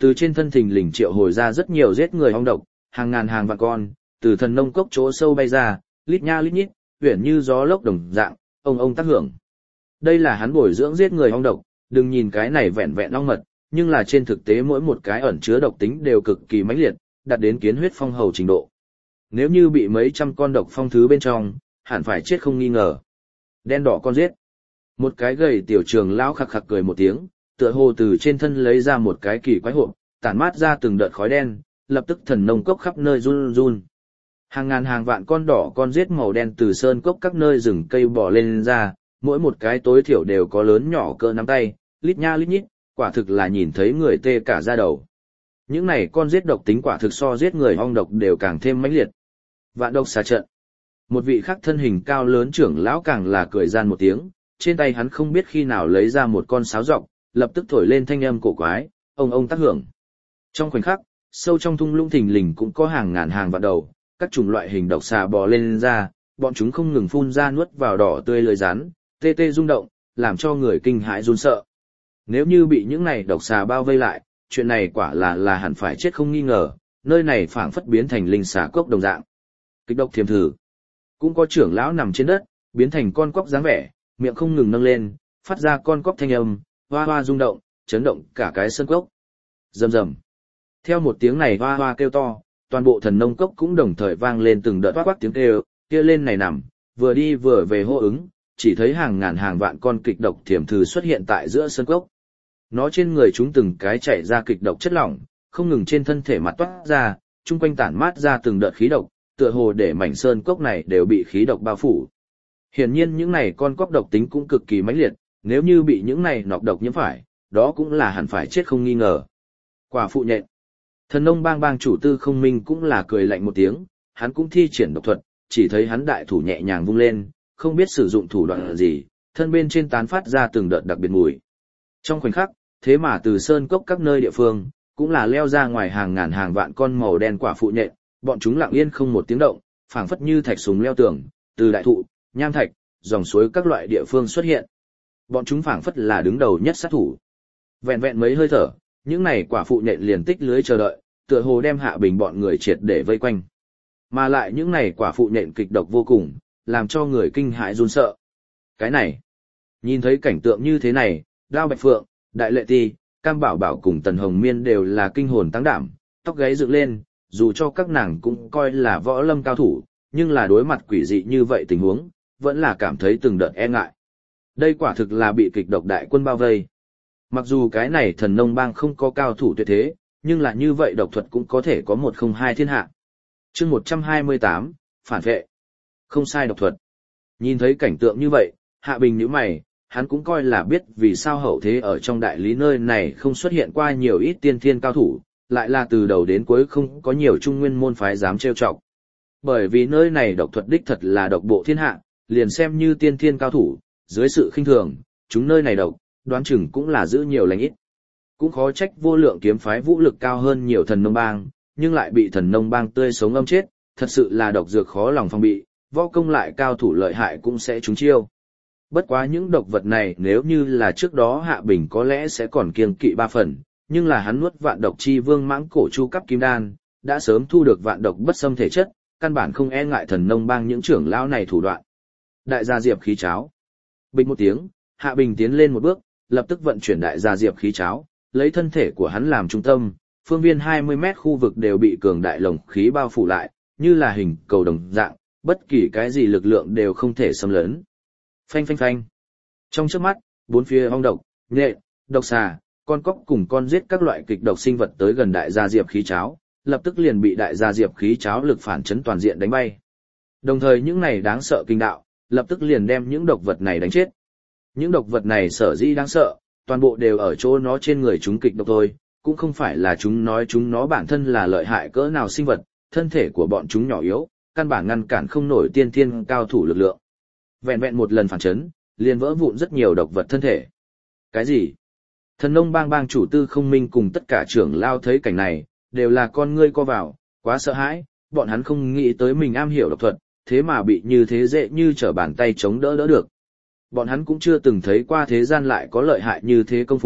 từ trên thân thình lình triệu hồi ra rất nhiều giết người ong độc, hàng ngàn hàng vạn con, từ thần nông cốc chỗ sâu bay ra, lít nha lít nhít, uyển như gió lốc đồng dạng, ông ông tác hưởng. Đây là hắn bồi dưỡng giết người ong độc, đừng nhìn cái này vẹn vẹn ong mật, nhưng là trên thực tế mỗi một cái ẩn chứa độc tính đều cực kỳ mãnh liệt, đạt đến kiến huyết phong hầu trình độ. Nếu như bị mấy trăm con độc phong thứ bên trong, hẳn phải chết không nghi ngờ. Đen đỏ con giết. Một cái gầy tiểu trường lão khặc khặc cười một tiếng, tựa hồ từ trên thân lấy ra một cái kỳ quái hộp, tản mát ra từng đợt khói đen, lập tức thần nông cốc khắp nơi run run. Hàng ngàn hàng vạn con đỏ con giết màu đen từ sơn cốc các nơi rừng cây bò lên ra, mỗi một cái tối thiểu đều có lớn nhỏ cỡ nắm tay, lít nha lít nhít, quả thực là nhìn thấy người tê cả da đầu. Những này con giết độc tính quả thực so giết người ong độc đều càng thêm mãnh liệt. Vạn độc xà trận. Một vị khắc thân hình cao lớn trưởng lão càng là cười gian một tiếng, trên tay hắn không biết khi nào lấy ra một con sáo rọc, lập tức thổi lên thanh âm cổ quái, ông ông tác hưởng. Trong khoảnh khắc, sâu trong thung lũng thình lình cũng có hàng ngàn hàng vạn đầu, các chủng loại hình độc xà bò lên ra, bọn chúng không ngừng phun ra nuốt vào đỏ tươi lưỡi rắn, tê tê rung động, làm cho người kinh hãi run sợ. Nếu như bị những này độc xà bao vây lại, chuyện này quả là là hẳn phải chết không nghi ngờ, nơi này phảng phất biến thành linh xà cốc đồng dạng. Kịch độc thiềm thử. Cũng có trưởng lão nằm trên đất, biến thành con cóc dáng vẻ, miệng không ngừng nâng lên, phát ra con cóc thanh âm, hoa hoa rung động, chấn động cả cái sân cốc. Rầm rầm. Theo một tiếng này hoa hoa kêu to, toàn bộ thần nông cốc cũng đồng thời vang lên từng đợt quát quát tiếng kêu, kia lên này nằm, vừa đi vừa về hô ứng, chỉ thấy hàng ngàn hàng vạn con kịch độc thiểm thử xuất hiện tại giữa sân cốc. Nó trên người chúng từng cái chảy ra kịch độc chất lỏng, không ngừng trên thân thể mặt toát ra, chung quanh tản mát ra từng đợt khí độc, tựa hồ để mảnh sơn cốc này đều bị khí độc bao phủ. Hiển nhiên những này con cóc độc tính cũng cực kỳ mãnh liệt, nếu như bị những này nọc độc nhiễm phải, đó cũng là hẳn phải chết không nghi ngờ. Quả phụ nhện. Thần nông bang bang chủ Tư Không Minh cũng là cười lạnh một tiếng, hắn cũng thi triển độc thuật, chỉ thấy hắn đại thủ nhẹ nhàng vung lên, không biết sử dụng thủ đoạn gì, thân bên trên tán phát ra từng đợt đặc biệt mùi. Trong khoảnh khắc, thế mà từ sơn cốc các nơi địa phương, cũng là leo ra ngoài hàng ngàn hàng vạn con màu đen quả phụ nhện, bọn chúng lặng yên không một tiếng động, phảng phất như thạch súng leo tường, từ đại thụ, nham thạch, dòng suối các loại địa phương xuất hiện. Bọn chúng phảng phất là đứng đầu nhất sát thủ. Vẹn vẹn mấy hơi thở, những này quả phụ nhện liền tích lưới chờ đợi, tựa hồ đem Hạ Bình bọn người triệt để vây quanh. Mà lại những này quả phụ nhện kịch độc vô cùng, làm cho người kinh hãi run sợ. Cái này, nhìn thấy cảnh tượng như thế này, Đao Bạch Phượng, Đại Lệ Ti, Cam Bảo Bảo cùng Tần Hồng Miên đều là kinh hồn tăng đảm, tóc gáy dựng lên, dù cho các nàng cũng coi là võ lâm cao thủ, nhưng là đối mặt quỷ dị như vậy tình huống, vẫn là cảm thấy từng đợt e ngại. Đây quả thực là bị kịch độc đại quân bao vây. Mặc dù cái này thần nông bang không có cao thủ tuyệt thế, nhưng là như vậy độc thuật cũng có thể có một không hai thiên hạ. Chương một trăm hai mươi tám, phản vệ. Không sai độc thuật. Nhìn thấy cảnh tượng như vậy, Hạ Bình nhíu mày, hắn cũng coi là biết vì sao hậu thế ở trong đại lý nơi này không xuất hiện qua nhiều ít tiên thiên cao thủ, lại là từ đầu đến cuối không có nhiều trung nguyên môn phái dám trêu chọc. Bởi vì nơi này độc thuật đích thật là độc bộ thiên hạ, liền xem như tiên thiên cao thủ, dưới sự khinh thường, chúng nơi này độc, đoán chừng cũng là giữ nhiều lành ít. Cũng khó trách vô lượng kiếm phái vũ lực cao hơn nhiều thần nông bang, nhưng lại bị thần nông bang tươi sống âm chết, thật sự là độc dược khó lòng phòng bị, võ công lại cao thủ lợi hại cũng sẽ trúng chiêu. Bất quá những độc vật này nếu như là trước đó Hạ Bình có lẽ sẽ còn kiêng kỵ ba phần, nhưng là hắn nuốt vạn độc chi vương mãng cổ chu cấp kim đan, đã sớm thu được vạn độc bất xâm thể chất, căn bản không e ngại thần nông bang những trưởng lão này thủ đoạn. Đại gia diệp khí cháo. Bình một tiếng, Hạ Bình tiến lên một bước, lập tức vận chuyển đại gia diệp khí cháo, lấy thân thể của hắn làm trung tâm, phương viên hai mươi mét khu vực đều bị cường đại lồng khí bao phủ lại, như là hình cầu đồng dạng, bất kỳ cái gì lực lượng đều không thể xâm lấn. Phanh phanh phanh. Trong chớp mắt, bốn phía ong độc, nhện, độc xà, con cóc cùng con giết các loại kịch độc sinh vật tới gần đại gia diệp khí cháo, lập tức liền bị đại gia diệp khí cháo lực phản chấn toàn diện đánh bay. Đồng thời những này đáng sợ kinh đạo, lập tức liền đem những độc vật này đánh chết. Những độc vật này sở dĩ đáng sợ, toàn bộ đều ở chỗ nó trên người chúng kịch độc thôi, cũng không phải là chúng nói chúng nó bản thân là lợi hại cỡ nào sinh vật, thân thể của bọn chúng nhỏ yếu, căn bản ngăn cản không nổi tiên thiên cao thủ lực lượng. Vẹn vẹn một lần phản chấn, liền vỡ vụn rất nhiều độc vật thân thể. Cái gì? Thần nông bang bang chủ Tư Không Minh cùng tất cả trưởng lao thấy cảnh này, đều là con ngươi co vào, quá sợ hãi, bọn hắn không nghĩ tới mình am hiểu độc thuật, thế mà bị như thế dễ như trở bàn tay chống đỡ đỡ được. Bọn hắn cũng chưa từng thấy qua thế gian lại có lợi hại như thế công phu,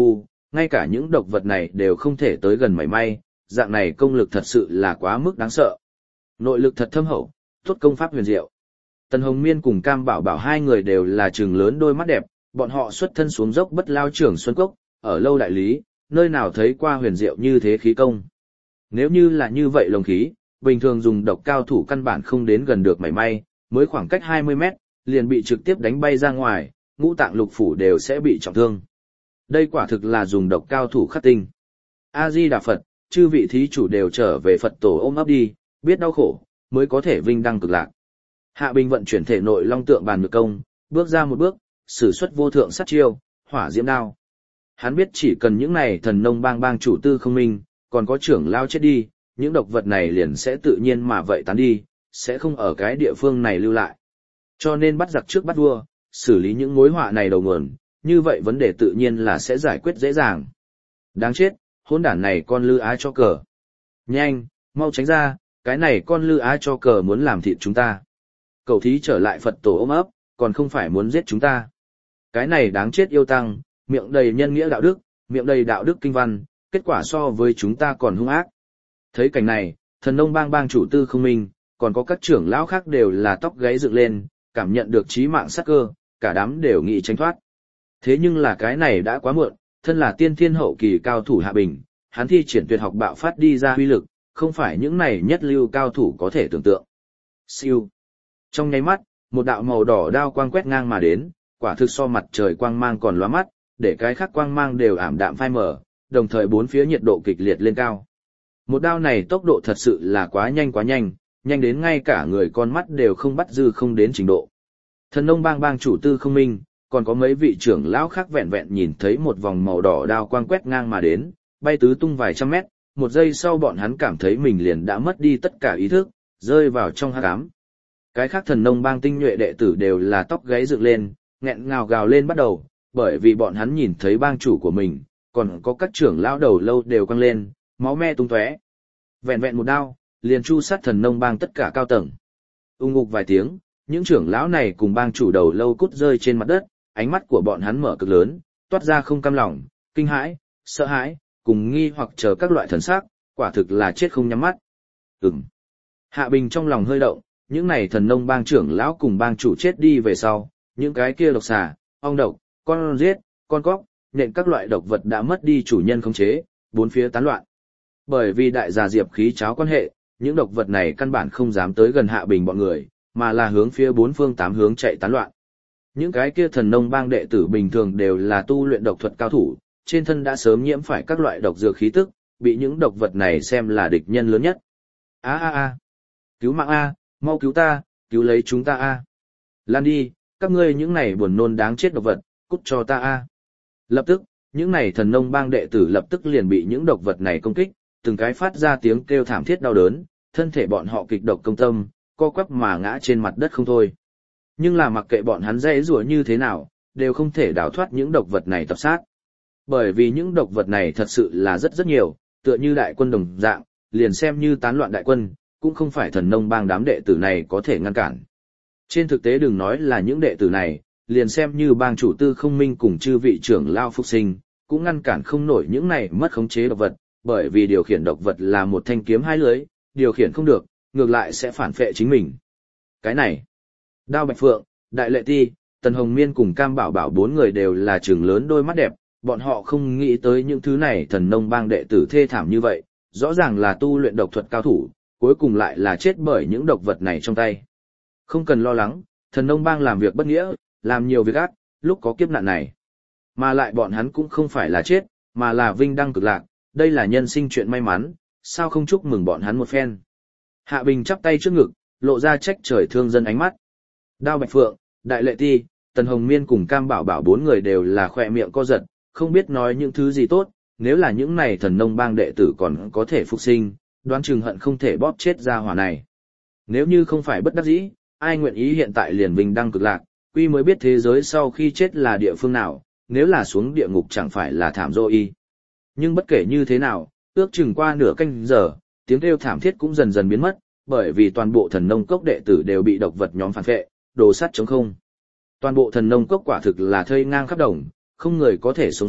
Ngay cả những độc vật này đều không thể tới gần mảy may, dạng này công lực thật sự là quá mức đáng sợ. Nội lực thật thâm hậu, tốt công pháp huyền diệu. Tần Hồng Miên cùng Cam Bảo Bảo hai người đều là trường lớn đôi mắt đẹp, bọn họ xuất thân xuống dốc Bất Lao Trưởng Xuân Cốc, ở lâu đại lý, nơi nào thấy qua huyền diệu như thế khí công. Nếu như là như vậy lồng khí, bình thường dùng độc cao thủ căn bản không đến gần được mảy may, mới khoảng cách hai mươi mét, liền bị trực tiếp đánh bay ra ngoài, ngũ tạng lục phủ đều sẽ bị trọng thương. Đây quả thực là dùng độc cao thủ khắc tinh. A-di-đà Phật, chư vị thí chủ đều trở về Phật tổ ôm ấp đi, biết đau khổ, mới có thể vinh đăng cực lạc. Hạ Bình vận chuyển thể nội long tượng bàn ngược công, bước ra một bước, sử xuất vô thượng sát chiêu, hỏa diễm đao. Hắn biết chỉ cần những này thần nông bang bang chủ tư không minh, còn có trưởng lao chết đi, những độc vật này liền sẽ tự nhiên mà vậy tán đi, sẽ không ở cái địa phương này lưu lại. Cho nên bắt giặc trước bắt vua, xử lý những mối họa này đầu nguồn, như vậy vấn đề tự nhiên là sẽ giải quyết dễ dàng. Đáng chết, hỗn đản này con lư á cho cờ. Nhanh, mau tránh ra, cái này con lư á cho cờ muốn làm thịt chúng ta. Cậu thí trở lại Phật tổ ôm ấp, còn không phải muốn giết chúng ta. Cái này đáng chết yêu tăng, miệng đầy nhân nghĩa đạo đức, miệng đầy đạo đức kinh văn, kết quả so với chúng ta còn hung ác. Thấy cảnh này, thần nông bang bang chủ tư không minh, còn có các trưởng lão khác đều là tóc gáy dựng lên, cảm nhận được chí mạng sát cơ, cả đám đều nghĩ tránh thoát. Thế nhưng là cái này đã quá muộn, thân là tiên thiên hậu kỳ cao thủ Hạ Bình, hắn thi triển tuyệt học bạo phát đi ra huy lực, không phải những này nhất lưu cao thủ có thể tưởng tượng. Siêu. Trong nháy mắt, một đạo màu đỏ đao quang quét ngang mà đến, quả thực so mặt trời quang mang còn lóa mắt, để cái khác quang mang đều ảm đạm phai mờ, đồng thời bốn phía nhiệt độ kịch liệt lên cao. Một đao này tốc độ thật sự là quá nhanh quá nhanh, nhanh đến ngay cả người con mắt đều không bắt dư không đến trình độ. Thần nông bang bang chủ tư không minh, còn có mấy vị trưởng lão khác vẹn vẹn nhìn thấy một vòng màu đỏ đao quang quét ngang mà đến, bay tứ tung vài trăm mét, một giây sau bọn hắn cảm thấy mình liền đã mất đi tất cả ý thức, rơi vào trong hắc ám. Cái khác thần nông bang tinh nhuệ đệ tử đều là tóc gáy dựng lên, nghẹn ngào gào lên bắt đầu, bởi vì bọn hắn nhìn thấy bang chủ của mình, còn có các trưởng lão đầu lâu đều quăng lên, máu me tung tóe. Vẹn vẹn một đao, liền chu sát thần nông bang tất cả cao tầng. Ung ngục vài tiếng, những trưởng lão này cùng bang chủ đầu lâu cút rơi trên mặt đất, ánh mắt của bọn hắn mở cực lớn, toát ra không cam lòng, kinh hãi, sợ hãi, cùng nghi hoặc chờ các loại thần sắc, quả thực là chết không nhắm mắt. Ừm. Hạ Bình trong lòng hơi động, những này thần nông bang trưởng lão cùng bang chủ chết đi về sau, những cái kia độc xà, ong độc, con giết, con cóc, nện các loại độc vật đã mất đi chủ nhân khống chế, bốn phía tán loạn. Bởi vì đại gia diệp khí cháo quan hệ, những độc vật này căn bản không dám tới gần Hạ Bình bọn người, mà là hướng phía bốn phương tám hướng chạy tán loạn. Những cái kia thần nông bang đệ tử bình thường đều là tu luyện độc thuật cao thủ, trên thân đã sớm nhiễm phải các loại độc dược khí tức, bị những độc vật này xem là địch nhân lớn nhất. A a a, cứu mạng a, mau cứu ta, cứu lấy chúng ta a. Lan đi, các ngươi những này buồn nôn đáng chết độc vật, cút cho ta a. Lập tức, những này thần nông bang đệ tử lập tức liền bị những độc vật này công kích, từng cái phát ra tiếng kêu thảm thiết đau đớn, thân thể bọn họ kịch độc công tâm, co quắp mà ngã trên mặt đất không thôi. Nhưng là mặc kệ bọn hắn dễ rủa như thế nào, đều không thể đào thoát những độc vật này tập sát. Bởi vì những độc vật này thật sự là rất rất nhiều, tựa như đại quân đồng dạng, liền xem như tán loạn đại quân, cũng không phải thần nông bang đám đệ tử này có thể ngăn cản. Trên thực tế đừng nói là những đệ tử này, liền xem như bang chủ tư không minh cùng chư vị trưởng lao phục sinh, cũng ngăn cản không nổi những này mất khống chế độc vật, bởi vì điều khiển độc vật là một thanh kiếm hai lưới, điều khiển không được, ngược lại sẽ phản phệ chính mình. Cái này, Đao Bạch Phượng, Đại Lệ Ti, Tần Hồng Miên cùng Cam Bảo Bảo bốn người đều là trừng lớn đôi mắt đẹp, bọn họ không nghĩ tới những thứ này thần nông bang đệ tử thê thảm như vậy, rõ ràng là tu luyện độc thuật cao thủ, cuối cùng lại là chết bởi những độc vật này trong tay. Không cần lo lắng, thần nông bang làm việc bất nghĩa, làm nhiều việc ác, lúc có kiếp nạn này. Mà lại bọn hắn cũng không phải là chết, mà là vinh đăng cực lạc, đây là nhân sinh chuyện may mắn, sao không chúc mừng bọn hắn một phen. Hạ Bình chắp tay trước ngực, lộ ra trách trời thương dân ánh mắt. Đao Bạch Phượng, Đại Lệ Ti, Tần Hồng Miên cùng Cam Bảo Bảo bốn người đều là khỏe miệng co giật, không biết nói những thứ gì tốt, nếu là những này thần nông bang đệ tử còn có thể phục sinh, đoán chừng hận không thể bóp chết ra hỏa này. Nếu như không phải bất đắc dĩ, ai nguyện ý hiện tại liền vinh đăng cực lạc, quy mới biết thế giới sau khi chết là địa phương nào, nếu là xuống địa ngục chẳng phải là thảm dô y. Nhưng bất kể như thế nào, ước chừng qua nửa canh giờ, tiếng kêu thảm thiết cũng dần dần biến mất, bởi vì toàn bộ thần nông cốc đệ tử đều bị độc vật nhóm phản phệ, đồ sắt trống không. Toàn bộ thần nông cốc quả thực là thây ngang khắp đồng, không người có thể sống sót,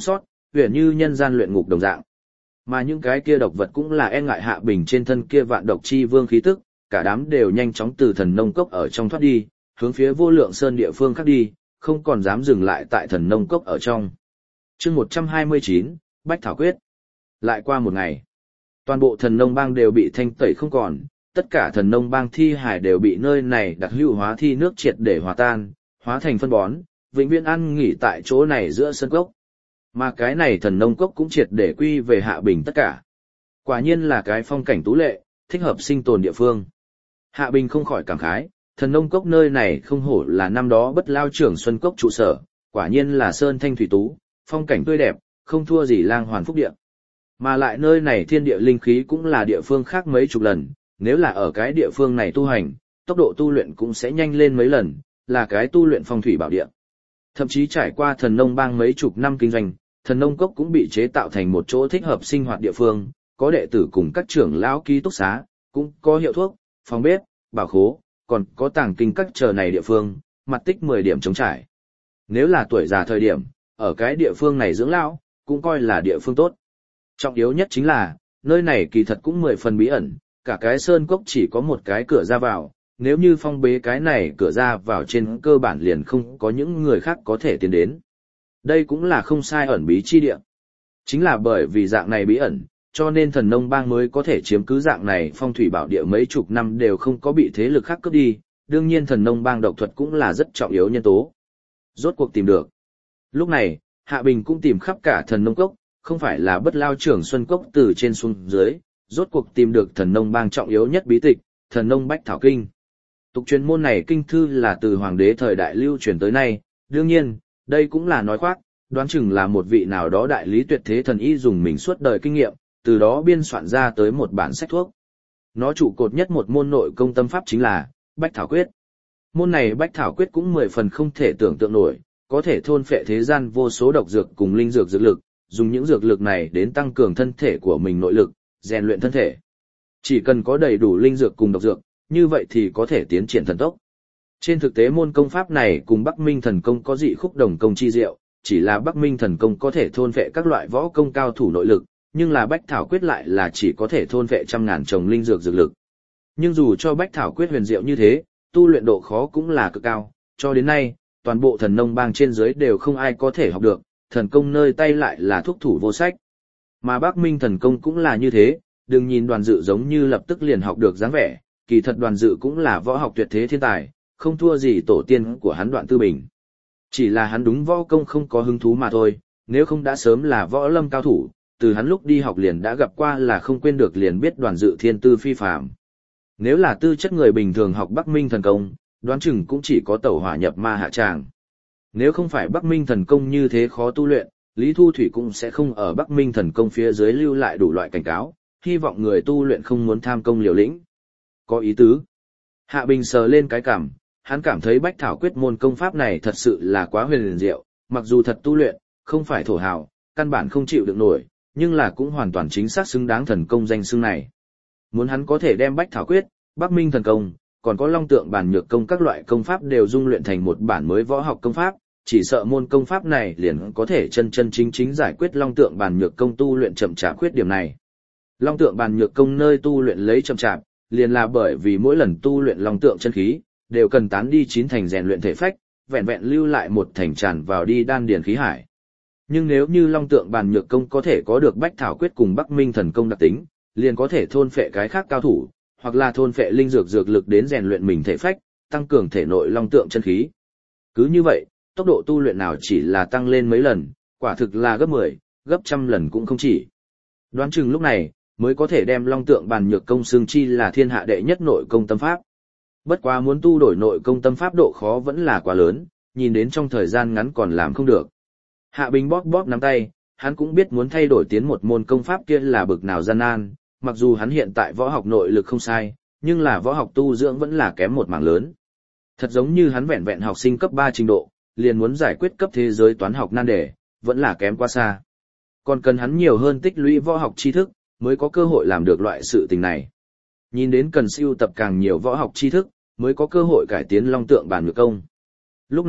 huyền như nhân gian luyện ngục đồng dạng. Mà những cái kia độc vật cũng là e ngại Hạ Bình trên thân kia vạn độc chi vương khí tức, cả đám đều nhanh chóng từ thần nông cốc ở trong thoát đi, hướng phía Vô Lượng Sơn địa phương khác đi, không còn dám dừng lại tại thần nông cốc ở trong. Chương một trăm hai mươi chín, Bách Thảo Quyết. Lại qua một ngày, toàn bộ thần nông bang đều bị thanh tẩy không còn, tất cả thần nông bang thi hải đều bị nơi này đặc hữu hóa thi nước triệt để hòa tan, hóa thành phân bón, vĩnh viễn ăn nghỉ tại chỗ này giữa sân cốc. Mà cái này thần nông cốc cũng triệt để quy về Hạ Bình tất cả. Quả nhiên là cái phong cảnh tú lệ, thích hợp sinh tồn địa phương. Hạ Bình không khỏi cảm khái, thần nông cốc nơi này không hổ là năm đó Bất Lao trưởng Xuân Cốc trụ sở, quả nhiên là sơn thanh thủy tú, phong cảnh tươi đẹp, không thua gì Lang Hoàn Phúc Địa. Mà lại nơi này thiên địa linh khí cũng là địa phương khác mấy chục lần, nếu là ở cái địa phương này tu hành, tốc độ tu luyện cũng sẽ nhanh lên mấy lần, là cái tu luyện phong thủy bảo địa. Thậm chí trải qua thần nông bang mấy chục năm kinh doanh, thần nông cốc cũng bị chế tạo thành một chỗ thích hợp sinh hoạt địa phương, có đệ tử cùng các trưởng lão ký túc xá, cũng có hiệu thuốc, phòng bếp, bảo khố, còn có tàng kinh các chờ này địa phương, mặt tích mười điểm chống trải. Nếu là tuổi già thời điểm, ở cái địa phương này dưỡng lão, cũng coi là địa phương tốt. Trọng yếu nhất chính là, nơi này kỳ thật cũng mười phần bí ẩn, cả cái sơn cốc chỉ có một cái cửa ra vào, nếu như phong bế cái này cửa ra vào trên cơ bản liền không có những người khác có thể tiến đến. Đây cũng là không sai ẩn bí chi địa. Chính là bởi vì dạng này bí ẩn, cho nên thần nông bang mới có thể chiếm cứ dạng này phong thủy bảo địa mấy chục năm đều không có bị thế lực khác cướp đi, đương nhiên thần nông bang độc thuật cũng là rất trọng yếu nhân tố. Rốt cuộc tìm được. Lúc này, Hạ Bình cũng tìm khắp cả thần nông cốc, không phải là Bất Lao trưởng Xuân Cốc từ trên xuống dưới, rốt cuộc tìm được thần nông bang trọng yếu nhất bí tịch, thần nông Bách Thảo Kinh. Tục truyền môn này kinh thư là từ hoàng đế thời đại lưu truyền tới nay, đương nhiên, đây cũng là nói khoác, đoán chừng là một vị nào đó đại lý tuyệt thế thần y dùng mình suốt đời kinh nghiệm, từ đó biên soạn ra tới một bản sách thuốc. Nó trụ cột nhất một môn nội công tâm pháp chính là Bách Thảo Quyết. Môn này Bách Thảo Quyết cũng mười phần không thể tưởng tượng nổi, có thể thôn phệ thế gian vô số độc dược cùng linh dược dược lực, dùng những dược lực này đến tăng cường thân thể của mình nội lực, rèn luyện thân thể. Chỉ cần có đầy đủ linh dược cùng độc dược, như vậy thì có thể tiến triển thần tốc. Trên thực tế môn công pháp này cùng Bắc Minh thần công có dị khúc đồng công chi diệu, chỉ là Bắc Minh thần công có thể thôn phệ các loại võ công cao thủ nội lực, nhưng là Bách Thảo Quyết lại là chỉ có thể thôn phệ trăm ngàn chồng linh dược dược lực. Nhưng dù cho Bách Thảo Quyết huyền diệu như thế, tu luyện độ khó cũng là cực cao, cho đến nay, toàn bộ thần nông bang trên dưới đều không ai có thể học được, thần công nơi tay lại là thuốc thủ vô sách. Mà Bắc Minh thần công cũng là như thế, đừng nhìn Đoàn Dự giống như lập tức liền học được dáng vẻ, kỳ thật Đoàn Dự cũng là võ học tuyệt thế thiên tài, không thua gì tổ tiên của hắn Đoạn Tư Bình. Chỉ là hắn đúng võ công không có hứng thú mà thôi, nếu không đã sớm là võ lâm cao thủ, từ hắn lúc đi học liền đã gặp qua là không quên được liền biết Đoàn Dự thiên tư phi phàm. Nếu là tư chất người bình thường học Bắc Minh thần công, đoán chừng cũng chỉ có tẩu hỏa nhập ma hạ tràng. Nếu không phải Bắc Minh thần công như thế khó tu luyện, Lý Thu Thủy cũng sẽ không ở Bắc Minh thần công phía dưới lưu lại đủ loại cảnh cáo, hy vọng người tu luyện không muốn tham công liều lĩnh. Có ý tứ. Hạ Bình sờ lên cái cằm, hắn cảm thấy Bách Thảo Quyết môn công pháp này thật sự là quá huyền diệu, mặc dù thật tu luyện, không phải thổ hào, căn bản không chịu được nổi, nhưng là cũng hoàn toàn chính xác xứng đáng thần công danh xưng này. Muốn hắn có thể đem Bách Thảo Quyết, Bắc Minh thần công, còn có Long Tượng Bàn Nhược công các loại công pháp đều dung luyện thành một bản mới võ học công pháp, chỉ sợ môn công pháp này liền có thể chân chân chính chính giải quyết Long Tượng Bàn Nhược công tu luyện chậm chạp khuyết điểm này. Long Tượng Bàn Nhược công nơi tu luyện lấy chậm chạp, liền là bởi vì mỗi lần tu luyện Long Tượng chân khí, đều cần tán đi chín thành rèn luyện thể phách, vẹn vẹn lưu lại một thành tràn vào đi đan điền khí hải. Nhưng nếu như Long Tượng Bàn Nhược công có thể có được Bách Thảo Quyết cùng Bắc Minh thần công đặc tính, liền có thể thôn phệ cái khác cao thủ, hoặc là thôn phệ linh dược dược lực đến rèn luyện mình thể phách, tăng cường thể nội long tượng chân khí. Cứ như vậy, tốc độ tu luyện nào chỉ là tăng lên mấy lần, quả thực là gấp mười, gấp trăm lần cũng không chỉ. Đoán chừng lúc này, mới có thể đem Long Tượng Bàn Nhược công xương chi là thiên hạ đệ nhất nội công tâm pháp. Bất quá muốn tu đổi nội công tâm pháp độ khó vẫn là quá lớn, nhìn đến trong thời gian ngắn còn làm không được. Hạ Bình bóp bóp nắm tay, hắn cũng biết muốn thay đổi tiến một môn công pháp kia là bực nào gian nan, mặc dù hắn hiện tại võ học nội lực không sai, nhưng là võ học tu dưỡng vẫn là kém một mảng lớn. Thật giống như hắn vẹn vẹn học sinh cấp ba trình độ, liền muốn giải quyết cấp thế giới toán học nan đề, vẫn là kém quá xa. Còn cần hắn nhiều hơn tích lũy võ học tri thức, mới có cơ hội làm được loại sự tình này. Nhìn đến cần sưu tập càng nhiều võ học tri thức, mới có cơ hội cải tiến Long Tượng Bàn Nhược công. Lúc này,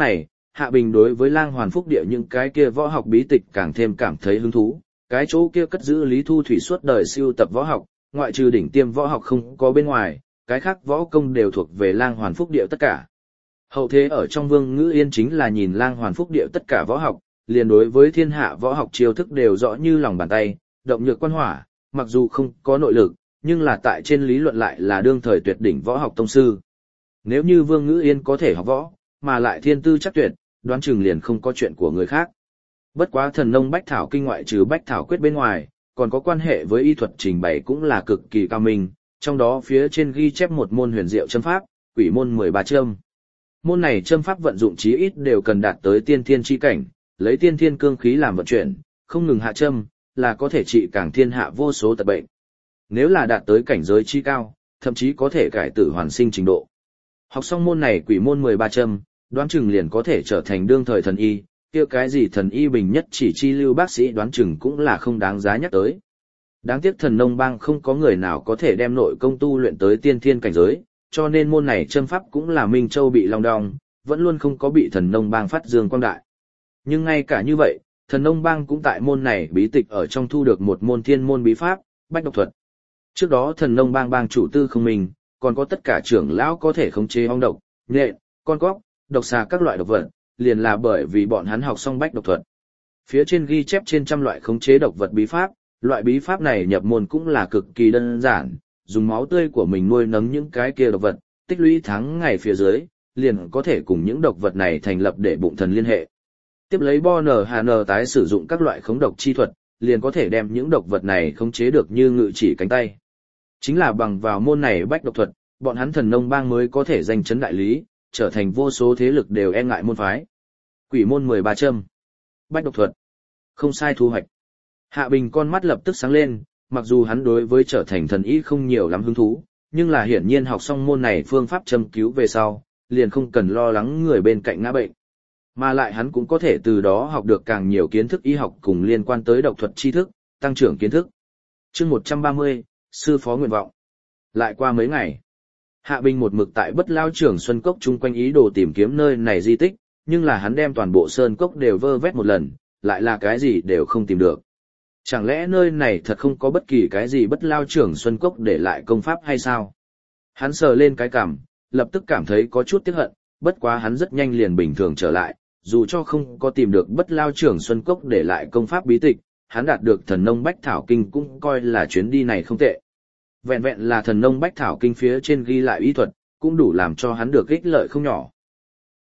Hạ Bình đối với Lang Hoàn Phúc Địa những cái kia võ học bí tịch càng thêm cảm thấy hứng thú, cái chỗ kia cất giữ Lý Thu Thủy suốt đời siêu tập võ học, ngoại trừ đỉnh tiêm võ học không có bên ngoài, cái khác võ công đều thuộc về Lang Hoàn Phúc Địa tất cả. Hậu thế ở trong Vương Ngữ Yên chính là nhìn Lang Hoàn Phúc Địa tất cả võ học, liền đối với thiên hạ võ học chiêu thức đều rõ như lòng bàn tay, động nhược quan hỏa, mặc dù không có nội lực, nhưng là tại trên lý luận lại là đương thời tuyệt đỉnh võ học tông sư. Nếu như Vương Ngữ Yên có thể học võ, mà lại thiên tư chắc tuyệt, đoán chừng liền không có chuyện của người khác. Bất quá thần nông bách thảo kinh ngoại trừ bách thảo quyết bên ngoài, còn có quan hệ với y thuật trình bày cũng là cực kỳ cao minh, trong đó phía trên ghi chép một môn huyền diệu châm pháp, quỷ môn mười ba châm. Môn này châm pháp vận dụng chí ít đều cần đạt tới tiên thiên chi cảnh, lấy tiên thiên cương khí làm vận chuyển, không ngừng hạ châm, là có thể trị cảng thiên hạ vô số tật bệnh. Nếu là đạt tới cảnh giới chi cao, thậm chí có thể cải tử hoàn sinh trình độ. Học xong môn này quỷ môn mười ba châm, đoán chừng liền có thể trở thành đương thời thần y, kia cái gì thần y bình nhất chỉ chi lưu bác sĩ đoán chừng cũng là không đáng giá nhắc tới. Đáng tiếc thần nông bang không có người nào có thể đem nội công tu luyện tới tiên thiên cảnh giới, cho nên môn này châm pháp cũng là Minh Châu bị long đong, vẫn luôn không có bị thần nông bang phát dương quang đại. Nhưng ngay cả như vậy, thần nông bang cũng tại môn này bí tịch ở trong thu được một môn thiên môn bí pháp, bách độc thuật. Trước đó thần nông bang bang chủ tư không mình, còn có tất cả trưởng lão có thể khống chế ong độc, nhện, con cóc, độc xà các loại độc vật, liền là bởi vì bọn hắn học xong bách độc thuật. Phía trên ghi chép trên trăm loại khống chế độc vật bí pháp, loại bí pháp này nhập môn cũng là cực kỳ đơn giản, dùng máu tươi của mình nuôi nấng những cái kia độc vật, tích lũy tháng ngày phía dưới, liền có thể cùng những độc vật này thành lập để bụng thần liên hệ. Tiếp lấy bo nở hà nở tái sử dụng các loại khống độc chi thuật, liền có thể đem những độc vật này khống chế được như ngự chỉ cánh tay. Chính là bằng vào môn này bách độc thuật, bọn hắn thần nông bang mới có thể danh chấn đại lý, trở thành vô số thế lực đều e ngại môn phái. Quỷ môn mười ba châm, bách độc thuật, không sai thu hoạch. Hạ Bình con mắt lập tức sáng lên, mặc dù hắn đối với trở thành thần y không nhiều lắm hứng thú, nhưng là hiển nhiên học xong môn này phương pháp châm cứu về sau, liền không cần lo lắng người bên cạnh ngã bệnh. Mà lại hắn cũng có thể từ đó học được càng nhiều kiến thức y học cùng liên quan tới độc thuật tri thức, tăng trưởng kiến thức. Chương một trăm ba mươi, sư phó nguyện vọng. Lại qua mấy ngày, Hạ Bình một mực tại Bất Lao Trưởng Xuân Cốc chung quanh ý đồ tìm kiếm nơi này di tích, nhưng là hắn đem toàn bộ sơn cốc đều vơ vét một lần, lại là cái gì đều không tìm được. Chẳng lẽ nơi này thật không có bất kỳ cái gì Bất Lao Trưởng Xuân Cốc để lại công pháp hay sao? Hắn sờ lên cái cằm, lập tức cảm thấy có chút tiếc hận, bất quá hắn rất nhanh liền bình thường trở lại, dù cho không có tìm được Bất Lao Trưởng Xuân Cốc để lại công pháp bí tịch, hắn đạt được thần nông bách thảo kinh cũng coi là chuyến đi này không tệ. Vẹn vẹn là thần nông bách thảo kinh phía trên ghi lại ý thuật, cũng đủ làm cho hắn được ích lợi không nhỏ.